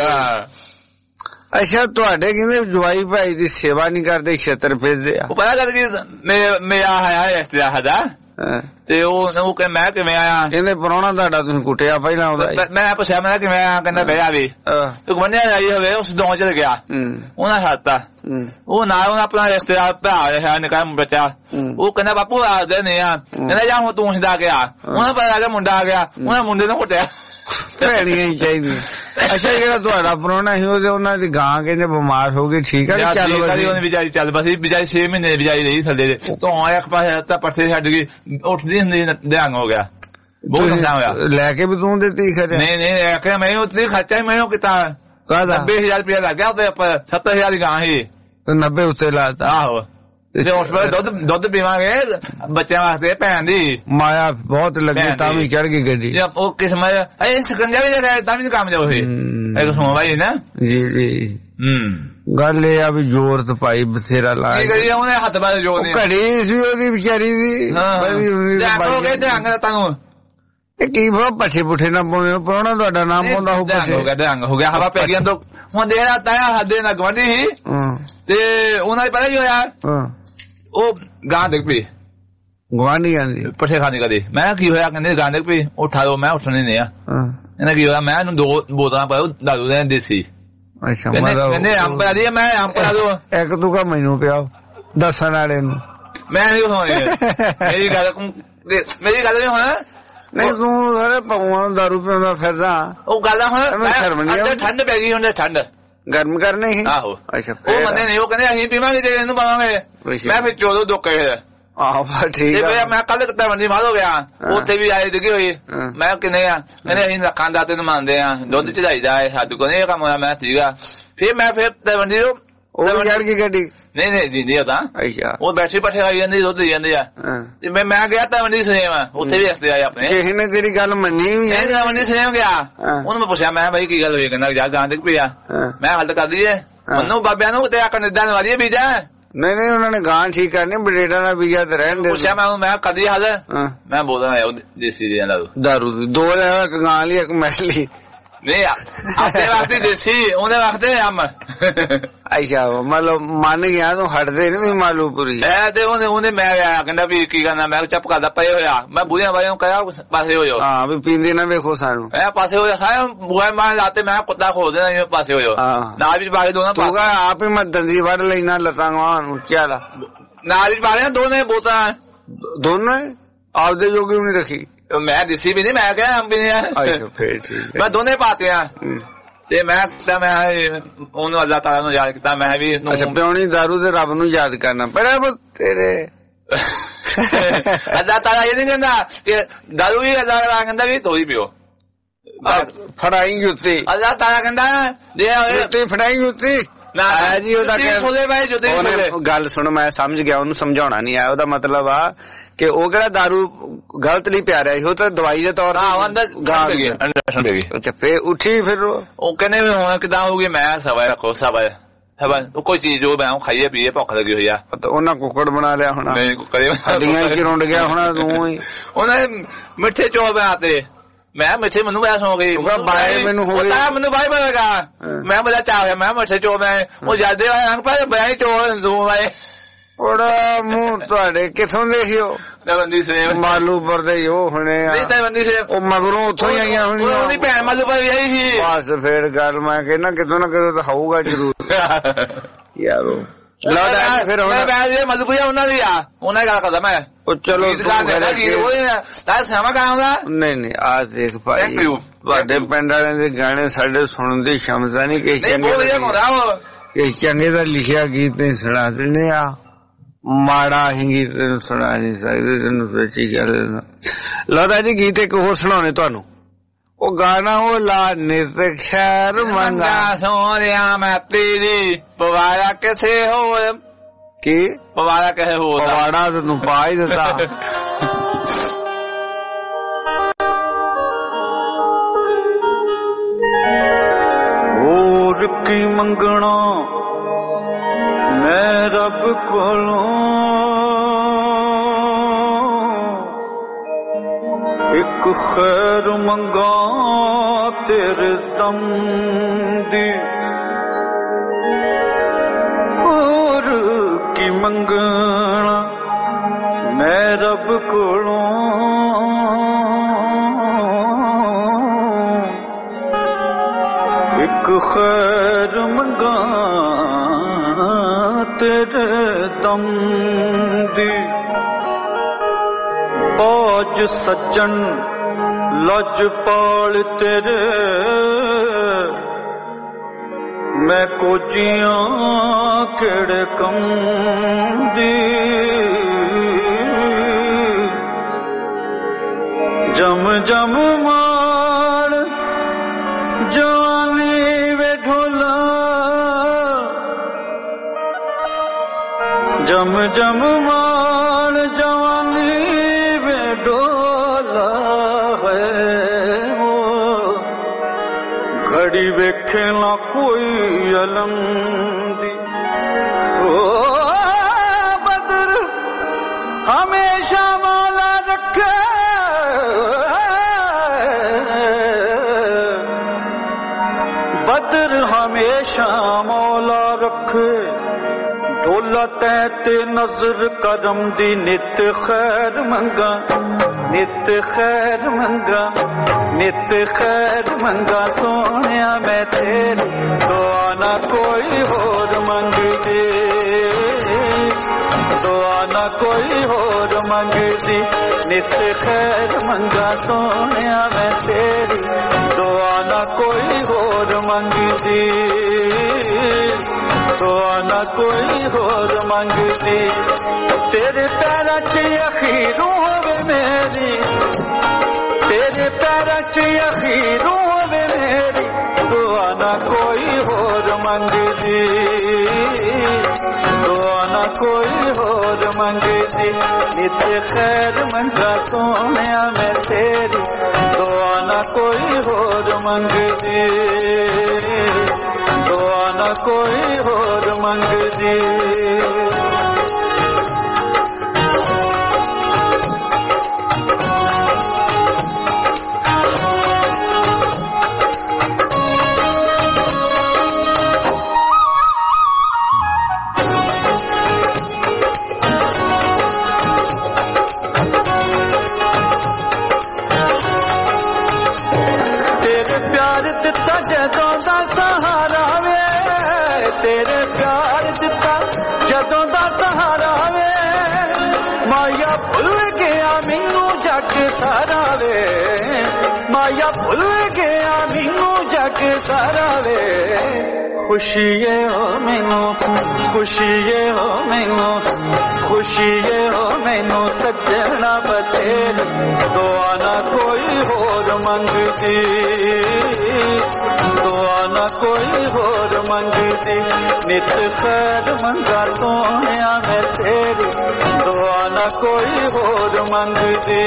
ਅੱਛਾ ਤੁਹਾਡੇ ਕਹਿੰਦੇ ਜਵਾਈ ਭਾਈ ਦੀ ਸੇਵਾ ਨਹੀਂ ਕਰਦੇ ਛੇਤਰ ਫੇਰਦੇ ਆ ਉਹ ਪਤਾ ਕਰ ਕੀ ਮੇਰਾ ਆਇਆ ਇਸਤਿਆਹ ਦਾ ਤੇ ਉਹ ਉਹ ਕਿ ਮੈਂ ਕਿਵੇਂ ਆਇਆ ਕਹਿੰਦੇ ਪ੍ਰਾਹੁਣਾ ਤੁਹਾਡਾ ਤੁਸੀਂ ਕੁੱਟਿਆ ਪਹਿਲਾਂ ਉਹਦਾ ਮੈਂ ਪੁੱਛਿਆ ਮੈਂ ਕਿਵੇਂ ਆਇਆ ਕਹਿੰਦਾ ਬਹਿ ਆਵੇ ਤੇ ਬੰਨਿਆ ਆਈ ਹੋਵੇ ਉਸ ਦੋ ਚਲ ਗਿਆ ਉਹਨਾਂ ਹੱਥਾ ਉਹ ਨਾਲ ਉਹਨਾਂ ਆਪਣਾ ਰਿਸ਼ਤੇਦਾਰ ਭਰਾ ਰਿਹਾ ਨਿਕਾ ਬੱਚਾ ਉਹ ਕਹਿੰਦਾ ਬਾਪੂ ਆ ਦੇ ਨੇ ਆ ਕਹਿੰਦਾ ਜਾ ਹੁਣ ਤੂੰ ਹਿੰਦਾ ਗਿਆ ਉਹਨਾਂ ਪਤਾ ਲੱਗਾ ਮੁੰਡਾ ਆ ਗਿਆ ਉਹਨਾਂ ਮੁੰਡੇ ਨੂੰ ਕੁੱਟਿਆ ਭੈਣੀਆਂ ਹੀ ਚਾਹੀਦੀਆਂ ਅੱਛਾ ਜਿਹੜਾ ਤੁਹਾਡਾ ਪ੍ਰਾਹੁਣਾ ਸੀ ਉਹਦੇ ਉਹਨਾਂ ਦੀ ਗਾਂ ਕਹਿੰਦੇ ਬਿਮਾਰ ਹੋ ਗਈ ਠੀਕ ਆ ਚੱਲ ਉਹਨੇ ਵਿਚਾਰੀ ਚੱਲ ਬਸ ਵਿਚਾਰੀ ਛੇ ਮਹੀਨੇ ਵਿਚਾਰੀ ਰਹੀ ਥੱਲੇ ਦੇ ਤੋਂ ਇੱਕ ਪਾਸੇ ਤਾਂ ਪੱਠੇ ਛੱਡ ਗਈ ਉੱਠਦੀ ਹੁੰਦੀ ਦਿਹਾਂਗ ਹੋ ਗਿਆ ਬਹੁਤ ਨੁਕਸਾਨ ਹੋਇਆ ਲੈ ਕੇ ਵੀ ਤੂੰ ਦਿੱਤੀ ਖਰੇ ਨਹੀਂ ਨਹੀਂ ਆਖਿਆ ਮੈਂ ਉੱਤੇ ਖਰਚਾ ਹੀ ਮੈਨੂੰ ਕੀਤਾ ਨੱਬੇ ਹਜ਼ਾਰ ਰੁਪਇਆ ਲੱਗ ਗਿਆ ਉੱਤੇ ਸੱਤਰ ਹਜ਼ਾਰ ਦੀ ਗਾਂ ਸੀ ਨੱਬੇ ਉੱਤੇ ਲਾਤਾ ਆਹੋ ਤੇ ਉਸ ਵੇਲੇ ਦੁੱਧ ਦੁੱਧ ਪੀਵਾਂਗੇ ਬੱਚਿਆਂ ਵਾਸਤੇ ਭੈਣ ਦੀ ਮਾਇਆ ਬਹੁਤ ਲੱਗੀ ਤਾਂ ਵੀ ਚੜ ਗਈ ਗੱਡੀ ਉਹ ਕਿਸਮ ਇਹ ਸਕੰਜਾ ਵੀ ਤਾਂ ਵੀ ਕੰਮ ਜਾਓ ਇਹ ਇੱਕ ਸੋਂ ਭਾਈ ਨਾ ਜੀ ਜੀ ਹੂੰ ਗੱਲ ਇਹ ਆ ਵੀ ਜ਼ੋਰ ਤੇ ਭਾਈ ਬਥੇਰਾ ਲਾ ਕੇ ਉਹਨੇ ਹੱਥ ਬਾਦ ਜੋਰ ਨਹੀਂ ਘੜੀ ਸੀ ਉਹਦੀ ਵਿਚਾਰੀ ਦੀ ਹੋ ਗਏ ਡੰਗ ਦਾ ਤੈਨੂੰ ਇਹ ਕੀ ਬਾ ਪੱਠੇ ਪੁੱਠੇ ਨਾ ਪਾਉਣੇ ਪ੍ਰਾਹੁਣਾ ਤੁਹਾਡਾ ਨਾਮ ਪਾਉਂਦਾ ਹੋ ਪੱਠੇ ਹੋ ਗਿਆ ਡੰਗ ਹੋ ਗਿਆ ਹਵਾ ਪੈ ਗਿਆ ਤਾਂ ਹੁਣ ਦੇਣਾ ਤਾਇਆ ਹੱਦੇ ਨਾਲ ਗਵਾਂਢੀ ਸੀ ਤੇ ਉਹਨਾਂ ਦੀ ਪਤਾ ਕੀ ਹੋਇਆ ਉਹ ਗਾਂ ਦੇਖ ਪਈ ਗਵਾਂਢੀ ਆਂਦੀ ਪੱਠੇ ਖਾਣੇ ਕਦੇ ਮੈਂ ਕੀ ਹੋਇਆ ਕਹਿੰਦੇ ਗਾਂ ਦੇਖ ਪਈ ਉਠਾ ਲਓ ਮੈਂ ਉੱਠਣੇ ਨਹੀਂ ਆ ਇਹਨਾਂ ਕੀ ਹੋਇਆ ਮੈਂ ਇਹਨੂੰ ਦੋ ਬੋਤਲਾਂ ਪਾਇਆ ਦਾਰੂ ਦੇ ਦੇਸੀ ਅੱਛਾ ਕਹਿੰਦੇ ਅੰਬ ਪਾ ਦੀ ਮੈਂ ਅੰਬ ਪਾ ਦੋ ਇੱਕ ਤੂੰ ਕਾ ਮੈਨੂੰ ਪਿਆ ਦੱਸਣ ਵਾਲੇ ਨੂੰ ਮੈਂ ਨਹੀਂ ਸੁਣਿਆ ਮੇਰੀ ਗੱਲ ਮੇਰੀ ਗੱਲ ਵੀ ਹੁਣ ਨਹੀਂ ਤੂੰ ਸਾਰੇ ਪਵਾਂ ਦਾਰੂ ਪੀਂਦਾ ਫਿਰਦਾ ਉਹ ਗੱਲ ਹੁਣ ਠੰਡ ਪੈ ਗਈ ਹੁਣ ਠੰਡ ਗਰਮ ਕਰਨੇ ਸੀ ਆਹੋ ਅੱਛਾ ਉਹ ਮੰਨੇ ਨਹੀਂ ਉਹ ਕਹਿੰਦੇ ਅਸੀਂ ਪੀਵਾਂਗੇ ਤੇ ਇਹਨੂੰ ਪਾਵਾਂਗੇ ਮੈਂ ਫਿਰ ਚੋਦੋ ਦੁੱਕੇ ਆਹੋ ਠੀਕ ਆ ਮੈਂ ਕੱਲ ਕਿਤੇ ਮੰਡੀ ਮਾਲ ਹੋ ਗਿਆ ਉੱਥੇ ਵੀ ਆਏ ਡਿੱਗੀ ਹੋਈ ਮੈਂ ਕਿੰਨੇ ਆ ਕਹਿੰਦੇ ਅਸੀਂ ਲੱਖਾਂ ਦਾ ਤੈਨੂੰ ਮੰਨਦੇ ਆ ਦੁੱਧ ਚੜਾਈਦਾ ਹੈ ਸਾਡੇ ਕੋਲ ਇਹ ਕੰਮ ਹੋਇਆ ਮੈਂ ਸੀਗਾ ਫਿਰ ਮੈਂ ਫਿਰ ਤੇ ਮੰਡੀ ਉਹ ਚੜ ਗਈ ਗੱਡੀ ਨਹੀਂ ਨਹੀਂ ਜੀ ਨਹੀਂ ਤਾਂ ਅੱਛਾ ਉਹ ਬੈਠੇ ਪੱਠੇ ਖਾਈ ਜਾਂਦੇ ਦੁੱਧ ਜਾਂਦੇ ਆ ਤੇ ਮੈਂ ਮੈਂ ਗਿਆ ਤਾਂ ਮੰਡੀ ਸੁਨੇਵਾ ਉੱਥੇ ਵੀ ਹੱਸਦੇ ਆਏ ਆਪਣੇ ਕਿਸੇ ਨੇ ਤੇਰੀ ਗੱਲ ਮੰਨੀ ਵੀ ਹੈ ਨਹੀਂ ਮੰਡੀ ਸੁਨੇਵਾ ਗਿਆ ਉਹਨੂੰ ਮੈਂ ਪੁੱਛਿਆ ਮੈਂ ਭਾਈ ਕੀ ਗੱਲ ਹੋਈ ਕਹਿੰਦਾ ਜਾ ਗਾਂ ਦੇਖ ਪਿਆ ਮੈਂ ਹੱਲ ਕਰ ਦਈਏ ਮੈਨੂੰ ਬਾਬਿਆਂ ਨੂੰ ਤੇ ਆ ਕੈਨੇਡਾ ਨੂੰ ਵਾਲੀਏ ਬੀਜਾ ਨਹੀਂ ਨਹੀਂ ਉਹਨਾਂ ਨੇ ਗਾਂ ਠੀਕ ਕਰਨੀ ਬਲੇਡਾ ਨਾਲ ਬੀਜਾ ਤੇ ਰਹਿਣ ਦੇ ਪੁੱਛਿਆ ਮੈਂ ਮੈਂ ਕਦੀ ਹੱਲ ਮੈਂ ਬੋਲਦਾ ਦੇਸੀ ਦੇ ਦਾਰੂ ਦਾਰੂ ਦੋ ਲੈ ਇੱਕ ਗਾਂ ਲਈ ਇੱਕ ਮੈਲੀ ਨਹੀਂ ਆਪਣੇ ਵਾਸਤੇ ਦੇਸੀ ਉਹਦੇ ਵਾਸਤੇ ਅੰਬ ਅੱਛਾ ਮਤਲਬ ਮੰਨ ਗਿਆ ਤੂੰ ਹਟਦੇ ਨੀ ਤੁਸੀਂ ਮਾਲੂਪੁਰੀ ਐ ਤੇ ਉਹਨੇ ਉਹਨੇ ਮੈਂ ਆਇਆ ਕਹਿੰਦਾ ਵੀ ਕੀ ਕਰਨਾ ਮੈਂ ਚੱਪ ਕਰਦਾ ਪਏ ਹੋਇਆ ਮੈਂ ਬੁੜੀਆਂ ਬਾਈਆਂ ਨੂੰ ਕਹਿਆ ਪਾਸੇ ਹੋ ਜਾਓ ਹਾਂ ਵੀ ਪੀਂਦੇ ਨਾ ਵੇਖੋ ਸਾਨੂੰ ਐ ਪਾਸੇ ਹੋ ਜਾ ਸਾਰਾ ਬੁਆ ਮਾਰ ਲਾਤੇ ਮੈਂ ਕੁੱਤਾ ਖੋਲ ਦੇਣਾ ਪਾਸੇ ਹੋ ਜਾਓ ਨਾਲ ਵੀ ਬਾਗੇ ਦੋਨਾਂ ਤੂੰ ਕਹ ਆਪ ਹੀ ਮੈਂ ਦੰਦੀ ਵੱਢ ਲੈਣਾ ਲਤਾਂਗਾ ਨੂੰ ਚੱਲ ਨਾਲ ਵੀ ਬਾਗੇ ਦੋਨੇ ਬੋਤਾਂ ਦੋਨੇ ਆਪਦੇ ਜੋਗੀ ਵੀ ਨਹੀਂ ਰੱਖੀ ਮੈਂ ਦਿੱਸੀ ਵੀ ਨਹੀਂ ਮੈਂ ਕਿਹਾ ਅੰਬ ਵੀ ਅੱਛਾ ਫੇਰ ਠੀਕ ਮੈਂ ਦੋਨੇ ਪਾਤੇ ਆ ਤੇ ਮੈਂ ਤਾਂ ਮੈਂ ਉਹਨੂੰ ਅੱਲਾਹ ਤਾਲਾ ਨੂੰ ਯਾਦ ਕੀਤਾ ਮੈਂ ਵੀ ਅੱਛਾ ਪਿਉਣੀ ਦਾਰੂ ਤੇ ਰੱਬ ਨੂੰ ਯਾਦ ਕਰਨਾ ਪਰ ਤੇਰੇ ਅੱਲਾਹ ਤਾਲਾ ਇਹ ਨਹੀਂ ਕਹਿੰਦਾ ਕਿ ਦਾਰੂ ਵੀ ਅੱਲਾਹ ਤਾਲਾ ਕਹਿੰਦਾ ਵੀ ਤੋਈ ਪਿਓ ਫੜਾਈ ਜੁੱਤੀ ਅੱਲਾਹ ਤਾਲਾ ਕਹਿੰਦਾ ਦੇ ਜੁੱਤੀ ਫੜਾਈ ਜੁੱਤੀ ਨਾ ਜੀ ਉਹਦਾ ਗੱਲ ਸੁਣ ਮੈਂ ਸਮਝ ਗਿਆ ਉਹਨੂੰ ਸਮਝਾਉਣਾ ਨਹੀਂ ਆਇਆ ਉਹਦਾ ਮਤਲਬ ਆ ਕਿ ਉਹ ਕਿਹੜਾ ਦਾਰੂ ਗਲਤ ਨਹੀਂ ਪਿਆ ਰਿਹਾ ਸੀ ਉਹ ਤਾਂ ਦਵਾਈ ਦੇ ਤੌਰ ਤੇ ਅੱਛਾ ਫੇਰ ਉੱਠੀ ਫਿਰ ਉਹ ਕਹਿੰਦੇ ਹੁਣ ਕਿਦਾਂ ਹੋਊਗੀ ਮੈਂ ਸਵਾ ਰੱਖੋ ਸਵਾ ਸਵਾ ਕੋਈ ਚੀਜ਼ ਜੋ ਮੈਂ ਖਾਈਏ ਪੀਏ ਭੁੱਖ ਲੱਗੀ ਹੋਈ ਆ ਉਹਨਾਂ ਕੁੱਕੜ ਬਣਾ ਲਿਆ ਹੋਣਾ ਨਹੀਂ ਕੁੱਕੜ ਹੱਡੀਆਂ ਚ ਰੁੰਡ ਗਿਆ ਹੋਣਾ ਤੂੰ ਹੀ ਉਹਨੇ ਮਿੱਠੇ ਚੌਲ ਬਣਾਤੇ ਮੈਂ ਮਿੱਠੇ ਮੈਨੂੰ ਬੈਸ ਹੋ ਗਈ ਬਾਏ ਮੈਨੂੰ ਹੋ ਗਿਆ ਮੈਨੂੰ ਬਾਈ ਬਣੇਗਾ ਮੈਂ ਬੜਾ ਚਾਹ ਮੈਂ ਮਿੱਠੇ ਚੌਲ ਮੈਂ ਉਹ ਜਿਆਦੇ ਅੰਗ ਪਰ ਬਣਾਈ ਚੌਲ ਦੋ ਬਾਏ ਬੜਾ ਮੂੰਹ ਤੁਹਾਡੇ ਕਿੱਥੋਂ ਦੇ ਸੀ ਉਹ ਤੈਵੰਦੀ ਸੇ ਮਾਲੂਪੁਰ ਦੇ ਉਹ ਹੁਣੇ ਆ ਨਹੀਂ ਤੈਵੰਦੀ ਸੇ ਉਹ ਮਗਰੋਂ ਉੱਥੋਂ ਹੀ ਆਈਆਂ ਹੋਣੀਆਂ ਉਹਦੀ ਭੈਣ ਮਾਲੂਪੁਰ ਵਿਆਹੀ ਸੀ ਬਸ ਫੇਰ ਗੱਲ ਮੈਂ ਕਹਿੰਦਾ ਕਿਤੋਂ ਨਾ ਕਿਤੋਂ ਤਾਂ ਹੋਊਗਾ ਜ਼ਰੂਰ ਯਾਰੋ ਲੜਾ ਫਿਰ ਹੁਣ ਮੈਂ ਜੇ ਮਾਲੂਪੁਰ ਉਹਨਾਂ ਦੀ ਆ ਉਹਨਾਂ ਗੱਲ ਕਰਦਾ ਮੈਂ ਉਹ ਚਲੋ ਤਾਂ ਸਮਾਂ ਕਰਾਂਗਾ ਨਹੀਂ ਨਹੀਂ ਆ ਦੇਖ ਭਾਈ ਤੁਹਾਡੇ ਪਿੰਡ ਵਾਲਿਆਂ ਦੇ ਗਾਣੇ ਸਾਡੇ ਸੁਣਨ ਦੀ ਸ਼ਮਤਾ ਨਹੀਂ ਕਿ ਚੰਗੇ ਚੰਗੇ ਦਾ ਲਿਖਿਆ ਗੀਤ ਨਹੀਂ ਸੁਣਾ ਦਿੰਦੇ ਆ ਮਾੜਾ ਹੀ ਗੀਤ ਤੈਨੂੰ ਸੁਣਾ ਨਹੀਂ ਸਕਦੇ ਤੈਨੂੰ ਸੱਚੀ ਗੱਲ ਲਦਾ ਜੀ ਗੀਤ ਇੱਕ ਹੋਰ ਸੁਣਾਉਣੇ ਤੁਹਾਨੂੰ ਉਹ ਗਾਣਾ ਉਹ ਲਾ ਨਿਤ ਖੈਰ ਮੰਗਾ ਸੋਹਣਿਆ ਮੈਂ ਤੇਰੀ ਪਵਾੜਾ ਕਿਸੇ ਹੋਰ ਕੀ ਪਵਾੜਾ ਕਿਸੇ ਹੋਰ ਪਵਾੜਾ ਤੈਨੂੰ ਪਾ ਹੀ ਦਿੱਤਾ ਹੋਰ ਕੀ ਮੰਗਣਾ ਮੈਂ ਰੱਬ ਕੋਲੋਂ ਇੱਕ ਖੈਰ ਮੰਗਾ ਤੇਰੇ ਦਮ ਦੀ ਹੋਰ ਕੀ ਮੰਗਣਾ ਮੈਂ ਰੱਬ ਕੋਲੋਂ ਇੱਕ ਖੈਰ ਮੰਗਾ ਤੇਰੇ ਦਮ ਦੀ ਬਾਜ ਸੱਜਣ ਲਜਪਾਲ ਤੇਰੇ ਮੈਂ ਕੋਜੀਆਂ ਕਿਹੜੇ ਕੰਮ ਦੀ ਜਮ ਜਮ ਮਾਲ ਜਵਾਨੀ ਵੇ ਢੋਲਾ ਜਮ ਜਮ ਮਾਲ ਜਵਾਨੀ ਵੇ ਢੋਲਾ ਹੈ ਉਹ ਘੜੀ ਵੇਖੇ ਨਾ ਕੋਈ ਅਲਮ ਦੀ ਓ ਬਦਰ ਹਮੇਸ਼ਾ ਮੌਲਾ ਰੱਖੇ बदर हमेशा मौला रखे ढोला ते नजर करम दी नित खैर मंगा नित खैर मंगा नित खैर मंगा सोनिया मैं तेरी दुआ ना कोई होर मंगदी दुआ ना कोई होर मंगदी नित खैर मंगा सोनिया मैं तेरी दुआ ना कोई होर मंगदी दुआ ना कोई होर मंगदी तेरे पैरा च अखीरू होवे मेरी तेरे पैरा च अखीरू होवे मेरी दुआ ना कोई होर मंगदी दुआ ना कोई होर मंगदी नित खैर मंगा सोनिया मैं तेरी दुआ ना कोई होर मंगदी दुआ ना कोई होर मंगदी प्यार दिता जदों दा सहारा वे तेरे प्यार दिता जदों दा सहारा वे माया भुल गया मैनू जग सारा वे माया भुल गया मैनू जग सारा वे खुशी ये हो मैनू खुशी ये हो मैनू खुशी ये हो मैनू सजना बतेर दुआ ना कोई होर मंगदी दुआ ना कोई होर मंगदी नित खैर मंगा सोनिया मैं तेरी दुआ ना कोई होर मंगदी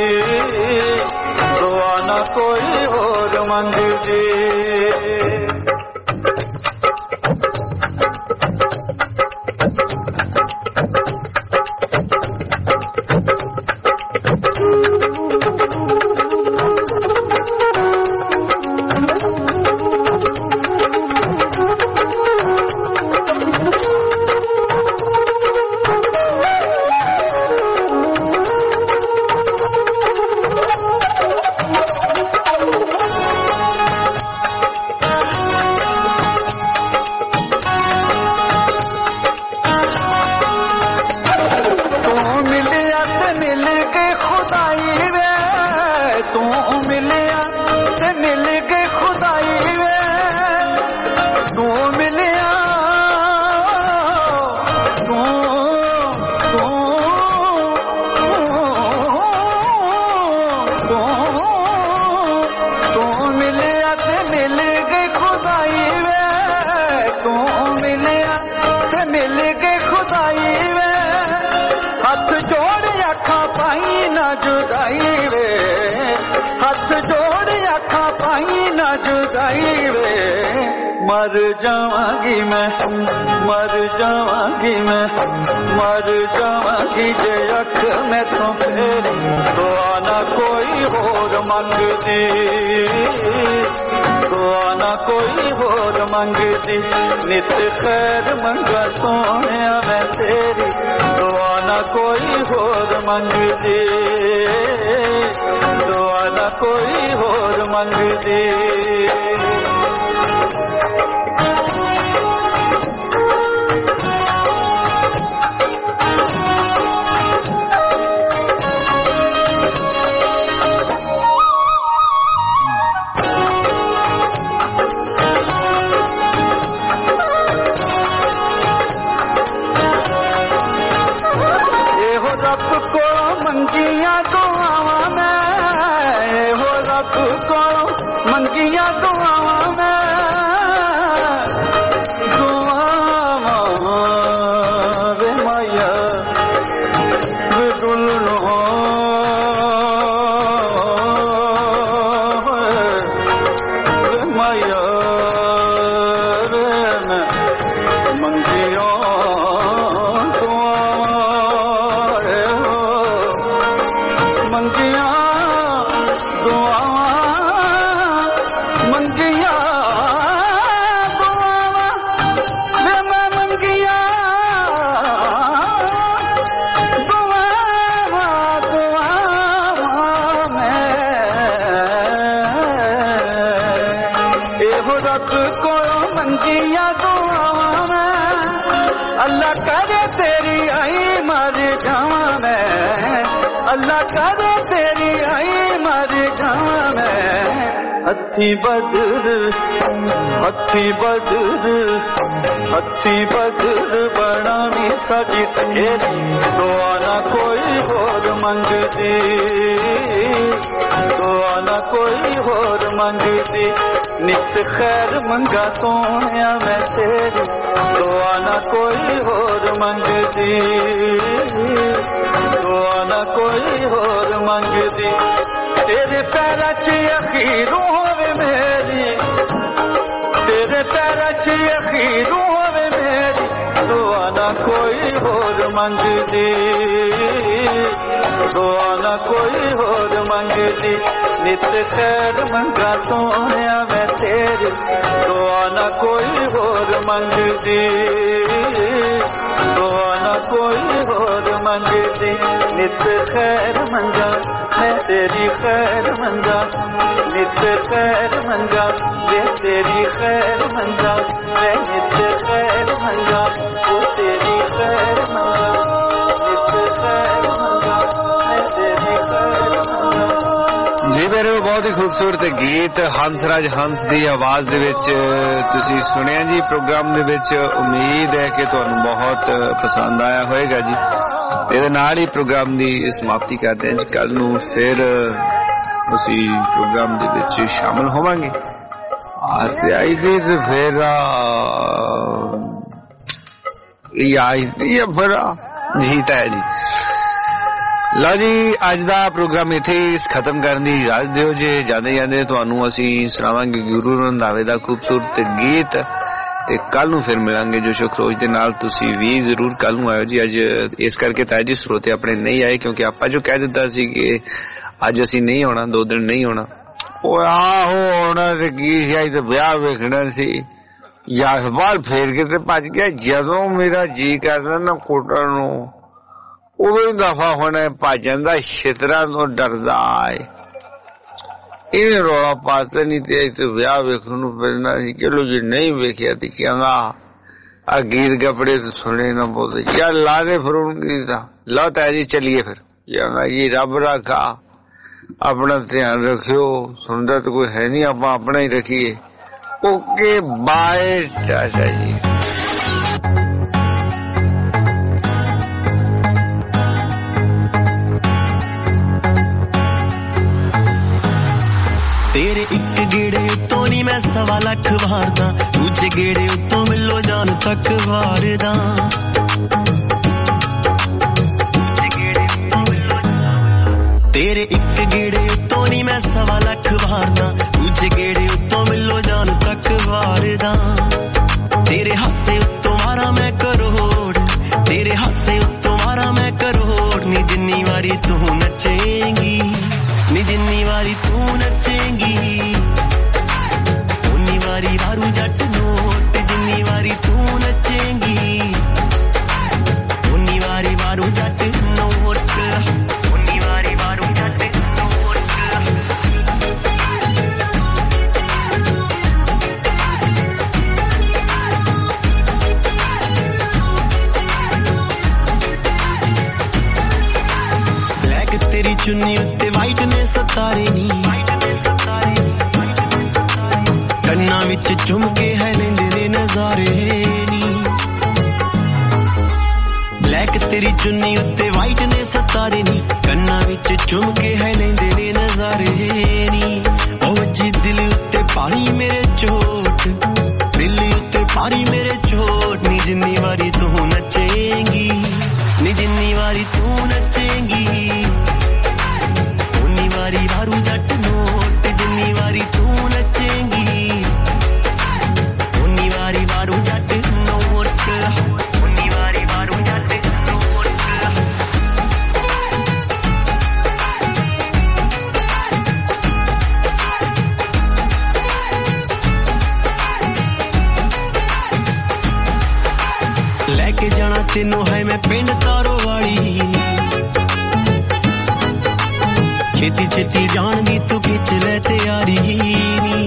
दुआ ना कोई होर मंगदी मर जावांगी मैं मर जावांगी मैं मर जावांगी जे अख मैं तो फेरी दुआ ना कोई होर मंगदी दुआ ना कोई होर मंगदी नित खैर मंगा सोनिया मैं तेरी दुआ ना कोई होर मंगदी दुआ ना कोई होर मंगदी मंगिया दुआवा मैं हो रब को मंगिया दुआवा मैं दुआवा वे माया वे दुल्लो वे माया वे मंगिया अल्लाह करे तेरी आई मर जावा मैं अल्लाह करे तेरी आई मर जावा मैं हथी बदर हथी बदर हथी बदर बनानी साडी तेरी दुआ ना कोई होर मंगदी दुआ ना कोई होर मंगदी नित खैर मंगा सोनिया मैं तेरी दुआ ना कोई होर मंगदी दुआ ना कोई होर मंगदी तेरे पैरा च अखीरू होवे मेरी तेरे पैरा च अखीरू होवे मेरी दुआ ना कोई होर मंगदी दुआ ना कोई होर मंगदी नित खैर मंगा सोनिया मैं तेरी दुआ ना कोई होर मंगदी दुआ ना कोई होर मंगदी नित खैर मंगा मैं तेरी खैर मंगा नित खैर मंगा मैं तेरी खैर मंगा मैं नित खैर मंगा वो तेरी खैर मंगा नित खैर मंगा मैं तेरी खैर मंगा। जी मेरे बहुत ही खूबसूरत गीत हंसराज हंस ਦੀ ਆਵਾਜ਼ ਦੇ ਵਿੱਚ ਤੁਸੀਂ ਸੁਣਿਆ ਜੀ ਪ੍ਰੋਗਰਾਮ ਦੇ ਵਿੱਚ। ਉਮੀਦ ਹੈ ਕਿ ਤੁਹਾਨੂੰ ਬਹੁਤ ਪਸੰਦ ਆਇਆ ਹੋਵੇਗਾ ਜੀ। ਇਹਦੇ ਨਾਲ ਹੀ ਪ੍ਰੋਗਰਾਮ ਦੀ ਸਮਾਪਤੀ ਕਰਦੇ ਹਾਂ ਜੀ। ਕੱਲ ਨੂੰ ਫਿਰ ਅਸੀਂ ਪ੍ਰੋਗਰਾਮ ਦੇ ਵਿੱਚ ਸ਼ਾਮਲ ਹੋਵਾਂਗੇ। ਅੱਜ ਆਈ ਦੀ ਫਿਰ ਇਹ ਆਈ ਦੀ ਫਿਰ ਜੀਤ ਹੈ ਜੀ। ਲਓ ਜੀ ਅੱਜ ਦਾ ਪ੍ਰੋਗਰਾਮ ਇੱਥੇ ਖਤਮ ਕਰਨ ਦੀ ਇਜਾਜ਼ਤ ਦਿਓ ਜੇ। ਜਾਂਦੇ ਜਾਂਦੇ ਤੁਹਾਨੂੰ ਅਸੀਂ ਸੁਣਾਵਾਂਗੇ ਗੁਰੂ ਰੰਧਾਵੇ ਦਾ ਖੂਬਸੂਰਤ ਗੀਤ ਤੇ ਕੱਲ ਨੂੰ ਫਿਰ ਮਿਲਾਂਗੇ ਜੋਸ਼ੋ ਖਰੋਜ ਦੇ ਨਾਲ। ਤੁਸੀਂ ਵੀ ਜ਼ਰੂਰ ਕੱਲ ਨੂੰ ਆਇਓ ਜੀ। ਅੱਜ ਇਸ ਕਰਕੇ ਤਾਂ ਜੀ ਸਰੋਤੇ ਆਪਣੇ ਨਹੀਂ ਆਏ ਕਿਉਂਕਿ ਆਪਾਂ ਜੋ ਕਹਿ ਦਿੱਤਾ ਸੀ ਕਿ ਅੱਜ ਅਸੀਂ ਨਹੀਂ ਆਉਣਾ, ਦੋ ਦਿਨ ਨਹੀਂ ਆਉਣਾ। ਉਹ ਆਹੋ ਆਉਣਾ ਤੇ ਕੀ ਸੀ, ਅੱਜ ਤਾਂ ਵਿਆਹ ਵੇਖਣਾ ਸੀ। ਯਾਸਬਾਲ ਫੇਰ ਕੇ ਤੇ ਭੱਜ ਗਿਆ। ਜਦੋਂ ਮੇਰਾ ਜੀ ਕਰਦਾ ਨਾ ਕੁੱਟਣ ਨੂੰ ਉਦੋਂ ਹੀ ਦਫਾ ਹੋਣਾ ਭੱਜ ਜਾਂਦਾ, ਛਿੱਤਰਾਂ ਤੋਂ ਡਰਦਾ ਏ। ਇਹਨੇ ਰੌਲਾ ਪਾਤਾ ਨਹੀਂ ਤੇ ਇੱਥੇ ਵਿਆਹ ਵੇਖਣ ਨੂੰ ਫਿਰਨਾ ਸੀ। ਚਲੋ ਜੇ ਨਹੀਂ ਵੇਖਿਆ ਤੇ ਕਹਿੰਦਾ ਆ ਗੀਤ ਕੱਪੜੇ ਤੇ ਸੁਣੇ ਨਾ ਬੋਲਦੇ ਯਾਰ ਲਾ ਦੇ ਫਿਰ ਹੁਣ ਗੀਤ ਲਓ ਤਾਂ ਜੀ ਚੱਲੀਏ ਫਿਰ। ਕਹਿੰਦਾ ਜੀ ਰੱਬ ਰੱਖਾ ਆਪਣਾ ਧਿਆਨ ਰੱਖਿਓ। ਸੁਣਦਾ ਤਾਂ ਕੋਈ ਹੈ ਨਹੀਂ, ਆਪਾਂ ਆਪਣਾ ਹੀ ਰੱਖੀਏ। ਓਕੇ ਬਾਏ ਟਾਟਾ ਜੀ। तेरे एक गेड़े उत्तों नी मैं सवा लख वारदा, दूजे गेड़े उत्तों मिलो जान तक वारदा। तेरे एक गेड़े उत्तों नी मैं सवा लख वारदा, दूजे गेड़े उत्तों मिलो जान तक वारदा। तेरे हासे उत्तों मारा मैं करोड़, तेरे हासे उत्तों मारा मैं करोड़। नी जिन्नी वारी तू नचेंगी, नी जिन्नी वारी तू नचेंगी, उन्नी वारी वारू जट नोट। जिन्नी वारी तू नचेंगी, उन्नी वारी वारू जट नोट, उन्नी वारी वारू जट नोट। ब्लैक तेरी चुन्नी उत्ते वाइट ने सतारे नी, कन्ना विच झुमके है लेंदे ने नजारे नी। ब्लैक तेरी चुन्नी उत्ते वाइट ने सतारे नी, कन्ना विच झुमके है लेंदे ने नजारे नी। ओ जी दिल उत्ते पानी मेरे चोट, दिल उत्ते पानी मेरे चोट। नी जिन्नी वारी तू नचेंगी, नी जिन्नी वारी तू नचेंगी, उन्नी वारी वारू जट नोट। जिन्नी वारी तू नचेंगी, उन्नी वारी वारू जट नोट, उन्नी वारी वारू जट नोट। लेके जाना तेनू है मैं पिंड तारो वाली, छेती छेती जान दी तू खिच ले तैयारी नी।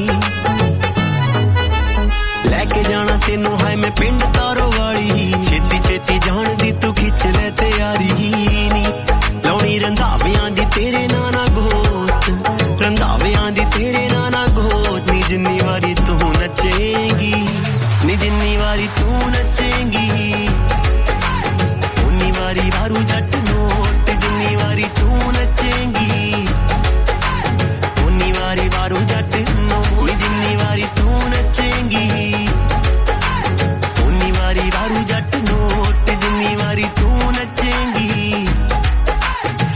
लेके जाना तेनू है मैं पिंड तारो वाली, छेती छेती जान दी तू खिच ले तैयारी नी। लौनी रंधावियां दी तेरे नाना गोत, रंधावियां दी तेरे नाना गोत। नी जिन्नी वारी तू नचेंगी, नी जिन्नी वारी तू नचेंगी,